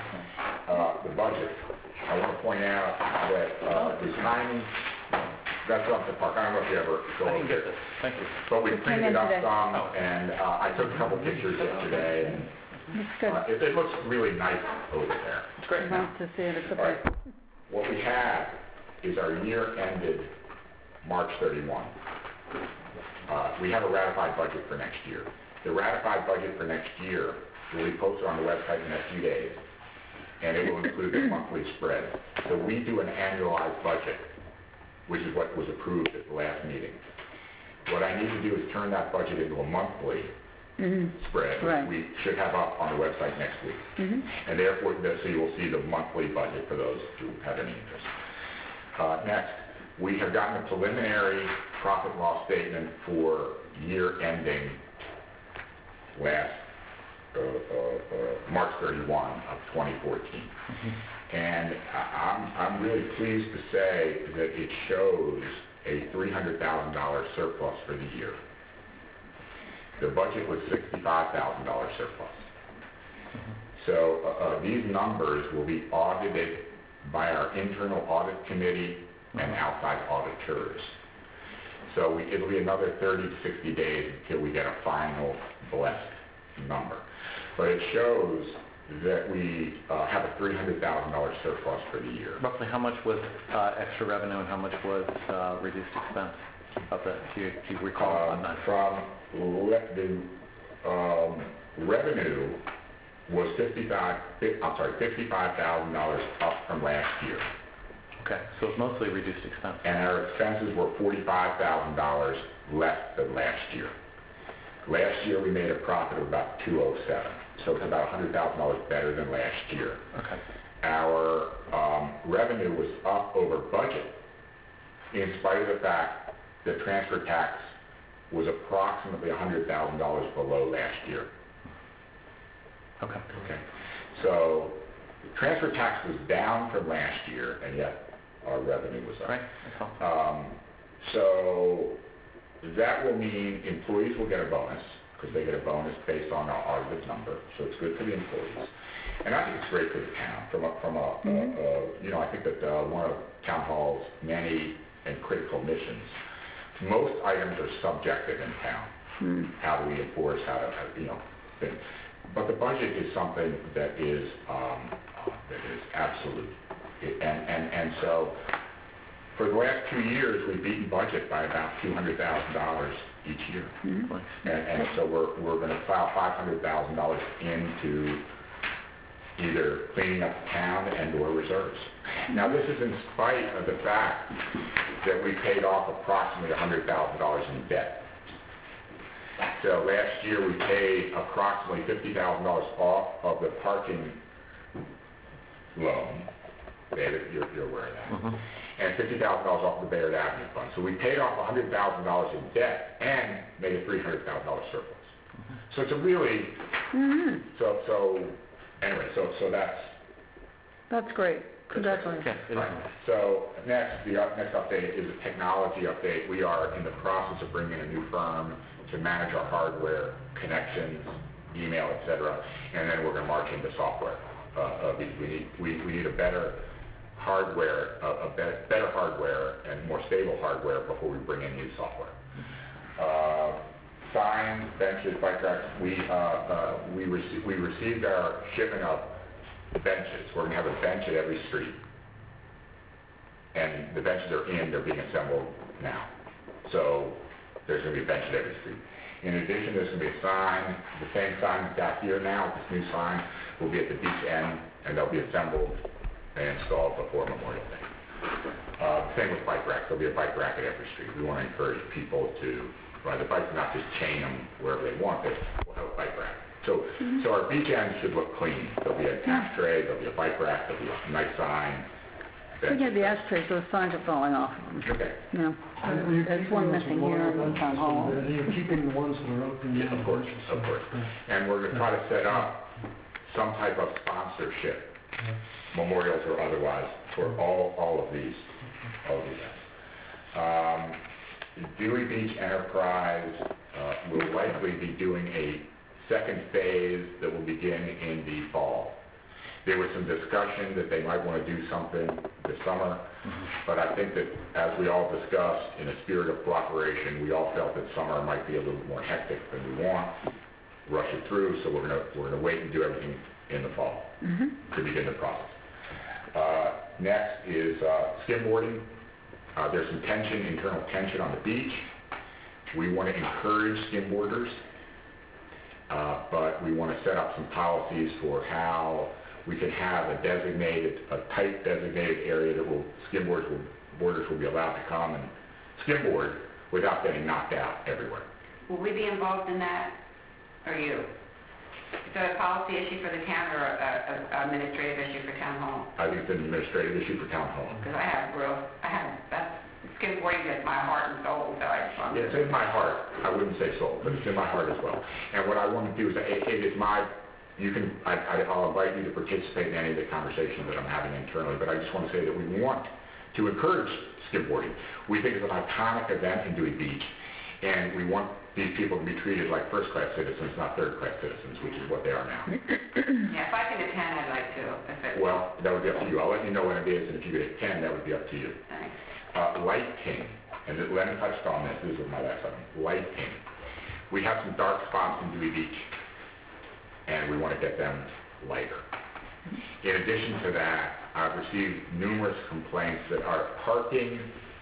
S4: Uh, the budget. I want to point out that uh, the timing, that's Sunset Park. I don't know if you ever go
S7: I
S4: over
S7: didn't get
S4: there.
S7: this, thank you.
S4: But we
S1: It came
S4: cleaned
S1: in
S4: it up
S1: today.
S4: some,
S7: Oh.
S4: and uh, I took a couple pictures yesterday, and
S1: Looks good.
S4: uh, it, it looks really nice over there.
S7: It's great.
S1: I'd like to see it, it's
S4: All right.
S1: okay.
S4: What we have is our year ended March thirty-first. Uh, we have a ratified budget for next year. The ratified budget for next year will be posted on the website in the next few days, and it will include the monthly spread. So we do an annualized budget, which is what was approved at the last meeting. What I need to do is turn that budget into a monthly
S1: Mm-hmm.
S4: spread,
S1: Right.
S4: which we should have up on the website next week.
S1: Mm-hmm.
S4: And therefore, so you will see the monthly budget for those who have any interest. Uh, Next, we have gotten a preliminary profit and loss statement for year ending last uh, uh, uh, March thirty-first of twenty fourteen. And I- I'm I'm really pleased to say that it shows a three hundred thousand dollars surplus for the year. The budget was sixty-five thousand dollars surplus. So uh, uh, these numbers will be audited by our internal audit committee and outside auditors. So we, it'll be another thirty to sixty days until we get a final blessed number. But it shows that we uh, have a three hundred thousand dollars surplus for the year.
S7: Roughly how much was uh, extra revenue and how much was uh, reduced expense of that, do you, do you recall on
S4: Um,
S7: that?
S4: From le- the um, revenue was fifty-five, fif- I'm sorry, fifty-five thousand dollars up from last year.
S7: Okay, so it's mostly reduced expense.
S4: And our expenses were forty-five thousand dollars less than last year. Last year, we made a profit of about two oh seven, so it's about one hundred thousand dollars better than last year.
S7: Okay.
S4: Our um, revenue was up over budget in spite of the fact that transfer tax was approximately one hundred thousand dollars below last year.
S7: Okay.
S4: Okay. So transfer tax was down from last year, and yet our revenue was up.
S7: Right, that's helpful.
S4: Um, so that will mean employees will get a bonus, because they get a bonus based on our audited number, so it's good for the employees. And I think it's great for the town, from a, from a,
S1: Mhm.
S4: uh, uh, you know, I think that uh, one of town hall's many and critical missions, most items are subjective in town.
S1: Hmm.
S4: How do we enforce, how to, how- you know, things. But the budget is something that is, um, uh, that is absolute. It- And, and, and so, for the last two years, we've beaten budget by about two hundred thousand dollars each year.
S1: Mhm.
S4: And, and so we're, we're gonna plow five hundred thousand dollars into either cleaning up the town and/or reserves. Now, this is in spite of the fact that we paid off approximately one hundred thousand dollars in debt. So last year, we paid approximately fifty thousand dollars off of the parking loan. David, you're, you're aware of that.
S18: Mhm.
S4: And fifty thousand dollars off the Bayard Avenue Fund. So we paid off one hundred thousand dollars in debt and made a three hundred thousand dollars surplus. So it's a really,
S1: Mm-hmm.
S4: so, so, anyway, so, so that's,
S1: That's great. Congratulations.
S18: Okay, it is
S4: right.
S18: nice.
S4: So next, the up- next update is a technology update. We are in the process of bringing in a new firm to manage our hardware, connections, email, et cetera, and then we're going to march into software. Uh, uh, we, we need, we, we need a better hardware, a, a be- better hardware and more stable hardware before we bring in new software. Uh, signs, benches, bike racks, we, uh, uh, we, rece- we received our shipment of benches. We're going to have a bench at every street. And the benches are in, they're being assembled now. So there's going to be a bench at every street. In addition, there's going to be a sign, the same sign that's out here now, this new sign, will be at the beach end, and they'll be assembled and installed before Memorial Day. Uh, same with bike racks. There'll be a bike rack at every street. We want to encourage people to ride the bikes, not just chain them wherever they want. They will have a bike rack. So, so our beach ends should look clean. There'll be an ashtray, there'll be a bike rack, there'll be a nice sign.
S1: Speaking of the ashtrays, those signs are falling off of them.
S4: Okay.
S1: Yeah.
S9: Are you
S1: There's
S9: keeping
S1: one
S9: those
S1: missing
S9: lower
S1: here in
S9: benches
S1: town hall.
S9: and you're keeping the ones that are open?
S4: Yeah, of course, of course. And we're going to try to set up some type of sponsorship, memorials or otherwise, for all, all of these, all of these. Um, Dewey Beach Enterprise uh, will likely be doing a second phase that will begin in the fall. There was some discussion that they might want to do something this summer, but I think that as we all discussed, in a spirit of cooperation, we all felt that summer might be a little more hectic than we want, rush it through, so we're going to we're going to wait and do everything in the fall
S1: Mm-hmm.
S4: to begin the process. Uh, next is uh, skimboarding. Uh, there's some tension, internal tension on the beach. We want to encourage skimboarders, uh, but we want to set up some policies for how we can have a designated, a tight designated area that will, skimboarders will, boarders will be allowed to come and skimboard without getting knocked out everywhere.
S3: Will we be involved in that, or you? Is that a policy issue for the town or a, a, a administrative issue for town hall?
S4: I think it's an administrative issue for town hall.
S3: Because I have real, I have, that's, skimboarding is my heart and soul, so I just want
S4: Yeah, it's in my heart. I wouldn't say soul, but it's in my heart as well. And what I want to do is, it, it is my, you can, I, I, I'll invite you to participate in any of the conversations that I'm having internally, but I just want to say that we want to encourage skimboarding. We think it's an iconic event in Dewey Beach, and we want these people to be treated like first-class citizens, not third-class citizens, which is what they are now.
S3: Yeah, if I can attend, I'd like to, if it...
S4: Well, that would be up to you. I'll let you know when it is, and if you could attend, that would be up to you.
S3: Thanks.
S4: Uh, lighting, and Lennon touched on this, this was my last item, lighting. We have some dark spots in Dewey Beach, and we want to get them lighter. In addition to that, I've received numerous complaints that our parking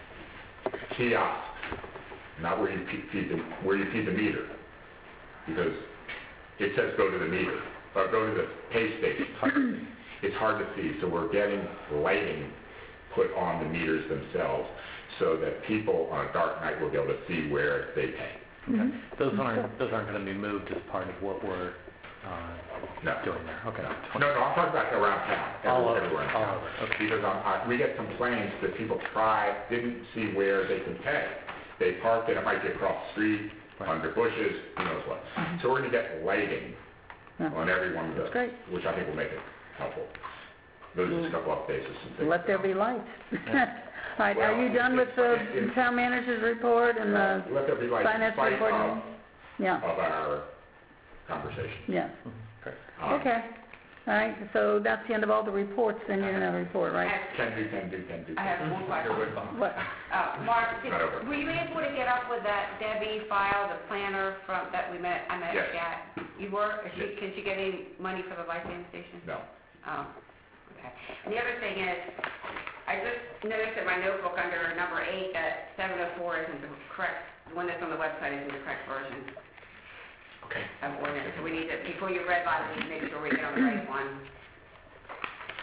S4: kiosks, not where you fe- feed the, where you feed the meter, because it says go to the meter, or go to the pay station. It's hard to see, so we're getting lighting put on the meters themselves so that people on a dark night will be able to see where they pay.
S1: Mm-hmm.
S7: Those aren't, those aren't going to be moved as part of what we're uh,
S4: No.
S7: doing there. Okay.
S4: No, no, I'm talking about around town,
S7: All
S4: everywhere,
S7: over,
S4: everywhere in
S7: all
S4: town.
S7: over, okay.
S4: Because um, I, we get complaints that people try, didn't see where they could pay. They parked and it might be across the street,
S7: Right.
S4: under bushes, who knows what. So we're going to get lighting
S1: Yeah.
S4: on every one of those,
S1: That's great.
S4: which I think will make it helpful. Those are just a couple updates of some things.
S1: Let there be light. All right, are
S4: Well,
S1: you done with the
S4: it- it-
S1: town manager's report and the
S4: Let there be light in
S1: finance
S4: spite
S1: report?
S4: of,
S1: Yeah,
S4: of our conversation.
S1: yes.
S4: Um,
S1: Okay. All right, so that's the end of all the reports, then you're gonna have a report,
S3: I
S1: right?
S3: have,
S4: Can do, can do, can do.
S3: I have one question.
S1: What?
S3: Uh, Mark, did-
S4: Not over.
S3: were you able to get up with that Debbie file, the planner from, that we met, I met
S4: Yes.
S3: at? You were? Is she,
S4: Yes.
S3: can she get any money for the lighting station?
S4: No.
S3: Oh, okay. And the other thing is, I just noticed that my notebook under number eight, that seven oh four isn't the correct, the one that's on the website isn't the correct version
S4: Okay.
S3: of ordinance. So we need to, before you redline, we need to make sure we get on the right one.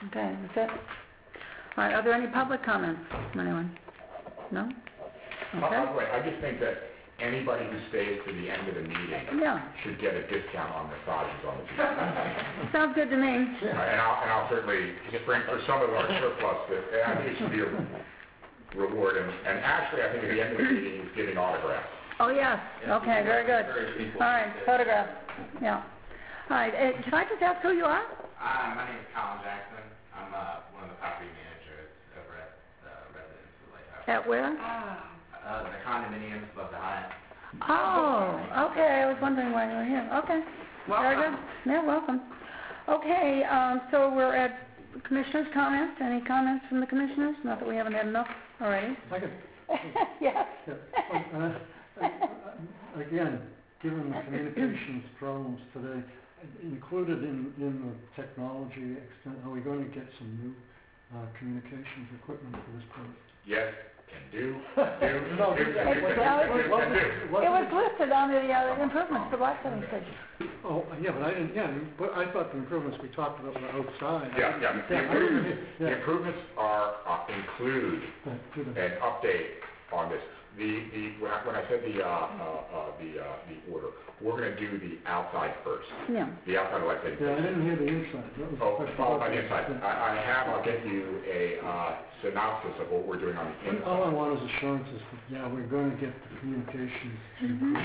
S1: Okay, that's it. All right, are there any public comments from anyone? No?
S4: By
S1: Okay.
S4: the way, I just think that anybody who stays to the end of the meeting
S1: Yeah,
S4: should get a discount on massages on the beach.
S1: sounds good to me.
S4: And I'll, and I'll certainly spring for some of our surplus, that, and I think it should be a reward, and, and actually, I think at the end of the meeting, he's giving autographs.
S1: Oh, yes, okay, very good. All right, photograph, yeah. All right, eh, can I just ask who you are?
S19: Uh, my name is Colin Jackson. I'm uh, one of the property managers over at the Residence Lighthouse.
S1: At where?
S19: Uh, the condominiums above the Hyatt.
S1: Oh, okay, I was wondering why you were here. Okay, very good. Yeah, welcome. Okay, um, so we're at commissioners' comments. Any comments from the commissioners? Not that we haven't had enough already.
S9: Second.
S1: Yes.
S9: Yeah. Uh, uh, Again, given the communications problems today, included in, in the technology extent, are we going to get some new uh, communications equipment for this place?
S4: Yes, can do, do,
S9: No,
S4: do,
S9: it-
S4: do,
S9: it-
S4: do,
S1: well,
S4: do, do,
S9: wasn't-
S4: can do.
S1: It was listed on the uh, improvements to Blackstone Station.
S9: Oh, yeah, but I didn't, yeah, but I thought the improvements we talked about were outside.
S4: Yeah, yeah, the
S9: Yeah, I
S4: improvements,
S9: didn't-
S4: the
S9: yeah.
S4: improvements are, uh, include
S9: Uh, to the-
S4: an update on this. The, the, when I, when I said the, uh, uh, uh, the, uh, the order, we're gonna do the outside first.
S1: Yeah.
S4: The outside elected.
S9: Yeah, I didn't hear the inside. That was-
S4: Oh,
S9: I
S4: followed by
S9: forgot
S4: the inside.
S9: that.
S4: I, I have, I'll get you a, uh, synopsis of what we're doing on the
S9: And All I
S4: inside.
S9: want is assurances that, yeah, we're going to get the communications.
S1: Mm-hmm.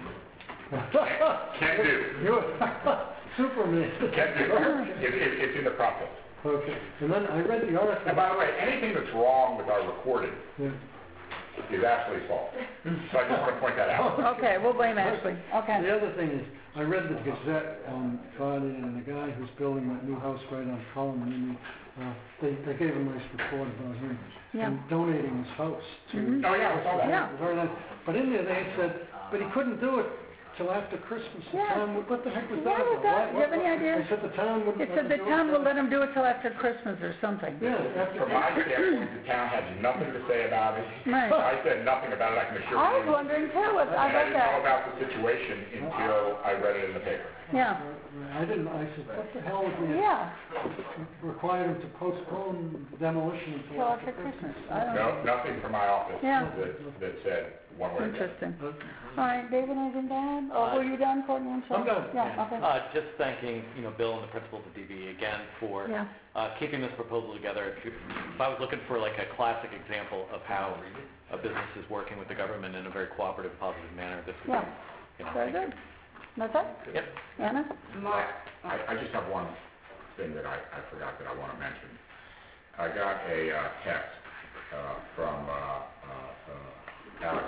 S4: Can do.
S9: You- Superman.
S4: Can do. It, it, it's in the process.
S9: Okay, and then I read the article.
S4: And by the way, anything that's wrong with our recording
S9: Yeah.
S4: is Ashley's fault. So I just want to point that out.
S1: Okay, we'll blame Ashley. Okay.
S9: The other thing is, I read the Gazette on Friday, and the guy who's building that new house right on Cullen, and uh, they, they gave a nice report about him
S1: Yeah.
S9: and donating his house to.
S1: Mhm.
S4: Oh, yeah, I saw that.
S1: Yeah.
S9: Very nice. But in there, they said, but he couldn't do it till after Christmas. The
S1: Yeah.
S9: town would- what the heck was
S1: Why
S9: that
S1: was
S9: about?
S1: that?
S9: Why-
S1: Do you have any
S9: what-
S1: idea?
S9: They said the town wouldn't
S1: It
S9: let
S1: said
S9: him
S1: the
S9: do it
S1: town
S9: till-
S1: will let him do it till after Christmas or something.
S9: Yeah, after.
S4: From my standpoint, the town had nothing to say about it.
S1: Right.
S4: I said nothing about it, I can assure you.
S1: I was wondering too, I
S4: And
S1: I
S4: I
S1: read
S4: didn't know
S1: that.
S4: about the situation until I read it in the paper.
S1: Yeah,
S9: I didn't, I said, what the hell would we
S1: yeah,
S9: require him to postpone demolition
S1: till
S9: until
S1: after Christmas. I don't
S4: No,
S1: know.
S4: nothing from my office
S1: Yeah.
S4: that, that said one way or the other.
S1: Interesting. All right, David, anything to add? Or were you done, Courtney? I'm sorry.
S9: I'm done.
S1: Yeah, okay.
S7: Uh, just thanking, you know, Bill and the principals at D B again for
S1: Yeah.
S7: uh, keeping this proposal together. If you- if I was looking for like a classic example of how a business is working with the government in a very cooperative, positive manner, this would
S1: Yeah.
S7: be, you know,
S1: Very
S7: thank
S1: good. That's it?
S7: you. Yep.
S1: Anna?
S3: Mark,
S4: I, I just have one thing that I, I forgot that I want to mention. I got a uh, text uh, from uh, uh, uh, Alex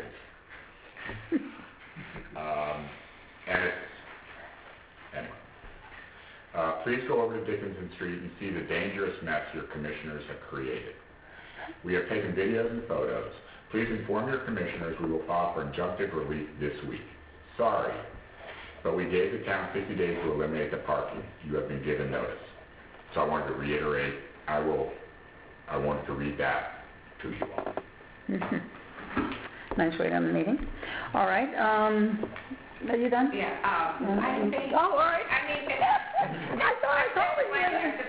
S4: Pires. um, and it's, anyway. Uh, please go over to Dickinson Street and see the dangerous mess your commissioners have created. We have taken videos and photos. Please inform your commissioners we will file for injunctive relief this week. Sorry, but we gave the town fifty days to eliminate the parking. You have been given notice. So I wanted to reiterate, I will, I wanted to read that to you all.
S1: Mhm. Nice way to end the meeting. All right, um, are you done?
S3: yeah, um, I
S1: Mhm.
S3: think,
S1: Oh, all right.
S3: I mean,
S1: I thought I told you.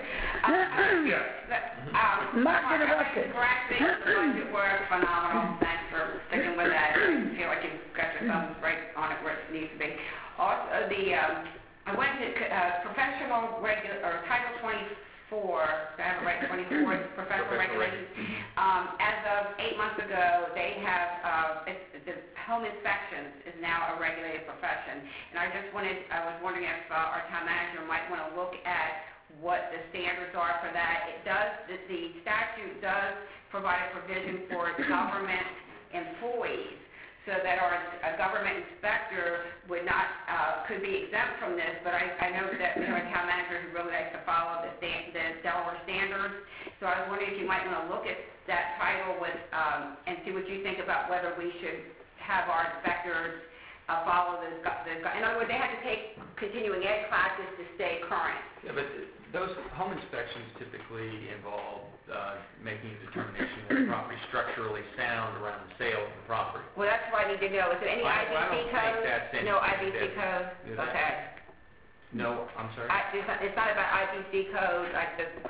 S4: Yes.
S3: Um,
S1: Mark
S3: Mark,
S1: interrupted.
S3: congratulations, the budget work, phenomenal, thanks for sticking with that. I feel like you've got your thumbs right on it where it needs to be. Also, the, um, I went to, uh, professional regu, or Title twenty-four, I have it right, twenty-four, it's professional
S2: Professional
S3: regulations. Um, as of eight months ago, they have, uh, it's, the home inspections is now a regulated profession. And I just wanted, I was wondering if, uh, our town manager might want to look at what the standards are for that. It does, the, the statute does provide a provision for government employees, so that our, a government inspector would not, uh, could be exempt from this, but I, I know that we have a town manager who really likes to follow the stan, the Delaware standards. So I was wondering if you might want to look at that title with, um, and see what you think about whether we should have our inspectors, uh, follow the, the, in other words, they have to take continuing ed classes to stay current.
S18: Yeah, but those home inspections typically involve uh, making a determination that the property is structurally sound around the sale of the property.
S3: Well, that's what I need to know. Is there any
S18: I-
S3: I B C
S18: I don't think
S3: code?
S18: that's in-
S3: No I B C
S18: that-
S3: code?
S18: that-
S3: Okay.
S18: No, I'm sorry?
S3: I, it's not, it's not about I B C code, like the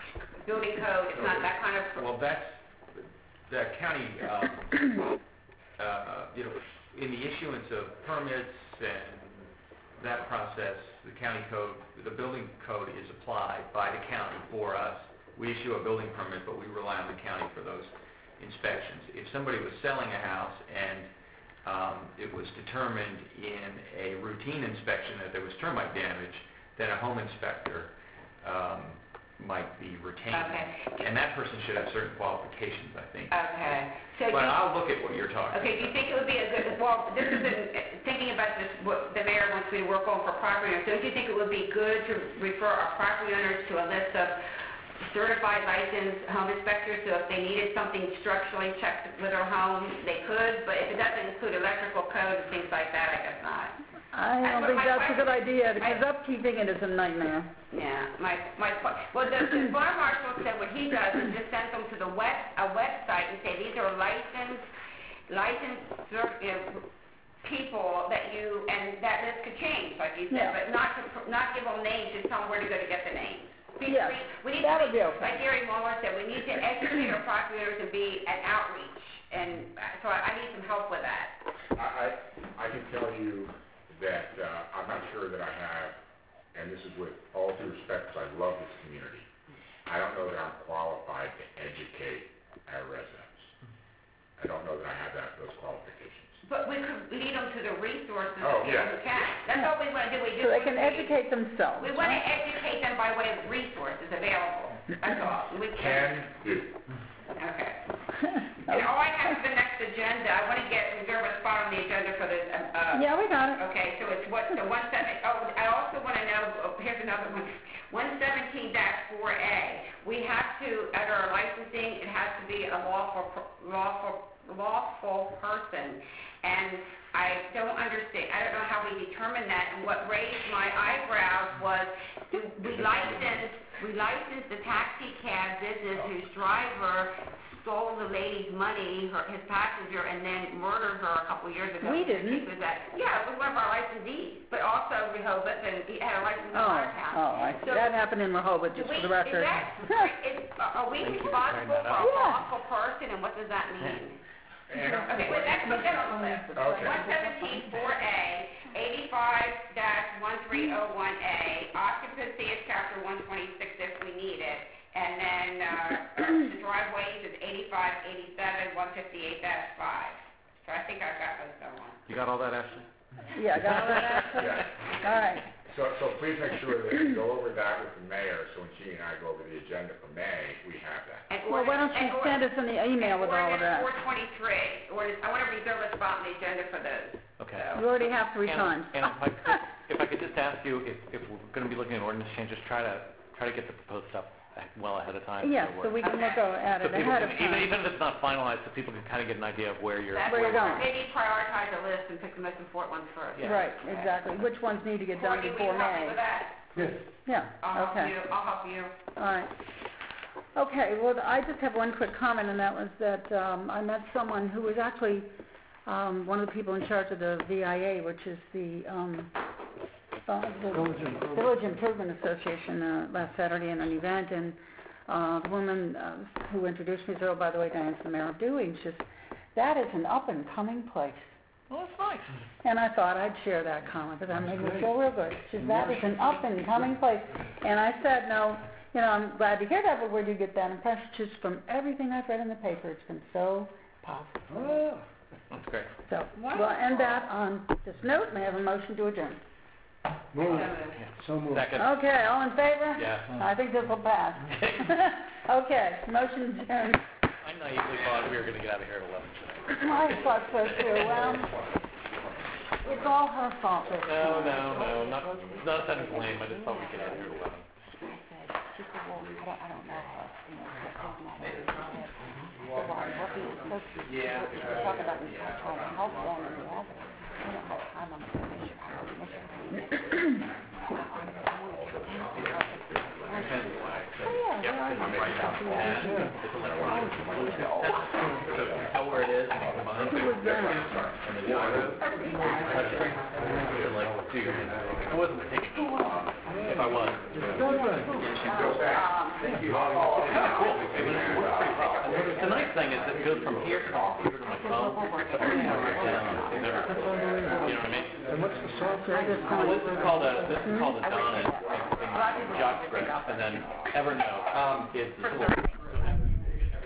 S3: building code, it's not that kind of...
S2: Well, that's, the county, um, uh, you know, in the issuance of permits and that process, the county code, the building code is applied by the county for us. We issue a building permit, but we rely on the county for those inspections. If somebody was selling a house and um, it was determined in a routine inspection that there was termite damage, then a home inspector um, might be retained.
S3: Okay.
S2: And that person should have certain qualifications, I think.
S3: Okay. So
S2: But
S3: do you-
S2: I'll look at what you're talking
S3: Okay, do you think it would be a good, well, this is, an- thinking about this, what the mayor wants me to work on for property owners, don't you think it would be good to refer our property owners to a list of certified licensed home inspectors, so if they needed something structurally checked with their home, they could, but if it doesn't include electrical code and things like that, I guess not.
S1: I don't think that's a good idea, because upkeeping it is a nightmare.
S3: Yeah, my, my, well, the, the fire marshal said what he does is just send them to the web, a website and say, these are licensed, licensed, cer- you know, people that you, and that list could change, like you said,
S1: Yeah.
S3: but not to, not give them names, just tell them where to go to get the names. We,
S1: Yeah,
S3: we, we need
S1: that
S3: to
S1: would be okay.
S3: Like Gary Muller said, we need to educate our property owners and be an outreach, and uh, so I, I need some help with that.
S4: I, I, I can tell you that, uh, I'm not sure that I have, and this is with all due respect, because I love this community, I don't know that I'm qualified to educate our residents. I don't know that I have that, those qualifications.
S3: But we could lead them to the resources
S4: Oh,
S3: of people
S4: yeah.
S3: who can. That's all we want to do. We just
S1: So they can
S3: want to-
S1: educate themselves.
S3: We want to educate them by way of resources available. That's all. We
S4: Can do.
S3: Okay. And all I have is the next agenda. I want to get, reserve a spot on the agenda for the, uh...
S1: Yeah, we got it.
S3: Okay, so it's what, so one seven, oh, I also want to know, oh, here's another one. one seventeen dash four A. We have to, at our licensing, it has to be a lawful, lawful, lawful person. And I don't understand, I don't know how we determine that, and what raised my eyebrows was, do we license, we license the taxi cab business whose driver stole the lady's money, her, his passenger, and then murdered her a couple years ago.
S1: We didn't.
S3: Was that, yeah, it was one of our licensees, but also Rehoboth, and he had a license in
S1: Oh,
S3: our town.
S1: oh, I see.
S3: So,
S1: That happened in Rehoboth,
S3: do
S1: just
S3: we,
S1: for the record.
S3: is that, is, are we responsible for a
S1: Yeah.
S3: lawful person, and what does that mean? Okay, well, let's put that on the list.
S4: Okay.
S3: one seventeen four A, eighty-five dash one three oh one A, occupancy is chapter one twenty-six if we need it, and then, uh, the driveways is eighty-five eighty-seven, one fifty-eight dash five. So I think I've got those going.
S18: You got all that, Ashley?
S1: Yeah, got all that, Ashley?
S4: Yeah.
S1: All right.
S4: So, so please make sure that you go over that with the mayor, so when she and I go over the agenda for May, we have that.
S3: And
S1: Well, why don't you
S3: ordinance-
S1: send us an email with all of that?
S3: Ordinance four twenty-three, ordinance, I want to reserve a spot on the agenda for those.
S7: Okay.
S1: You already have three
S7: And-
S1: times.
S7: And if I could, if I could just ask you, if, if we're gonna be looking at ordinance changes, try to, try to get the proposed stuff well ahead of time.
S1: Yes, so we can look o- at
S7: So
S1: it
S7: people
S1: ahead
S7: can-
S1: of
S7: Even,
S1: time.
S7: even if it's not finalized, so people can kind of get an idea of where you're.
S3: That's
S1: Where
S3: where
S1: you're
S3: we're,
S1: going.
S3: maybe prioritize a list and pick the most important ones first.
S7: Yeah.
S1: Right, exactly. Which ones need to get done
S3: Courtney, will
S1: before
S3: you help me
S1: May?
S3: with that?
S9: Yes.
S1: Yeah,
S3: I'll help
S1: okay.
S3: you, I'll help you.
S1: All right. Okay, well, I just have one quick comment, and that was that um, I met someone who was actually um, one of the people in charge of the V I A, which is the, um, uh, the
S9: Village Improvement.
S1: Village Improvement Association, uh, last Saturday in an event, and uh, the woman uh, who introduced me said, oh, by the way, Diane's the mayor of Dewey, and she says, that is an up-and-coming place.
S7: Well, that's nice.
S1: And I thought I'd share that comment, but that made me feel real good. She said, that is an up-and-coming place. And I said, no, you know, I'm glad to hear that, but where do you get that impression? Just from everything I've read in the paper, it's been so positive.
S9: Oh.
S7: That's great.
S1: So, we'll end that on this note. May I have a motion to adjourn?
S9: Move. So moved.
S7: Second.
S1: Okay, all in favor?
S7: Yeah.
S1: I think this will pass. Okay, motion adjourned.
S7: I naively thought we were gonna get out of here at eleven tonight.
S1: I thought so too. Well, it's all her fault this
S7: No,
S1: time.
S7: no, no, not, not setting blame, I just thought we'd get out of here at eleven.
S1: She said, well, I don't, I don't know her, you know, so it's not really good. So while I'm working with folks,
S5: Yeah.
S1: we're talking about this whole trying to help them in the office. We don't have time on the commission. I don't know.
S7: Depends why.
S1: Oh, yeah, well,
S7: can write down the pad, it's electronic. So tell where it is, and
S1: Who was that?
S7: and then you touch it. And like, dude, I wasn't thinking, if I was.
S1: Thank you.
S7: The nice thing is it goes from here to the computer to my phone, so everything I write down is never,
S9: That's unbelievable.
S7: you know what I mean?
S9: And what's the software?
S7: Well, this is called a, this is called a Donna JavaScript, and then Evernote is the